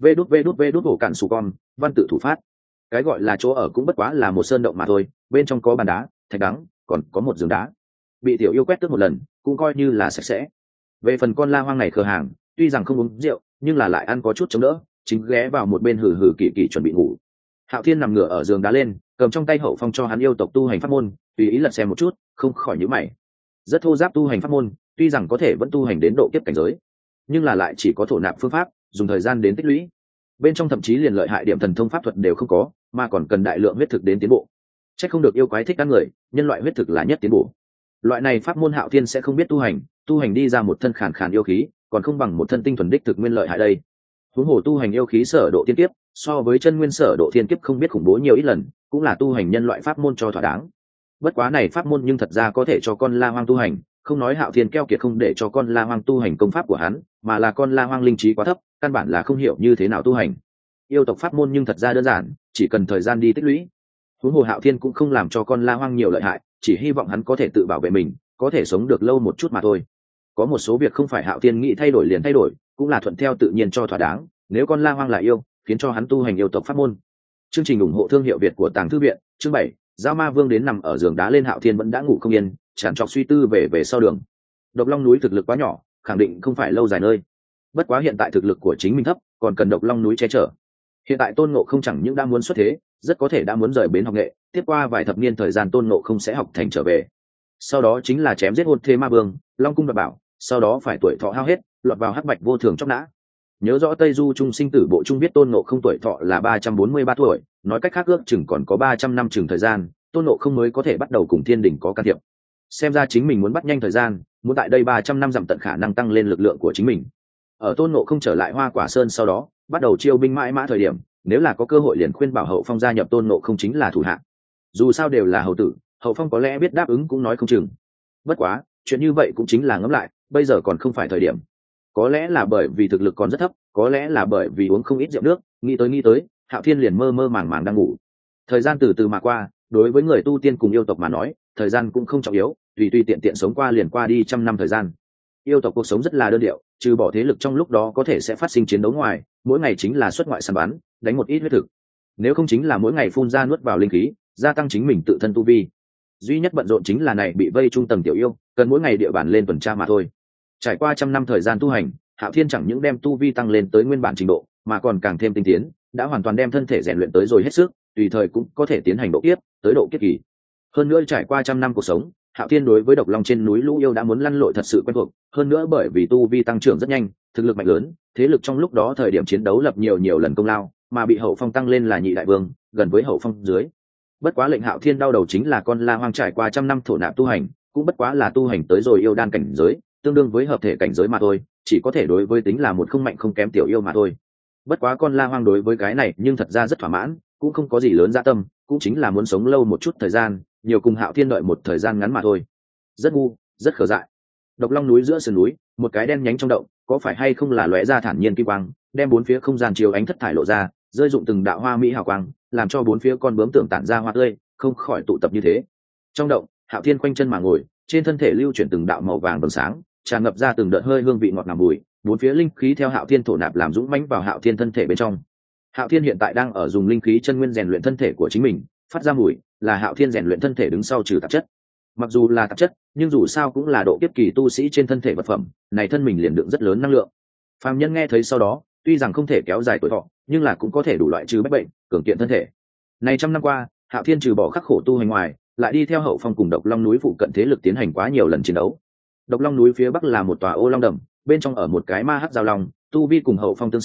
A: vđvđvđ.com, văn tự thủ phát. Cái gọi là chỗ ở cũng bất quá là một sơn động mà thôi, bên trong có bàn đá, thạch đắng, còn có một giường đá. Bị tiểu yêu quét tước một lần, cũng coi như là sạch sẽ. Về phần con la hoang này khờ hàng, tuy rằng không uống rượu, nhưng là lại ăn có chút chống đỡ, chính ghé vào một bên hừ hừ kỳ kỳ chuẩn bị ngủ. Hạo Thiên nằm ngửa ở giường đá lên, cầm trong tay Hậu Phong cho hắn yêu tộc tu hành pháp môn, tùy ý lật xem một chút, không khỏi nhíu mày. Rất thô giáp tu hành pháp môn, tuy rằng có thể vẫn tu hành đến độ kiếp cảnh giới, nhưng là lại chỉ có thổ nạp phương pháp, dùng thời gian đến tích lũy. Bên trong thậm chí liền lợi hại điểm thần thông pháp thuật đều không có, mà còn cần đại lượng huyết thực đến tiến bộ. Chắc không được yêu quái thích các người, nhân loại huyết thực là nhất tiến bộ. Loại này pháp môn Hạo Thiên sẽ không biết tu hành đi ra một thân khàn khàn yêu khí, còn không bằng một thân tinh thuần đích thực nguyên lợi hại đây. Huống hồ tu hành yêu khí sở độ tiên kiếp, so với chân nguyên sở độ thiên kiếp không biết khủng bố nhiều ít lần, cũng là tu hành nhân loại pháp môn cho thỏa đáng. Bất quá này pháp môn nhưng thật ra có thể cho con la hoang tu hành, không nói Hạo Thiên keo kiệt không để cho con la hoang tu hành công pháp của hắn, mà là con la hoang linh trí quá thấp, căn bản là không hiểu như thế nào tu hành. Yêu tộc pháp môn nhưng thật ra đơn giản, chỉ cần thời gian đi tích lũy. Huống hồ Hạo Thiên cũng không làm cho con la hoang nhiều lợi hại, chỉ hy vọng hắn có thể tự bảo vệ mình, có thể sống được lâu một chút mà thôi. Có một số việc không phải Hạo Thiên nghĩ thay đổi liền thay đổi, cũng là thuận theo tự nhiên cho thỏa đáng. Nếu con la hoang là yêu, khiến cho hắn tu hành yêu tộc pháp môn. Chương trình ủng hộ thương hiệu Việt của Tàng Thư Viện. Chương 7, Giao Ma Vương đến nằm ở giường đá lên. Hạo Thiên vẫn đã ngủ không yên, tràn trọc suy tư về sau đường. Độc Long núi thực lực quá nhỏ, khẳng định không phải lâu dài nơi. Bất quá hiện tại thực lực của chính mình thấp, còn cần Độc Long núi che chở. Hiện tại Tôn Ngộ Không chẳng những đã muốn xuất thế, rất có thể đã muốn rời bến học nghệ, tiếp qua vài thập niên thời gian Tôn Ngộ Không sẽ học thành trở về. Sau đó chính là chém giết Hôn Thế Ma Vương, Long Cung đoạt bảo, sau đó phải tuổi thọ hao hết, lọt vào hắc bạch vô thường chóc nã. Nhớ rõ Tây Du Trung sinh tử bộ trung biết Tôn Ngộ Không tuổi thọ là 343 tuổi, nói cách khác ước chừng còn có 300 năm chừng thời gian, Tôn Ngộ Không mới có thể bắt đầu cùng Thiên Đình có can thiệp. Xem ra chính mình muốn bắt nhanh thời gian, muốn tại đây 300 năm giảm tận khả năng tăng lên lực lượng của chính mình. Ở Tôn Ngộ Không trở lại Hoa Quả Sơn sau đó, bắt đầu chiêu binh mãi mã thời điểm, nếu là có cơ hội liền khuyên bảo Hậu Phong gia nhập Tôn Ngộ Không chính là thủ hạ. Dù sao đều là hậu tử, Hậu Phong có lẽ biết đáp ứng cũng nói không chừng. Bất quá, chuyện như vậy cũng chính là ngẫm lại, bây giờ còn không phải thời điểm. Có lẽ là bởi vì thực lực còn rất thấp, có lẽ là bởi vì uống không ít rượu nước, nghĩ tới, Hạo Thiên liền mơ mơ màng màng đang ngủ. Thời gian từ từ mà qua, đối với người tu tiên cùng yêu tộc mà nói, thời gian cũng không trọng yếu, tùy tiện tiện sống qua liền qua đi trăm năm thời gian. Yêu tộc cuộc sống rất là đơn điệu, trừ bỏ thế lực trong lúc đó có thể sẽ phát sinh chiến đấu ngoài, mỗi ngày chính là xuất ngoại săn bắn, đánh một ít huyết thực. Nếu không chính là mỗi ngày phun ra nuốt vào linh khí, gia tăng chính mình tự thân tu vi. Duy nhất bận rộn chính là này bị vây trung tầng tiểu yêu, cần mỗi ngày địa bàn lên tuần tra mà thôi. Trải qua trăm năm thời gian tu hành, Hạo Thiên chẳng những đem tu vi tăng lên tới nguyên bản trình độ, mà còn càng thêm tinh tiến, đã hoàn toàn đem thân thể rèn luyện tới rồi hết sức, tùy thời cũng có thể tiến hành độ kiếp, tới độ kiếp kỳ. Hơn nữa trải qua trăm năm cuộc sống, Hạo Thiên đối với Độc Long trên núi lũ yêu đã muốn lăn lội thật sự quen thuộc, hơn nữa bởi vì tu vi tăng trưởng rất nhanh, thực lực mạnh lớn, thế lực trong lúc đó thời điểm chiến đấu lập nhiều lần công lao, mà bị Hậu Phong tăng lên là nhị đại vương, gần với Hậu Phong dưới. Bất quá lệnh Hạo Thiên đau đầu chính là con la hoang trải qua trăm năm thổ nạp tu hành, cũng bất quá là tu hành tới rồi yêu đan cảnh giới, tương đương với hợp thể cảnh giới mà thôi, chỉ có thể đối với tính là một không mạnh không kém tiểu yêu mà thôi. Bất quá con la hoang đối với cái này nhưng thật ra rất thỏa mãn, cũng không có gì lớn dạ tâm, cũng chính là muốn sống lâu một chút thời gian, nhiều cùng Hạo Thiên đợi một thời gian ngắn mà thôi. Rất ngu, rất khờ dại. Độc Long núi giữa sườn núi, một cái đen nhánh trong động, có phải hay không là lóe ra thản nhiên kim quang, đem bốn phía không gian chiếu ánh thất thải lộ ra, rơi dụng từng đạo hoa mỹ hào quang, làm cho bốn phía con bướm tưởng tản ra hoa tươi, không khỏi tụ tập như thế. Trong động, Hạo Thiên khoanh chân mà ngồi, trên thân thể lưu chuyển từng đạo màu vàng vầng sáng, tràn ngập ra từng đợt hơi hương vị ngọt ngào mùi, bốn phía linh khí theo Hạo Thiên thổ nạp làm dũng mãnh vào Hạo Thiên thân thể bên trong. Hạo Thiên hiện tại đang ở dùng linh khí chân nguyên rèn luyện thân thể của chính mình, phát ra mùi, là Hạo Thiên rèn luyện thân thể đứng sau trừ tạp chất. Mặc dù là tạp chất, nhưng dù sao cũng là độ kiếp kỳ tu sĩ trên thân thể vật phẩm, này thân mình liền đựng rất lớn năng lượng. Phàm nhân nghe thấy sau đó, tuy rằng không thể kéo dài tuổi thọ, nhưng là cũng có thể đủ loại trừ bách bệnh, cường kiện thân thể. Này trăm năm qua, Hạo Thiên trừ bỏ khắc khổ tu hành ngoài, lại đi theo Hậu Phong cùng Độc Long núi phụ cận thế lực tiến hành quá nhiều lần chiến đấu. Độc Long núi phía bắc là một tòa ô long đầm, bên trong ở một cái ma hắc giao long, tu vi cùng Hậu Phong tương xứng,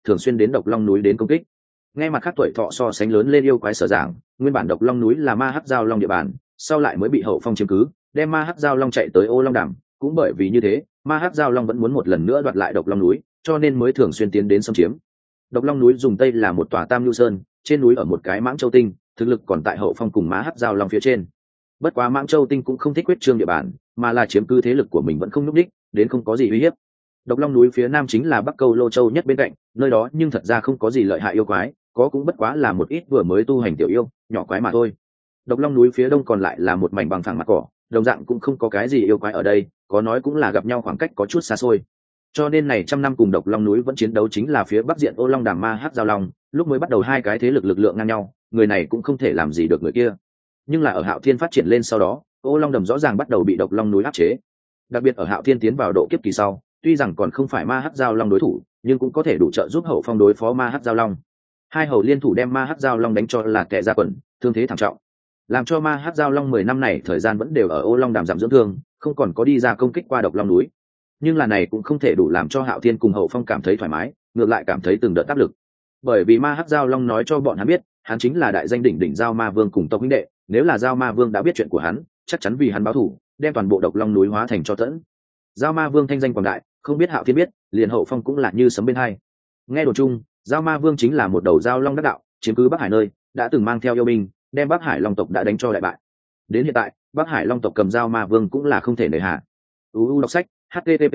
A: thường xuyên đến độc long núi đến công kích. Nghe mặt khác tuổi thọ so sánh lớn lên yêu quái sở giảng, nguyên bản độc long núi là ma hắc giao long địa bàn, sau lại mới bị hậu phong chiếm cứ, đem ma hắc giao long chạy tới ô long đàm. Cũng bởi vì như thế, ma hắc giao long vẫn muốn một lần nữa đoạt lại độc long núi, cho nên mới thường xuyên tiến đến xâm chiếm. Độc long núi dùng tây là một tòa tam lưu sơn, trên núi ở một cái mãng châu tinh, thực lực còn tại hậu phong cùng ma hắc giao long phía trên. Bất quá mãng châu tinh cũng không thích quyết trương địa bàn, mà là chiếm cứ thế lực của mình vẫn không nhúc đích, đến không có gì uy hiếp. Độc long núi phía nam chính là bắc câu lô châu nhất bên cạnh, nơi đó nhưng thật ra không có gì lợi hại yêu quái, có cũng bất quá là một ít vừa mới tu hành tiểu yêu nhỏ quái mà thôi. Độc long núi phía đông còn lại là một mảnh bằng phẳng mặt cỏ, đồng dạng cũng không có cái gì yêu quái ở đây, có nói cũng là gặp nhau khoảng cách có chút xa xôi. Cho nên này trăm năm cùng độc long núi vẫn chiến đấu chính là phía bắc diện ô long đàm ma hắc giao long, lúc mới bắt đầu hai cái thế lực lực lượng ngang nhau, người này cũng không thể làm gì được người kia. Nhưng là ở Hạo Thiên phát triển lên sau đó, ô long đầm rõ ràng bắt đầu bị độc long núi áp chế. Đặc biệt ở Hạo Thiên tiến vào độ kiếp kỳ sau, tuy rằng còn không phải ma hắc giao long đối thủ, nhưng cũng có thể đủ trợ giúp hậu phong đối phó ma hắc giao long. Hai hầu liên thủ đem ma hắc giao long đánh cho là kẻ ra quần, thương thế thảm trọng, làm cho ma hắc giao long 10 năm này thời gian vẫn đều ở ô long đàm giảm dưỡng thương, không còn có đi ra công kích qua độc long núi. Nhưng là này cũng không thể đủ làm cho Hạo Thiên cùng hậu phong cảm thấy thoải mái, ngược lại cảm thấy từng đợt áp lực. Bởi vì ma hắc giao long nói cho bọn hắn biết, hắn chính là đại danh đỉnh đỉnh giao ma vương cùng tộc huynh đệ, nếu là giao ma vương đã biết chuyện của hắn, chắc chắn vì hắn báo thù, đem toàn bộ độc long núi hóa thành cho tẫn. Giao ma vương thanh danh quảng đại, không biết Hạo Thiên biết, liền hậu phong cũng là như sấm bên hai. Nghe đồn chung, giao ma vương chính là một đầu giao long đắc đạo, chiếm cứ Bắc Hải nơi, đã từng mang theo yêu binh, đem Bắc Hải long tộc đã đánh cho đại bại. Đến hiện tại, Bắc Hải long tộc cầm giao ma vương cũng là không thể nề hà. Đọc sách http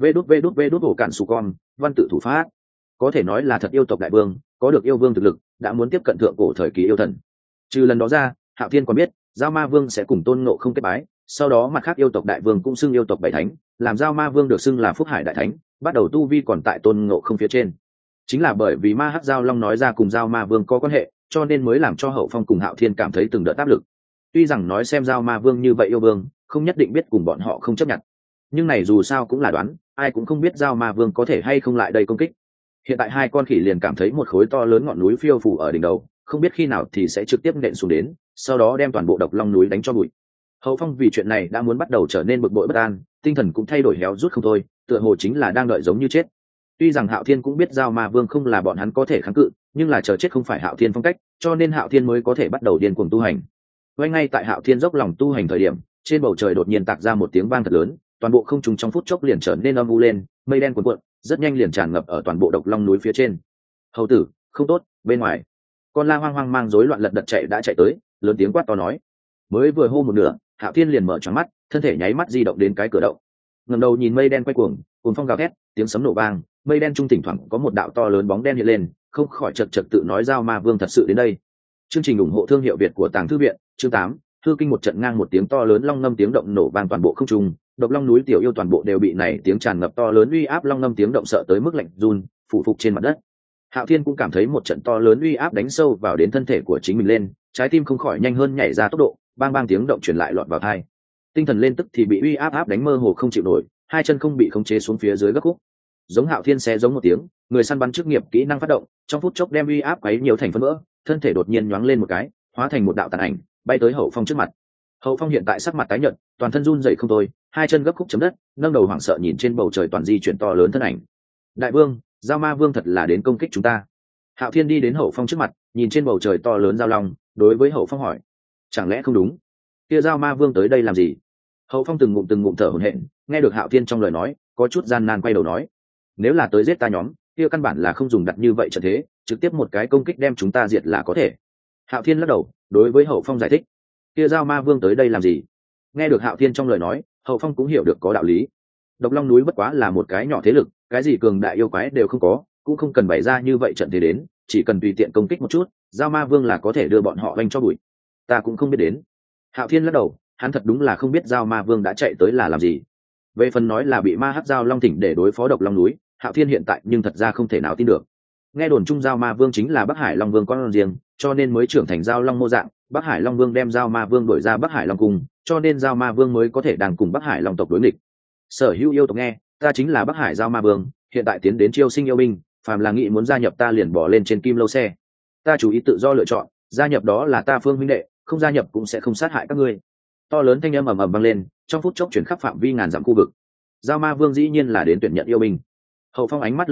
A: v.v.v.cản-su-con văn tự thủ pháp. Có thể nói là thật yêu tộc đại vương, có được yêu vương thực lực, đã muốn tiếp cận thượng cổ thời kỳ yêu thần. Trừ lần đó ra, Hạo Thiên còn biết, giao ma vương sẽ cùng Tôn Ngộ Không kết bái, sau đó mặt khác yêu tộc đại vương cũng xưng yêu tộc bảy thánh, làm giao ma vương được xưng là Phúc Hải đại thánh, bắt đầu tu vi còn tại Tôn Ngộ Không phía trên. Chính là bởi vì ma hắc giao long nói ra cùng giao ma vương có quan hệ, cho nên mới làm cho hậu phong cùng Hạo Thiên cảm thấy từng đợt áp lực. Tuy rằng nói xem giao ma vương như vậy yêu vương, không nhất định biết cùng bọn họ không chấp nhận, nhưng này dù sao cũng là đoán, ai cũng không biết giao ma vương có thể hay không lại đây công kích. Hiện tại hai con khỉ liền cảm thấy một khối to lớn ngọn núi phiêu phù ở đỉnh đầu, không biết khi nào thì sẽ trực tiếp nện xuống đến, sau đó đem toàn bộ độc long núi đánh cho bụi. Hậu phong vì chuyện này đã muốn bắt đầu trở nên bực bội bất an, tinh thần cũng thay đổi héo rút không thôi, tựa hồ chính là đang đợi giống như chết. Tuy rằng Hạo Thiên cũng biết giao ma vương không là bọn hắn có thể kháng cự, nhưng là chờ chết không phải Hạo Thiên phong cách, cho nên Hạo Thiên mới có thể bắt đầu điên cuồng tu hành. Ngay tại Hạo Thiên dốc lòng tu hành thời điểm, trên bầu trời đột nhiên tạc ra một tiếng vang thật lớn, toàn bộ không trung trong phút chốc liền trở nên âm u lên, mây đen cuồn cuộn, rất nhanh liền tràn ngập ở toàn bộ độc long núi phía trên. Hầu tử, không tốt, bên ngoài. Con la hoang hoang mang rối loạn lật đật chạy đã chạy tới, lớn tiếng quát to nói. Mới vừa hô một nửa, Hạo Thiên liền mở choáng mắt, thân thể nháy mắt di động đến cái cửa động. Ngẩng đầu nhìn mây đen quay cuồng, cuồng phong gào thét, tiếng sấm nổ vang, mây đen trung thỉnh thoảng có một đạo to lớn bóng đen hiện lên, không khỏi chật chật tự nói giao ma vương thật sự đến đây. Chương trình ủng hộ thương hiệu Việt của Tàng Thư viện, chương 8, thư kinh một trận ngang một tiếng to lớn long ngâm tiếng động nổ vang toàn bộ không trung, độc long núi tiểu yêu toàn bộ đều bị này tiếng tràn ngập to lớn uy áp long ngâm tiếng động sợ tới mức lạnh run, phủ phục trên mặt đất. Hạo Thiên cũng cảm thấy một trận to lớn uy áp đánh sâu vào đến thân thể của chính mình lên, trái tim không khỏi nhanh hơn nhảy ra tốc độ, bang bang tiếng động truyền lại lọt vào tai. Tinh thần lên tức thì bị uy áp đánh mơ hồ không chịu nổi, hai chân không bị khống chế xuống phía dưới gấp khúc. Giống Hạo Thiên xé giống một tiếng, người săn bắn chức nghiệp kỹ năng phát động, trong phút chốc đem uy áp quấy nhiều thành phân vỡ, thân thể đột nhiên nhoáng lên một cái, hóa thành một đạo tàn ảnh, bay tới Hậu Phong trước mặt. Hậu Phong hiện tại sắc mặt tái nhợt, toàn thân run rẩy không thôi, hai chân gấp khúc chấm đất, nâng đầu hoảng sợ nhìn trên bầu trời toàn di chuyển to lớn thân ảnh. Đại vương, giao ma vương thật là đến công kích chúng ta. Hạo Thiên đi đến Hậu Phong trước mặt, nhìn trên bầu trời to lớn giao long, đối với Hậu Phong hỏi: chẳng lẽ không đúng? Kia giao ma vương tới đây làm gì? Hậu Phong từng ngụm thở hổn hển, nghe được Hạo Thiên trong lời nói, có chút gian nan quay đầu nói: nếu là tới giết ta nhóm, kia căn bản là không dùng đặt như vậy trận thế, trực tiếp một cái công kích đem chúng ta diệt là có thể. Hạo Thiên lắc đầu, đối với Hậu Phong giải thích: kia giao ma vương tới đây làm gì? Nghe được Hạo Thiên trong lời nói, Hậu Phong cũng hiểu được có đạo lý. Độc Long núi bất quá là một cái nhỏ thế lực, cái gì cường đại yêu quái đều không có, cũng không cần bày ra như vậy trận thế đến, chỉ cần tùy tiện công kích một chút, giao ma vương là có thể đưa bọn họ vanh cho bụi. Ta cũng không biết đến. Hạo Thiên lắc đầu, hắn thật đúng là không biết giao ma vương đã chạy tới là làm gì. Về phần nói là bị ma hắc giao long thỉnh để đối phó Độc Long núi, Hạo Thiên hiện tại nhưng thật ra không thể nào tin được. Nghe đồn trung giao ma vương chính là Bắc Hải Long Vương con riêng, cho nên mới trưởng thành giao long mô dạng. Bắc Hải Long Vương đem giao ma vương đổi ra Bắc Hải Long cung, cho nên giao ma vương mới có thể đang cùng Bắc Hải Long tộc đối nghịch. Sở hữu yêu tộc nghe, ta chính là Bắc Hải giao ma vương, hiện tại tiến đến chiêu sinh yêu binh, phàm là nghị muốn gia nhập ta liền bỏ lên trên kim lâu xe. Ta chủ ý tự do lựa chọn, gia nhập đó là ta Phương huynh đệ, không gia nhập cũng sẽ không sát hại các ngươi. To lớn thanh âm ầm ầm vang lên, trong phút chốc chuyển khắp phạm vi ngàn dặm khu vực. Giao ma vương dĩ nhiên là đến tuyển nhận yêu binh. Hậu Phong ánh mắt lớn mở,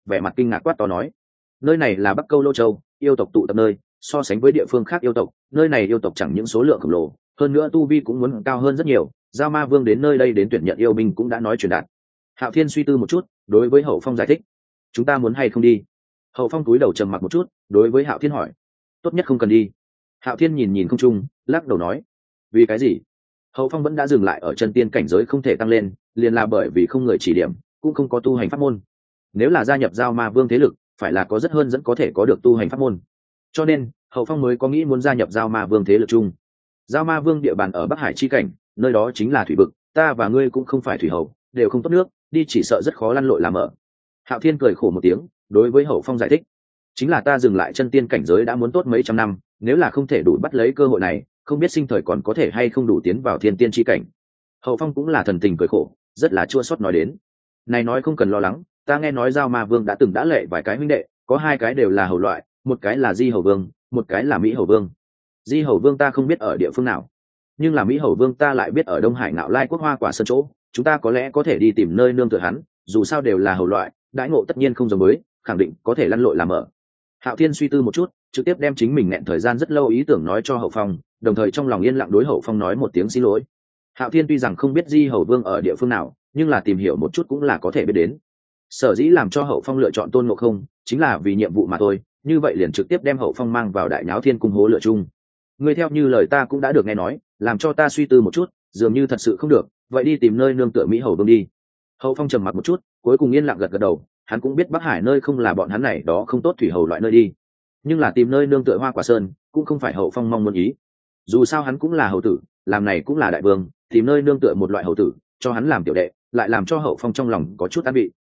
A: vẻ mặt kinh ngạc quát to nói: nơi này là Bắc Câu Lô Châu, yêu tộc tụ tập nơi, so sánh với địa phương khác yêu tộc, nơi này yêu tộc chẳng những số lượng khổng lồ, hơn nữa tu vi cũng muốn cao hơn rất nhiều. Giao Ma Vương đến nơi đây đến tuyển nhận yêu binh cũng đã nói truyền đạt. Hạo Thiên suy tư một chút, đối với Hậu Phong giải thích: chúng ta muốn hay không đi? Hậu Phong cúi đầu trầm mặc một chút, đối với Hạo Thiên hỏi: tốt nhất không cần đi. Hạo Thiên nhìn nhìn không trung, lắc đầu nói: vì cái gì? Hậu Phong vẫn đã dừng lại ở chân tiên cảnh giới không thể tăng lên, liền là bởi vì không người chỉ điểm, cũng không có tu hành pháp môn. Nếu là gia nhập Giao Ma Vương thế lực, phải là có rất hơn dẫn có thể có được tu hành pháp môn. Cho nên, Hậu Phong mới có nghĩ muốn gia nhập Giao Ma Vương thế lực chung. Giao Ma Vương địa bàn ở Bắc Hải chi cảnh, nơi đó chính là thủy vực, ta và ngươi cũng không phải thủy hầu, đều không tốt nước, đi chỉ sợ rất khó lăn lội làm ở. Hạo Thiên cười khổ một tiếng, đối với Hậu Phong giải thích: chính là ta dừng lại chân tiên cảnh giới đã muốn tốt mấy trăm năm, nếu là không thể đủ bắt lấy cơ hội này, không biết sinh thời còn có thể hay không đủ tiến vào thiên tiên chi cảnh. Hậu Phong cũng là thần tình cười khổ, rất là chua xót nói đến: này nói không cần lo lắng, ta nghe nói Giao Ma Vương đã từng đã lệ vài cái huynh đệ, có hai cái đều là hầu loại, một cái là Di Hầu Vương, một cái là Mỹ Hầu Vương. Di Hầu Vương ta không biết ở địa phương nào, nhưng là Mỹ Hầu Vương ta lại biết ở Đông Hải Ngạo Lai Quốc Hoa Quả Sơn chỗ, chúng ta có lẽ có thể đi tìm nơi nương tựa hắn, dù sao đều là hầu loại, đãi ngộ tất nhiên không giống mới, khẳng định có thể lăn lội làm ở. Hạo Thiên suy tư một chút, trực tiếp đem chính mình nghẹn thời gian rất lâu ý tưởng nói cho Hậu Phong, đồng thời trong lòng yên lặng đối Hậu Phong nói một tiếng xin lỗi. Hạo Thiên tuy rằng không biết Di Hầu Vương ở địa phương nào, nhưng là tìm hiểu một chút cũng là có thể biết đến. Sở dĩ làm cho Hậu Phong lựa chọn Tôn Ngộ Không, chính là vì nhiệm vụ mà thôi, như vậy liền trực tiếp đem Hậu Phong mang vào Đại Náo Thiên Cung hố lửa chung. Ngươi theo như lời ta cũng đã được nghe nói, làm cho ta suy tư một chút, dường như thật sự không được, vậy đi tìm nơi nương tựa Mỹ Hầu Vương đi. Hậu Phong trầm mặc một chút, cuối cùng yên lặng gật gật đầu, hắn cũng biết Bắc Hải nơi không là bọn hắn này đó không tốt thủy hầu loại nơi đi, nhưng là tìm nơi nương tựa Hoa Quả Sơn cũng không phải Hậu Phong mong muốn ý. Dù sao hắn cũng là hầu tử, làm này cũng là đại vương, tìm nơi nương tựa một loại hầu tử, cho hắn làm tiểu đệ, lại làm cho Hậu Phong trong lòng có chút an bị.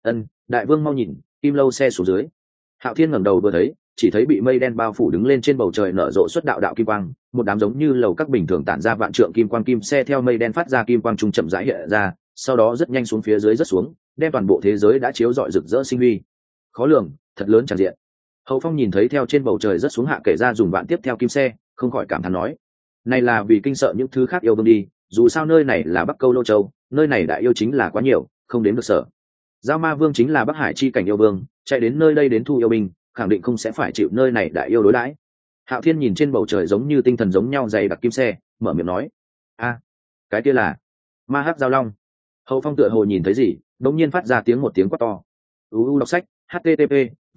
A: Đại vương mau nhìn, Kim Lâu xe xuống dưới. Hạo Thiên ngẩng đầu vừa thấy, chỉ thấy bị mây đen bao phủ đứng lên trên bầu trời nở rộ xuất đạo đạo kim quang, một đám giống như lầu các bình thường tản ra vạn trượng kim quang kim xe theo mây đen phát ra kim quang trung chậm rãi hiện ra, sau đó rất nhanh xuống phía dưới rất xuống, đem toàn bộ thế giới đã chiếu rọi rực rỡ sinh huy. Khó lường, thật lớn tràn diện. Hậu Phong nhìn thấy theo trên bầu trời rất xuống hạ kể ra dùng vạn tiếp theo kim xe, không khỏi cảm thán nói: này là vì kinh sợ những thứ khác yêu vương đi, dù sao nơi này là Bắc Câu Lô Châu, nơi này đại yêu chính là quá nhiều, không đến được sợ. Giao Ma Vương chính là Bắc Hải chi cảnh yêu vương, chạy đến nơi đây đến thu yêu binh, khẳng định không sẽ phải chịu nơi này đại yêu đối đãi. Hạo Thiên nhìn trên bầu trời giống như tinh thần giống nhau dày đặc kim xe, mở miệng nói: cái kia là Ma Hắc Giao Long. Hậu Phong tựa hồ nhìn thấy gì, đống nhiên phát ra một tiếng quát to. Đọc sách http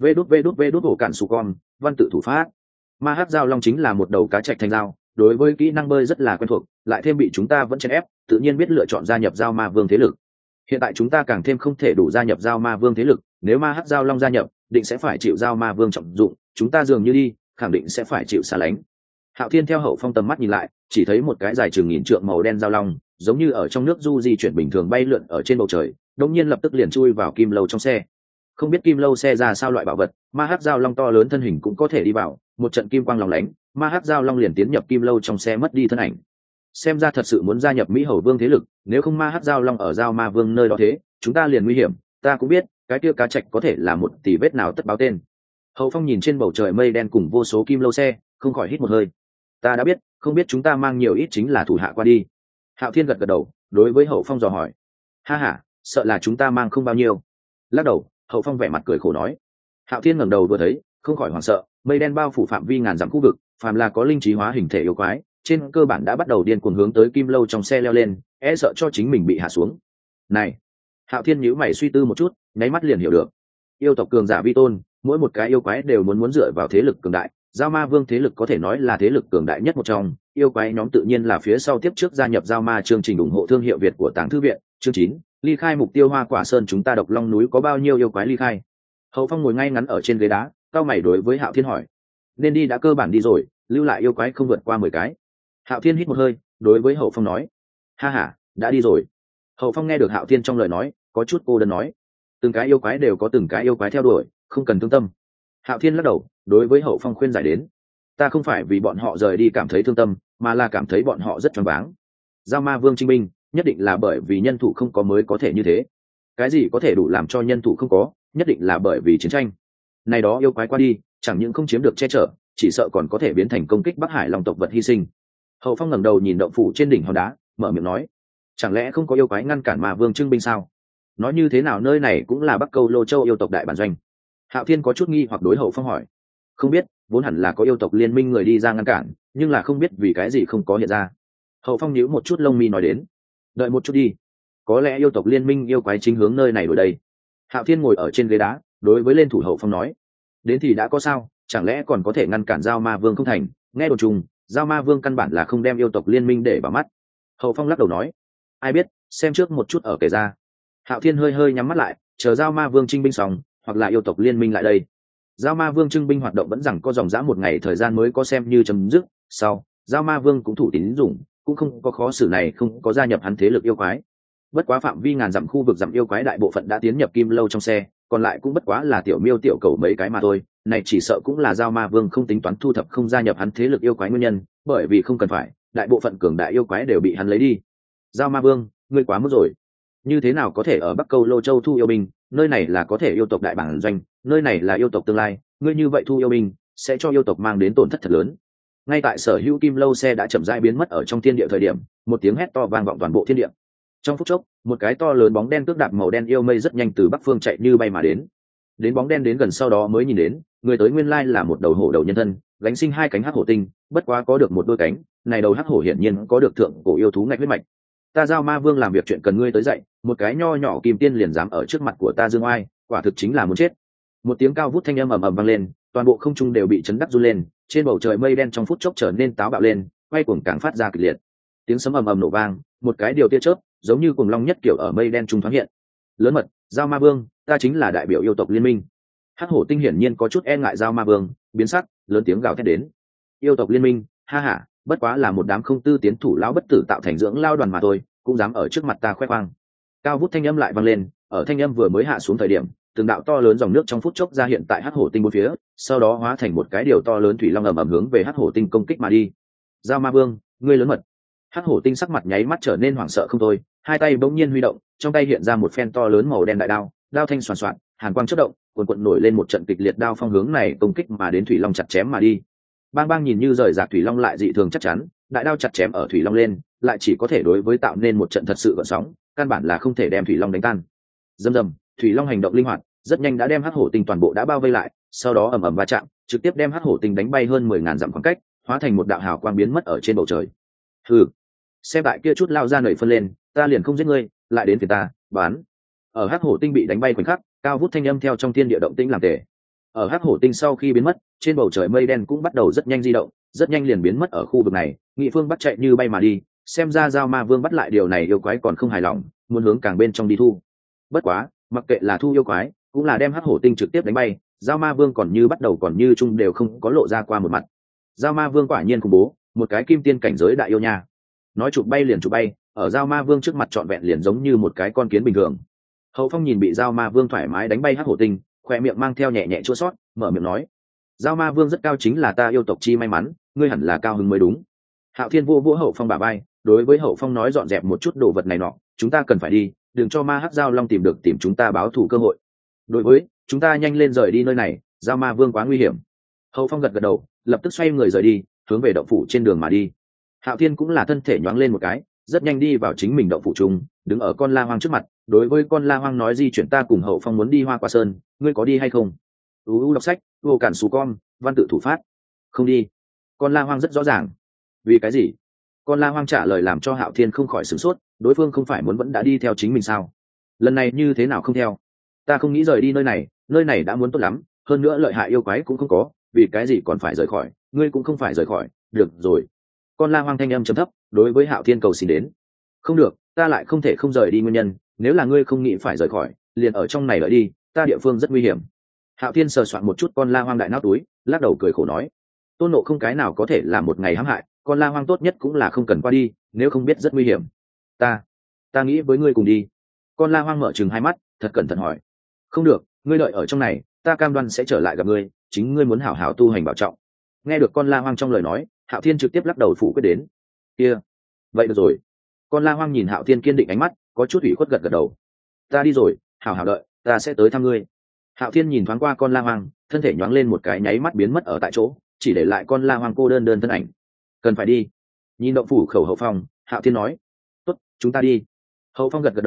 A: v.v.v.com văn tự thủ pháp. Ma Hắc Giao Long chính là một đầu cá trạch thành dao, đối với kỹ năng bơi rất là quen thuộc, lại thêm bị chúng ta vẫn chèn ép, tự nhiên biết lựa chọn gia nhập Giao Ma Vương thế lực. Hiện tại chúng ta càng thêm không thể đủ gia nhập Giao Ma Vương thế lực, nếu Ma Hắc Giao Long gia nhập, định sẽ phải chịu Giao Ma Vương trọng dụng, chúng ta dường như đi, khẳng định sẽ phải chịu xa lánh. Hạo Thiên theo Hậu Phong tầm mắt nhìn lại, chỉ thấy một cái dài chừng nghìn trượng màu đen giao long, giống như ở trong nước du di chuyển bình thường bay lượn ở trên bầu trời, đột nhiên lập tức liền chui vào Kim Lâu trong xe. Không biết Kim Lâu xe ra sao loại bảo vật, Ma Hắc Giao Long to lớn thân hình cũng có thể đi vào, một trận kim quang lóng lánh, Ma Hắc Giao Long liền tiến nhập Kim Lâu trong xe mất đi thân ảnh. Xem ra thật sự muốn gia nhập Mỹ Hầu Vương thế lực, nếu không Ma Hắc Giao Long ở Giao Ma Vương nơi đó thế, chúng ta liền nguy hiểm. Ta cũng biết, cái kia cá trạch có thể là một tỷ vết nào tất báo tên. Hậu Phong nhìn trên bầu trời mây đen cùng vô số Kim Lâu xe, không khỏi hít một hơi. Ta đã biết, không biết chúng ta mang nhiều ít chính là thủ hạ qua đi. Hạo Thiên gật gật đầu, đối với Hậu Phong dò hỏi: sợ là chúng ta mang không bao nhiêu. Lắc đầu, Hậu Phong vẻ mặt cười khổ nói. Hạo Thiên ngẩng đầu vừa thấy, không khỏi hoảng sợ, mây đen bao phủ phạm vi ngàn dặm khu vực, phàm là có linh trí hóa hình thể yêu quái, trên cơ bản đã bắt đầu điên cuồng hướng tới Kim Lâu trong xe leo lên, e sợ cho chính mình bị hạ xuống. Này, Hạo Thiên nhíu mày suy tư một chút, nháy mắt liền hiểu được. Yêu tộc cường giả vi tôn, mỗi một cái yêu quái đều muốn dựa vào thế lực cường đại, Giao Ma Vương thế lực có thể nói là thế lực cường đại nhất một trong, yêu quái nhóm tự nhiên là phía sau tiếp trước gia nhập Giao Ma chương trình ủng hộ thương hiệu Việt của Tàng Thư viện. Chương 9, ly khai mục tiêu Hoa Quả Sơn, chúng ta Độc Long núi có bao nhiêu yêu quái ly khai? Hậu Phong ngồi ngay ngắn ở trên ghế đá, cao mày đối với Hạo Thiên hỏi. Nên đi đã cơ bản đi rồi, lưu lại yêu quái không vượt qua 10 cái. Hạo Thiên hít một hơi, đối với Hậu Phong nói. Đã đi rồi. Hậu Phong nghe được Hạo Thiên trong lời nói, có chút cô đơn nói. Từng cái yêu quái đều có từng cái yêu quái theo đuổi, không cần thương tâm. Hạo Thiên lắc đầu, đối với Hậu Phong khuyên giải đến. Ta không phải vì bọn họ rời đi cảm thấy thương tâm, mà là cảm thấy bọn họ rất choáng váng. Giao Ma Vương chinh binh, nhất định là bởi vì nhân thủ không có mới có thể như thế. Cái gì có thể đủ làm cho nhân thủ không có, nhất định là bởi vì chiến tranh. Này đó yêu quái qua đi, chẳng những không chiếm được che chở, chỉ sợ còn có thể biến thành công kích Bắc Hải Long tộc vật hy sinh. Hậu Phong ngẩng đầu nhìn động phủ trên đỉnh hòn đá, mở miệng nói: chẳng lẽ không có yêu quái ngăn cản Ma Vương trưng binh sao? nói như thế nào nơi này cũng là Bắc Câu Lô Châu yêu tộc đại bản doanh. Hạo Thiên có chút nghi hoặc đối Hậu Phong hỏi. Không biết, vốn hẳn là có yêu tộc liên minh người đi ra ngăn cản, nhưng là không biết vì cái gì không có hiện ra. Hậu Phong nhíu một chút lông mi nói đến. Đợi một chút đi, có lẽ yêu tộc liên minh yêu quái chính hướng nơi này đổi đây. Hạo Thiên ngồi ở trên ghế đá, đối với lên thủ Hậu Phong nói. Đến thì đã có sao, chẳng lẽ còn có thể ngăn cản Giao Ma Vương không thành? Nghe đồn trùng, Giao Ma Vương căn bản là không đem yêu tộc liên minh để vào mắt. Hậu Phong lắc đầu nói. Ai biết, xem trước một chút ở kể ra. Hạo Thiên hơi hơi nhắm mắt lại, chờ Giao Ma Vương trinh binh xong, hoặc là yêu tộc liên minh lại đây. Giao Ma Vương trưng binh hoạt động vẫn rằng có dòng dã một ngày thời gian mới có xem như chấm dứt. Sau, Giao Ma Vương cũng thủ tín dụng, cũng không có khó xử này không có gia nhập hắn thế lực yêu quái. Bất quá phạm vi ngàn dặm khu vực dặm yêu quái đại bộ phận đã tiến nhập Kim Lâu trong xe, còn lại cũng bất quá là tiểu miêu tiểu cầu mấy cái mà thôi. Này chỉ sợ cũng là Giao Ma Vương không tính toán thu thập không gia nhập hắn thế lực yêu quái nguyên nhân, bởi vì không cần phải, đại bộ phận cường đại yêu quái đều bị hắn lấy đi. Giao Ma Vương, ngươi quá mức rồi. Như thế nào có thể ở Bắc Câu Lô Châu thu yêu binh? Nơi này là có thể yêu tộc đại bản doanh, nơi này là yêu tộc tương lai, ngươi như vậy thu yêu binh sẽ cho yêu tộc mang đến tổn thất thật lớn. Ngay tại sở hữu Kim Lâu xe đã chậm rãi biến mất ở trong thiên địa thời điểm, một tiếng hét to vang vọng toàn bộ thiên địa. Trong phút chốc, một cái to lớn bóng đen tước đạp màu đen yêu mây rất nhanh từ bắc phương chạy như bay mà đến. Đến bóng đen đến gần sau đó mới nhìn đến, người tới nguyên lai là một đầu hổ đầu nhân thân, gánh sinh hai cánh hắc hổ tinh, bất quá có được một đôi cánh, này đầu hắc hổ hiển nhiên có được thượng cổ yêu thú ngạch huyết mạch. Ta Giao Ma Vương làm việc chuyện cần ngươi tới dậy, một cái nho nhỏ kim tiên liền dám ở trước mặt của ta dương oai, quả thực chính là muốn chết. Một tiếng cao vút thanh âm ầm ầm vang lên, toàn bộ không trung đều bị chấn đắc run lên, trên bầu trời mây đen trong phút chốc trở nên táo bạo lên, quay cuồng càng phát ra kịch liệt. Tiếng sấm ầm ầm nổ vang, một cái điều tia chớp, giống như cuồng long nhất kiểu ở mây đen trung thoáng hiện. Lớn mật, Giao Ma Vương, ta chính là đại biểu yêu tộc liên minh. Hắc hổ tinh hiển nhiên có chút e ngại Giao Ma Vương, biến sắc, lớn tiếng gào thét đến. Yêu tộc liên minh, ha ha, bất quá là một đám không tư tiến thủ lão bất tử tạo thành dưỡng lao đoàn mà thôi, cũng dám ở trước mặt ta khoe khoang. Cao vút thanh âm lại vang lên, ở thanh âm vừa mới hạ xuống thời điểm, từng đạo to lớn dòng nước trong phút chốc ra hiện tại hắc hổ tinh bốn phía, sau đó hóa thành một cái điều to lớn thủy long ầm ầm hướng về hắc hổ tinh công kích mà đi. Giao Ma Vương, ngươi lớn mật. Hắc hổ tinh sắc mặt nháy mắt trở nên hoảng sợ không thôi, hai tay bỗng nhiên huy động, trong tay hiện ra một phen to lớn màu đen đại đao, đao thanh xoàn xoạt, hàn quang chớp động, cuồn cuộn nổi lên một trận kịch liệt đao phong hướng này công kích mà đến thủy long chặt chém mà đi. Bang bang nhìn như rời rạc thủy long lại dị thường chắc chắn, đại đao chặt chém ở thủy long lên, lại chỉ có thể đối với tạo nên một trận thật sự gợn sóng, căn bản là không thể đem thủy long đánh tan. Rầm rầm, thủy long hành động linh hoạt, rất nhanh đã đem hắc hổ tinh toàn bộ đã bao vây lại, sau đó ầm ầm va chạm, trực tiếp đem hắc hổ tinh đánh bay hơn 10.000 dặm khoảng cách, hóa thành một đạo hào quang biến mất ở trên bầu trời. Hừ, xem tại kia chút lao ra nảy phân lên, ta liền không giết ngươi, lại đến phiền ta, bán. Ở hắc hổ tinh bị đánh bay khoảnh khắc, cao vút thanh âm theo trong thiên địa động tĩnh làm tề. Ở hắc hổ tinh sau khi biến mất, trên bầu trời mây đen cũng bắt đầu rất nhanh di động, rất nhanh liền biến mất ở khu vực này. Nghị Phương bắt chạy như bay mà đi, xem ra Giao Ma Vương bắt lại điều này yêu quái còn không hài lòng, muốn hướng càng bên trong đi thu. Bất quá, mặc kệ là thu yêu quái, cũng là đem hắc hổ tinh trực tiếp đánh bay, Giao Ma Vương còn như bắt đầu còn như chung đều không có lộ ra qua một mặt. Giao Ma Vương quả nhiên khủng bố, một cái kim tiên cảnh giới đại yêu nha. Nói chụp bay liền chụp bay, ở Giao Ma Vương trước mặt trọn vẹn liền giống như một cái con kiến bình thường. Hậu Phong nhìn bị Giao Ma Vương thoải mái đánh bay hắc hổ tinh, khoe miệng mang theo nhẹ nhẹ chua sót, mở miệng nói: Giao Ma Vương rất cao chính là ta yêu tộc chi may mắn, ngươi hẳn là cao hứng mới đúng. Hạo Thiên vô vỗ Hậu Phong bả vai, đối với Hậu Phong nói dọn dẹp một chút đồ vật này nọ, chúng ta cần phải đi, đừng cho Ma Hắc Giao Long tìm được tìm chúng ta báo thù cơ hội. Đối với, chúng ta nhanh lên rời đi nơi này, Giao Ma Vương quá nguy hiểm. Hậu Phong gật gật đầu, lập tức xoay người rời đi, hướng về động phủ trên đường mà đi. Hạo Thiên cũng là thân thể nhoáng lên một cái, rất nhanh đi vào chính mình động phủ chung, đứng ở con La Hoang trước mặt, đối với con La Hoang nói di chuyển ta cùng Hậu Phong muốn đi Hoa Quả Sơn, ngươi có đi hay không? Đọc sách, vô cản xù con, văn tự thủ phát. Không đi. Con La Hoang rất rõ ràng. Vì cái gì? Con La Hoang trả lời làm cho Hạo Thiên không khỏi sửng sốt, đối phương không phải muốn vẫn đã đi theo chính mình sao? Lần này như thế nào không theo? Ta không nghĩ rời đi nơi này đã muốn tốt lắm, hơn nữa lợi hại yêu quái cũng không có, vì cái gì còn phải rời khỏi, ngươi cũng không phải rời khỏi, được rồi. Con La Hoang thanh âm trầm thấp, đối với Hạo Thiên cầu xin đến. Không được, ta lại không thể không rời đi nguyên nhân, nếu là ngươi không nghĩ phải rời khỏi, liền ở trong này đợi đi, ta địa phương rất nguy hiểm. Hạo Thiên sờ soạn một chút con La Hoang đại não túi, lắc đầu cười khổ nói: Tôn Nộ không cái nào có thể là một ngày hãm hại, con La Hoang tốt nhất cũng là không cần qua đi, nếu không biết rất nguy hiểm. Ta nghĩ với ngươi cùng đi. Con La Hoang mở trừng hai mắt, thật cẩn thận hỏi: Không được, ngươi đợi ở trong này, ta cam đoan sẽ trở lại gặp ngươi, chính ngươi muốn hảo hảo tu hành bảo trọng. Nghe được con La Hoang trong lời nói, Hạo Thiên trực tiếp lắc đầu phủ quyết đến. Kia, vậy được rồi. Con La Hoang nhìn Hạo Thiên kiên định ánh mắt, có chút ủy khuất gật gật đầu. Ta đi rồi, hảo hảo đợi, ta sẽ tới thăm ngươi. Hạo Thiên nhìn thoáng qua con La Hoang, thân thể nhoáng lên một cái nháy mắt biến mất ở tại chỗ, chỉ để lại con La Hoang cô đơn thân ảnh. Cần phải đi. Nhìn động phủ khẩu Hậu Phong, Hạo Thiên nói: Tốt, chúng ta đi. Hậu Phong gật gật đầu,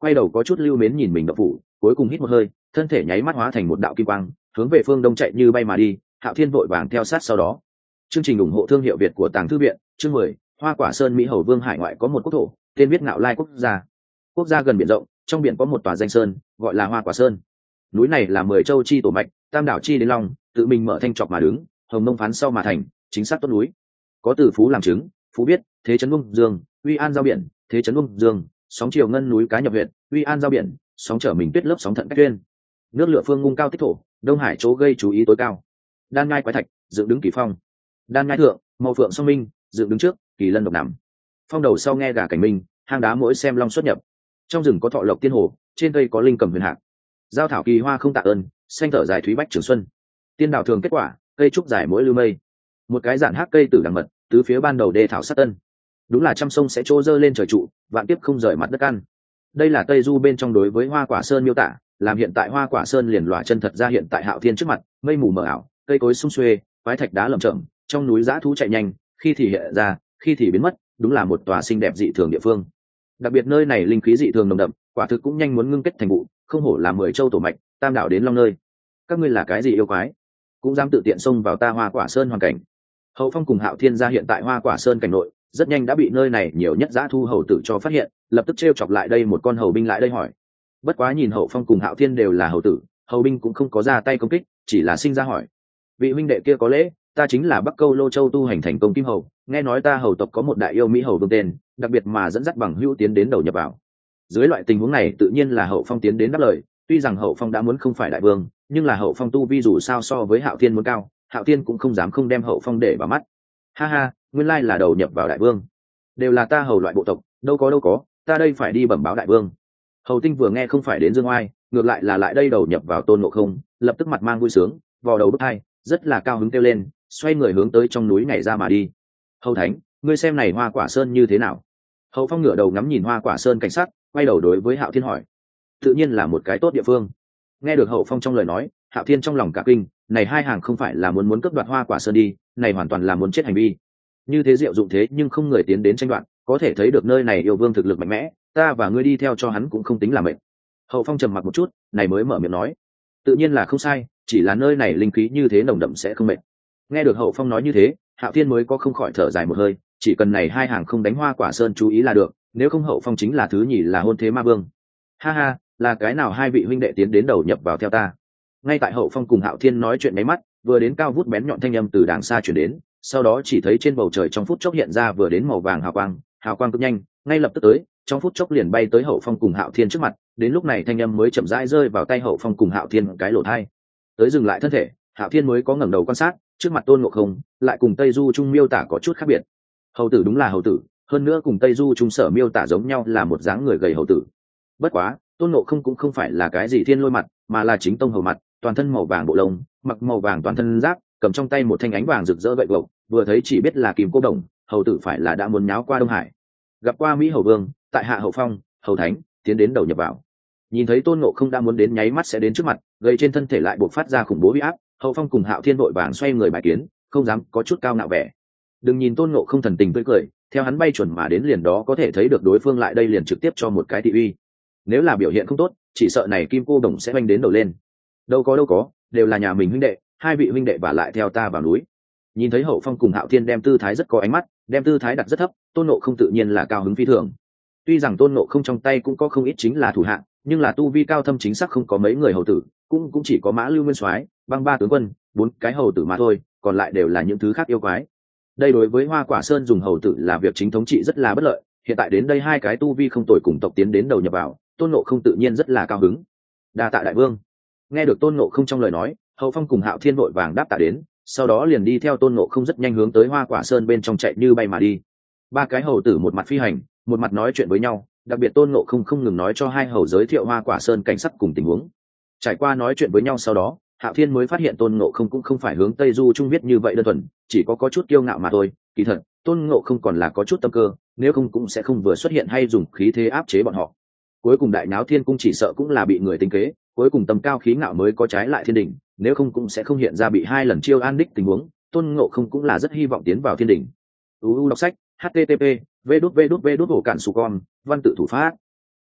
A: quay đầu có chút lưu mến nhìn mình đậu phủ, cuối cùng hít một hơi, thân thể nháy mắt hóa thành một đạo kim quang, hướng về phương đông chạy như bay mà đi. Hạo Thiên vội vàng theo sát sau đó. Chương trình ủng hộ thương hiệu Việt của Tàng Thư viện, chương 10, Hoa Quả Sơn Mỹ Hầu Vương hải ngoại có một quốc thổ, tên viết Ngạo Lai quốc gia. Quốc gia gần biển rộng, trong biển có một tòa danh sơn, gọi là Hoa Quả Sơn. Núi này là 10 châu chi tổ mạch, tam đảo chi đến long, tự mình mở thanh trọc mà đứng, hồng mông phán sau mà thành, chính xác tốt núi. Có từ phú làm chứng, phú biết, thế trấn Ung Dương, uy an giao biển, thế trấn Ung Dương, sóng chiều ngân núi cá nhập huyện, uy an giao biển, sóng trở mình tuyết lớp sóng thận cách tuyên. Nước lửa phương ngung cao tích thổ, đông hải chỗ gây chú ý tối cao. Đan ngai quái thạch, dựng đứng kỳ phong. Đan ngai thượng, màu phượng song minh, dựng đứng trước, kỳ lân độc nằm. Phong đầu sau nghe gà cảnh minh, hang đá mỗi xem long xuất nhập. Trong rừng có thọ lộc tiên hồ, trên cây có linh cầm huyền hạc. Giao thảo kỳ hoa không tạ ơn, xanh thở dài thúy bách trường xuân. Tiên đào thường kết quả, cây trúc dài mỗi lưu mây. Một cái giản hắc cây tử đằng mật, tứ phía ban đầu đê thảo sát tân. Đúng là trăm sông sẽ trô dơ lên trời trụ, vạn tiếp không rời mặt đất ăn. Đây là Tây Du bên trong đối với Hoa Quả Sơn miêu tả, làm hiện tại Hoa Quả Sơn liền lỏa chân thật ra hiện tại Hạo Thiên trước mặt, mây mù mờ ảo, cây cối sum xuê, quái thạch đá lởm chởm, trong núi dã thú chạy nhanh, khi thì hiện ra, khi thì biến mất, đúng là một tòa xinh đẹp dị thường địa phương. Đặc biệt nơi này linh khí dị thường nồng đậm, quả thực cũng nhanh muốn ngưng kết thành vụ, không hổ là 10 châu tổ mạch, tam đảo đến long nơi. Các ngươi là cái gì yêu quái, cũng dám tự tiện xông vào ta Hoa Quả Sơn hoàn cảnh. Hậu Phong cùng Hạo Thiên ra hiện tại Hoa Quả Sơn cảnh nội, rất nhanh đã bị nơi này nhiều nhất dã thu hầu tử cho phát hiện, lập tức trêu chọc lại đây một con hầu binh lại đây hỏi. Bất quá nhìn Hậu Phong cùng Hạo Thiên đều là hầu tử, hầu binh cũng không có ra tay công kích, chỉ là sinh ra hỏi. Vị huynh đệ kia có lễ, ta chính là Bắc Câu Lô Châu tu hành thành công kim hầu, nghe nói ta hầu tộc có một đại yêu mỹ hầu vương tên, đặc biệt mà dẫn dắt bằng hữu tiến đến đầu nhập vào. Dưới loại tình huống này tự nhiên là Hậu Phong tiến đến đáp lời, tuy rằng Hậu Phong đã muốn không phải đại vương, nhưng là Hậu Phong tu vi dù sao so với Hạo Thiên muốn cao, Hạo Thiên cũng không dám không đem Hậu Phong để vào mắt. Ha ha, nguyên lai là đầu nhập vào đại vương, đều là ta hầu loại bộ tộc, đâu có, ta đây phải đi bẩm báo đại vương. Hầu Tinh vừa nghe không phải đến dương oai, ngược lại là lại đây đầu nhập vào Tôn Ngộ Không, lập tức mặt mang vui sướng, vò đầu bứt tai, rất là cao hứng kêu lên, xoay người hướng tới trong núi nhảy ra mà đi. Hầu Thánh, ngươi xem này Hoa Quả Sơn như thế nào? Hậu Phong ngửa đầu ngắm nhìn Hoa Quả Sơn cảnh sắc, quay đầu đối với Hạo Thiên hỏi. Tự nhiên là một cái tốt địa phương. Nghe được Hậu Phong trong lời nói, Hạo Thiên trong lòng cả kinh, này hai hàng không phải là muốn cướp đoạt Hoa Quả Sơn đi, này hoàn toàn là muốn chết hành vi. Như thế diệu dụng thế nhưng không người tiến đến tranh đoạt, có thể thấy được nơi này yêu vương thực lực mạnh mẽ, ta và ngươi đi theo cho hắn cũng không tính là mệnh. Hậu Phong trầm mặc một chút, này mới mở miệng nói. Tự nhiên là không sai, chỉ là nơi này linh khí như thế nồng đậm sẽ không mệt. Nghe được Hậu Phong nói như thế, Hạo Thiên mới có không khỏi thở dài một hơi, chỉ cần này hai hàng không đánh Hoa Quả Sơn chú ý là được, nếu không Hậu Phong chính là thứ nhì là hôn thế ma vương. Ha ha, là cái nào hai vị huynh đệ tiến đến đầu nhập vào theo ta? Ngay tại Hậu Phong cùng Hạo Thiên nói chuyện mấy mắt, vừa đến cao vút bén nhọn thanh âm từ đàng xa truyền đến, sau đó chỉ thấy trên bầu trời trong phút chốc hiện ra vừa đến màu vàng hào quang cực nhanh, ngay lập tức tới, trong phút chốc liền bay tới Hậu Phong cùng Hạo Thiên trước mặt, đến lúc này thanh âm mới chậm rãi rơi vào tay Hậu Phong cùng Hạo Thiên cái lỗ tai. Tới dừng lại thân thể, Hạo Thiên mới có ngẩng đầu quan sát, trước mặt Tôn Ngộ Không, lại cùng Tây Du Trung miêu tả có chút khác biệt. Hầu tử đúng là hầu tử, hơn nữa cùng Tây Du Trung sở miêu tả giống nhau là một dáng người gầy hầu tử. Bất quá, Tôn Ngộ Không cũng không phải là cái gì thiên lôi mặt, mà là chính tông hầu mặt, toàn thân màu vàng bộ lông, mặc màu vàng toàn thân giáp, cầm trong tay một thanh ánh vàng rực rỡ gậy gộc, vừa thấy chỉ biết là Kim Cô Đồng, hầu tử phải là đã muốn nháo qua Đông Hải. Gặp qua Mỹ Hầu Vương, tại hạ Hậu Phong, Hầu Thánh, tiến đến đầu nhập vào. Nhìn thấy Tôn Ngộ Không đã muốn đến nháy mắt sẽ đến trước mặt, gây trên thân thể lại buộc phát ra khủng bố uy áp, Hậu Phong cùng Hạo Thiên vội vàng xoay người bài kiến, không dám có chút cao ngạo vẻ. Đừng nhìn Tôn Ngộ Không thần tình tươi cười, theo hắn bay chuẩn mà đến liền đó có thể thấy được đối phương lại đây liền trực tiếp cho một cái thị uy. Nếu là biểu hiện không tốt, chỉ sợ này Kim Cô Đồng sẽ oanh đến đầu lên. Đâu có, đều là nhà mình huynh đệ, hai vị huynh đệ vả lại theo ta vào núi. Nhìn thấy Hậu Phong cùng Hạo Thiên đem tư thái rất có ánh mắt, đem tư thái đặt rất thấp, Tôn Ngộ Không tự nhiên là cao hứng phi thường. Tuy rằng Tôn Ngộ Không trong tay cũng có không ít chính là thủ hạng, nhưng là tu vi cao thâm chính xác không có mấy người hầu tử, cũng chỉ có Mã Lưu Nguyên Soái, Băng Ba tướng quân, 4 cái hầu tử mà thôi, còn lại đều là những thứ khác yêu quái. Đây đối với Hoa Quả Sơn dùng hầu tử là việc chính thống trị rất là bất lợi, hiện tại đến đây hai cái tu vi không tồi cùng tộc tiến đến đầu nhập vào, Tôn Ngộ Không tự nhiên rất là cao hứng. Đa tạ đại vương. Nghe được Tôn Ngộ Không trong lời nói, Hậu Phong cùng Hạo Thiên vội vàng đáp tạ đến, sau đó liền đi theo Tôn Ngộ Không rất nhanh hướng tới Hoa Quả Sơn bên trong chạy như bay mà đi. Ba cái hầu tử một mặt phi hành, một mặt nói chuyện với nhau, đặc biệt Tôn Ngộ Không không ngừng nói cho hai hầu giới thiệu Hoa Quả Sơn cảnh sắc cùng tình huống. Trải qua nói chuyện với nhau sau đó, Hạo Thiên mới phát hiện Tôn Ngộ Không cũng không phải hướng Tây Du Trung viết như vậy đơn thuần, chỉ có chút kiêu ngạo mà thôi. Kỳ thật, Tôn Ngộ Không còn là có chút tâm cơ, nếu không cũng sẽ không vừa xuất hiện hay dùng khí thế áp chế bọn họ. Cuối cùng Đại Náo Thiên Cung chỉ sợ cũng là bị người tính kế, cuối cùng tầm cao khí ngạo mới có trái lại thiên đỉnh, nếu không cũng sẽ không hiện ra bị 2 lần chiêu an đích tình huống. Tôn Ngộ Không cũng là rất hy vọng tiến vào thiên đỉnh. UU đọc sách, http://vđvđvđcản văn tự thủ pháp.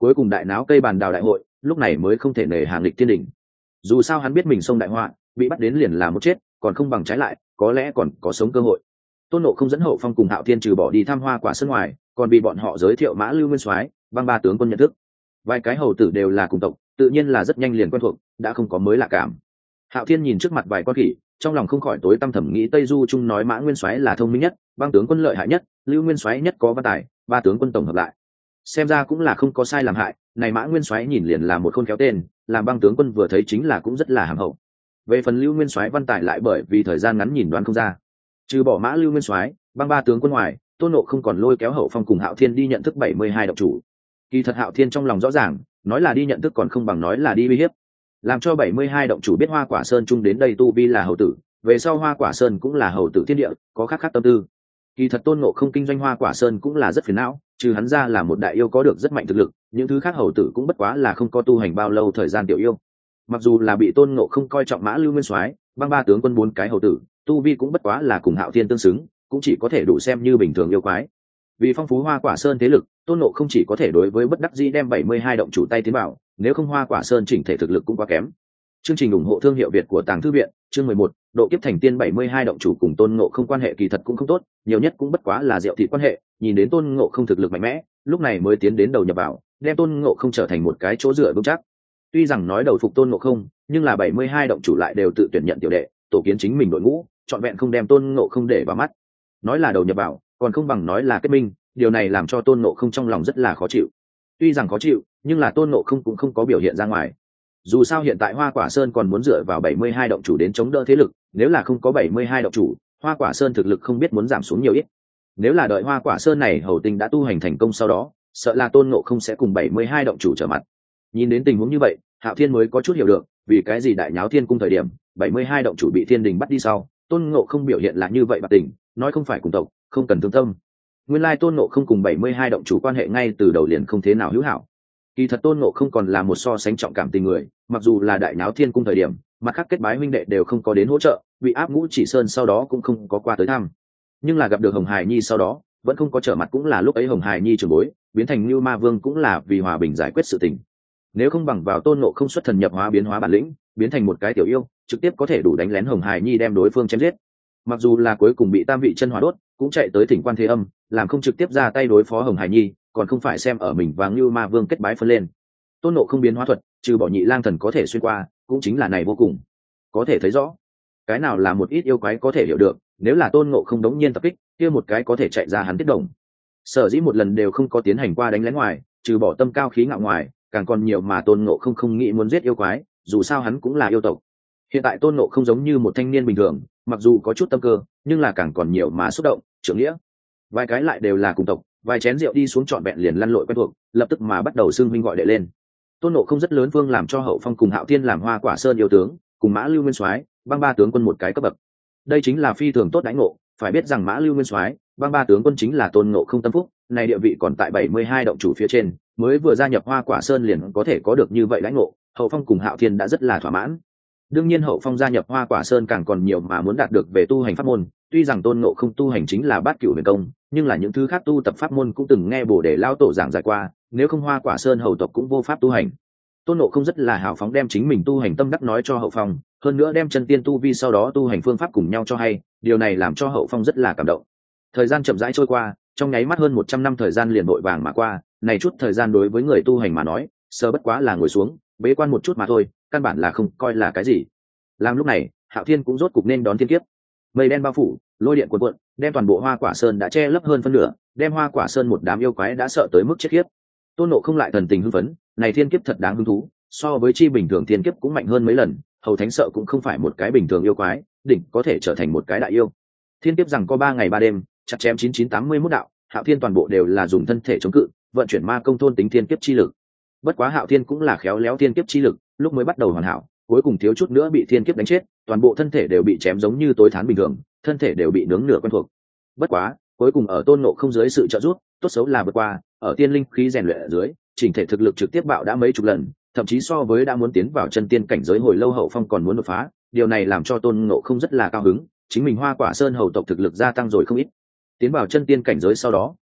A: cuối cùng đại náo cây bàn đào đại hội, lúc này mới không thể nể hàng lịch thiên đỉnh. Dù sao hắn biết mình xông đại họa, bị bắt đến liền là một chết, còn không bằng trái lại, có lẽ còn có sống cơ hội. Tôn Ngộ không dẫn Hậu Phong cùng Hạo Thiên trừ bỏ đi thăm Hoa Quả Sơn ngoài, còn bị bọn họ giới thiệu Mã Lưu Nguyên Soái, Băng Ba tướng quân nhận thức. Vài cái hầu tử đều là cùng tộc, tự nhiên là rất nhanh liền quen thuộc, đã không có mới lạ cảm. Hạo Thiên nhìn trước mặt vài con khỉ, trong lòng không khỏi tối tâm thầm nghĩ Tây Du Trung nói Mã Nguyên Soái là thông minh nhất, Băng tướng quân lợi hại nhất, Lưu Nguyên Soái nhất có văn tài, ba tướng quân tổng hợp lại. Xem ra cũng là không có sai làm hại, này Mã Nguyên Soái nhìn liền là một khôn khéo tên, làm Băng tướng quân vừa thấy chính là cũng rất là hàm hậu. Về phần Lưu Nguyên Soái văn tài lại bởi vì thời gian ngắn nhìn đoán không ra. Trừ bỏ Mã Lưu Nguyên Soái, Băng ba tướng quân ngoài, Tôn Ngộ không còn lôi kéo Hậu Phong cùng Hạo Thiên đi nhận thức 72 độc chủ. Kỳ thật Hạo Thiên trong lòng rõ ràng, nói là đi nhận thức còn không bằng nói là đi uy hiếp. Làm cho 72 động chủ biết Hoa Quả Sơn chung đến đây tu vi là hầu tử, về sau Hoa Quả Sơn cũng là hầu tử thiên địa, có khác tâm tư. Kỳ thật Tôn Ngộ không kinh doanh Hoa Quả Sơn cũng là rất phiền não, trừ hắn ra là một đại yêu có được rất mạnh thực lực, những thứ khác hầu tử cũng bất quá là không có tu hành bao lâu thời gian tiểu yêu. Mặc dù là bị Tôn Ngộ không coi trọng Mã Lưu Nguyên Soái, Băng ba tướng quân 4 cái hầu tử, tu vi cũng bất quá là cùng Hạo Thiên tương xứng, cũng chỉ có thể đủ xem như bình thường yêu quái. Vì phong phú Hoa Quả Sơn thế lực, Tôn Ngộ không chỉ có thể đối với bất đắc dĩ đem 72 động chủ tay tiến vào, nếu không Hoa Quả Sơn chỉnh thể thực lực cũng quá kém. Chương trình ủng hộ thương hiệu Việt của Tàng Thư viện, chương 11, độ kiếp thành tiên 72 động chủ cùng Tôn Ngộ không quan hệ kỳ thật cũng không tốt, nhiều nhất cũng bất quá là rượu thịt quan hệ, nhìn đến Tôn Ngộ không thực lực mạnh mẽ, lúc này mới tiến đến đầu nhập vào, đem Tôn Ngộ không trở thành một cái chỗ dựa vững chắc. Tuy rằng nói đầu phục Tôn Ngộ không, nhưng là 72 động chủ lại đều tự tuyển nhận tiểu đệ, tổ kiến chính mình đội ngũ, chọn vẹn không đem Tôn Ngộ không để vào mắt. Nói là đầu nhập vào, còn không bằng nói là kết minh, điều này làm cho Tôn Ngộ không trong lòng rất là khó chịu. Tuy rằng khó chịu, nhưng là Tôn Ngộ không cũng không có biểu hiện ra ngoài. Dù sao hiện tại Hoa Quả Sơn còn muốn dựa vào 72 động chủ đến chống đỡ thế lực, nếu là không có 72 động chủ, Hoa Quả Sơn thực lực không biết muốn giảm xuống nhiều ít. Nếu là đợi Hoa Quả Sơn này hầu tinh đã tu hành thành công sau đó, sợ là Tôn Ngộ không sẽ cùng 72 động chủ trở mặt. Nhìn đến tình huống như vậy, Hạo Thiên mới có chút hiểu được, vì cái gì đại nháo Thiên cung thời điểm, 72 động chủ bị Thiên đình bắt đi sau, Tôn Ngộ không biểu hiện là như vậy bạc tình, nói không phải cùng tộc, không cần thương tâm. Nguyên lai Tôn Ngộ không cùng 72 động chủ quan hệ ngay từ đầu liền không thế nào hữu hảo. Kỳ thật Tôn Ngộ không còn là một so sánh trọng cảm tình người, mặc dù là đại náo Thiên cung thời điểm, mặt khác kết bái huynh đệ đều không có đến hỗ trợ, bị áp Ngũ Chỉ Sơn sau đó cũng không có qua tới thăm. Nhưng là gặp được Hồng Hải Nhi sau đó, vẫn không có trở mặt, cũng là lúc ấy Hồng Hải Nhi trưởng bối, biến thành Nưu Ma Vương cũng là vì hòa bình giải quyết sự tình. Nếu không bằng vào Tôn Ngộ không xuất thần nhập hóa biến hóa bản lĩnh, biến thành một cái tiểu yêu, trực tiếp có thể đủ đánh lén Hồng Hải Nhi đem đối phương chém giết. Mặc dù là cuối cùng bị Tam Vị Chân Hỏa đốt, cũng chạy tới Thỉnh Quan Thế Âm, làm không trực tiếp ra tay đối phó Hồng Hải Nhi, còn không phải xem ở mình và Nưu Ma Vương kết bái phân lên. Tôn Ngộ không biến hóa thuật, trừ bỏ Nhị Lang Thần có thể xuyên qua, cũng chính là này vô cùng. Có thể thấy rõ, cái nào là một ít yêu quái có thể hiểu được, nếu là Tôn Ngộ không đống nhiên tập kích, kia một cái có thể chạy ra hắn tiết động. Sở dĩ một lần đều không có tiến hành qua đánh lén ngoài, trừ bỏ tâm cao khí ngạo ngoài, càng còn nhiều mà Tôn Ngộ không nghĩ muốn giết yêu quái, dù sao hắn cũng là yêu tộc. Hiện tại Tôn Ngộ không giống như một thanh niên bình thường, mặc dù có chút tâm cơ, nhưng là càng còn nhiều mà xúc động, trưởng nghĩa. Vài cái lại đều là cùng tộc, vài chén rượu đi xuống trọn vẹn liền lăn lội quen thuộc, lập tức mà bắt đầu xưng huynh gọi đệ lên. Tôn Ngộ không rất lớn vương làm cho Hậu Phong cùng Hạo Thiên làm Hoa Quả Sơn yêu tướng, cùng Mã Lưu Nguyên Soái, Băng ba tướng quân một cái cấp bậc. Đây chính là phi thường tốt đãi ngộ, phải biết rằng Mã Lưu Nguyên Soái, Băng ba tướng quân chính là Tôn Ngộ không tâm phúc, này địa vị còn tại 72 động chủ phía trên, mới vừa gia nhập Hoa Quả Sơn liền có thể có được như vậy đãi ngộ, Hậu Phong cùng Hạo Thiên đã rất là thỏa mãn. Đương nhiên Hậu Phong gia nhập Hoa Quả Sơn càng còn nhiều mà muốn đạt được về tu hành pháp môn, tuy rằng Tôn Ngộ không tu hành chính là Bát Cửu Huyền Công, nhưng là những thứ khác tu tập pháp môn cũng từng nghe Bồ Đề lao tổ giảng giải qua, nếu không Hoa Quả Sơn hầu tộc cũng vô pháp tu hành. Tôn Ngộ không rất là hào phóng đem chính mình tu hành tâm đắc nói cho Hậu Phong, hơn nữa đem chân tiên tu vi sau đó tu hành phương pháp cùng nhau cho hay, điều này làm cho Hậu Phong rất là cảm động. Thời gian chậm rãi trôi qua, trong nháy mắt hơn 100 năm thời gian liền vội vàng mà qua, này chút thời gian đối với người tu hành mà nói, sơ bất quá là ngồi xuống, bế quan một chút mà thôi, căn bản là không coi là cái gì. Làm lúc này, Hạo Thiên cũng rốt cục nên đón thiên kiếp. Mây đen bao phủ, lôi điện cuồn cuộn, đem toàn bộ Hoa Quả Sơn đã che lấp hơn phân nửa, đem Hoa Quả Sơn một đám yêu quái đã sợ tới mức chết khiếp. Tôn Ngộ không lại thần tình hưng phấn, này thiên kiếp thật đáng hứng thú, so với chi bình thường thiên kiếp cũng mạnh hơn mấy lần, hầu thánh sợ cũng không phải một cái bình thường yêu quái, đỉnh có thể trở thành một cái đại yêu. Thiên kiếp rằng có 3 ngày 3 đêm, chặt chém 9981 đạo, Hạo Thiên toàn bộ đều là dùng thân thể chống cự, vận chuyển ma công thôn tính thiên kiếp chi lực. Bất quá Hạo Thiên cũng là khéo léo thiên kiếp chi lực, lúc mới bắt đầu hoàn hảo, cuối cùng thiếu chút nữa bị thiên kiếp đánh chết, toàn bộ thân thể đều bị chém giống như tối thán bình thường, thân thể đều bị nướng nửa quen thuộc. Bất quá, cuối cùng ở Tôn Ngộ không dưới sự trợ giúp, tốt xấu là vượt qua, ở tiên linh khí rèn luyện ở dưới, chỉnh thể thực lực trực tiếp bạo đã mấy chục lần, thậm chí so với đã muốn tiến vào chân tiên cảnh giới hồi lâu Hậu Phong còn muốn đột phá, điều này làm cho Tôn Ngộ không rất là cao hứng, chính mình Hoa Quả Sơn hầu tộc thực lực gia tăng rồi không ít. Tiến vào chân tiên cảnh giới sau đó,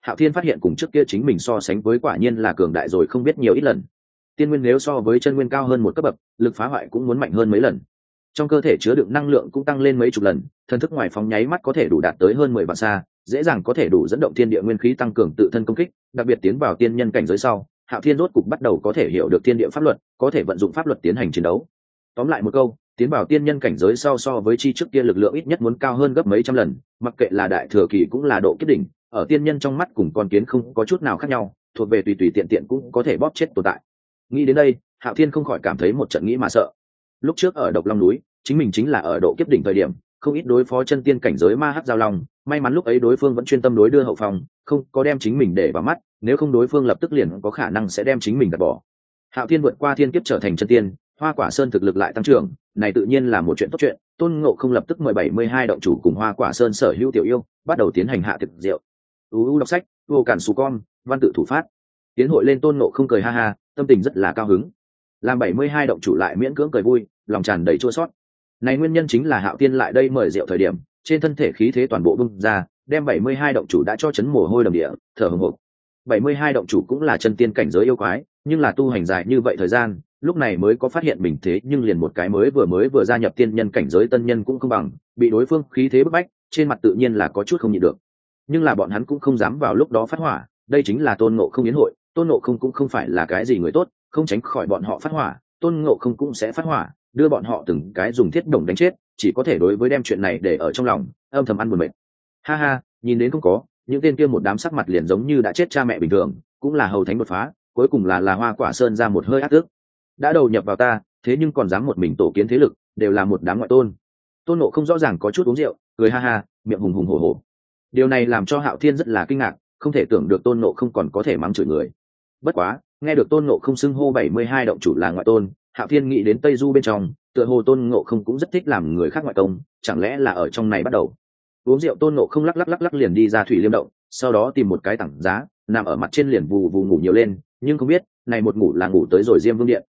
A: Hạo Thiên phát hiện cùng trước kia chính mình so sánh với quả nhiên là cường đại rồi không biết nhiều ít lần. Tiên nguyên nếu so với chân nguyên cao hơn một cấp bậc, lực phá hoại cũng muốn mạnh hơn mấy lần. Trong cơ thể chứa đựng năng lượng cũng tăng lên mấy chục lần, thần thức ngoài phóng nháy mắt có thể đủ đạt tới hơn 10 vạn xa, dễ dàng có thể đủ dẫn động thiên địa nguyên khí tăng cường tự thân công kích, đặc biệt tiến vào tiên nhân cảnh giới sau, Hạo Thiên rốt cục bắt đầu có thể hiểu được thiên địa pháp luật, có thể vận dụng pháp luật tiến hành chiến đấu. Tóm lại một câu, tiến vào tiên nhân cảnh giới sau so với chi trước kia lực lượng ít nhất muốn cao hơn gấp mấy trăm lần, mặc kệ là đại thừa kỳ cũng là độ kiếp đỉnh, ở tiên nhân trong mắt cùng con kiến không có chút nào khác nhau, thuộc về tùy tùy tiện tiện cũng có thể bóp chết tồn tại. Nghĩ đến đây, Hạo Thiên không khỏi cảm thấy một trận nghĩ mà sợ. Lúc trước ở Độc Long núi, chính mình chính là ở độ kiếp đỉnh thời điểm, không ít đối phó chân tiên cảnh giới ma hắc giao long, may mắn lúc ấy đối phương vẫn chuyên tâm đối đưa hậu phòng, không có đem chính mình để vào mắt, nếu không đối phương lập tức liền có khả năng sẽ đem chính mình gạt bỏ. Hạo Thiên vượt qua thiên kiếp trở thành chân tiên, Hoa Quả Sơn thực lực lại tăng trưởng, này tự nhiên là một chuyện tốt chuyện. Tôn Ngộ không lập tức mời 72 động chủ cùng Hoa Quả Sơn sở hữu tiểu yêu, bắt đầu tiến hành hạ thực rượu. Đọc sách, vô cản sù con, văn tự thủ phát. Tiến hội lên Tôn Ngộ không cười ha ha, tâm tình rất là cao hứng. Làm 72 động chủ lại miễn cưỡng cười vui, lòng tràn đầy chua xót. Này nguyên nhân chính là Hạo Thiên lại đây mời rượu thời điểm, trên thân thể khí thế toàn bộ bung ra, đem 72 động chủ đã cho chấn mồ hôi đầm địa, thở hổn hộc. 72 động chủ cũng là chân tiên cảnh giới yêu quái, nhưng là tu hành dài như vậy thời gian, lúc này mới có phát hiện mình thế nhưng liền một cái mới vừa gia nhập tiên nhân cảnh giới tân nhân cũng không bằng, bị đối phương khí thế bức bách, trên mặt tự nhiên là có chút không nhịn được. Nhưng là bọn hắn cũng không dám vào lúc đó phát hỏa, đây chính là Tôn Ngộ không yến hội, Tôn Ngộ không cũng không phải là cái gì người tốt, không tránh khỏi bọn họ phát hỏa, Tôn Ngộ không cũng sẽ phát hỏa, đưa bọn họ từng cái dùng thiết đồng đánh chết, chỉ có thể đối với đem chuyện này để ở trong lòng, âm thầm ăn buồn mệt. Ha ha, nhìn đến không có, những tên kia một đám sắc mặt liền giống như đã chết cha mẹ bình thường, cũng là hầu thánh đột phá, cuối cùng là Hoa Quả Sơn ra một hơi ác ước. Đã đầu nhập vào ta, thế nhưng còn dám một mình tổ kiến thế lực, đều là một đám ngoại tôn. Tôn Ngộ không rõ ràng có chút uống rượu, cười ha ha, miệng hùng hùng hổ hổ. Điều này làm cho Hạo Thiên rất là kinh ngạc, không thể tưởng được Tôn Ngộ không còn có thể mắng chửi người. Bất quá, nghe được Tôn Ngộ không xưng hô 72 động chủ là ngoại tôn, Hạo Thiên nghĩ đến Tây Du bên trong, tựa hồ Tôn Ngộ không cũng rất thích làm người khác ngoại công, chẳng lẽ là ở trong này bắt đầu. Uống rượu Tôn Ngộ không lắc liền đi ra thủy liêm động, sau đó tìm một cái tảng giá, nằm ở mặt trên liền vù vù ngủ nhiều lên, nhưng không biết, này một ngủ là ngủ tới rồi Diêm Vương điện.